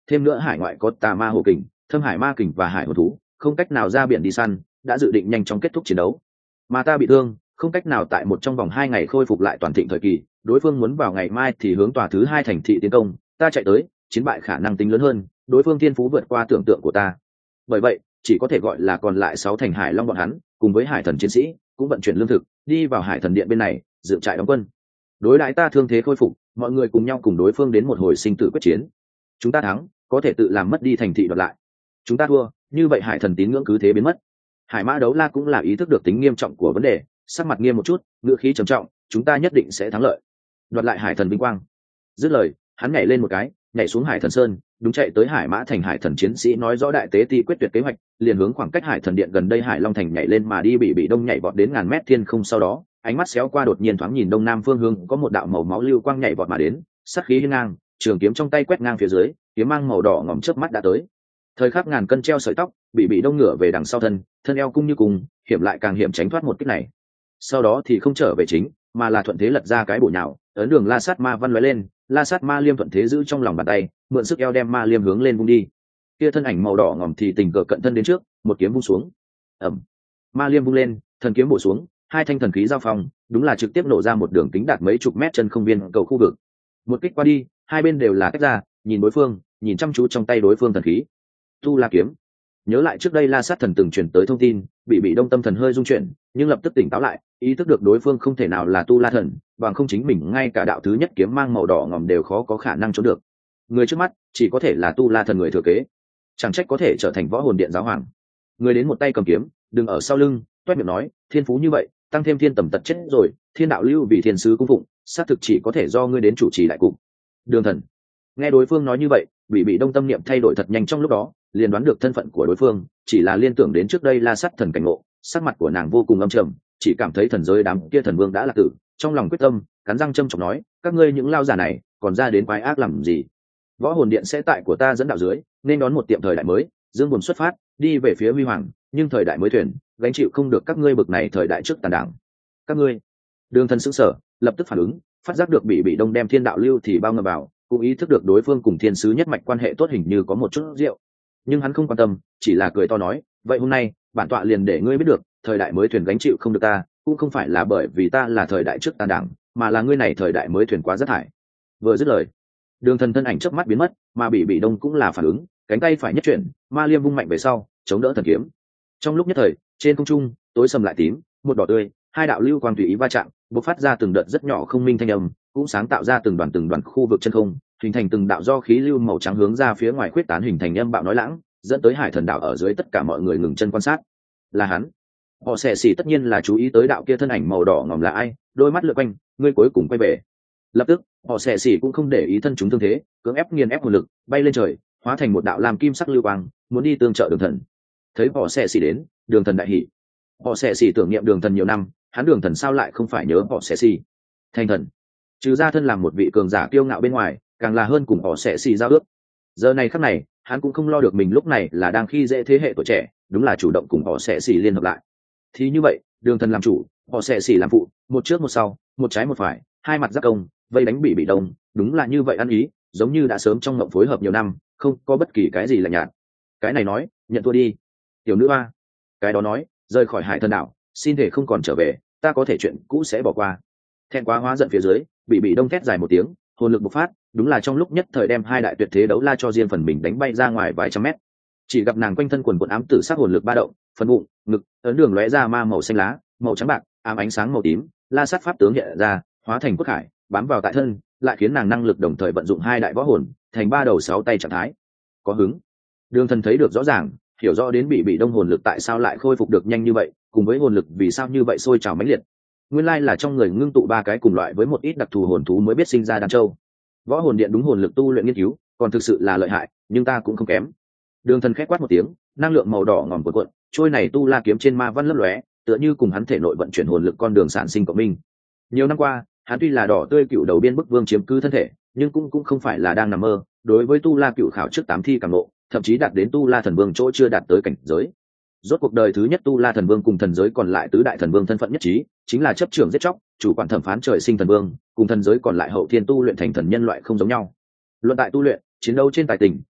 thêm nữa hải ngoại có tà ma hồ kình, thâm hải ma kình và hải hồn thú, không cách nào ra biển đi săn, đã dự định nhanh chóng kết thúc chiến đấu. Mà ta bị thương, không cách nào tại một trong vòng 2 ngày khôi phục lại toàn thịnh thời kỳ, đối phương muốn vào ngày mai thì hướng tòa thứ 2 thành thị tiến công, ta chạy tới, chiến bại khả năng tính lớn hơn, đối phương thiên phú vượt qua tưởng tượng của ta. Bởi vậy, chỉ có thể gọi là còn lại 6 thành hải long bọn hắn, cùng với hải thần chiến sĩ, cũng vận chuyển lương thực, đi vào hải thần điện bên này, dựng trại đóng quân. Đối đãi ta thương thế khôi phục, mọi người cùng nhau cùng đối phương đến một hồi sinh tử quyết chiến. Chúng ta thắng, có thể tự làm mất đi thành thị đoạt lại. Chúng ta thua, như vậy hải thần tín ngưỡng cứ thế biến mất. Hải Mã Đấu La cũng là ý thức được tính nghiêm trọng của vấn đề, sắc mặt nghiêm một chút, ngữ khí trầm trọng, chúng ta nhất định sẽ thắng lợi, đoạt lại hải thần vinh quang. Dứt lời, hắn nhảy lên một cái, nhảy xuống hải thần sơn, đúng chạy tới Hải Mã thành hải thần chiến sĩ nói rõ đại tế ti quyết tuyệt kế hoạch, liền hướng khoảng cách hải thần điện gần đây Hải Long thành nhảy lên mà đi, bị đông nhảy vọt đến ngàn mét thiên không, sau đó ánh mắt xéo qua đột nhiên thoáng nhìn đông nam phương hướng, có một đạo màu máu lưu quang nhảy vọt mà đến, sát khí hiên ngang, trường kiếm trong tay quét ngang phía dưới, kiếm mang màu đỏ ngòm chớp mắt đã tới. Thời khắc ngàn cân treo sợi tóc, bị đông ngửa về đằng sau thân eo cung như cùng, hiểm lại càng hiểm tránh thoát một kích này. Sau đó thì không trở về chính, mà là thuận thế lật ra cái bổ nhào, ấn đường la sát ma văn lóe lên, la sát ma liêm thuận thế giữ trong lòng bàn tay, mượn sức eo đem ma liêm hướng lên vung đi. Kia thân ảnh màu đỏ ngòm thì tình cờ cận thân đến trước, một kiếm vung xuống. Ầm. Ma liêm vung lên, thần kiếm bổ xuống, hai thanh thần khí giao phong, đúng là trực tiếp nổ ra một đường kính đạt mấy chục mét chân không viên cầu khu vực. Một kích qua đi, hai bên đều là tách ra, nhìn đối phương, nhìn chăm chú trong tay đối phương thần khí. Tu La kiếm. Nhớ lại trước đây La Sát Thần từng truyền tới thông tin, bị đông tâm thần hơi rung chuyển, nhưng lập tức tỉnh táo lại, ý thức được đối phương không thể nào là Tu La thần, bằng không chính mình ngay cả đạo thứ nhất kiếm mang màu đỏ ngòm đều khó có khả năng trốn được. Người trước mắt chỉ có thể là Tu La thần người thừa kế, chẳng trách có thể trở thành võ hồn điện giáo hoàng. Người đến một tay cầm kiếm, đừng ở sau lưng, toét miệng nói, thiên phú như vậy, tăng thêm thiên tầm tật chết rồi, thiên đạo lưu vì thiên sứ cung phụng, xác thực chỉ có thể do ngươi đến chủ trì đại cục. Đường Thần. Nghe đối phương nói như vậy, bị đông tâm niệm thay đổi thật nhanh, trong lúc đó liền đoán được thân phận của đối phương, chỉ là liên tưởng đến trước đây La Sát Thần cảnh ngộ, sắc mặt của nàng vô cùng âm trầm, chỉ cảm thấy thần giới đám kia thần vương đã là tử, trong lòng quyết tâm, cắn răng châm chọc nói, các ngươi những lao giả này, còn ra đến quái ác làm gì? Võ hồn điện sẽ tại của ta dẫn đạo dưới, nên đón một tiệm thời đại mới, dương buồn xuất phát, đi về phía huy hoàng, nhưng thời đại mới thuyền, gánh chịu không được các ngươi bực này thời đại trước tàn đảng. Các ngươi. Đường Thần sững sờ, lập tức phản ứng, phát giác được bị đông đem thiên đạo lưu thì bao ngờ vào, cũng ý thức được đối phương cùng thiên sứ nhất mạch quan hệ tốt, hình như có một chút rượu, nhưng hắn không quan tâm, chỉ là cười to nói, vậy hôm nay bản tọa liền để ngươi biết được, thời đại mới thuyền gánh chịu không được ta, cũng không phải là bởi vì ta là thời đại trước tàn đảng, mà là ngươi này thời đại mới thuyền quá rất thải. Vừa dứt lời, Đường Thần thân ảnh chớp mắt biến mất, mà bị đông cũng là phản ứng, cánh tay phải nhất chuyển, ma liêm vung mạnh về sau, chống đỡ thần kiếm. Trong lúc nhất thời, trên không trung tối sầm lại tím, một đỏ tươi, hai đạo lưu quang tùy ý va chạm, bộc phát ra từng đợt rất nhỏ không minh thanh âm, cũng sáng tạo ra từng đoàn khu vực chân không, hình thành từng đạo do khí lưu màu trắng hướng ra phía ngoài khuyết tán, hình thành âm bạo nói lãng, dẫn tới hải thần đảo ở dưới tất cả mọi người ngừng chân quan sát. Là hắn. Họ sẽ xỉ tất nhiên là chú ý tới đạo kia thân ảnh màu đỏ ngòm là ai, đôi mắt lượn quanh, ngươi cuối cùng quay về. Lập tức, họ sẽ xỉ cũng không để ý thân chúng thương thế, cưỡng ép nghiền ép hồn lực, bay lên trời, hóa thành một đạo làm kim sắc lưu quang, muốn đi tương trợ Đường Thần. Thấy họ sẽ xỉ đến, Đường Thần đại hỉ. Họ sẽ xỉ tưởng niệm Đường Thần nhiều năm, hắn Đường Thần sao lại không phải nhớ họ sẽ xỉ. Thành thần, trừ ra thân làm một vị cường giả kiêu ngạo bên ngoài, càng là hơn cùng họ sẽ xỉ giao ước. Giờ này khắc này, hắn cũng không lo được mình lúc này là đang khi dễ thế hệ tuổi trẻ, đúng là chủ động cùng họ sẽ xỉ liên hợp lại. Thì như vậy, Đường Thần làm chủ, họ sẽ xỉ làm phụ, một trước một sau, một trái một phải, hai mặt giáp công, vây đánh bị đông, đúng là như vậy ăn ý, giống như đã sớm trong ngộng phối hợp nhiều năm, không có bất kỳ cái gì lạnh nhạt. Cái này nói, nhận thua đi. Tiểu nữ a. Cái đó nói, rời khỏi Hải Thần đảo, xin thể không còn trở về, ta có thể chuyện cũ sẽ bỏ qua. Thẹn quá hóa giận phía dưới, bị đông thét dài một tiếng, hồn lực bộc phát, đúng là trong lúc nhất thời đem hai đại tuyệt thế đấu la cho riêng phần mình đánh bay ra ngoài vài trăm mét. Chỉ gặp nàng quanh thân quần quần ám tử sắc hồn lực ba động, phần bụng, ngực, ấn đường lóe ra ma màu xanh lá, màu trắng bạc, ám ánh sáng màu tím, la sát pháp tướng hiện ra, hóa thành cốt khải, bám vào tại thân, lại khiến nàng năng lực đồng thời vận dụng hai đại võ hồn, thành ba đầu sáu tay trạng thái. Có hứng. Đường Thần thấy được rõ ràng, hiểu rõ đến bị đông hồn lực tại sao lại khôi phục được nhanh như vậy, cùng với hồn lực vì sao như vậy sôi trào mãnh liệt. Nguyên lai là trong người ngưng tụ ba cái cùng loại với một ít đặc thù hồn thú mới biết sinh ra đan châu. Võ hồn điện đúng hồn lực tu luyện nghiên cứu, còn thực sự là lợi hại, nhưng ta cũng không kém. Đường Thần khẽ quát một tiếng, năng lượng màu đỏ ngòm cuộn, trôi này tu la kiếm trên ma văn lấp lóe, tựa như cùng hắn thể nội vận chuyển hồn lực con đường sản sinh cộng minh. Nhiều năm qua, hắn tuy là đỏ tươi cựu đầu biên bức vương chiếm cứ thân thể, nhưng cũng không phải là đang nằm mơ. Đối với tu la cựu khảo trước 8 thi càng ngộ, thậm chí đạt đến tu la thần vương chỗ chưa đạt tới cảnh giới. Rốt cuộc đời thứ nhất tu la thần vương cùng thần giới còn lại tứ đại thần vương thân phận nhất trí, chính là chấp trưởng giết chóc, chủ quản thẩm phán trời sinh thần vương, cùng thần giới còn lại hậu thiên tu luyện thành thần nhân loại không giống nhau. Luận tại tu luyện, chiến đấu trên tài tình,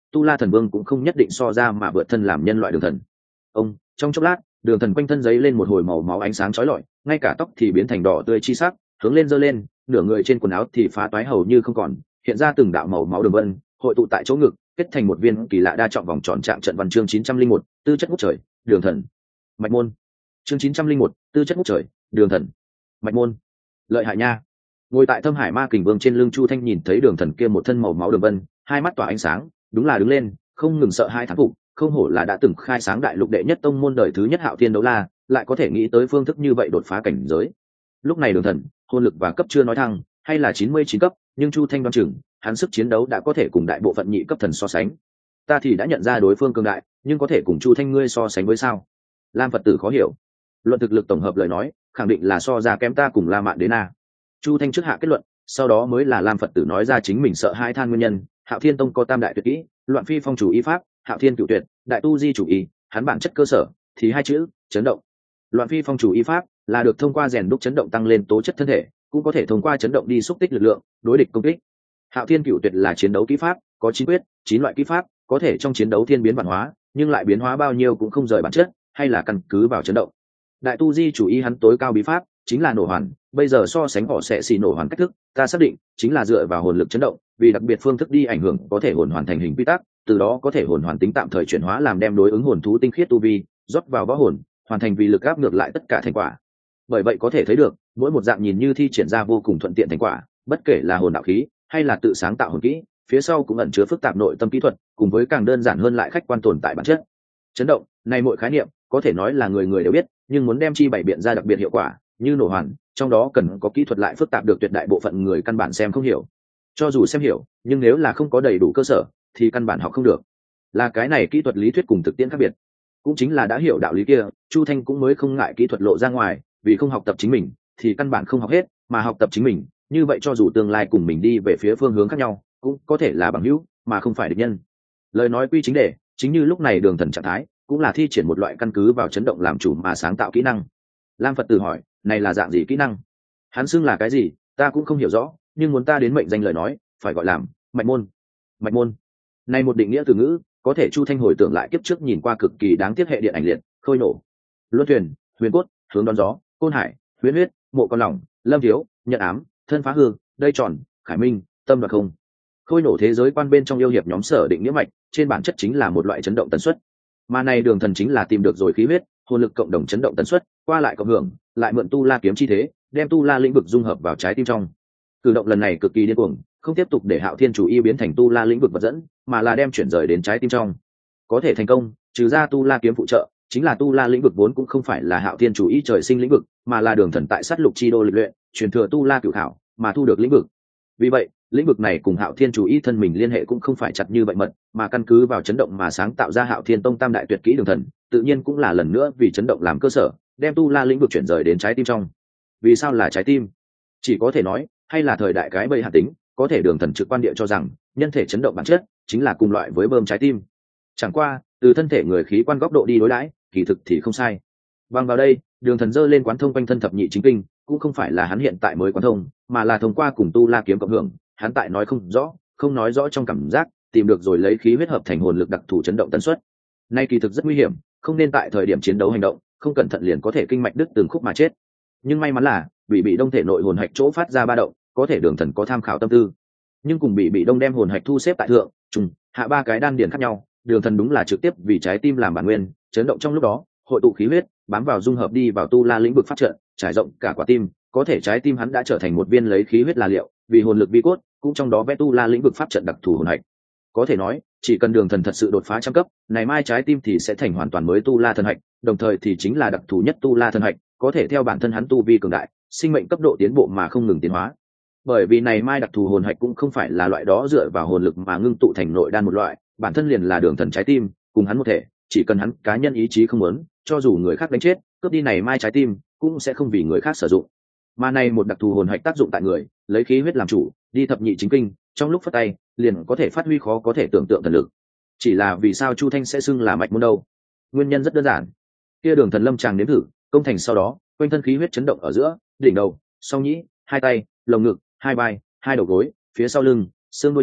tu la thần vương cũng không nhất định so ra mà vượt thân làm nhân loại đường thần. Ông trong chốc lát, đường thần quanh thân giấy lên một hồi màu máu ánh sáng chói lọi, ngay cả tóc thì biến thành đỏ tươi chi sắc, hướng lên giơ lên, nửa người trên quần áo thì phá toái hầu như không còn, hiện ra từng đạo màu máu đường vân, hội tụ tại chỗ ngực, kết thành một viên kỳ lạ đa trọng vòng tròn trạng trận văn. Chương 901, tư chất ngút trời, đường thần, mạch môn. Chương 901, tư chất ngút trời, đường thần, mạch môn. Lợi hại nha. Ngồi tại Thâm Hải Ma Kình Vương trên lưng Chu Thanh nhìn thấy đường thần kia một thân màu máu đường vân, hai mắt tỏa ánh sáng, đúng là đứng lên, không ngừng sợ hai thán phục, không hổ là đã từng khai sáng đại lục đệ nhất tông môn đời thứ nhất Hạo Thiên Đấu La, lại có thể nghĩ tới phương thức như vậy đột phá cảnh giới. Lúc này đường thần, hồn lực và cấp chưa nói thăng, hay là 99 cấp, nhưng Chu Thanh đoán chừng, hắn sức chiến đấu đã có thể cùng đại bộ phận nhị cấp thần so sánh. Ta thì đã nhận ra đối phương cường đại, nhưng có thể cùng Chu Thanh ngươi so sánh với sao? Lam Phật tử khó hiểu. Luận thực lực tổng hợp lời nói, khẳng định là so ra kém ta cùng La Mạn Đế Na. Chu Thanh trước hạ kết luận, sau đó mới là Lam Phật tử nói ra chính mình sợ hai than nguyên nhân. Hạo Thiên Tông có tam đại tuyệt kỹ, Loạn Phi Phong chủ y pháp, Hạo Thiên Cửu Tuyệt, Đại Tu Di chủ y, hắn bản chất cơ sở thì hai chữ, chấn động. Loạn Phi Phong chủ y pháp là được thông qua rèn đúc chấn động tăng lên tố chất thân thể, cũng có thể thông qua chấn động đi xúc tích lực lượng, đối địch công kích. Hạo Thiên Cửu Tuyệt là chiến đấu kỹ pháp, có 9 quyết, 9 loại kỹ pháp, có thể trong chiến đấu thiên biến vạn hóa, nhưng lại biến hóa bao nhiêu cũng không rời bản chất, hay là căn cứ vào chấn động. Đại Tu Di chủ y hắn tối cao bí pháp chính là nổ hoàn, bây giờ so sánh họ sẽ xì nổ hoàn cách thức, ta xác định chính là dựa vào hồn lực chấn động, vì đặc biệt phương thức đi ảnh hưởng có thể hồn hoàn thành hình quy tắc, từ đó có thể hồn hoàn tính tạm thời chuyển hóa làm đem đối ứng hồn thú tinh khiết tu vi rót vào võ hồn, hoàn thành vì lực áp ngược lại tất cả thành quả. Bởi vậy có thể thấy được, mỗi một dạng nhìn như thi triển ra vô cùng thuận tiện thành quả, bất kể là hồn đạo khí hay là tự sáng tạo hồn kỹ, phía sau cũng ẩn chứa phức tạp nội tâm kỹ thuật, cùng với càng đơn giản hơn lại khách quan tồn tại bản chất. Chấn động này mỗi khái niệm có thể nói là người người đều biết, nhưng muốn đem chi bày biện ra đặc biệt hiệu quả như nổ hoàn, trong đó cần có kỹ thuật lại phức tạp được tuyệt đại bộ phận người căn bản xem không hiểu. Cho dù xem hiểu, nhưng nếu là không có đầy đủ cơ sở thì căn bản học không được. Là cái này kỹ thuật lý thuyết cùng thực tiễn khác biệt. Cũng chính là đã hiểu đạo lý kia, Chu Thanh cũng mới không ngại kỹ thuật lộ ra ngoài, vì không học tập chính mình thì căn bản không học hết, mà học tập chính mình, như vậy cho dù tương lai cùng mình đi về phía phương hướng khác nhau, cũng có thể là bằng hữu mà không phải địch nhân. Lời nói quy chính đề, chính như lúc này đường thần trạng thái cũng là thi triển một loại căn cứ vào chấn động làm chủ mà sáng tạo kỹ năng. Lam Phật tử hỏi, này là dạng gì kỹ năng? Hắn xưng là cái gì ta cũng không hiểu rõ, nhưng muốn ta đến mệnh danh lời nói phải gọi làm mạch môn. Mạch môn này một định nghĩa từ ngữ, có thể Chu Thanh hồi tưởng lại kiếp trước nhìn qua cực kỳ đáng tiếc hệ điện ảnh liệt, khôi nổ, luân thuyền, huyền cốt, hướng đón gió, côn hải, huyễn huyết, mộ con lòng, lâm thiếu, nhận ám, thân phá hư, đây tròn, khải minh, tâm đoạt không. Khôi nổ thế giới quan bên trong yêu hiệp nhóm sở định nghĩa mạch, trên bản chất chính là một loại chấn động tần suất, mà này đường thần chính là tìm được rồi khí huyết hồn lực cộng đồng chấn động tần suất, qua lại cộng hưởng, lại mượn tu la kiếm chi thế, đem tu la lĩnh vực dung hợp vào trái tim trong. Cử động lần này cực kỳ điên cuồng, không tiếp tục để Hạo Thiên chủ y biến thành tu la lĩnh vực vật dẫn, mà là đem chuyển rời đến trái tim trong. Có thể thành công, trừ ra tu la kiếm phụ trợ, chính là tu la lĩnh vực vốn cũng không phải là Hạo Thiên chủ y trời sinh lĩnh vực, mà là đường thần tại sát lục chi đô lịch luyện, truyền thừa tu la cửu thảo, mà thu được lĩnh vực. Vì vậy, lĩnh vực này cùng Hạo Thiên chủ y thân mình liên hệ cũng không phải chặt như vậy mật, mà căn cứ vào chấn động mà sáng tạo ra Hạo Thiên tông tam đại tuyệt kỹ đường thần, tự nhiên cũng là lần nữa vì chấn động làm cơ sở, đem tu la lĩnh vực chuyển rời đến trái tim trong. Vì sao là trái tim? Chỉ có thể nói, hay là thời đại cái bầy hạt tính, có thể đường thần trực quan địa cho rằng nhân thể chấn động bản chất chính là cùng loại với bơm trái tim. Chẳng qua từ thân thể người khí quan góc độ đi đối đãi, kỳ thực thì không sai. Bằng vào đây, đường thần dơ lên quán thông quanh thân thập nhị chính kinh, cũng không phải là hắn hiện tại mới quán thông, mà là thông qua cùng tu la kiếm cộng hưởng, hắn tại nói không rõ, không nói rõ trong cảm giác, tìm được rồi lấy khí huyết hợp thành hồn lực đặc thù chấn động tần suất. Nay kỳ thực rất nguy hiểm, không nên tại thời điểm chiến đấu hành động, không cẩn thận liền có thể kinh mạch đứt từng khúc mà chết. Nhưng may mắn là bị đông thể nội hồn hạch chỗ phát ra ba động, có thể đường thần có tham khảo tâm tư, nhưng cùng bị đông đem hồn hạch thu xếp tại thượng trùng hạ ba cái đan điền khác nhau, đường thần đúng là trực tiếp vì trái tim làm bản nguyên chấn động trong lúc đó, hội tụ khí huyết bám vào dung hợp đi vào tu la lĩnh vực phát trận, trải rộng cả quả tim, có thể trái tim hắn đã trở thành một viên lấy khí huyết là liệu, vì hồn lực vi cốt, cũng trong đó vẽ tu la lĩnh vực pháp trận đặc thù hồn hạch. Có thể nói, chỉ cần đường thần thật sự đột phá trăm cấp, này mai trái tim thì sẽ thành hoàn toàn mới tu la thần hạch, đồng thời thì chính là đặc thù nhất tu la thần hạch, có thể theo bản thân hắn tu vi cường đại, sinh mệnh cấp độ tiến bộ mà không ngừng tiến hóa. Bởi vì này mai đặc thù hồn hạch cũng không phải là loại đó dựa vào hồn lực mà ngưng tụ thành nội đan một loại, bản thân liền là đường thần trái tim, cùng hắn một thể, chỉ cần hắn cá nhân ý chí không muốn, cho dù người khác đánh chết, cướp đi này mai trái tim, cũng sẽ không vì người khác sử dụng. Mà này một đặc thù hồn hạch tác dụng tại người, lấy khí huyết làm chủ, đi thập nhị chính kinh, trong lúc phất tay, liền có thể phát huy khó có thể tưởng tượng thần lực. Chỉ là vì sao Chu Thanh sẽ xưng là mạch môn đâu? Nguyên nhân rất đơn giản. Kia đường thần lâm tràng nếm thử, công thành sau đó, quanh thân khí huyết chấn động ở giữa, đỉnh đầu, song nhĩ, hai tay, lồng ngực, hai vai, hai đầu gối, phía sau lưng, xương đuôi chỗ,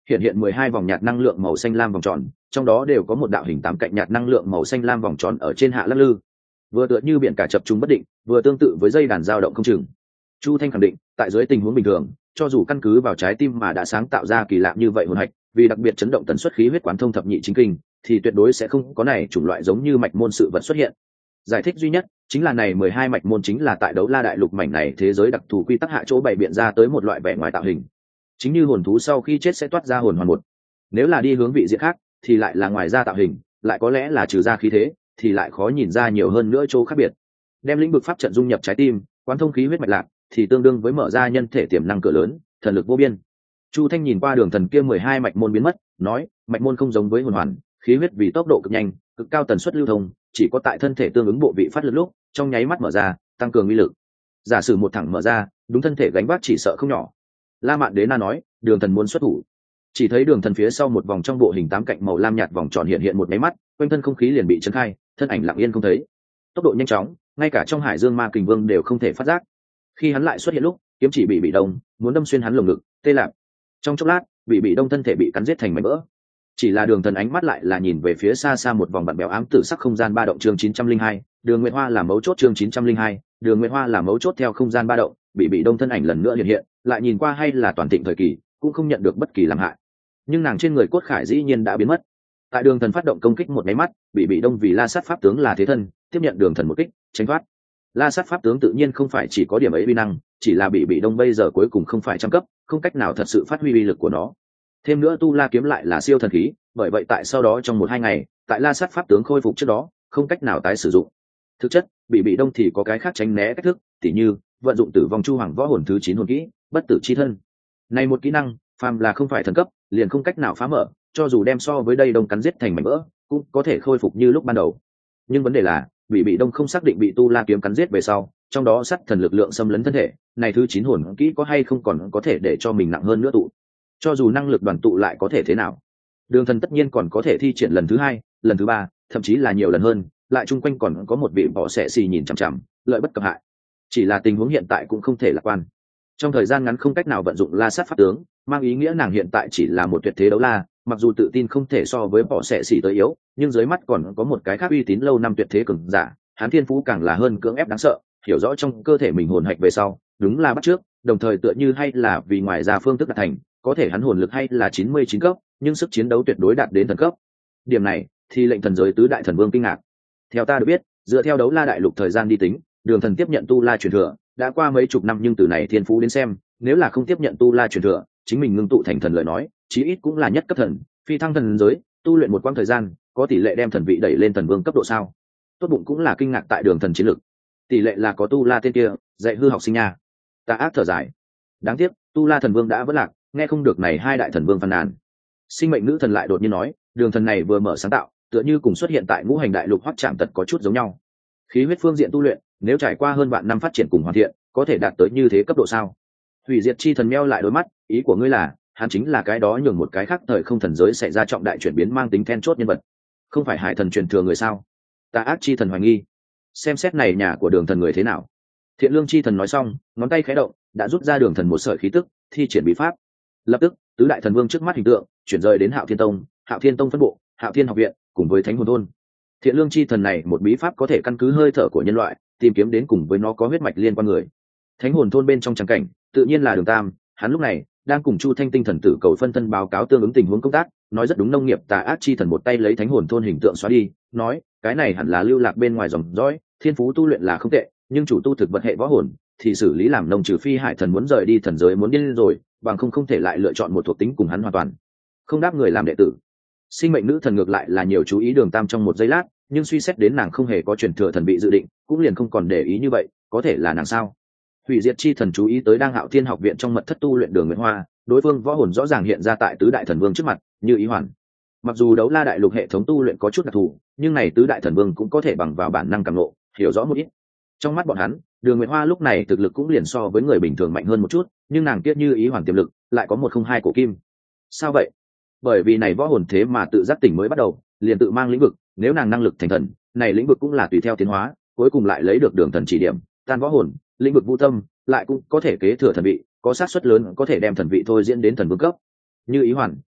hiện hiện 12 vòng nhạt năng lượng màu xanh lam vòng tròn, trong đó đều có một đạo hình tám cạnh nhạt năng lượng màu xanh lam vòng tròn ở trên hạ lắc lư, vừa tựa như biển cả chập trùng bất định, vừa tương tự với dây đàn dao động không chừng. Chu Thanh khẳng định, tại dưới tình huống bình thường, cho dù căn cứ vào trái tim mà đã sáng tạo ra kỳ lạ như vậy hồn hạch, vì đặc biệt chấn động tần suất khí huyết quán thông thập nhị chính kinh, thì tuyệt đối sẽ không có này chủng loại giống như mạch môn sự vật xuất hiện. Giải thích duy nhất chính là này 12 mạch môn chính là tại Đấu La đại lục mảnh này thế giới đặc thù quy tắc hạ chỗ bày biện ra tới một loại vẻ ngoài tạo hình. Chính như hồn thú sau khi chết sẽ toát ra hồn hoàn một. Nếu là đi hướng vị diện khác thì lại là ngoài ra tạo hình, lại có lẽ là trừ ra khí thế, thì lại khó nhìn ra nhiều hơn nữa chỗ khác biệt. Đem lĩnh vực pháp trận dung nhập trái tim, quán thông khí huyết mạch lạc, thì tương đương với mở ra nhân thể tiềm năng cửa lớn, thần lực vô biên. Chu Thanh nhìn qua đường thần kia 12 mạch môn biến mất, nói, mạch môn không giống với hồn hoàn, khí huyết vì tốc độ cực nhanh, cực cao tần suất lưu thông, chỉ có tại thân thể tương ứng bộ vị phát lực lúc, trong nháy mắt mở ra, tăng cường uy lực. Giả sử một thẳng mở ra, đúng thân thể gánh vác chỉ sợ không nhỏ. La Mạn Đế Na nói, đường thần muốn xuất thủ. Chỉ thấy đường thần phía sau một vòng trong bộ hình tám cạnh màu lam nhạt vòng tròn hiện hiện một máy mắt, quanh thân không khí liền bị chấn khai, thân ảnh lặng yên không thấy. Tốc độ nhanh chóng, ngay cả trong Hải Dương Ma Kình Vương đều không thể phát giác. Khi hắn lại xuất hiện lúc, kiếm chỉ bị đông, muốn đâm xuyên hắn lồng ngực, tê lạc. Trong chốc lát, bị đông thân thể bị cắn giết thành mảnh vỡ. Chỉ là đường thần ánh mắt lại là nhìn về phía xa xa một vòng bạn béo ám tử sắc không gian ba động chương 902, đường Nguyệt Hoa là mấu chốt chương 902, đường Nguyệt Hoa là mấu chốt theo không gian ba động, bị đông thân ảnh lần nữa hiện hiện, lại nhìn qua hay là toàn thịnh thời kỳ, cũng không nhận được bất kỳ làm hại. Nhưng nàng trên người cốt khải dĩ nhiên đã biến mất. Tại đường thần phát động công kích một máy mắt, bị đông vì La Sát pháp tướng là thế thân, tiếp nhận đường thần một kích, tránh thoát. La Sát pháp tướng tự nhiên không phải chỉ có điểm ấy uy năng, chỉ là bị đông bây giờ cuối cùng không phải trăm cấp, không cách nào thật sự phát huy uy lực của nó. Thêm nữa tu La kiếm lại là siêu thần khí, bởi vậy tại sau đó trong 1-2 ngày, tại La Sát pháp tướng khôi phục trước đó, không cách nào tái sử dụng. Thực chất, bị đông thì có cái khác tránh né cách thức, tỉ như vận dụng Tử Vong Chu Hoàng võ hồn thứ 9 hồn kỹ, bất tử chi thân. Này một kỹ năng, phàm là không phải thần cấp, liền không cách nào phá mở, cho dù đem so với đây đông cắn giết thành mảnh vỡ, cũng có thể khôi phục như lúc ban đầu. Nhưng vấn đề là, bị đông không xác định bị tu La kiếm cắn giết về sau, trong đó sắt thần lực lượng xâm lấn thân thể, này thứ 9 hồn kỹ có hay không còn có thể để cho mình nặng hơn nữa tụ. Cho dù năng lực đoàn tụ lại có thể thế nào, đường thần tất nhiên còn có thể thi triển lần thứ 2, lần thứ 3, thậm chí là nhiều lần hơn, lại chung quanh còn có một vị bọ xệ xì nhìn chằm chằm, lợi bất cập hại. Chỉ là tình huống hiện tại cũng không thể lạc quan. Trong thời gian ngắn không cách nào vận dụng La Sát pháp tướng, mang ý nghĩa nàng hiện tại chỉ là một tuyệt thế đấu la, mặc dù tự tin không thể so với bọ xệ xì tới yếu, nhưng dưới mắt còn có một cái khác uy tín lâu năm tuyệt thế cường giả, hắn thiên phú càng là hơn cưỡng ép đáng sợ, hiểu rõ trong cơ thể mình hồn hạch về sau, đúng là bắt trước, đồng thời tựa như hay là vì ngoài ra phương thức đạt thành, có thể hắn hồn lực hay là 99 cấp, nhưng sức chiến đấu tuyệt đối đạt đến thần cấp. Điểm này thì lệnh thần giới tứ đại thần vương kinh ngạc. Theo ta được biết, dựa theo Đấu La đại lục thời gian đi tính, đường thần tiếp nhận tu la truyền thừa đã qua mấy chục năm, nhưng từ này thiên phú đến xem, nếu là không tiếp nhận tu la truyền thừa, chính mình ngưng tụ thành thần lời nói, chí ít cũng là nhất cấp thần, phi thăng thần giới, tu luyện một quãng thời gian, có tỷ lệ đem thần vị đẩy lên thần vương cấp độ sao? Tốt bụng cũng là kinh ngạc tại đường thần chiến lực. Tỷ lệ là có tu la tên kia dạy hư học sinh nha. Ta ác thở dài. Đáng tiếc, tu la thần vương đã vỡ lạc, nghe không được này hai đại thần vương phàn nàn. Sinh mệnh nữ thần lại đột nhiên nói, đường thần này vừa mở sáng tạo, tựa như cùng xuất hiện tại ngũ hành đại lục Hoắc Trạm Tật có chút giống nhau. Khí huyết phương diện tu luyện, nếu trải qua hơn vạn năm phát triển cùng hoàn thiện, có thể đạt tới như thế cấp độ sao? Hủy diệt chi thần meo lại đôi mắt, ý của ngươi là, hắn chính là cái đó nhường một cái khác thời không thần giới xảy ra trọng đại chuyển biến mang tính then chốt nhân vật, không phải hải thần truyền thừa người sao? Ta ác chi thần hoài nghi, xem xét này nhà của đường thần người thế nào. Thiện lương chi thần nói xong, ngón tay khẽ động, đã rút ra đường thần một sợi khí tức, thi triển bí pháp. Lập tức, tứ đại thần vương trước mắt hình tượng chuyển rời đến Hạo Thiên Tông phân bộ, Hạo Thiên học viện, cùng với Thánh Hồn thôn. Thiện lương chi thần này một bí pháp có thể căn cứ hơi thở của nhân loại, tìm kiếm đến cùng với nó có huyết mạch liên quan người. Thánh Hồn thôn bên trong tràng cảnh, tự nhiên là Đường Tam, hắn lúc này đang cùng Chu Thanh tinh thần tử cầu phân thân báo cáo tương ứng tình huống công tác, nói rất đúng. Nông nghiệp tà ác chi thần một tay lấy Thánh Hồn thôn hình tượng xóa đi, nói, cái này hẳn là lưu lạc bên ngoài dòng dõi, thiên phú tu luyện là không tệ, nhưng chủ tu thực vật hệ võ hồn thì xử lý làm nông, trừ phi hải thần muốn rời đi thần giới muốn điên rồi, bằng không thể lại lựa chọn một thuộc tính cùng hắn hoàn toàn không đáp người làm đệ tử. Sinh mệnh nữ thần ngược lại là nhiều chú ý Đường Tam trong một giây lát, nhưng suy xét đến nàng không hề có truyền thừa thần vị dự định, cũng liền không còn để ý như vậy. Có thể là nàng sao? Hủy diệt chi thần chú ý tới đang Hạo Thiên học viện trong mật thất tu luyện Đường Nguyệt Hoa, đối phương võ hồn rõ ràng hiện ra tại tứ đại thần vương trước mặt, như ý hoàn. Mặc dù Đấu La đại lục hệ thống tu luyện có chút đặc thù, nhưng này tứ đại thần vương cũng có thể bằng vào bản năng cảm ngộ, hiểu rõ một ít. Trong mắt bọn hắn, Đường Nguyệt Hoa lúc này thực lực cũng liền so với người bình thường mạnh hơn một chút, nhưng nàng kia như ý hoàn tiềm lực lại có 102 cổ kim. Sao vậy? Bởi vì này võ hồn thế mà tự giác tỉnh mới bắt đầu, liền tự mang lĩnh vực, nếu nàng năng lực thành thần, này lĩnh vực cũng là tùy theo tiến hóa, cuối cùng lại lấy được đường thần chỉ điểm, tan võ hồn, lĩnh vực vũ tâm, lại cũng có thể kế thừa thần vị, có xác suất lớn có thể đem thần vị thôi diễn đến thần vương cấp. Như ý hoàn,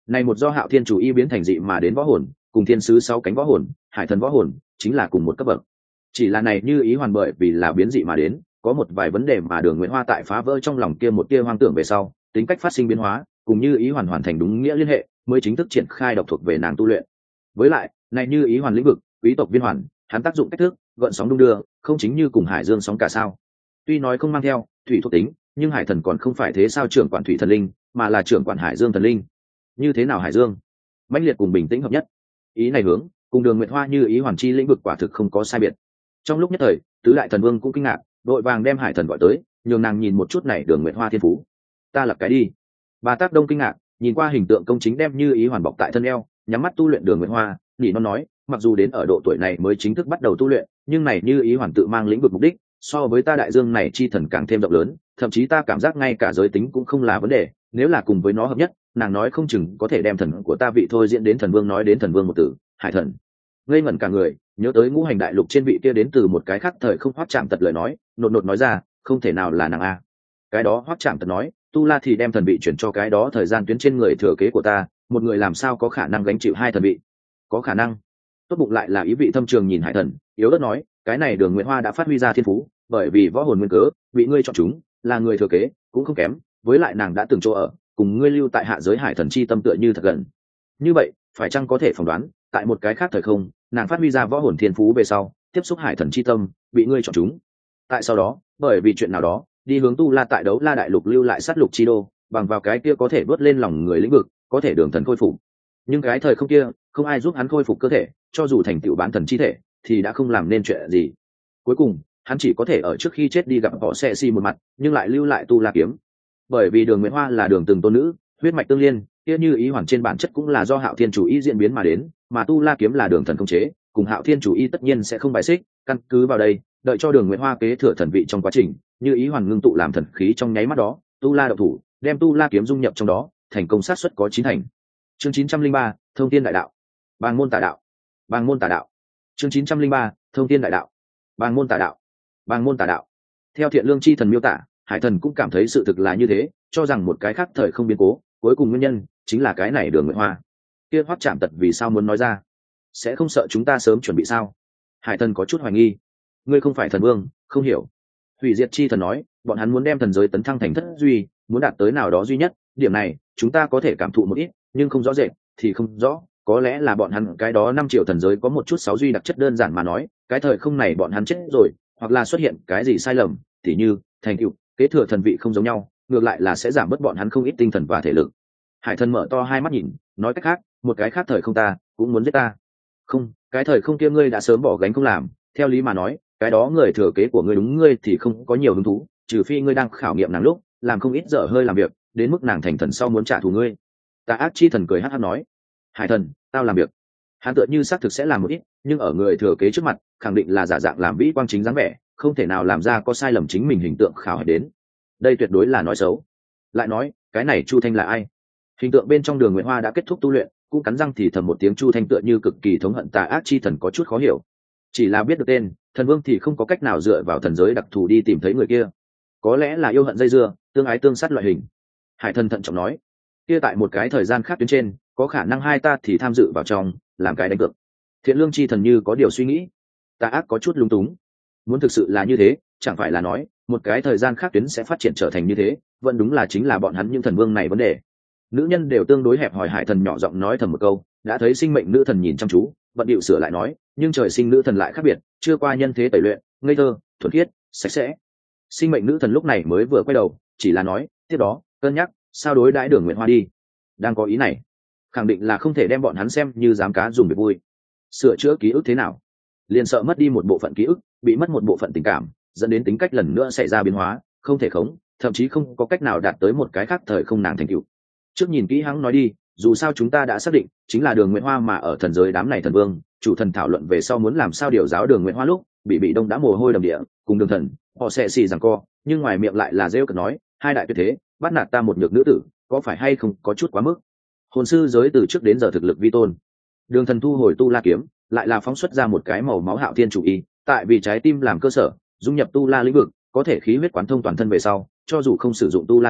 Này một do Hạo Thiên chủ y biến thành dị mà đến võ hồn, cùng thiên sứ 6 cánh võ hồn, hải thần võ hồn, chính là cùng một cấp bậc. Chỉ là này Như Ý Hoàn bởi vì là biến dị mà đến, có một vài vấn đề mà Đường Nguyễn Hoa tại phá vỡ trong lòng kia một tia hoang tưởng về sau, tính cách phát sinh biến hóa, cùng Như Ý Hoàn hoàn thành đúng nghĩa liên hệ, mới chính thức triển khai độc thuộc về nàng tu luyện. Với lại, này Như Ý Hoàn lĩnh vực, quý tộc viên hoàn, hắn tác dụng cách thức, gợn sóng đung đưa, không chính như cùng hải dương sóng cả sao. Tuy nói không mang theo thủy thuộc tính, nhưng hải thần còn không phải thế sao trưởng quản thủy thần linh, mà là trưởng quản hải dương thần linh. Như thế nào hải dương? Mãnh liệt cùng bình tĩnh hợp nhất. Ý này hướng, cùng Đường Nguyệt Hoa Như Ý Hoàn chi lĩnh vực quả thực không có sai biệt. Trong lúc nhất thời, tứ đại thần vương cũng kinh ngạc, đội vàng đem hải thần gọi tới, nhường nàng nhìn một chút này Đường Nguyệt Hoa thiên phú. Ta lập cái đi. Bà Tác Đông kinh ngạc, nhìn qua hình tượng công chính đem Như Ý Hoàn bọc tại thân eo, nhắm mắt tu luyện Đường Nguyệt Hoa, nhỉ nó nói, mặc dù đến ở độ tuổi này mới chính thức bắt đầu tu luyện, nhưng này Như Ý Hoàn tự mang lĩnh vực mục đích, so với ta đại dương này chi thần càng thêm rộng lớn, thậm chí ta cảm giác ngay cả giới tính cũng không là vấn đề, nếu là cùng với nó hợp nhất, nàng nói không chừng có thể đem thần của ta vị thôi diễn đến thần vương. Nói đến thần vương một từ, hải thần ngây ngẩn cả người, nhớ tới ngũ hành đại lục trên vị kia đến từ một cái khác thời không Hoắc Trạm Tật lời nói, nột nột nói ra, không thể nào là nàng a. Cái đó Hoắc Trạm Tật nói, tu la thì đem thần vị chuyển cho cái đó thời gian tuyến trên người thừa kế của ta, một người làm sao có khả năng gánh chịu hai thần vị? Có khả năng. Tốt bụng lại là ý vị thâm trường nhìn hải thần, yếu ớt nói, cái này Đường Nguyệt Hoa đã phát huy ra thiên phú, bởi vì võ hồn nguyên cớ, bị ngươi chọn chúng, là người thừa kế, cũng không kém, với lại nàng đã từng chỗ ở, cùng ngươi lưu tại hạ giới hải thần chi tâm tựa như thật gần. Như vậy, phải chăng có thể phỏng đoán, tại một cái khác thời không, nàng phát huy ra võ hồn thiên phú về sau, tiếp xúc hải thần chi tâm, bị ngươi chọn chúng. Tại sau đó, bởi vì chuyện nào đó, đi hướng tu la tại đấu la đại lục lưu lại sát lục chi đô, bằng vào cái kia có thể đuốt lên lòng người lĩnh vực, có thể đường thần khôi phục. Nhưng cái thời không kia, không ai giúp hắn khôi phục cơ thể, cho dù thành tựu bán thần chi thể, thì đã không làm nên chuyện gì. Cuối cùng, hắn chỉ có thể ở trước khi chết đi gặp họ sẽ si một mặt, nhưng lại lưu lại tu la kiếm. Bởi vì Đường Nguyễn Hoa là đường từng tôn nữ, huyết mạch tương liên, kia Như Ý Hoàn trên bản chất cũng là do Hạo Thiên chủ y diễn biến mà đến, mà tu la kiếm là đường thần khống chế, cùng Hạo Thiên chủ y tất nhiên sẽ không bài xích, căn cứ vào đây, đợi cho Đường Nguyễn Hoa kế thừa thần vị trong quá trình, Như Ý Hoàn ngưng tụ làm thần khí trong nháy mắt đó, tu la động thủ, đem tu la kiếm dung nhập trong đó, thành công sát suất có 9 thành. Chương 903, Thông Thiên Đại Đạo. Bàng môn tà đạo. Bàng môn tà đạo. Chương 903, Thông Thiên Đại Đạo. Bàng môn tà đạo. Bàng môn tà đạo. Theo Thiện Lương chi thần miêu tả, hải thần cũng cảm thấy sự thực là như thế, cho rằng một cái khác thời không biến cố, cuối cùng nguyên nhân chính là cái này Đường Nguyệt Hoa. Kia Hoắc Trạm Tật vì sao muốn nói ra? Sẽ không sợ chúng ta sớm chuẩn bị sao? Hải thần có chút hoài nghi. Ngươi không phải thần vương, không hiểu. Hủy Diệt chi thần nói, bọn hắn muốn đem thần giới tấn thăng thành thất duy, muốn đạt tới nào đó duy nhất, điểm này chúng ta có thể cảm thụ một ít, nhưng không rõ rệt thì không rõ. Có lẽ là bọn hắn cái đó 5 triệu thần giới có một chút 6 duy đặc chất, đơn giản mà nói, cái thời không này bọn hắn chết rồi, hoặc là xuất hiện cái gì sai lầm, tỉ như thành tựu kế thừa thần vị không giống nhau, ngược lại là sẽ giảm bớt bọn hắn không ít tinh thần và thể lực. Hải thần mở to hai mắt nhìn, nói cách khác, một cái khác thời không ta cũng muốn giết ta. Không, cái thời không kia ngươi đã sớm bỏ gánh không làm, theo lý mà nói, cái đó người thừa kế của ngươi đúng ngươi thì không có nhiều hứng thú, trừ phi ngươi đang khảo nghiệm nàng lúc làm không ít dở hơi làm việc, đến mức nàng thành thần sau muốn trả thù ngươi. Tà ác chi thần cười hắc hắc nói, hải thần, tao làm việc. Hắn tựa như xác thực sẽ làm một ít, nhưng ở người thừa kế trước mặt, khẳng định là giả dạng làm vĩ quang chính dáng vẻ, không thể nào làm ra có sai lầm chính mình hình tượng khảo hỏi đến. Đây tuyệt đối là nói xấu. Lại nói, cái này Chu Thanh là ai? Hình tượng bên trong Đường Nguyệt Hoa đã kết thúc tu luyện, cũng cắn răng thì thầm một tiếng Chu Thanh, tựa như cực kỳ thống hận tà ác chi thần có chút khó hiểu. Chỉ là biết được tên, thần vương thì không có cách nào dựa vào thần giới đặc thù đi tìm thấy người kia. Có lẽ là yêu hận dây dưa, tương ái tương sát loại hình. Hải thần thận trọng nói, kia tại một cái thời gian khác tuyến trên, có khả năng hai ta thì tham dự vào trong, làm cái đánh cược. Thiện Lương chi thần như có điều suy nghĩ. Tà ác có chút lung túng. Muốn thực sự là như thế, chẳng phải là nói một cái thời gian khác tuyến sẽ phát triển trở thành như thế, vẫn đúng là chính là bọn hắn những thần vương này vấn đề. Nữ nhân đều tương đối hẹp hòi. Hải thần nhỏ giọng nói thầm một câu, đã thấy sinh mệnh nữ thần nhìn chăm chú, bận điệu sửa lại nói, nhưng trời sinh nữ thần lại khác biệt, chưa qua nhân thế tẩy luyện, ngây thơ, thuần khiết, sạch sẽ. Sinh mệnh nữ thần lúc này mới vừa quay đầu, chỉ là nói, tiếp đó cân nhắc sao đối đãi Đường Nguyệt Hoa đi. Đang có ý này, khẳng định là không thể đem bọn hắn xem như dám cá dùng việc vui. Sửa chữa ký ức thế nào? Liền sợ mất đi một bộ phận ký ức, bị mất một bộ phận tình cảm, dẫn đến tính cách lần nữa xảy ra biến hóa, không thể khống, thậm chí không có cách nào đạt tới một cái khác thời không nàng thành tựu. Trước nhìn kỹ hắn nói đi, dù sao chúng ta đã xác định chính là Đường Nguyệt Hoa, mà ở thần giới đám này thần vương chủ thần thảo luận về sau muốn làm sao điều giáo Đường Nguyệt Hoa lúc bị đông đã mồ hôi đầm địa, cùng Đường thần họ sẽ xì rằng co, nhưng ngoài miệng lại là rêu cợt nói, hai đại tuyệt thế bắt nạt ta một nhược nữ tử, có phải hay không có chút quá mức? Hồn sư giới từ trước đến giờ thực lực vi tôn. Đường thần thu hồi tu la kiếm, lại là phóng xuất ra một cái màu máu Hạo Thiên chủ y, tại vì trái tim làm cơ sở, dung nhập tu la lĩnh vực, có thể khí huyết quán thông toàn thân về sau, cho dù không sử dụng tu la kiếm,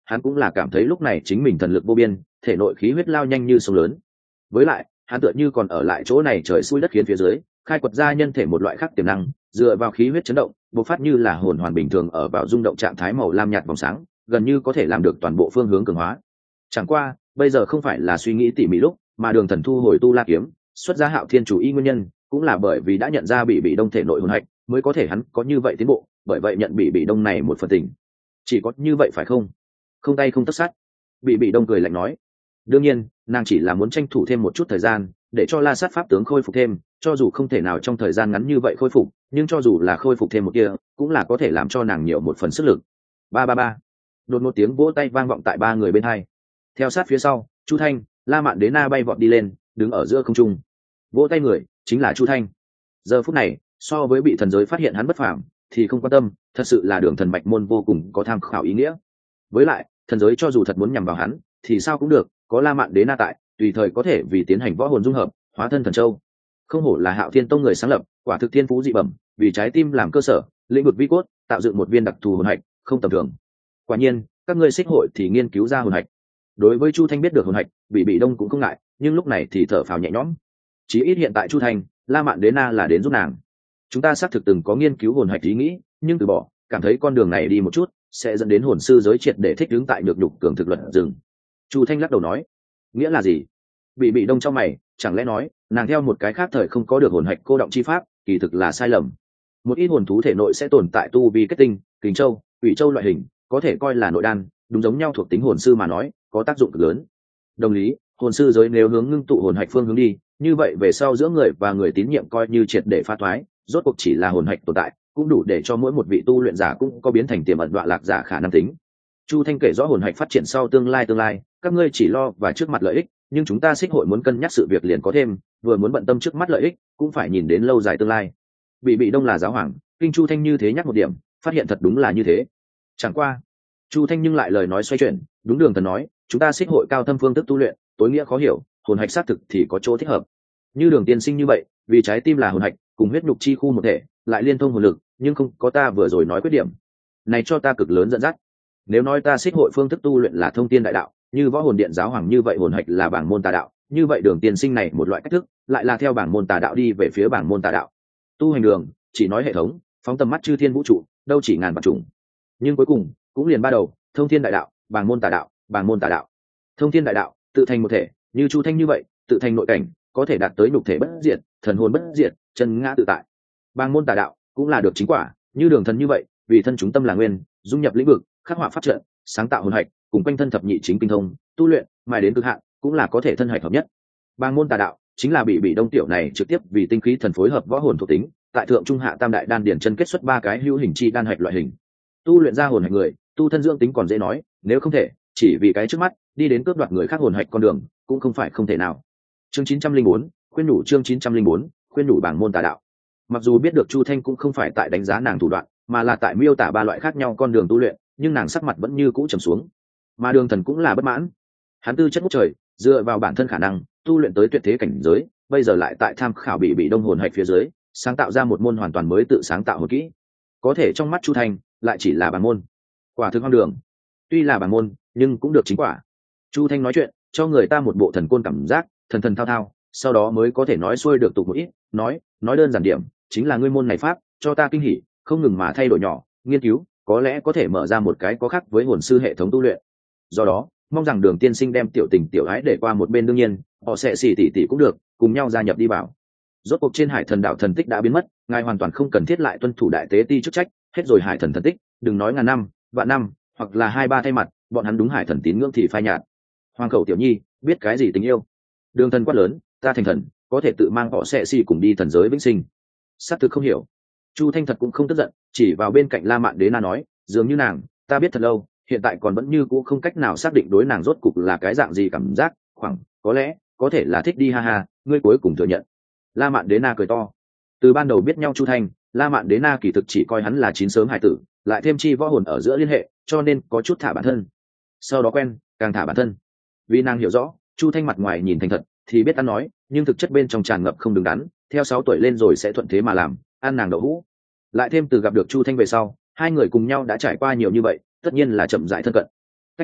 hắn cũng là cảm thấy lúc này chính mình thần lực vô biên, thể nội khí huyết lao nhanh như sông lớn. Với lại hắn tựa như còn ở lại chỗ này trời xui đất khiến phía dưới, khai quật ra nhân thể một loại khác tiềm năng, dựa vào khí huyết chấn động bộc phát như là hồn hoàn bình thường ở vào rung động trạng thái màu lam nhạt vòng sáng, gần như có thể làm được toàn bộ phương hướng cường hóa. Chẳng qua bây giờ không phải là suy nghĩ tỉ mỉ lúc, mà Đường Thần thu hồi tu la kiếm, xuất ra Hạo Thiên chủ y nguyên nhân cũng là bởi vì đã nhận ra bị đông thể nội hồn hạch, mới có thể hắn có như vậy tiến bộ, bởi vậy nhận bị đông này một phần tình. Chỉ có như vậy phải không? Không tay không tất sát. Bị đông cười lạnh nói. Đương nhiên nàng chỉ là muốn tranh thủ thêm một chút thời gian để cho La Sát pháp tướng khôi phục thêm, cho dù không thể nào trong thời gian ngắn như vậy khôi phục, nhưng cho dù là khôi phục thêm một kia cũng là có thể làm cho nàng nhiều một phần sức lực. Ba ba ba. Đột một tiếng vỗ tay vang vọng tại ba người bên hai. Theo sát phía sau, Chu Thanh, La Mạn Đế Na bay vọt đi lên, đứng ở giữa không trung. Vỗ tay người chính là Chu Thanh. Giờ phút này so với bị thần giới phát hiện hắn bất phàm thì không quan tâm, thật sự là Đường Thần Bạch môn vô cùng có tham khảo ý nghĩa. Với lại thần giới cho dù thật muốn nhằm vào hắn thì sao cũng được, có La Mạn Đế Na tại, tùy thời có thể vì tiến hành võ hồn dung hợp, hóa thân thần châu. Không hổ là Hạo Thiên Tông người sáng lập, quả thực thiên phú dị bẩm, vì trái tim làm cơ sở, lĩnh vực vi cốt, tạo dựng một viên đặc thù hồn hạch, không tầm thường. Quả nhiên, các ngươi xích hội thì nghiên cứu ra hồn hạch. Đối với Chu Thanh biết được hồn hạch, bị đông cũng không ngại, nhưng lúc này thì thở phào nhẹ nhõm. Chí ít hiện tại Chu Thanh, La Mạn Đế Na là đến giúp nàng. Chúng ta xác thực từng có nghiên cứu hồn hạch ý nghĩ, nhưng từ bỏ, cảm thấy con đường này đi một chút sẽ dẫn đến hồn sư giới triệt để thích ứng tại nhược nhục cường thực luật rừng. Chu Thanh lắc đầu nói, nghĩa là gì? Bị đông trong mày, chẳng lẽ nói nàng theo một cái khác thời không có được hồn hạch cô động chi pháp, kỳ thực là sai lầm. Một ít hồn thú thể nội sẽ tồn tại tu vi kết tinh, kình châu, ủy châu loại hình, có thể coi là nội đan, đúng giống nhau thuộc tính hồn sư mà nói, có tác dụng cực lớn. Đồng lý, hồn sư giới nếu hướng ngưng tụ hồn hạch phương hướng đi, như vậy về sau giữa người và người tín nhiệm coi như triệt để pha thoái, rốt cuộc chỉ là hồn hạch tồn tại, cũng đủ để cho mỗi một vị tu luyện giả cũng có biến thành tiềm ẩn đọa lạc giả khả năng tính. Chu Thanh kể rõ hồn hạch phát triển sau tương lai, các ngươi chỉ lo và trước mặt lợi ích, nhưng chúng ta xích hội muốn cân nhắc sự việc liền có thêm, vừa muốn bận tâm trước mắt lợi ích, cũng phải nhìn đến lâu dài tương lai. Bị đông là giáo hoàng, kinh Chu Thanh như thế nhắc một điểm, phát hiện thật đúng là như thế. Chẳng qua, Chu Thanh nhưng lại lời nói xoay chuyển, đúng Đường Thần nói, chúng ta xích hội cao thâm phương thức tu luyện, tối nghĩa khó hiểu, hồn hạch xác thực thì có chỗ thích hợp. Như Đường tiên sinh như vậy, vì trái tim là hồn hạch, cùng huyết nhục chi khu một thể, lại liên thông hồn lực, nhưng không có ta vừa rồi nói khuyết điểm. Này cho ta cực lớn dẫn dắt. Nếu nói ta xích hội phương thức tu luyện là thông tiên đại đạo, như võ hồn điện giáo hoàng như vậy hồn hạch là bảng môn tà đạo, như vậy Đường tiên sinh này một loại cách thức lại là theo bảng môn tà đạo đi về phía bảng môn tà đạo. Tu hành đường chỉ nói hệ thống, phóng tầm mắt chư thiên vũ trụ, đâu chỉ ngàn vạn chủng, nhưng cuối cùng cũng liền ba đầu: thông thiên đại đạo, bảng môn tà đạo, bảng môn tà đạo. Thông thiên đại đạo tự thành một thể, như Chu Thanh như vậy tự thành nội cảnh, có thể đạt tới nhục thể bất diệt, thần hồn bất diệt, chân ngã tự tại. Bảng môn tà đạo cũng là được chính quả, như Đường Thần như vậy vì thân chúng tâm là nguyên, dung nhập lĩnh vực, khắc họa pháp trận, sáng tạo hồn hạch, cùng quanh thân thập nhị chính kinh thông tu luyện mài đến cực hạn, cũng là có thể thân hạch hợp nhất. Bang môn tà đạo chính là bị đông tiểu này trực tiếp vì tinh khí thần phối hợp võ hồn thuộc tính, tại thượng trung hạ tam đại đan điển chân kết xuất ba cái hữu hình chi đan hạch loại hình, tu luyện ra hồn hạch người, tu thân dưỡng tính còn dễ nói, nếu không thể chỉ vì cái trước mắt đi đến cướp đoạt người khác hồn hạch con đường cũng không phải không thể nào. Chương 904, khuyên nhủ. Chương 904, khuyên nhủ bảng môn tà đạo. Mặc dù biết được Chu Thanh cũng không phải tại đánh giá nàng thủ đoạn, mà là tại miêu tả ba loại khác nhau con đường tu luyện, nhưng nàng sắc mặt vẫn như cũ trầm xuống. Mà Đường Thần cũng là bất mãn, hắn tư chất ngút trời, dựa vào bản thân khả năng tu luyện tới tuyệt thế cảnh giới, bây giờ lại tại tham khảo bị đông hồn hạch phía dưới sáng tạo ra một môn hoàn toàn mới tự sáng tạo hồn kỹ, có thể trong mắt Chu Thanh lại chỉ là bảng môn, quả thực hoang đường. Tuy là bảng môn nhưng cũng được chính quả. Chu Thanh nói chuyện cho người ta một bộ thần côn cảm giác, thần thần thao thao, sau đó mới có thể nói xuôi được tục một ít, nói đơn giản điểm chính là ngươi môn này pháp cho ta kinh hỉ, không ngừng mà thay đổi nhỏ nghiên cứu, có lẽ có thể mở ra một cái có khác với hồn sư hệ thống tu luyện. Do đó mong rằng Đường tiên sinh đem tiểu tình tiểu ái để qua một bên, đương nhiên họ sẽ xì tỉ cũng được, cùng nhau gia nhập đi vào. Rốt cuộc trên Hải Thần đảo thần tích đã biến mất, ngài hoàn toàn không cần thiết lại tuân thủ đại tế ti chức trách, hết rồi Hải Thần thần tích, đừng nói ngàn năm, vạn năm, hoặc là 2-3 thay mặt, bọn hắn đúng Hải Thần tín ngưỡng thì phai nhạt. Hoàng khẩu tiểu nhi biết cái gì tình yêu? Đường Thần quát lớn, ta thành thần có thể tự mang họ sẽ xì cùng đi thần giới vĩnh sinh. Xác thực không hiểu. Chu Thanh thật cũng không tức giận, chỉ vào bên cạnh La Mạn Đế Na nói, dường như nàng ta biết thật lâu, hiện tại còn vẫn như cũ không cách nào xác định đối nàng rốt cục là cái dạng gì cảm giác, khoảng có lẽ có thể là thích đi, ha ha, ngươi cuối cùng thừa nhận. La Mạn Đế Na cười to. Từ ban đầu biết nhau Chu Thanh, La Mạn Đế Na kỳ thực chỉ coi hắn là chín sớm hải tử, lại thêm chi võ hồn ở giữa liên hệ, cho nên có chút thả bản thân. Sau đó quen, càng thả bản thân. Vì nàng hiểu rõ, Chu Thanh mặt ngoài nhìn thành thật, thì biết ăn nói, nhưng thực chất bên trong tràn ngập không đứng đắn, theo 6 tuổi lên rồi sẽ thuận thế mà làm, ăn nàng đậu hũ. Lại thêm từ gặp được Chu Thanh về sau, hai người cùng nhau đã trải qua nhiều như vậy, tất nhiên là chậm rãi thân cận. Cách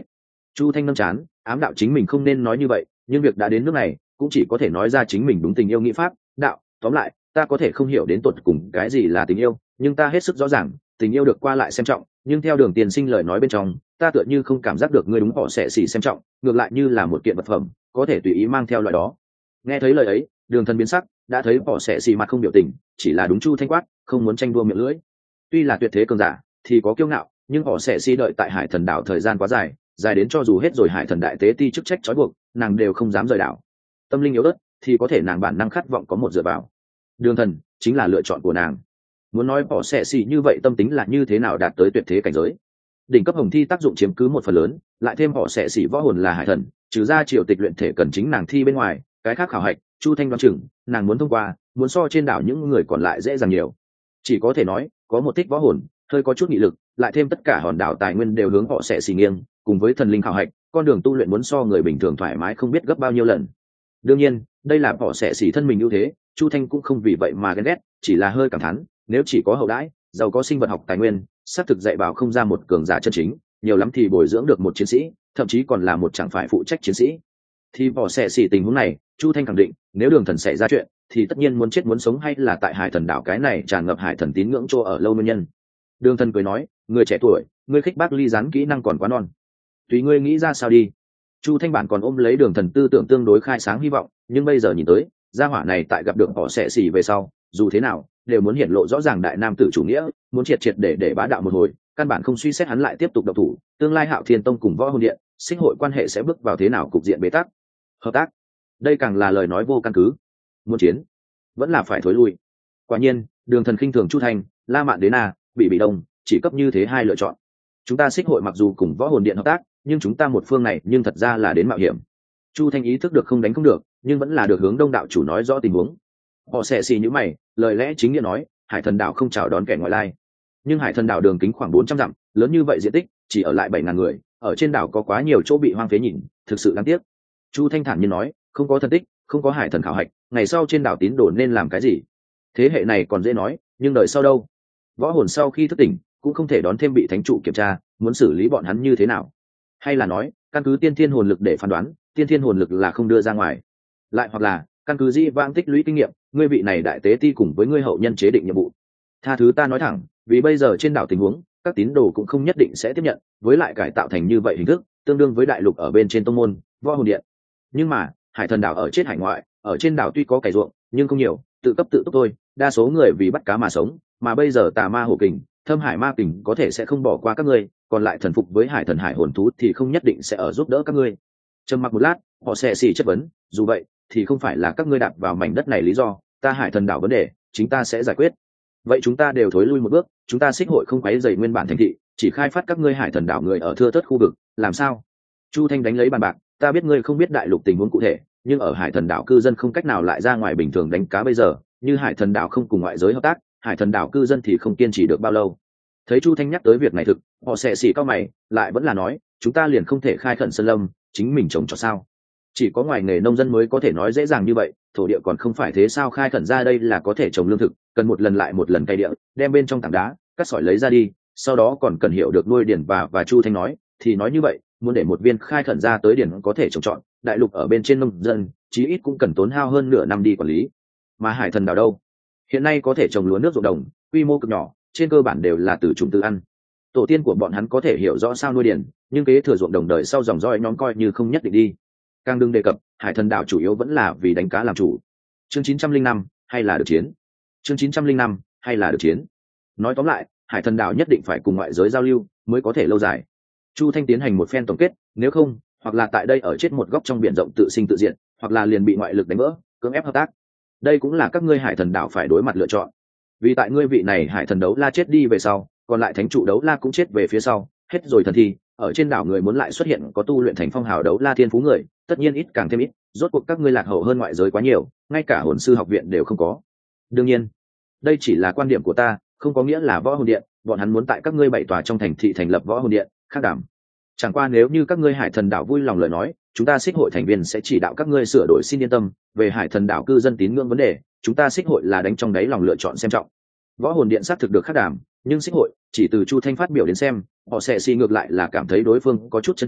Chu Thanh nâng chán, ám đạo chính mình không nên nói như vậy, nhưng việc đã đến nước này cũng chỉ có thể nói ra chính mình đúng tình yêu nghĩ pháp đạo. Tóm lại, ta có thể không hiểu đến tột cùng cái gì là tình yêu, nhưng ta hết sức rõ ràng tình yêu được qua lại xem trọng, nhưng theo Đường Tiên Sinh lời nói bên trong, ta tựa như không cảm giác được ngươi đúng họ sẽ xỉ xem trọng, ngược lại như là một kiện vật phẩm có thể tùy ý mang theo loại đó. Nghe thấy lời ấy, Đường Thần biến sắc, đã thấy họ sẽ xỉ mặt không biểu tình, chỉ là đúng Chu Thanh quát, không muốn tranh đua miệng lưỡi. Tuy là tuyệt thế cường giả thì có kiêu ngạo, nhưng họ sẽ xỉ đợi tại Hải Thần đảo thời gian quá dài, dài đến cho dù hết rồi Hải Thần đại tế ti chức trách trói buộc, nàng đều không dám rời đảo. Tâm linh yếu ớt thì có thể nàng bản năng khát vọng có một dựa vào. Đường Thần chính là lựa chọn của nàng. Muốn nói họ sẽ xỉ như vậy tâm tính là như thế nào đạt tới tuyệt thế cảnh giới. Đỉnh cấp hồng thi tác dụng chiếm cứ một phần lớn, lại thêm họ sẽ xỉ võ hồn là Hải Thần, trừ ra triều tịch luyện thể cần chính nàng thi bên ngoài, cái khác khảo hạch Chu Thanh đoán chừng nàng muốn thông qua, muốn so trên đảo những người còn lại dễ dàng nhiều. Chỉ có thể nói có một tích võ hồn, hơi có chút nghị lực, lại thêm tất cả hòn đảo tài nguyên đều hướng họ sẽ xỉ nghiêng, cùng với thần linh khảo hạch, con đường tu luyện muốn so người bình thường thoải mái không biết gấp bao nhiêu lần. Đương nhiên đây là họ sẽ xỉ thân mình ưu thế, Chu Thanh cũng không vì vậy mà ghen ghét, chỉ là hơi cảm thán, nếu chỉ có hậu đãi giàu có sinh vật học tài nguyên, xác thực dạy bảo không ra một cường giả chân chính, nhiều lắm thì bồi dưỡng được một chiến sĩ, thậm chí còn là một chẳng phải phụ trách chiến sĩ. Thì họ sẽ xỉ tình huống này, Chu Thanh khẳng định nếu Đường Thần xảy ra chuyện thì tất nhiên muốn chết muốn sống, hay là tại Hải Thần đảo cái này tràn ngập Hải Thần tín ngưỡng chỗ ở lâu nguyên nhân. Đường Thần cười nói, người trẻ tuổi, ngươi khích bác ly gián kỹ năng còn quá non, tùy ngươi nghĩ ra sao đi. Chu Thanh bản còn ôm lấy Đường Thần tư tưởng tương đối khai sáng hy vọng, nhưng bây giờ nhìn tới gia hỏa này tại gặp được họ sẽ xỉ về sau, dù thế nào đều muốn hiển lộ rõ ràng đại nam tử chủ nghĩa, muốn triệt triệt để bá đạo một hồi, căn bản không suy xét hắn lại tiếp tục độc thủ, tương lai Hạo Thiên Tông cùng Võ Hồn Điện sinh hội quan hệ sẽ bước vào thế nào cục diện bế tắc. Hợp tác, đây càng là lời nói vô căn cứ. Muốn chiến vẫn là phải thối lui. Quả nhiên Đường Thần khinh thường Chu Thanh, La Mạn Đế Na, Bị Đông, chỉ cấp như thế hai lựa chọn. Chúng ta xích hội mặc dù cùng Võ Hồn Điện hợp tác, nhưng chúng ta một phương này nhưng thật ra là đến mạo hiểm. Chu Thanh ý thức được không đánh không được, nhưng vẫn là được hướng Đông đạo chủ nói rõ tình huống. Họ sẽ xì như mày, lời lẽ chính nghĩa nói, Hải Thần đảo không chào đón kẻ ngoại lai, nhưng Hải Thần đảo đường kính khoảng 400 dặm, lớn như vậy diện tích chỉ ở lại 7.000 người, ở trên đảo có quá nhiều chỗ bị hoang phế nhìn, thực sự đáng tiếc. Chu Thanh thản nhiên nói, không có thân tích, không có Hải Thần khảo hạch, ngày sau trên đảo tín đồ nên làm cái gì? Thế hệ này còn dễ nói, nhưng đời sau đâu? Võ hồn sau khi thức tỉnh cũng không thể đón thêm bị thánh trụ kiểm tra, muốn xử lý bọn hắn như thế nào? Hay là nói căn cứ tiên thiên hồn lực để phán đoán, tiên thiên hồn lực là không đưa ra ngoài, lại hoặc là căn cứ dĩ vãng tích lũy kinh nghiệm, ngươi vị này đại tế ti cùng với ngươi hậu nhân chế định nhiệm vụ. Tha thứ ta nói thẳng, vì bây giờ trên đảo tình huống, các tín đồ cũng không nhất định sẽ tiếp nhận, với lại cải tạo thành như vậy hình thức tương đương với đại lục ở bên trên tông môn Võ Hồn Điện. Nhưng mà Hải Thần đảo ở trên hải ngoại, ở trên đảo tuy có cày ruộng nhưng không nhiều, tự cấp tự túc thôi, đa số người vì bắt cá mà sống, mà bây giờ tà ma hổ kình, thâm hải ma kình có thể sẽ không bỏ qua các ngươi, còn lại thần phục với Hải Thần hải hồn thú thì không nhất định sẽ ở giúp đỡ các ngươi. Trầm mặc một lát, họ sẽ xì chất vấn, dù vậy thì không phải là các ngươi đạp vào mảnh đất này lý do, ta Hải Thần đảo vấn đề chính ta sẽ giải quyết. Vậy chúng ta đều thối lui một bước, chúng ta xích hội không quấy rầy nguyên bản thành thị, chỉ khai phát các ngươi Hải Thần đảo người ở thưa thớt khu vực, làm sao? Chu Thanh đánh lấy bàn bạc, ta biết ngươi không biết đại lục tình huống cụ thể, nhưng ở Hải Thần đảo cư dân không cách nào lại ra ngoài bình thường đánh cá bây giờ, như Hải Thần đảo không cùng ngoại giới hợp tác, Hải Thần đảo cư dân thì không kiên trì được bao lâu. Thấy Chu Thanh nhắc tới việc này thực, họ sẽ xì cao mày, lại vẫn là nói, chúng ta liền không thể khai khẩn sơn lâm, chính mình trồng cho sao? Chỉ có ngoài nghề nông dân mới có thể nói dễ dàng như vậy, thổ địa còn không phải thế sao? Khai khẩn ra đây là có thể trồng lương thực, cần một lần lại một lần cày địa, đem bên trong tảng đá cắt sỏi lấy ra đi, sau đó còn cần hiểu được nuôi điển và Chu Thanh nói thì nói như vậy, muốn để một viên khai khẩn ra tới điển có thể trồng trọt, đại lục ở bên trên nông dân chí ít cũng cần tốn hao hơn nửa năm đi quản lý. Mà Hải Thần đảo đâu, hiện nay có thể trồng lúa nước ruộng đồng, quy mô cực nhỏ, trên cơ bản đều là từ trùng tự ăn. Tổ tiên của bọn hắn có thể hiểu rõ sao nuôi điển, nhưng kế thừa ruộng đồng đời sau dòng dõi nhóm coi như không nhất định đi. Càng đừng đề cập Hải Thần đảo chủ yếu vẫn là vì đánh cá làm chủ. Chương 905, hay là được chiến. Chương 905, hay là được chiến. Nói tóm lại, Hải Thần đảo nhất định phải cùng ngoại giới giao lưu mới có thể lâu dài. Chu Thanh tiến hành một phen tổng kết, nếu không, hoặc là tại đây ở chết một góc trong biển rộng tự sinh tự diệt, hoặc là liền bị ngoại lực đánh vỡ, cưỡng ép hợp tác. Đây cũng là các ngươi Hải Thần đảo phải đối mặt lựa chọn. Vì tại ngươi vị này Hải Thần đấu la chết đi về sau, còn lại thánh trụ đấu la cũng chết về phía sau, hết rồi thần thi, ở trên đảo người muốn lại xuất hiện có tu luyện thành phong hào đấu la thiên phú người, tất nhiên ít càng thêm ít, rốt cuộc các ngươi lạc hậu hơn ngoại giới quá nhiều, ngay cả hồn sư học viện đều không có. Đương nhiên, đây chỉ là quan điểm của ta, không có nghĩa là Võ Hồn Điện bọn hắn muốn tại các ngươi 7 tòa trong thành thị thành lập Võ Hồn Điện khác đảm. Chẳng qua nếu như các ngươi Hải Thần đảo vui lòng lời nói, chúng ta xích hội thành viên sẽ chỉ đạo các ngươi sửa đổi, xin yên tâm. Về Hải Thần đảo cư dân tín ngưỡng vấn đề, chúng ta xích hội là đánh trong đáy lòng lựa chọn xem trọng. Võ Hồn Điện xác thực được khác đảm, nhưng xích hội chỉ từ Chu Thanh phát biểu đến xem, họ sẽ ngược lại là cảm thấy đối phương có chút chân thành,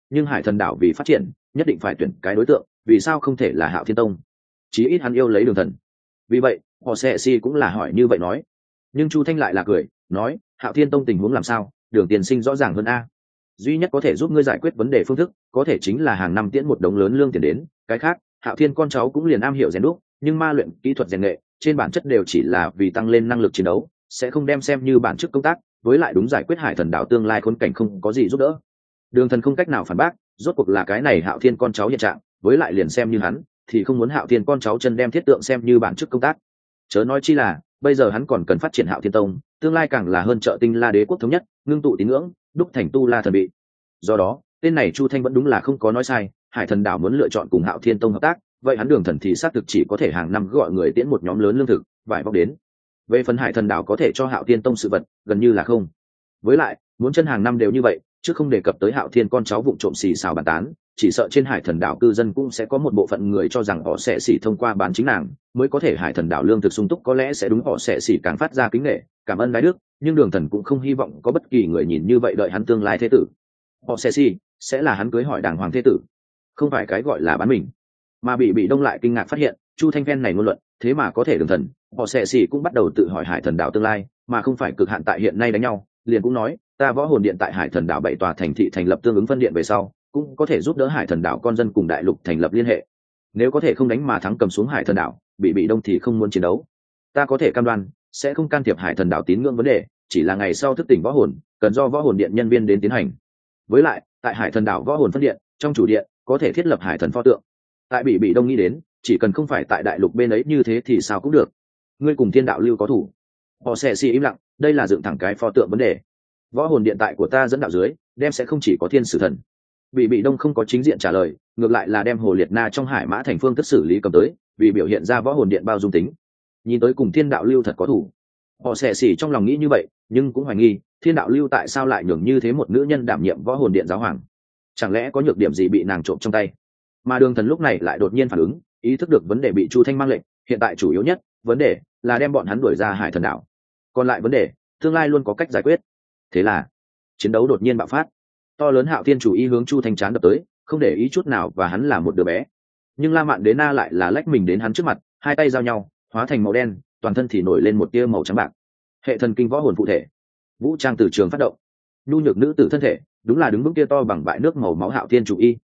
nhưng hải thần đảo vì phát triển nhất định phải tuyển cái đối tượng, vì sao không thể là Hạo Thiên Tông? Chí ít hắn yêu lấy Đường Thần. Vì vậy họ sẽ si cũng là hỏi như vậy nói. Nhưng Chu Thanh lại là cười nói, Hạo Thiên Tông tình huống làm sao, Đường tiền sinh rõ ràng hơn a. Duy nhất có thể giúp ngươi giải quyết vấn đề phương thức có thể chính là hàng năm tiễn một đống lớn lương tiền đến, cái khác Hạo Thiên con cháu cũng liền am hiểu rèn đúc, nhưng ma luyện kỹ thuật rèn nghệ trên bản chất đều chỉ là vì tăng lên năng lực chiến đấu, sẽ không đem xem như bản chức công tác, với lại đúng giải quyết hải thần đảo tương lai khốn cảnh không có gì giúp đỡ. Đường Thần không cách nào phản bác, rốt cuộc là cái này Hạo Thiên con cháu hiện trạng, với lại liền xem như hắn thì không muốn Hạo Thiên con cháu chân đem thiết tượng xem như bản chức công tác. Chớ nói chi là bây giờ hắn còn cần phát triển Hạo Thiên Tông, tương lai càng là hơn trợ Tinh La Đế quốc thống nhất, ngưng tụ tín ngưỡng, đúc thành tu la thần bị. Do đó tên này Chu Thanh vẫn đúng là không có nói sai, hải thần đảo muốn lựa chọn cùng Hạo Thiên Tông hợp tác, vậy hắn Đường Thần thì xác thực chỉ có thể hàng năm gọi người tiễn một nhóm lớn lương thực vải vóc đến. Về phần hải thần đảo có thể cho Hạo Thiên Tông sự vật gần như là không. Với lại muốn chân hàng năm đều như vậy, chứ không đề cập tới Hạo Thiên con cháu vụng trộm xì xào bàn tán, chỉ sợ trên hải thần đảo cư dân cũng sẽ có một bộ phận người cho rằng họ sẽ xỉ thông qua bán chính nàng mới có thể hải thần đảo lương thực sung túc, có lẽ sẽ đúng họ sẽ xỉ càng phát ra kính nể cảm ơn đái đức, nhưng Đường Thần cũng không hy vọng có bất kỳ người nhìn như vậy đợi hắn tương lai thế tử. Họ sẽ xỉ sẽ là hắn cưới hỏi đàng hoàng thế tử, không phải cái gọi là bán mình. Mà bị đông lại kinh ngạc phát hiện Chu Thanh Phen này ngôn luận thế mà có thể Đường Thần họ sẽ xỉ cũng bắt đầu tự hỏi hải thần đảo tương lai, mà không phải cực hạn tại hiện nay đánh nhau. Liền cũng nói, ta võ hồn điện tại hải thần đảo 7 tòa thành thị thành lập tương ứng phân điện về sau, cũng có thể giúp đỡ hải thần đảo con dân cùng đại lục thành lập liên hệ. Nếu có thể không đánh mà thắng cầm xuống hải thần đảo, bị đông thì không muốn chiến đấu. Ta có thể cam đoan sẽ không can thiệp hải thần đảo tín ngưỡng vấn đề, chỉ là ngày sau thức tỉnh võ hồn cần do võ hồn điện nhân viên đến tiến hành. Với lại tại hải thần đảo võ hồn phân điện trong chủ điện có thể thiết lập hải thần pho tượng. Tại bị đông nghĩ đến, chỉ cần không phải tại đại lục bên ấy như thế thì sao cũng được. Ngươi cùng thiên đạo lưu có thủ. Họ sẽ xì im lặng, đây là dựng thẳng cái pho tượng vấn đề. Võ hồn điện tại của ta dẫn đạo dưới đem sẽ không chỉ có thiên sử thần. Bị đông không có chính diện trả lời, ngược lại là đem hồ liệt na trong hải mã thành phương thức xử lý cầm tới, vì biểu hiện ra võ hồn điện bao dung tính. Nhìn tới cùng thiên đạo lưu thật có thủ. Họ sẽ xỉ trong lòng nghĩ như vậy, nhưng cũng hoài nghi thiên đạo lưu tại sao lại nhường như thế một nữ nhân đảm nhiệm võ hồn điện giáo hoàng, chẳng lẽ có nhược điểm gì bị nàng trộm trong tay. Mà Đường Thần lúc này lại đột nhiên phản ứng, ý thức được vấn đề bị Chu Thanh mang lệnh, hiện tại chủ yếu nhất vấn đề là đem bọn hắn đuổi ra hải thần đảo, còn lại vấn đề tương lai luôn có cách giải quyết. Thế là chiến đấu đột nhiên bạo phát, to lớn Hạo Thiên chủ ý hướng Chu Thanh chán đập tới, không để ý chút nào và hắn là một đứa bé. Nhưng La Mạn Đế Na lại là lách mình đến hắn trước mặt, hai tay giao nhau hóa thành màu đen, toàn thân thì nổi lên một tia màu trắng bạc. Hệ thần kinh võ hồn phụ thể, vũ trang từ trường phát động. Nhu nhược nữ tử thân thể đúng là đứng vững kia to bằng bãi nước màu máu Hạo Thiên chủ y.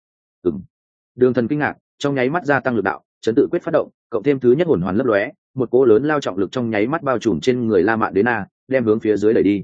Đường Thần kinh ngạc, trong nháy mắt gia tăng lực đạo, chấn tự quyết phát động, cộng thêm thứ nhất hồn hoàn lấp lóe, một cỗ lớn lao trọng lực trong nháy mắt bao trùm trên người La Mạn Đế Na, đem hướng phía dưới đẩy đi.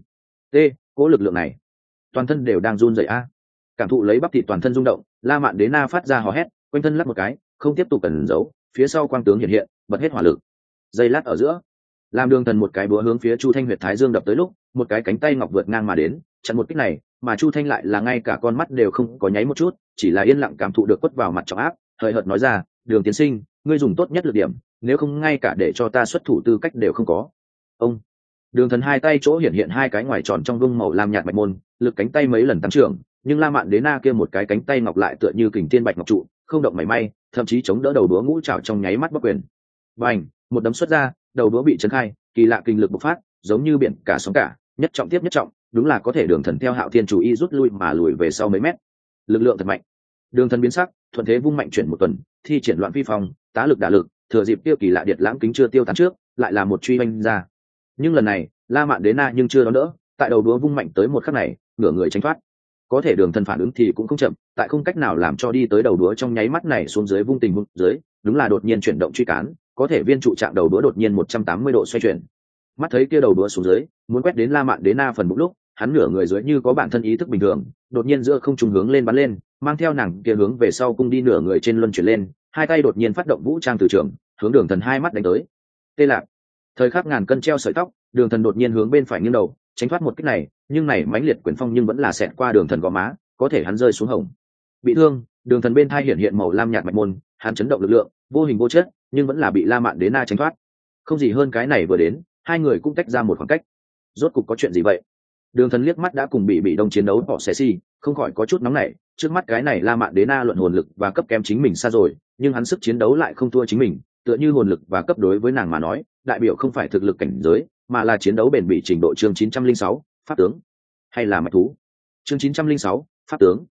Cỗ lực lượng này toàn thân đều đang run rẩy a. Cảm thụ lấy bắp thịt toàn thân rung động, La Mạn Đế Na phát ra hò hét, quanh thân lắc một cái, không tiếp tục cần giấu, phía sau quang tướng hiện hiện, bật hết hỏa lực. Giây lát ở giữa, làm Đường Thần một cái búa hướng phía Chu Thanh huyệt thái dương đập tới lúc, một cái cánh tay ngọc vượt ngang mà đến, chặn một kích này, mà Chu Thanh lại là ngay cả con mắt đều không có nháy một chút, chỉ là yên lặng cảm thụ được quất vào mặt trọng áp, hời hợt nói ra, Đường tiên sinh, ngươi dùng tốt nhất lực điểm, nếu không ngay cả để cho ta xuất thủ tư cách đều không có. Ông Đường Thần hai tay chỗ hiện hiện hai cái ngoài tròn trong vung màu lam nhạt bạch môn, lực cánh tay mấy lần tăng trưởng, nhưng La Mạn Đế Na kia một cái cánh tay ngọc lại tựa như kình thiên bạch ngọc trụ, không động mảy may, thậm chí chống đỡ đầu đũa ngũ trảo trong nháy mắt bất quyền. Bành, một đấm xuất ra, đầu đũa bị chấn khai, kỳ lạ kinh lực bộc phát, giống như biển cả sóng cả, nhất trọng tiếp nhất trọng, đúng là có thể Đường Thần theo Hạo Thiên chủ y rút lui mà lùi về sau mấy mét. Lực lượng thật mạnh. Đường Thần biến sắc, thuận thế vung mạnh chuyển một tuần, thi triển loạn phi phong, tá lực đả lực, thừa dịp tiêu kỳ lạ điệt lãng kính chưa tiêu tán trước, lại là một truy oanh ra. Nhưng lần này La Mạn Đế Na nhưng chưa đón đỡ, tại đầu đũa vung mạnh tới một khắc này, ngửa người tránh thoát. Có thể Đường Thần phản ứng thì cũng không chậm, tại không cách nào làm cho đi tới đầu đũa trong nháy mắt này xuống dưới vung tình vung dưới, đúng là đột nhiên chuyển động truy cán, có thể viên trụ trạng đầu đũa đột nhiên 180 độ xoay chuyển. Mắt thấy kia đầu đũa xuống dưới, muốn quét đến La Mạn Đế Na phần bụng lúc, hắn nửa người dưới như có bản thân ý thức bình thường, đột nhiên giữa không trung hướng lên bắn lên, mang theo nàng kia hướng về sau cung đi nửa người trên luân chuyển lên, hai tay đột nhiên phát động vũ trang từ trường, hướng Đường Thần hai mắt đánh tới. Tê lạc. Thời khắc ngàn cân treo sợi tóc, Đường Thần đột nhiên hướng bên phải nghiêng đầu, tránh thoát một kích này, nhưng này mãnh liệt quyền phong nhưng vẫn là xẹt qua Đường Thần gò má, có thể hắn rơi xuống hồng. Bị thương, Đường Thần bên thai hiện hiện màu lam nhạt mạch môn, hắn chấn động lực lượng, vô hình vô chất, nhưng vẫn là bị La Mạn Đế Na tránh thoát. Không gì hơn cái này vừa đến, hai người cũng tách ra một khoảng cách. Rốt cục có chuyện gì vậy? Đường Thần liếc mắt đã cùng bị đông chiến đấu họ xé xì, không khỏi có chút nóng nảy, trước mắt cái này La Mạn Đế Na luận hồn lực và cấp kém chính mình xa rồi, nhưng hắn sức chiến đấu lại không thua chính mình, tựa như hồn lực và cấp đối với nàng mà nói, đại biểu không phải thực lực cảnh giới, mà là chiến đấu bền bỉ trình độ chương 906, pháp tướng, hay là mạch thú. Chương 906, pháp tướng.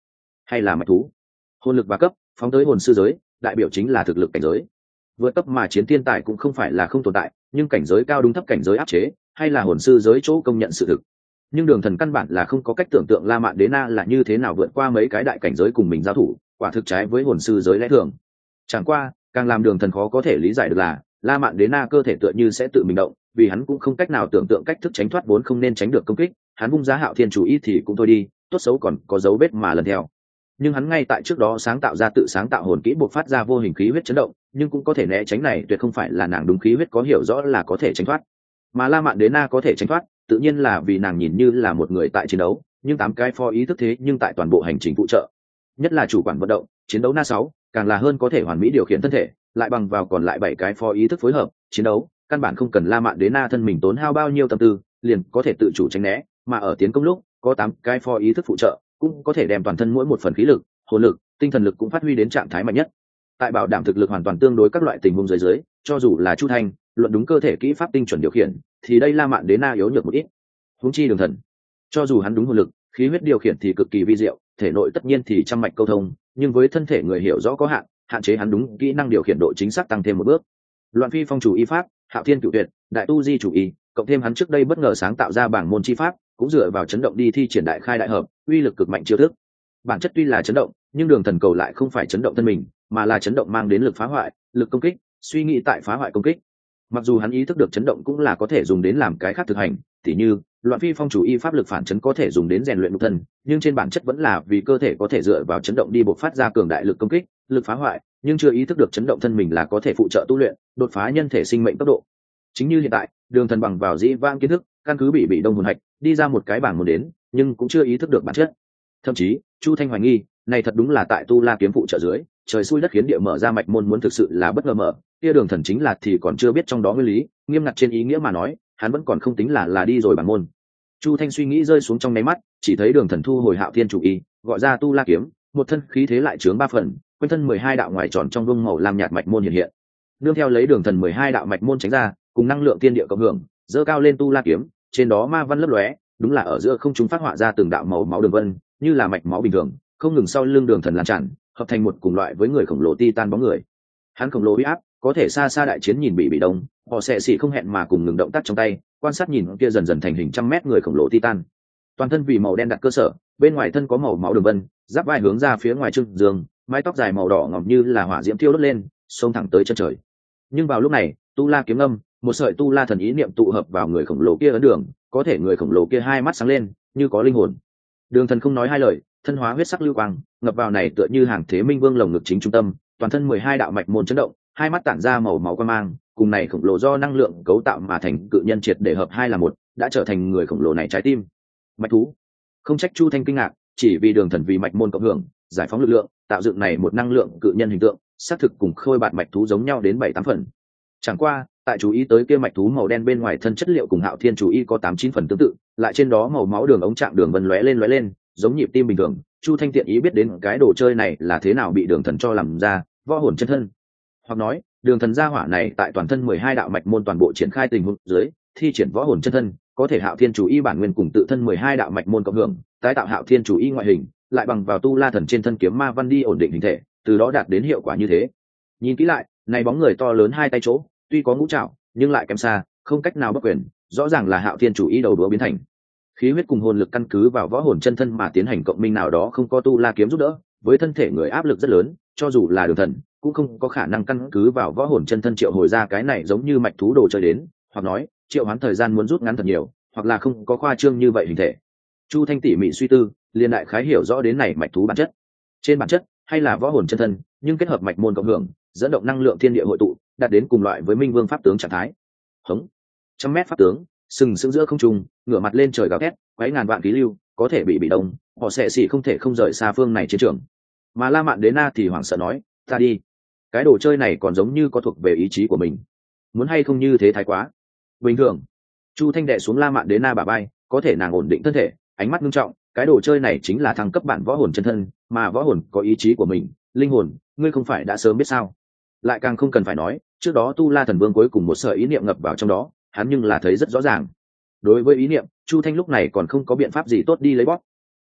hay là mạch thú. Hồn lực ba cấp phóng tới hồn sư giới, đại biểu chính là thực lực cảnh giới. Vượt cấp mà chiến thiên tài cũng không phải là không tồn tại, nhưng cảnh giới cao đúng thấp cảnh giới áp chế, hay là hồn sư giới chỗ công nhận sự thực. Nhưng Đường Thần căn bản là không có cách tưởng tượng La Mạn Đế Na là như thế nào vượt qua mấy cái đại cảnh giới cùng mình giao thủ, quả thực trái với hồn sư giới lẽ thường. Chẳng qua, càng làm Đường Thần khó có thể lý giải được là, La Mạn Đế Na cơ thể tựa như sẽ tự mình động, vì hắn cũng không cách nào tưởng tượng cách thức tránh thoát vốn không nên tránh được công kích, hắn vung giá Hạo Thiên chủ ý thì cũng thôi đi, tốt xấu còn có dấu vết mà lần theo. Nhưng hắn ngay tại trước đó sáng tạo ra tự sáng tạo hồn kỹ buộc phát ra vô hình khí huyết chấn động, nhưng cũng có thể né tránh này tuyệt không phải là nàng đúng khí huyết có hiểu rõ là có thể tránh thoát. Mà La Mạn Đế Na có thể tránh thoát, tự nhiên là vì nàng nhìn như là một người tại chiến đấu, nhưng 8 cái pho ý thức thế nhưng tại toàn bộ hành trình phụ trợ, nhất là chủ quản vận động, chiến đấu Na 6, càng là hơn có thể hoàn mỹ điều khiển thân thể, lại bằng vào còn lại 7 cái pho ý thức phối hợp, chiến đấu, căn bản không cần La Mạn Đế Na thân mình tốn hao bao nhiêu tâm tư, liền có thể tự chủ tránh né, mà ở tiến công lúc, có 8 cái pho ý thức phụ trợ, cũng có thể đem toàn thân mỗi một phần khí lực, hồn lực, tinh thần lực cũng phát huy đến trạng thái mạnh nhất. Tại bảo đảm thực lực hoàn toàn tương đối các loại tình huống dưới, cho dù là Chu Thanh, luận đúng cơ thể kỹ pháp tinh chuẩn điều khiển, thì đây La Mạn Đế Na yếu nhược một ít. Huống chi Đường Thần, cho dù hắn đúng hồn lực, khí huyết điều khiển thì cực kỳ vi diệu, thể nội tất nhiên thì trăm mạch câu thông, nhưng với thân thể người hiểu rõ có hạn, hạn chế hắn đúng kỹ năng điều khiển độ chính xác tăng thêm một bước. Loạn Phi Phong chủ y pháp, Hạo Thiên Cửu Tuyệt, Đại Tu Di chủ y, cộng thêm hắn trước đây bất ngờ sáng tạo ra bảng môn chi pháp, cũng dựa vào chấn động đi thi triển đại khai đại hợp, uy lực cực mạnh chiêu thức. Bản chất tuy là chấn động, nhưng Đường Thần cầu lại không phải chấn động thân mình, mà là chấn động mang đến lực phá hoại, lực công kích, suy nghĩ tại phá hoại công kích. Mặc dù hắn ý thức được chấn động cũng là có thể dùng đến làm cái khác thực hành, tỉ như Loạn Phi Phong chủ y pháp lực phản chấn có thể dùng đến rèn luyện nhục thân, nhưng trên bản chất vẫn là vì cơ thể có thể dựa vào chấn động đi bộc phát ra cường đại lực công kích, lực phá hoại, nhưng chưa ý thức được chấn động thân mình là có thể phụ trợ tu luyện, đột phá nhân thể sinh mệnh tốc độ. Chính như hiện tại, Đường Thần bằng vào dĩ vãng kiến thức, căn cứ bị đông hồn hạch, đi ra một cái bảng muốn đến, nhưng cũng chưa ý thức được bản chất. Thậm chí, Chu Thanh hoài nghi, này thật đúng là tại Tu La kiếm phụ trợ dưới, trời xui đất khiến địa mở ra mạch môn muốn thực sự là bất ngờ mở, kia Đường Thần chính là thì còn chưa biết trong đó nguyên lý, nghiêm ngặt trên ý nghĩa mà nói, hắn vẫn còn không tính là đi rồi bản môn. Chu Thanh suy nghĩ rơi xuống trong nháy mắt, chỉ thấy Đường Thần thu hồi Hạo Thiên chủ y, gọi ra Tu La kiếm, một thân khí thế lại chướng 3 phần, quanh thân 12 đạo ngoài tròn trong vương màu lam nhạt mạch môn hiện hiện. Nương theo lấy Đường Thần 12 đạo mạch môn tránh ra, cùng năng lượng tiên địa cộng hưởng, dơ cao lên Tu La kiếm, trên đó ma văn lấp lóe, đúng là ở giữa không trung phát họa ra từng đạo màu máu đường vân, như là mạch máu bình thường, không ngừng sau lưng Đường Thần lan tràn, hợp thành một cùng loại với người khổng lồ titan bóng người. Hắn khổng lồ uy áp, có thể xa xa đại chiến nhìn bị đông, họ sẽ xỉ không hẹn mà cùng ngừng động tác trong tay, quan sát nhìn kia dần dần thành hình trăm mét người khổng lồ titan. Toàn thân vì màu đen đặt cơ sở, bên ngoài thân có màu máu đường vân, giáp vai hướng ra phía ngoài trưng giường, mái tóc dài màu đỏ ngòm như là hỏa diễm thiêu đốt lên, xông thẳng tới chân trời. Nhưng vào lúc này, Tu La kiếm âm, một sợi Tu La thần ý niệm tụ hợp vào người khổng lồ kia ấn đường, có thể người khổng lồ kia hai mắt sáng lên, như có linh hồn. Đường Thần không nói hai lời, thân hóa huyết sắc lưu quang, ngập vào này tựa như hàng thế minh vương lồng ngực chính trung tâm, toàn thân 12 đạo mạch môn chấn động, hai mắt tản ra màu máu quang mang, cùng này khổng lồ do năng lượng cấu tạo mà thành cự nhân triệt để hợp hai là một, đã trở thành người khổng lồ này trái tim. Mạch thú. Không trách Chu Thanh kinh ngạc, chỉ vì Đường Thần vì mạch môn cộng hưởng, giải phóng lực lượng, tạo dựng này một năng lượng cự nhân hình tượng, xác thực cùng khôi bạt mạch thú giống nhau đến 7-8 phần. Chẳng qua, tại chú ý tới kia mạch thú màu đen bên ngoài thân chất liệu cùng Hạo Thiên chủ y có 8-9 phần tương tự, lại trên đó màu máu đường ống trạng đường vân lóe lên, giống nhịp tim bình thường. Chu Thanh tiện ý biết đến cái đồ chơi này là thế nào bị Đường Thần cho làm ra, võ hồn chân thân. Hoặc nói, Đường Thần gia hỏa này tại toàn thân 12 đạo mạch môn toàn bộ triển khai tình huống dưới, thi triển võ hồn chân thân, có thể Hạo Thiên chủ y bản nguyên cùng tự thân 12 đạo mạch môn cộng hưởng, tái tạo Hạo Thiên chủ y ngoại hình, lại bằng vào Tu La thần trên thân kiếm ma văn đi ổn định hình thể, từ đó đạt đến hiệu quả như thế. Nhìn kỹ lại, này bóng người to lớn hai tay chỗ, tuy có ngũ trảo, nhưng lại kém xa, không cách nào bất quyền, rõ ràng là Hạo Thiên chủ y đầu đũa biến thành. Khí huyết cùng hồn lực căn cứ vào võ hồn chân thân mà tiến hành cộng minh nào đó không có Tu La kiếm giúp đỡ, với thân thể người áp lực rất lớn, cho dù là Đường Thần cũng không có khả năng căn cứ vào võ hồn chân thân triệu hồi ra cái này giống như mạch thú đồ chơi đến, hoặc nói, triệu hoán thời gian muốn rút ngắn thật nhiều, hoặc là không có khoa trương như vậy hình thể. Chu Thanh tỉ mỉ suy tư, liền đại khái hiểu rõ đến này mạch thú bản chất. Trên bản chất, hay là võ hồn chân thân, nhưng kết hợp mạch môn cộng hưởng, dẫn động năng lượng thiên địa hội tụ, đạt đến cùng loại với Minh Vương pháp tướng trạng thái. Hống, 100 mét pháp tướng, sừng sững giữa không trung, ngửa mặt lên trời gào thét, quấy ngàn vạn khí lưu, có thể bị đông, họ sẽ xỉ không thể không rời xa phương này chiến trường. Mà La Mạn Đế Na thì hoảng sợ nói, ta đi, cái đồ chơi này còn giống như có thuộc về ý chí của mình, muốn hay không như thế thái quá. Bình thường. Chu Thanh đệ xuống La Mạn Đế Na bả vai, có thể nàng ổn định thân thể, ánh mắt nghiêm trọng, cái đồ chơi này chính là thăng cấp bản võ hồn chân thân, mà võ hồn có ý chí của mình, linh hồn, ngươi không phải đã sớm biết sao? Lại càng không cần phải nói, trước đó Tu La thần vương cuối cùng một sợi ý niệm ngập vào trong đó, hắn nhưng là thấy rất rõ ràng. Đối với ý niệm, Chu Thanh lúc này còn không có biện pháp gì tốt đi lấy bóp.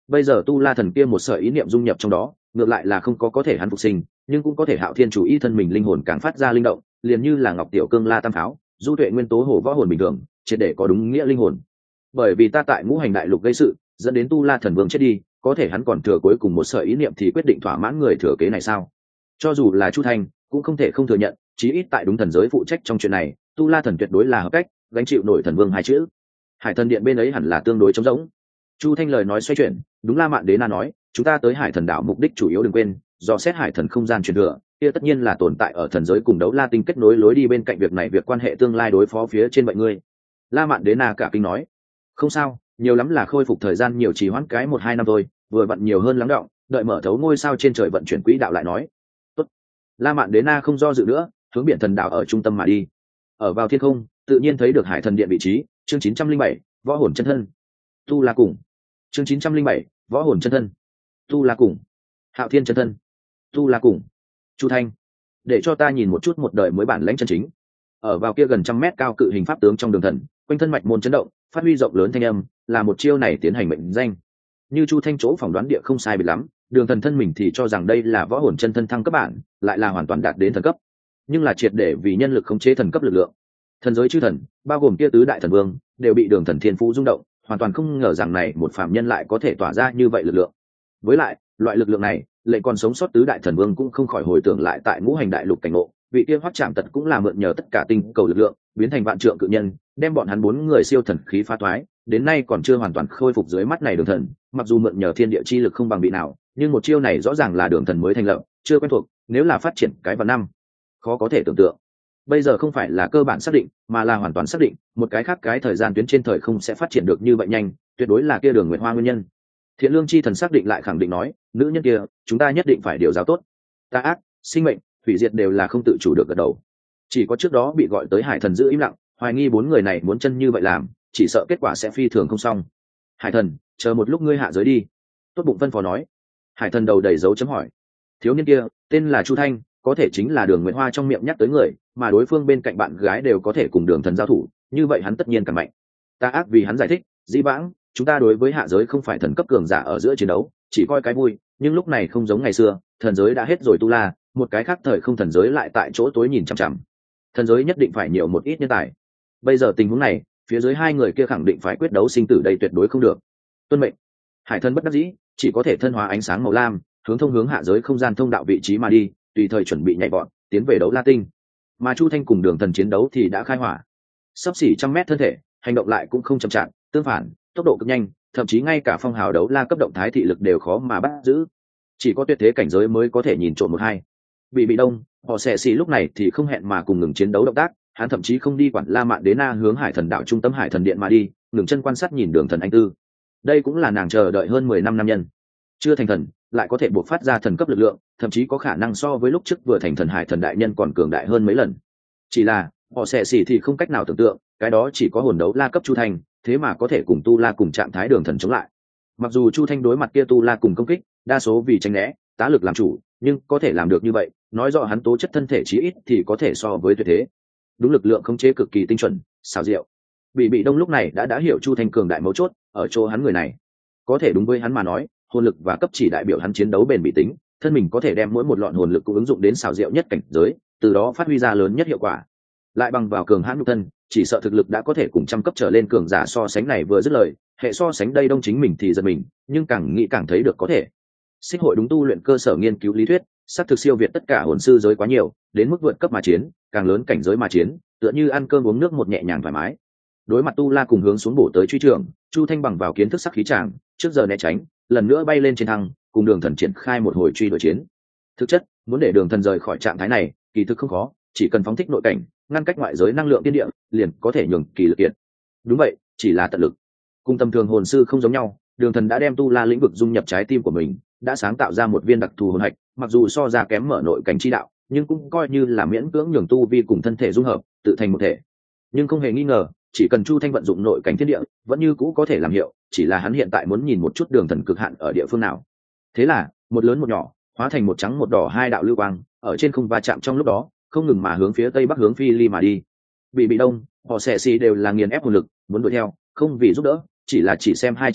Bây giờ tu la thần kia một sợi ý niệm dung nhập trong đó, ngược lại là không có thể hắn phục sinh, nhưng cũng có thể Hạo Thiên chủ ý thân mình linh hồn càng phát ra linh động, liền như là ngọc tiểu cương la tam pháo, du tuệ nguyên tố hồ võ hồn bình thường, triệt để có đúng nghĩa linh hồn. Bởi vì ta tại ngũ hành đại lục gây sự, dẫn đến tu la thần vương chết đi, có thể hắn còn thừa cuối cùng một sợi ý niệm thì quyết định thỏa mãn người thừa kế này sao? Cho dù là Chu Thanh cũng không thể không thừa nhận, chí ít tại đúng thần giới phụ trách trong chuyện này, tu la thần tuyệt đối là hợp cách, gánh chịu nổi thần vương hai chữ. Hải thần điện bên ấy hẳn là tương đối trống rỗng. Chu Thanh lời nói xoay chuyển, đúng La Mạn Đế Na nói, chúng ta tới Hải Thần đảo mục đích chủ yếu đừng quên, do xét Hải Thần không gian truyền thừa, kia tất nhiên là tồn tại ở thần giới cùng đấu la tinh kết nối lối đi bên cạnh việc này, việc quan hệ tương lai đối phó phía trên vậy ngươi. La Mạn Đế Na cả kinh nói, không sao, nhiều lắm là khôi phục thời gian nhiều trì hoãn cái 1-2 năm thôi, vừa vặn nhiều hơn lắng động, đợi mở thấu ngôi sao trên trời vận chuyển quỹ đạo lại nói. Tốt. La Mạn Đế Na không do dự nữa, hướng biển thần đảo ở trung tâm mà đi. Ở vào thiên không, tự nhiên thấy được Hải Thần điện vị trí, chương 907, võ hồn chân thân. Tu La cùng. Chương 907, võ hồn chân thân. Tu La cùng. Hạo Thiên chân thân. Tu La cùng. Chu Thanh, để cho ta nhìn một chút một đời mới bản lãnh chân chính. Ở vào kia gần 100 mét cao cự hình pháp tướng trong đường thần, quanh thân mạch môn chấn động, phát huy rộng lớn thanh âm, là một chiêu này tiến hành mệnh danh. Như Chu Thanh chỗ phỏng đoán địa không sai biệt lắm, đường thần thân mình thì cho rằng đây là võ hồn chân thân thăng cấp bản, lại là hoàn toàn đạt đến thần cấp, nhưng là triệt để vì nhân lực khống chế thần cấp lực lượng. Thần giới chư thần, bao gồm kia tứ đại thần vương, đều bị đường thần thiên phú rung động, hoàn toàn không ngờ rằng này một phàm nhân lại có thể tỏa ra như vậy lực lượng. Với lại, loại lực lượng này, lệ còn sống sót tứ đại thần vương cũng không khỏi hồi tưởng lại tại ngũ hành đại lục cảnh ngộ, vị kia Hoắc Trạm Tật cũng là mượn nhờ tất cả tinh cầu lực lượng, biến thành vạn trượng cự nhân, đem bọn hắn 4 người siêu thần khí phá toái, đến nay còn chưa hoàn toàn khôi phục dưới mắt này đường thần, mặc dù mượn nhờ thiên địa chi lực không bằng vị nào, nhưng một chiêu này rõ ràng là đường thần mới thành lập, chưa quen thuộc, nếu là phát triển cái vào năm, khó có thể tưởng tượng. Bây giờ không phải là cơ bản xác định, mà là hoàn toàn xác định, một cái khác cái thời gian tuyến trên thời không sẽ phát triển được như vậy nhanh, tuyệt đối là kia Đường Nguyệt Hoa nguyên nhân. Thiện Lương chi thần xác định lại khẳng định nói, nữ nhân kia, chúng ta nhất định phải điều giáo tốt. Tà ác, sinh mệnh, hủy diệt đều là không tự chủ được gật đầu. Chỉ có trước đó bị gọi tới Hải Thần giữ im lặng, hoài nghi 4 người này muốn chân như vậy làm, chỉ sợ kết quả sẽ phi thường không xong. Hải Thần, chờ một lúc ngươi hạ giới đi. Tốt bụng phân phó nói. Hải Thần đầu đầy dấu chấm hỏi. Thiếu niên kia, tên là Chu Thanh, có thể chính là Đường Nguyệt Hoa trong miệng nhắc tới người, mà đối phương bên cạnh bạn gái đều có thể cùng Đường Thần giao thủ, như vậy hắn tất nhiên càng mạnh. Ta ác vì hắn giải thích, dĩ vãng, chúng ta đối với hạ giới không phải thần cấp cường giả ở giữa chiến đấu, chỉ coi cái vui, nhưng lúc này không giống ngày xưa, thần giới đã hết rồi tu la, một cái khác thời không thần giới lại tại chỗ tối nhìn chằm chằm. Thần giới nhất định phải nhiều một ít nhân tài. Bây giờ tình huống này, phía dưới 2 người kia khẳng định phải quyết đấu sinh tử, đây tuyệt đối không được. Tuân mệnh. Hải Thần bất đắc dĩ, chỉ có thể thân hóa ánh sáng màu lam, hướng thông hướng hạ giới không gian thông đạo vị trí mà đi, tùy thời chuẩn bị nhảy vọt tiến về đấu la tinh. Mà Chu Thanh cùng Đường Thần chiến đấu thì đã khai hỏa. Sắp xỉ 100 mét thân thể, hành động lại cũng không chậm chạp, tương phản, tốc độ cực nhanh, thậm chí ngay cả phong hào đấu la cấp động thái thị lực đều khó mà bắt giữ. Chỉ có tuyệt thế cảnh giới mới có thể nhìn trộm một hai. Bị đông, họ sẽ xì lúc này thì không hẹn mà cùng ngừng chiến đấu động tác, hắn thậm chí không đi quản La Mạn Đế Na hướng Hải Thần đảo trung tâm Hải Thần điện mà đi, ngừng chân quan sát nhìn Đường Thần anh tư. Đây cũng là nàng chờ đợi hơn 10 năm nam nhân. Chưa thành thần, lại có thể buộc phát ra thần cấp lực lượng, thậm chí có khả năng so với lúc trước vừa thành thần Hải Thần đại nhân còn cường đại hơn mấy lần. Chỉ là, họ sẽ xì thì không cách nào tưởng tượng, cái đó chỉ có hồn đấu la cấp Chu Thanh, thế mà có thể cùng tu la cùng trạng thái Đường Thần chống lại. Mặc dù Chu Thanh đối mặt kia tu la cùng công kích, đa số vì tránh né, tá lực làm chủ, nhưng có thể làm được như vậy, nói rõ hắn tố chất thân thể chí ít thì có thể so với tuyệt thế. Đúng lực lượng khống chế cực kỳ tinh chuẩn, xảo diệu. Bị đông lúc này đã hiểu Chu Thanh cường đại mấu chốt ở chỗ hắn người này. Có thể đúng với hắn mà nói, hồn lực và cấp chỉ đại biểu hắn chiến đấu bền bỉ tính, thân mình có thể đem mỗi một lọn hồn lực cũng ứng dụng đến xảo diệu nhất cảnh giới, từ đó phát huy ra lớn nhất hiệu quả. Lại bằng vào cường hãn nhục thân, chỉ sợ thực lực đã có thể cùng 100 cấp trở lên cường giả so sánh. Này vừa dứt lời, hệ so sánh đây đông chính mình thì giật mình, nhưng càng nghĩ càng thấy được có thể. Xích hội đúng tu luyện cơ sở nghiên cứu lý thuyết, xác thực siêu việt tất cả hồn sư giới quá nhiều, đến mức vượt cấp mà chiến, càng lớn cảnh giới mà chiến, tựa như ăn cơm uống nước một nhẹ nhàng thoải mái. Đối mặt tu la cùng hướng xuống bổ tới truy trường, Chu Thanh bằng vào kiến thức sắc khí tràng, trước giờ né tránh, lần nữa bay lên trên thăng, cùng Đường Thần triển khai một hồi truy đuổi chiến. Thực chất, muốn để Đường Thần rời khỏi trạng thái này, kỳ thực không khó, chỉ cần phóng thích nội cảnh, ngăn cách ngoại giới năng lượng tiên địa, liền có thể nhường kỳ lực kiện. Đúng vậy, chỉ là tận lực. Cùng tầm thường hồn sư không giống nhau, Đường Thần đã đem tu la lĩnh vực dung nhập trái tim của mình, đã sáng tạo ra một viên đặc thù hồn hạch, mặc dù so ra kém mở nội cảnh chi đạo, nhưng cũng coi như là miễn cưỡng nhường tu vi cùng thân thể dung hợp, tự thành một thể. Nhưng không hề nghi ngờ, chỉ cần Chu Thanh vận dụng nội cảnh thiên địa, vẫn như cũ có thể làm hiệu, chỉ là hắn hiện tại muốn nhìn một chút Đường Thần cực hạn ở địa phương nào. Thế là, một lớn một nhỏ, hóa thành một trắng một đỏ 2 đạo lưu quang, ở trên không va chạm trong lúc đó, không ngừng mà hướng phía tây bắc hướng phi ly mà đi. Bị đông, họ sẽ xì đều là nghiền ép hồn lực, muốn đuổi theo, không vì giúp đỡ, chỉ là chỉ xem hai chiến đấu,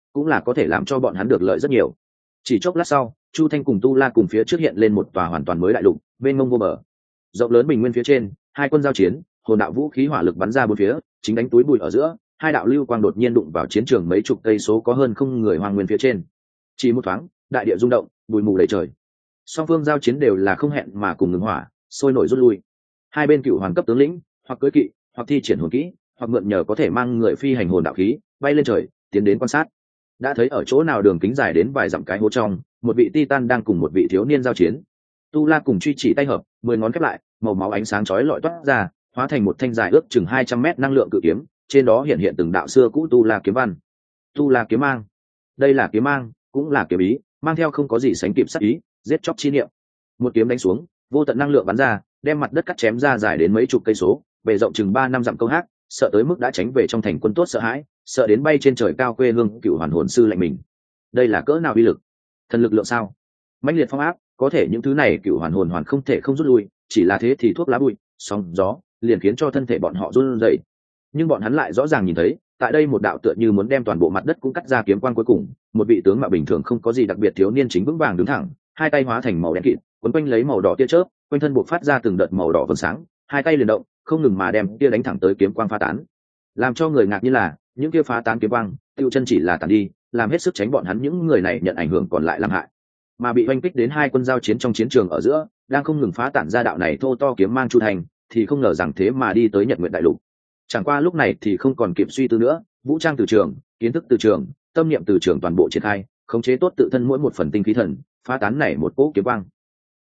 cũng là có thể làm cho bọn hắn được lợi rất nhiều. Chỉ chốc lát sau, Chu Thanh cùng Tu La cùng phía trước hiện lên một tòa hoàn toàn mới đại lục, bên mông vô bờ, rộng lớn bình nguyên phía trên, hai quân giao chiến, hồn đạo vũ khí hỏa lực bắn ra bốn phía, chính đánh túi bụi ở giữa, hai đạo lưu quang đột nhiên đụng vào chiến trường mấy chục cây số có hơn không người hoang nguyên phía trên. Chỉ một thoáng, đại địa rung động, bụi mù đầy trời. Song phương giao chiến đều là không hẹn mà cùng ngừng hỏa, sôi nổi rút lui. Hai bên cựu hoàng cấp tướng lĩnh, hoặc cưỡi kỵ, hoặc thi triển hồn kỹ, hoặc mượn nhờ có thể mang người phi hành hồn đạo khí, bay lên trời, tiến đến quan sát. Đã thấy ở chỗ nào đường kính dài đến vài dặm cái hố trong, một vị titan đang cùng một vị thiếu niên giao chiến. Tu La cùng truy chỉ tay hợp, 10 ngón khép lại, màu máu ánh sáng chói lọi toát ra, hóa thành một thanh dài ước chừng 200 mét năng lượng cự kiếm, trên đó hiện từng đạo xưa cũ Tu La kiếm văn. Tu La kiếm mang. Đây là kiếm mang, cũng là kiếm ý, mang theo không có gì sánh kịp sát ý, giết chóc chi niệm. Một kiếm đánh xuống, vô tận năng lượng bắn ra, đem mặt đất cắt chém ra dài đến mấy chục cây số, bề rộng chừng 3 năm dặm câu hát, sợ tới mức đã tránh về trong thành quân tốt sợ hãi, sợ đến bay trên trời cao quê hương cựu hoàn hồn sư lạnh mình. Đây là cỡ nào uy lực? Thần lực lượng sao? Mãnh liệt phong áp, có thể những thứ này cựu hoàn hồn hoàn không thể không rút lui, chỉ là thế thì thuốc lá bụi, sóng gió, liền khiến cho thân thể bọn họ run rẩy. Nhưng bọn hắn lại rõ ràng nhìn thấy, tại đây một đạo tựa như muốn đem toàn bộ mặt đất cũng cắt ra kiếm quang cuối cùng, một vị tướng mạo bình thường không có gì đặc biệt thiếu niên chính vững vàng đứng thẳng, hai tay hóa thành màu đen kịt, quấn quanh lấy màu đỏ tia chớp, quanh thân buộc phát ra từng đợt màu đỏ vầng sáng, hai tay liền động, không ngừng mà đem tia đánh thẳng tới kiếm quang phá tán. Làm cho người ngạc nhiên là, những kia phá tán kiếm quang, tiêu chân chỉ là tàn đi, làm hết sức tránh bọn hắn những người này nhận ảnh hưởng còn lại làm hại. Mà bị oanh kích đến hai quân giao chiến trong chiến trường ở giữa, đang không ngừng phá tản ra đạo này thô to kiếm mang Chu Thành, thì không ngờ rằng thế mà đi tới Nhật Nguyệt đại lục. Chẳng qua lúc này thì không còn kịp suy tư nữa, vũ trang từ trường, kiến thức từ trường, tâm niệm từ trường toàn bộ triển khai, khống chế tốt tự thân mỗi một phần tinh khí thần, phá tán này một cỗ kiếm quang.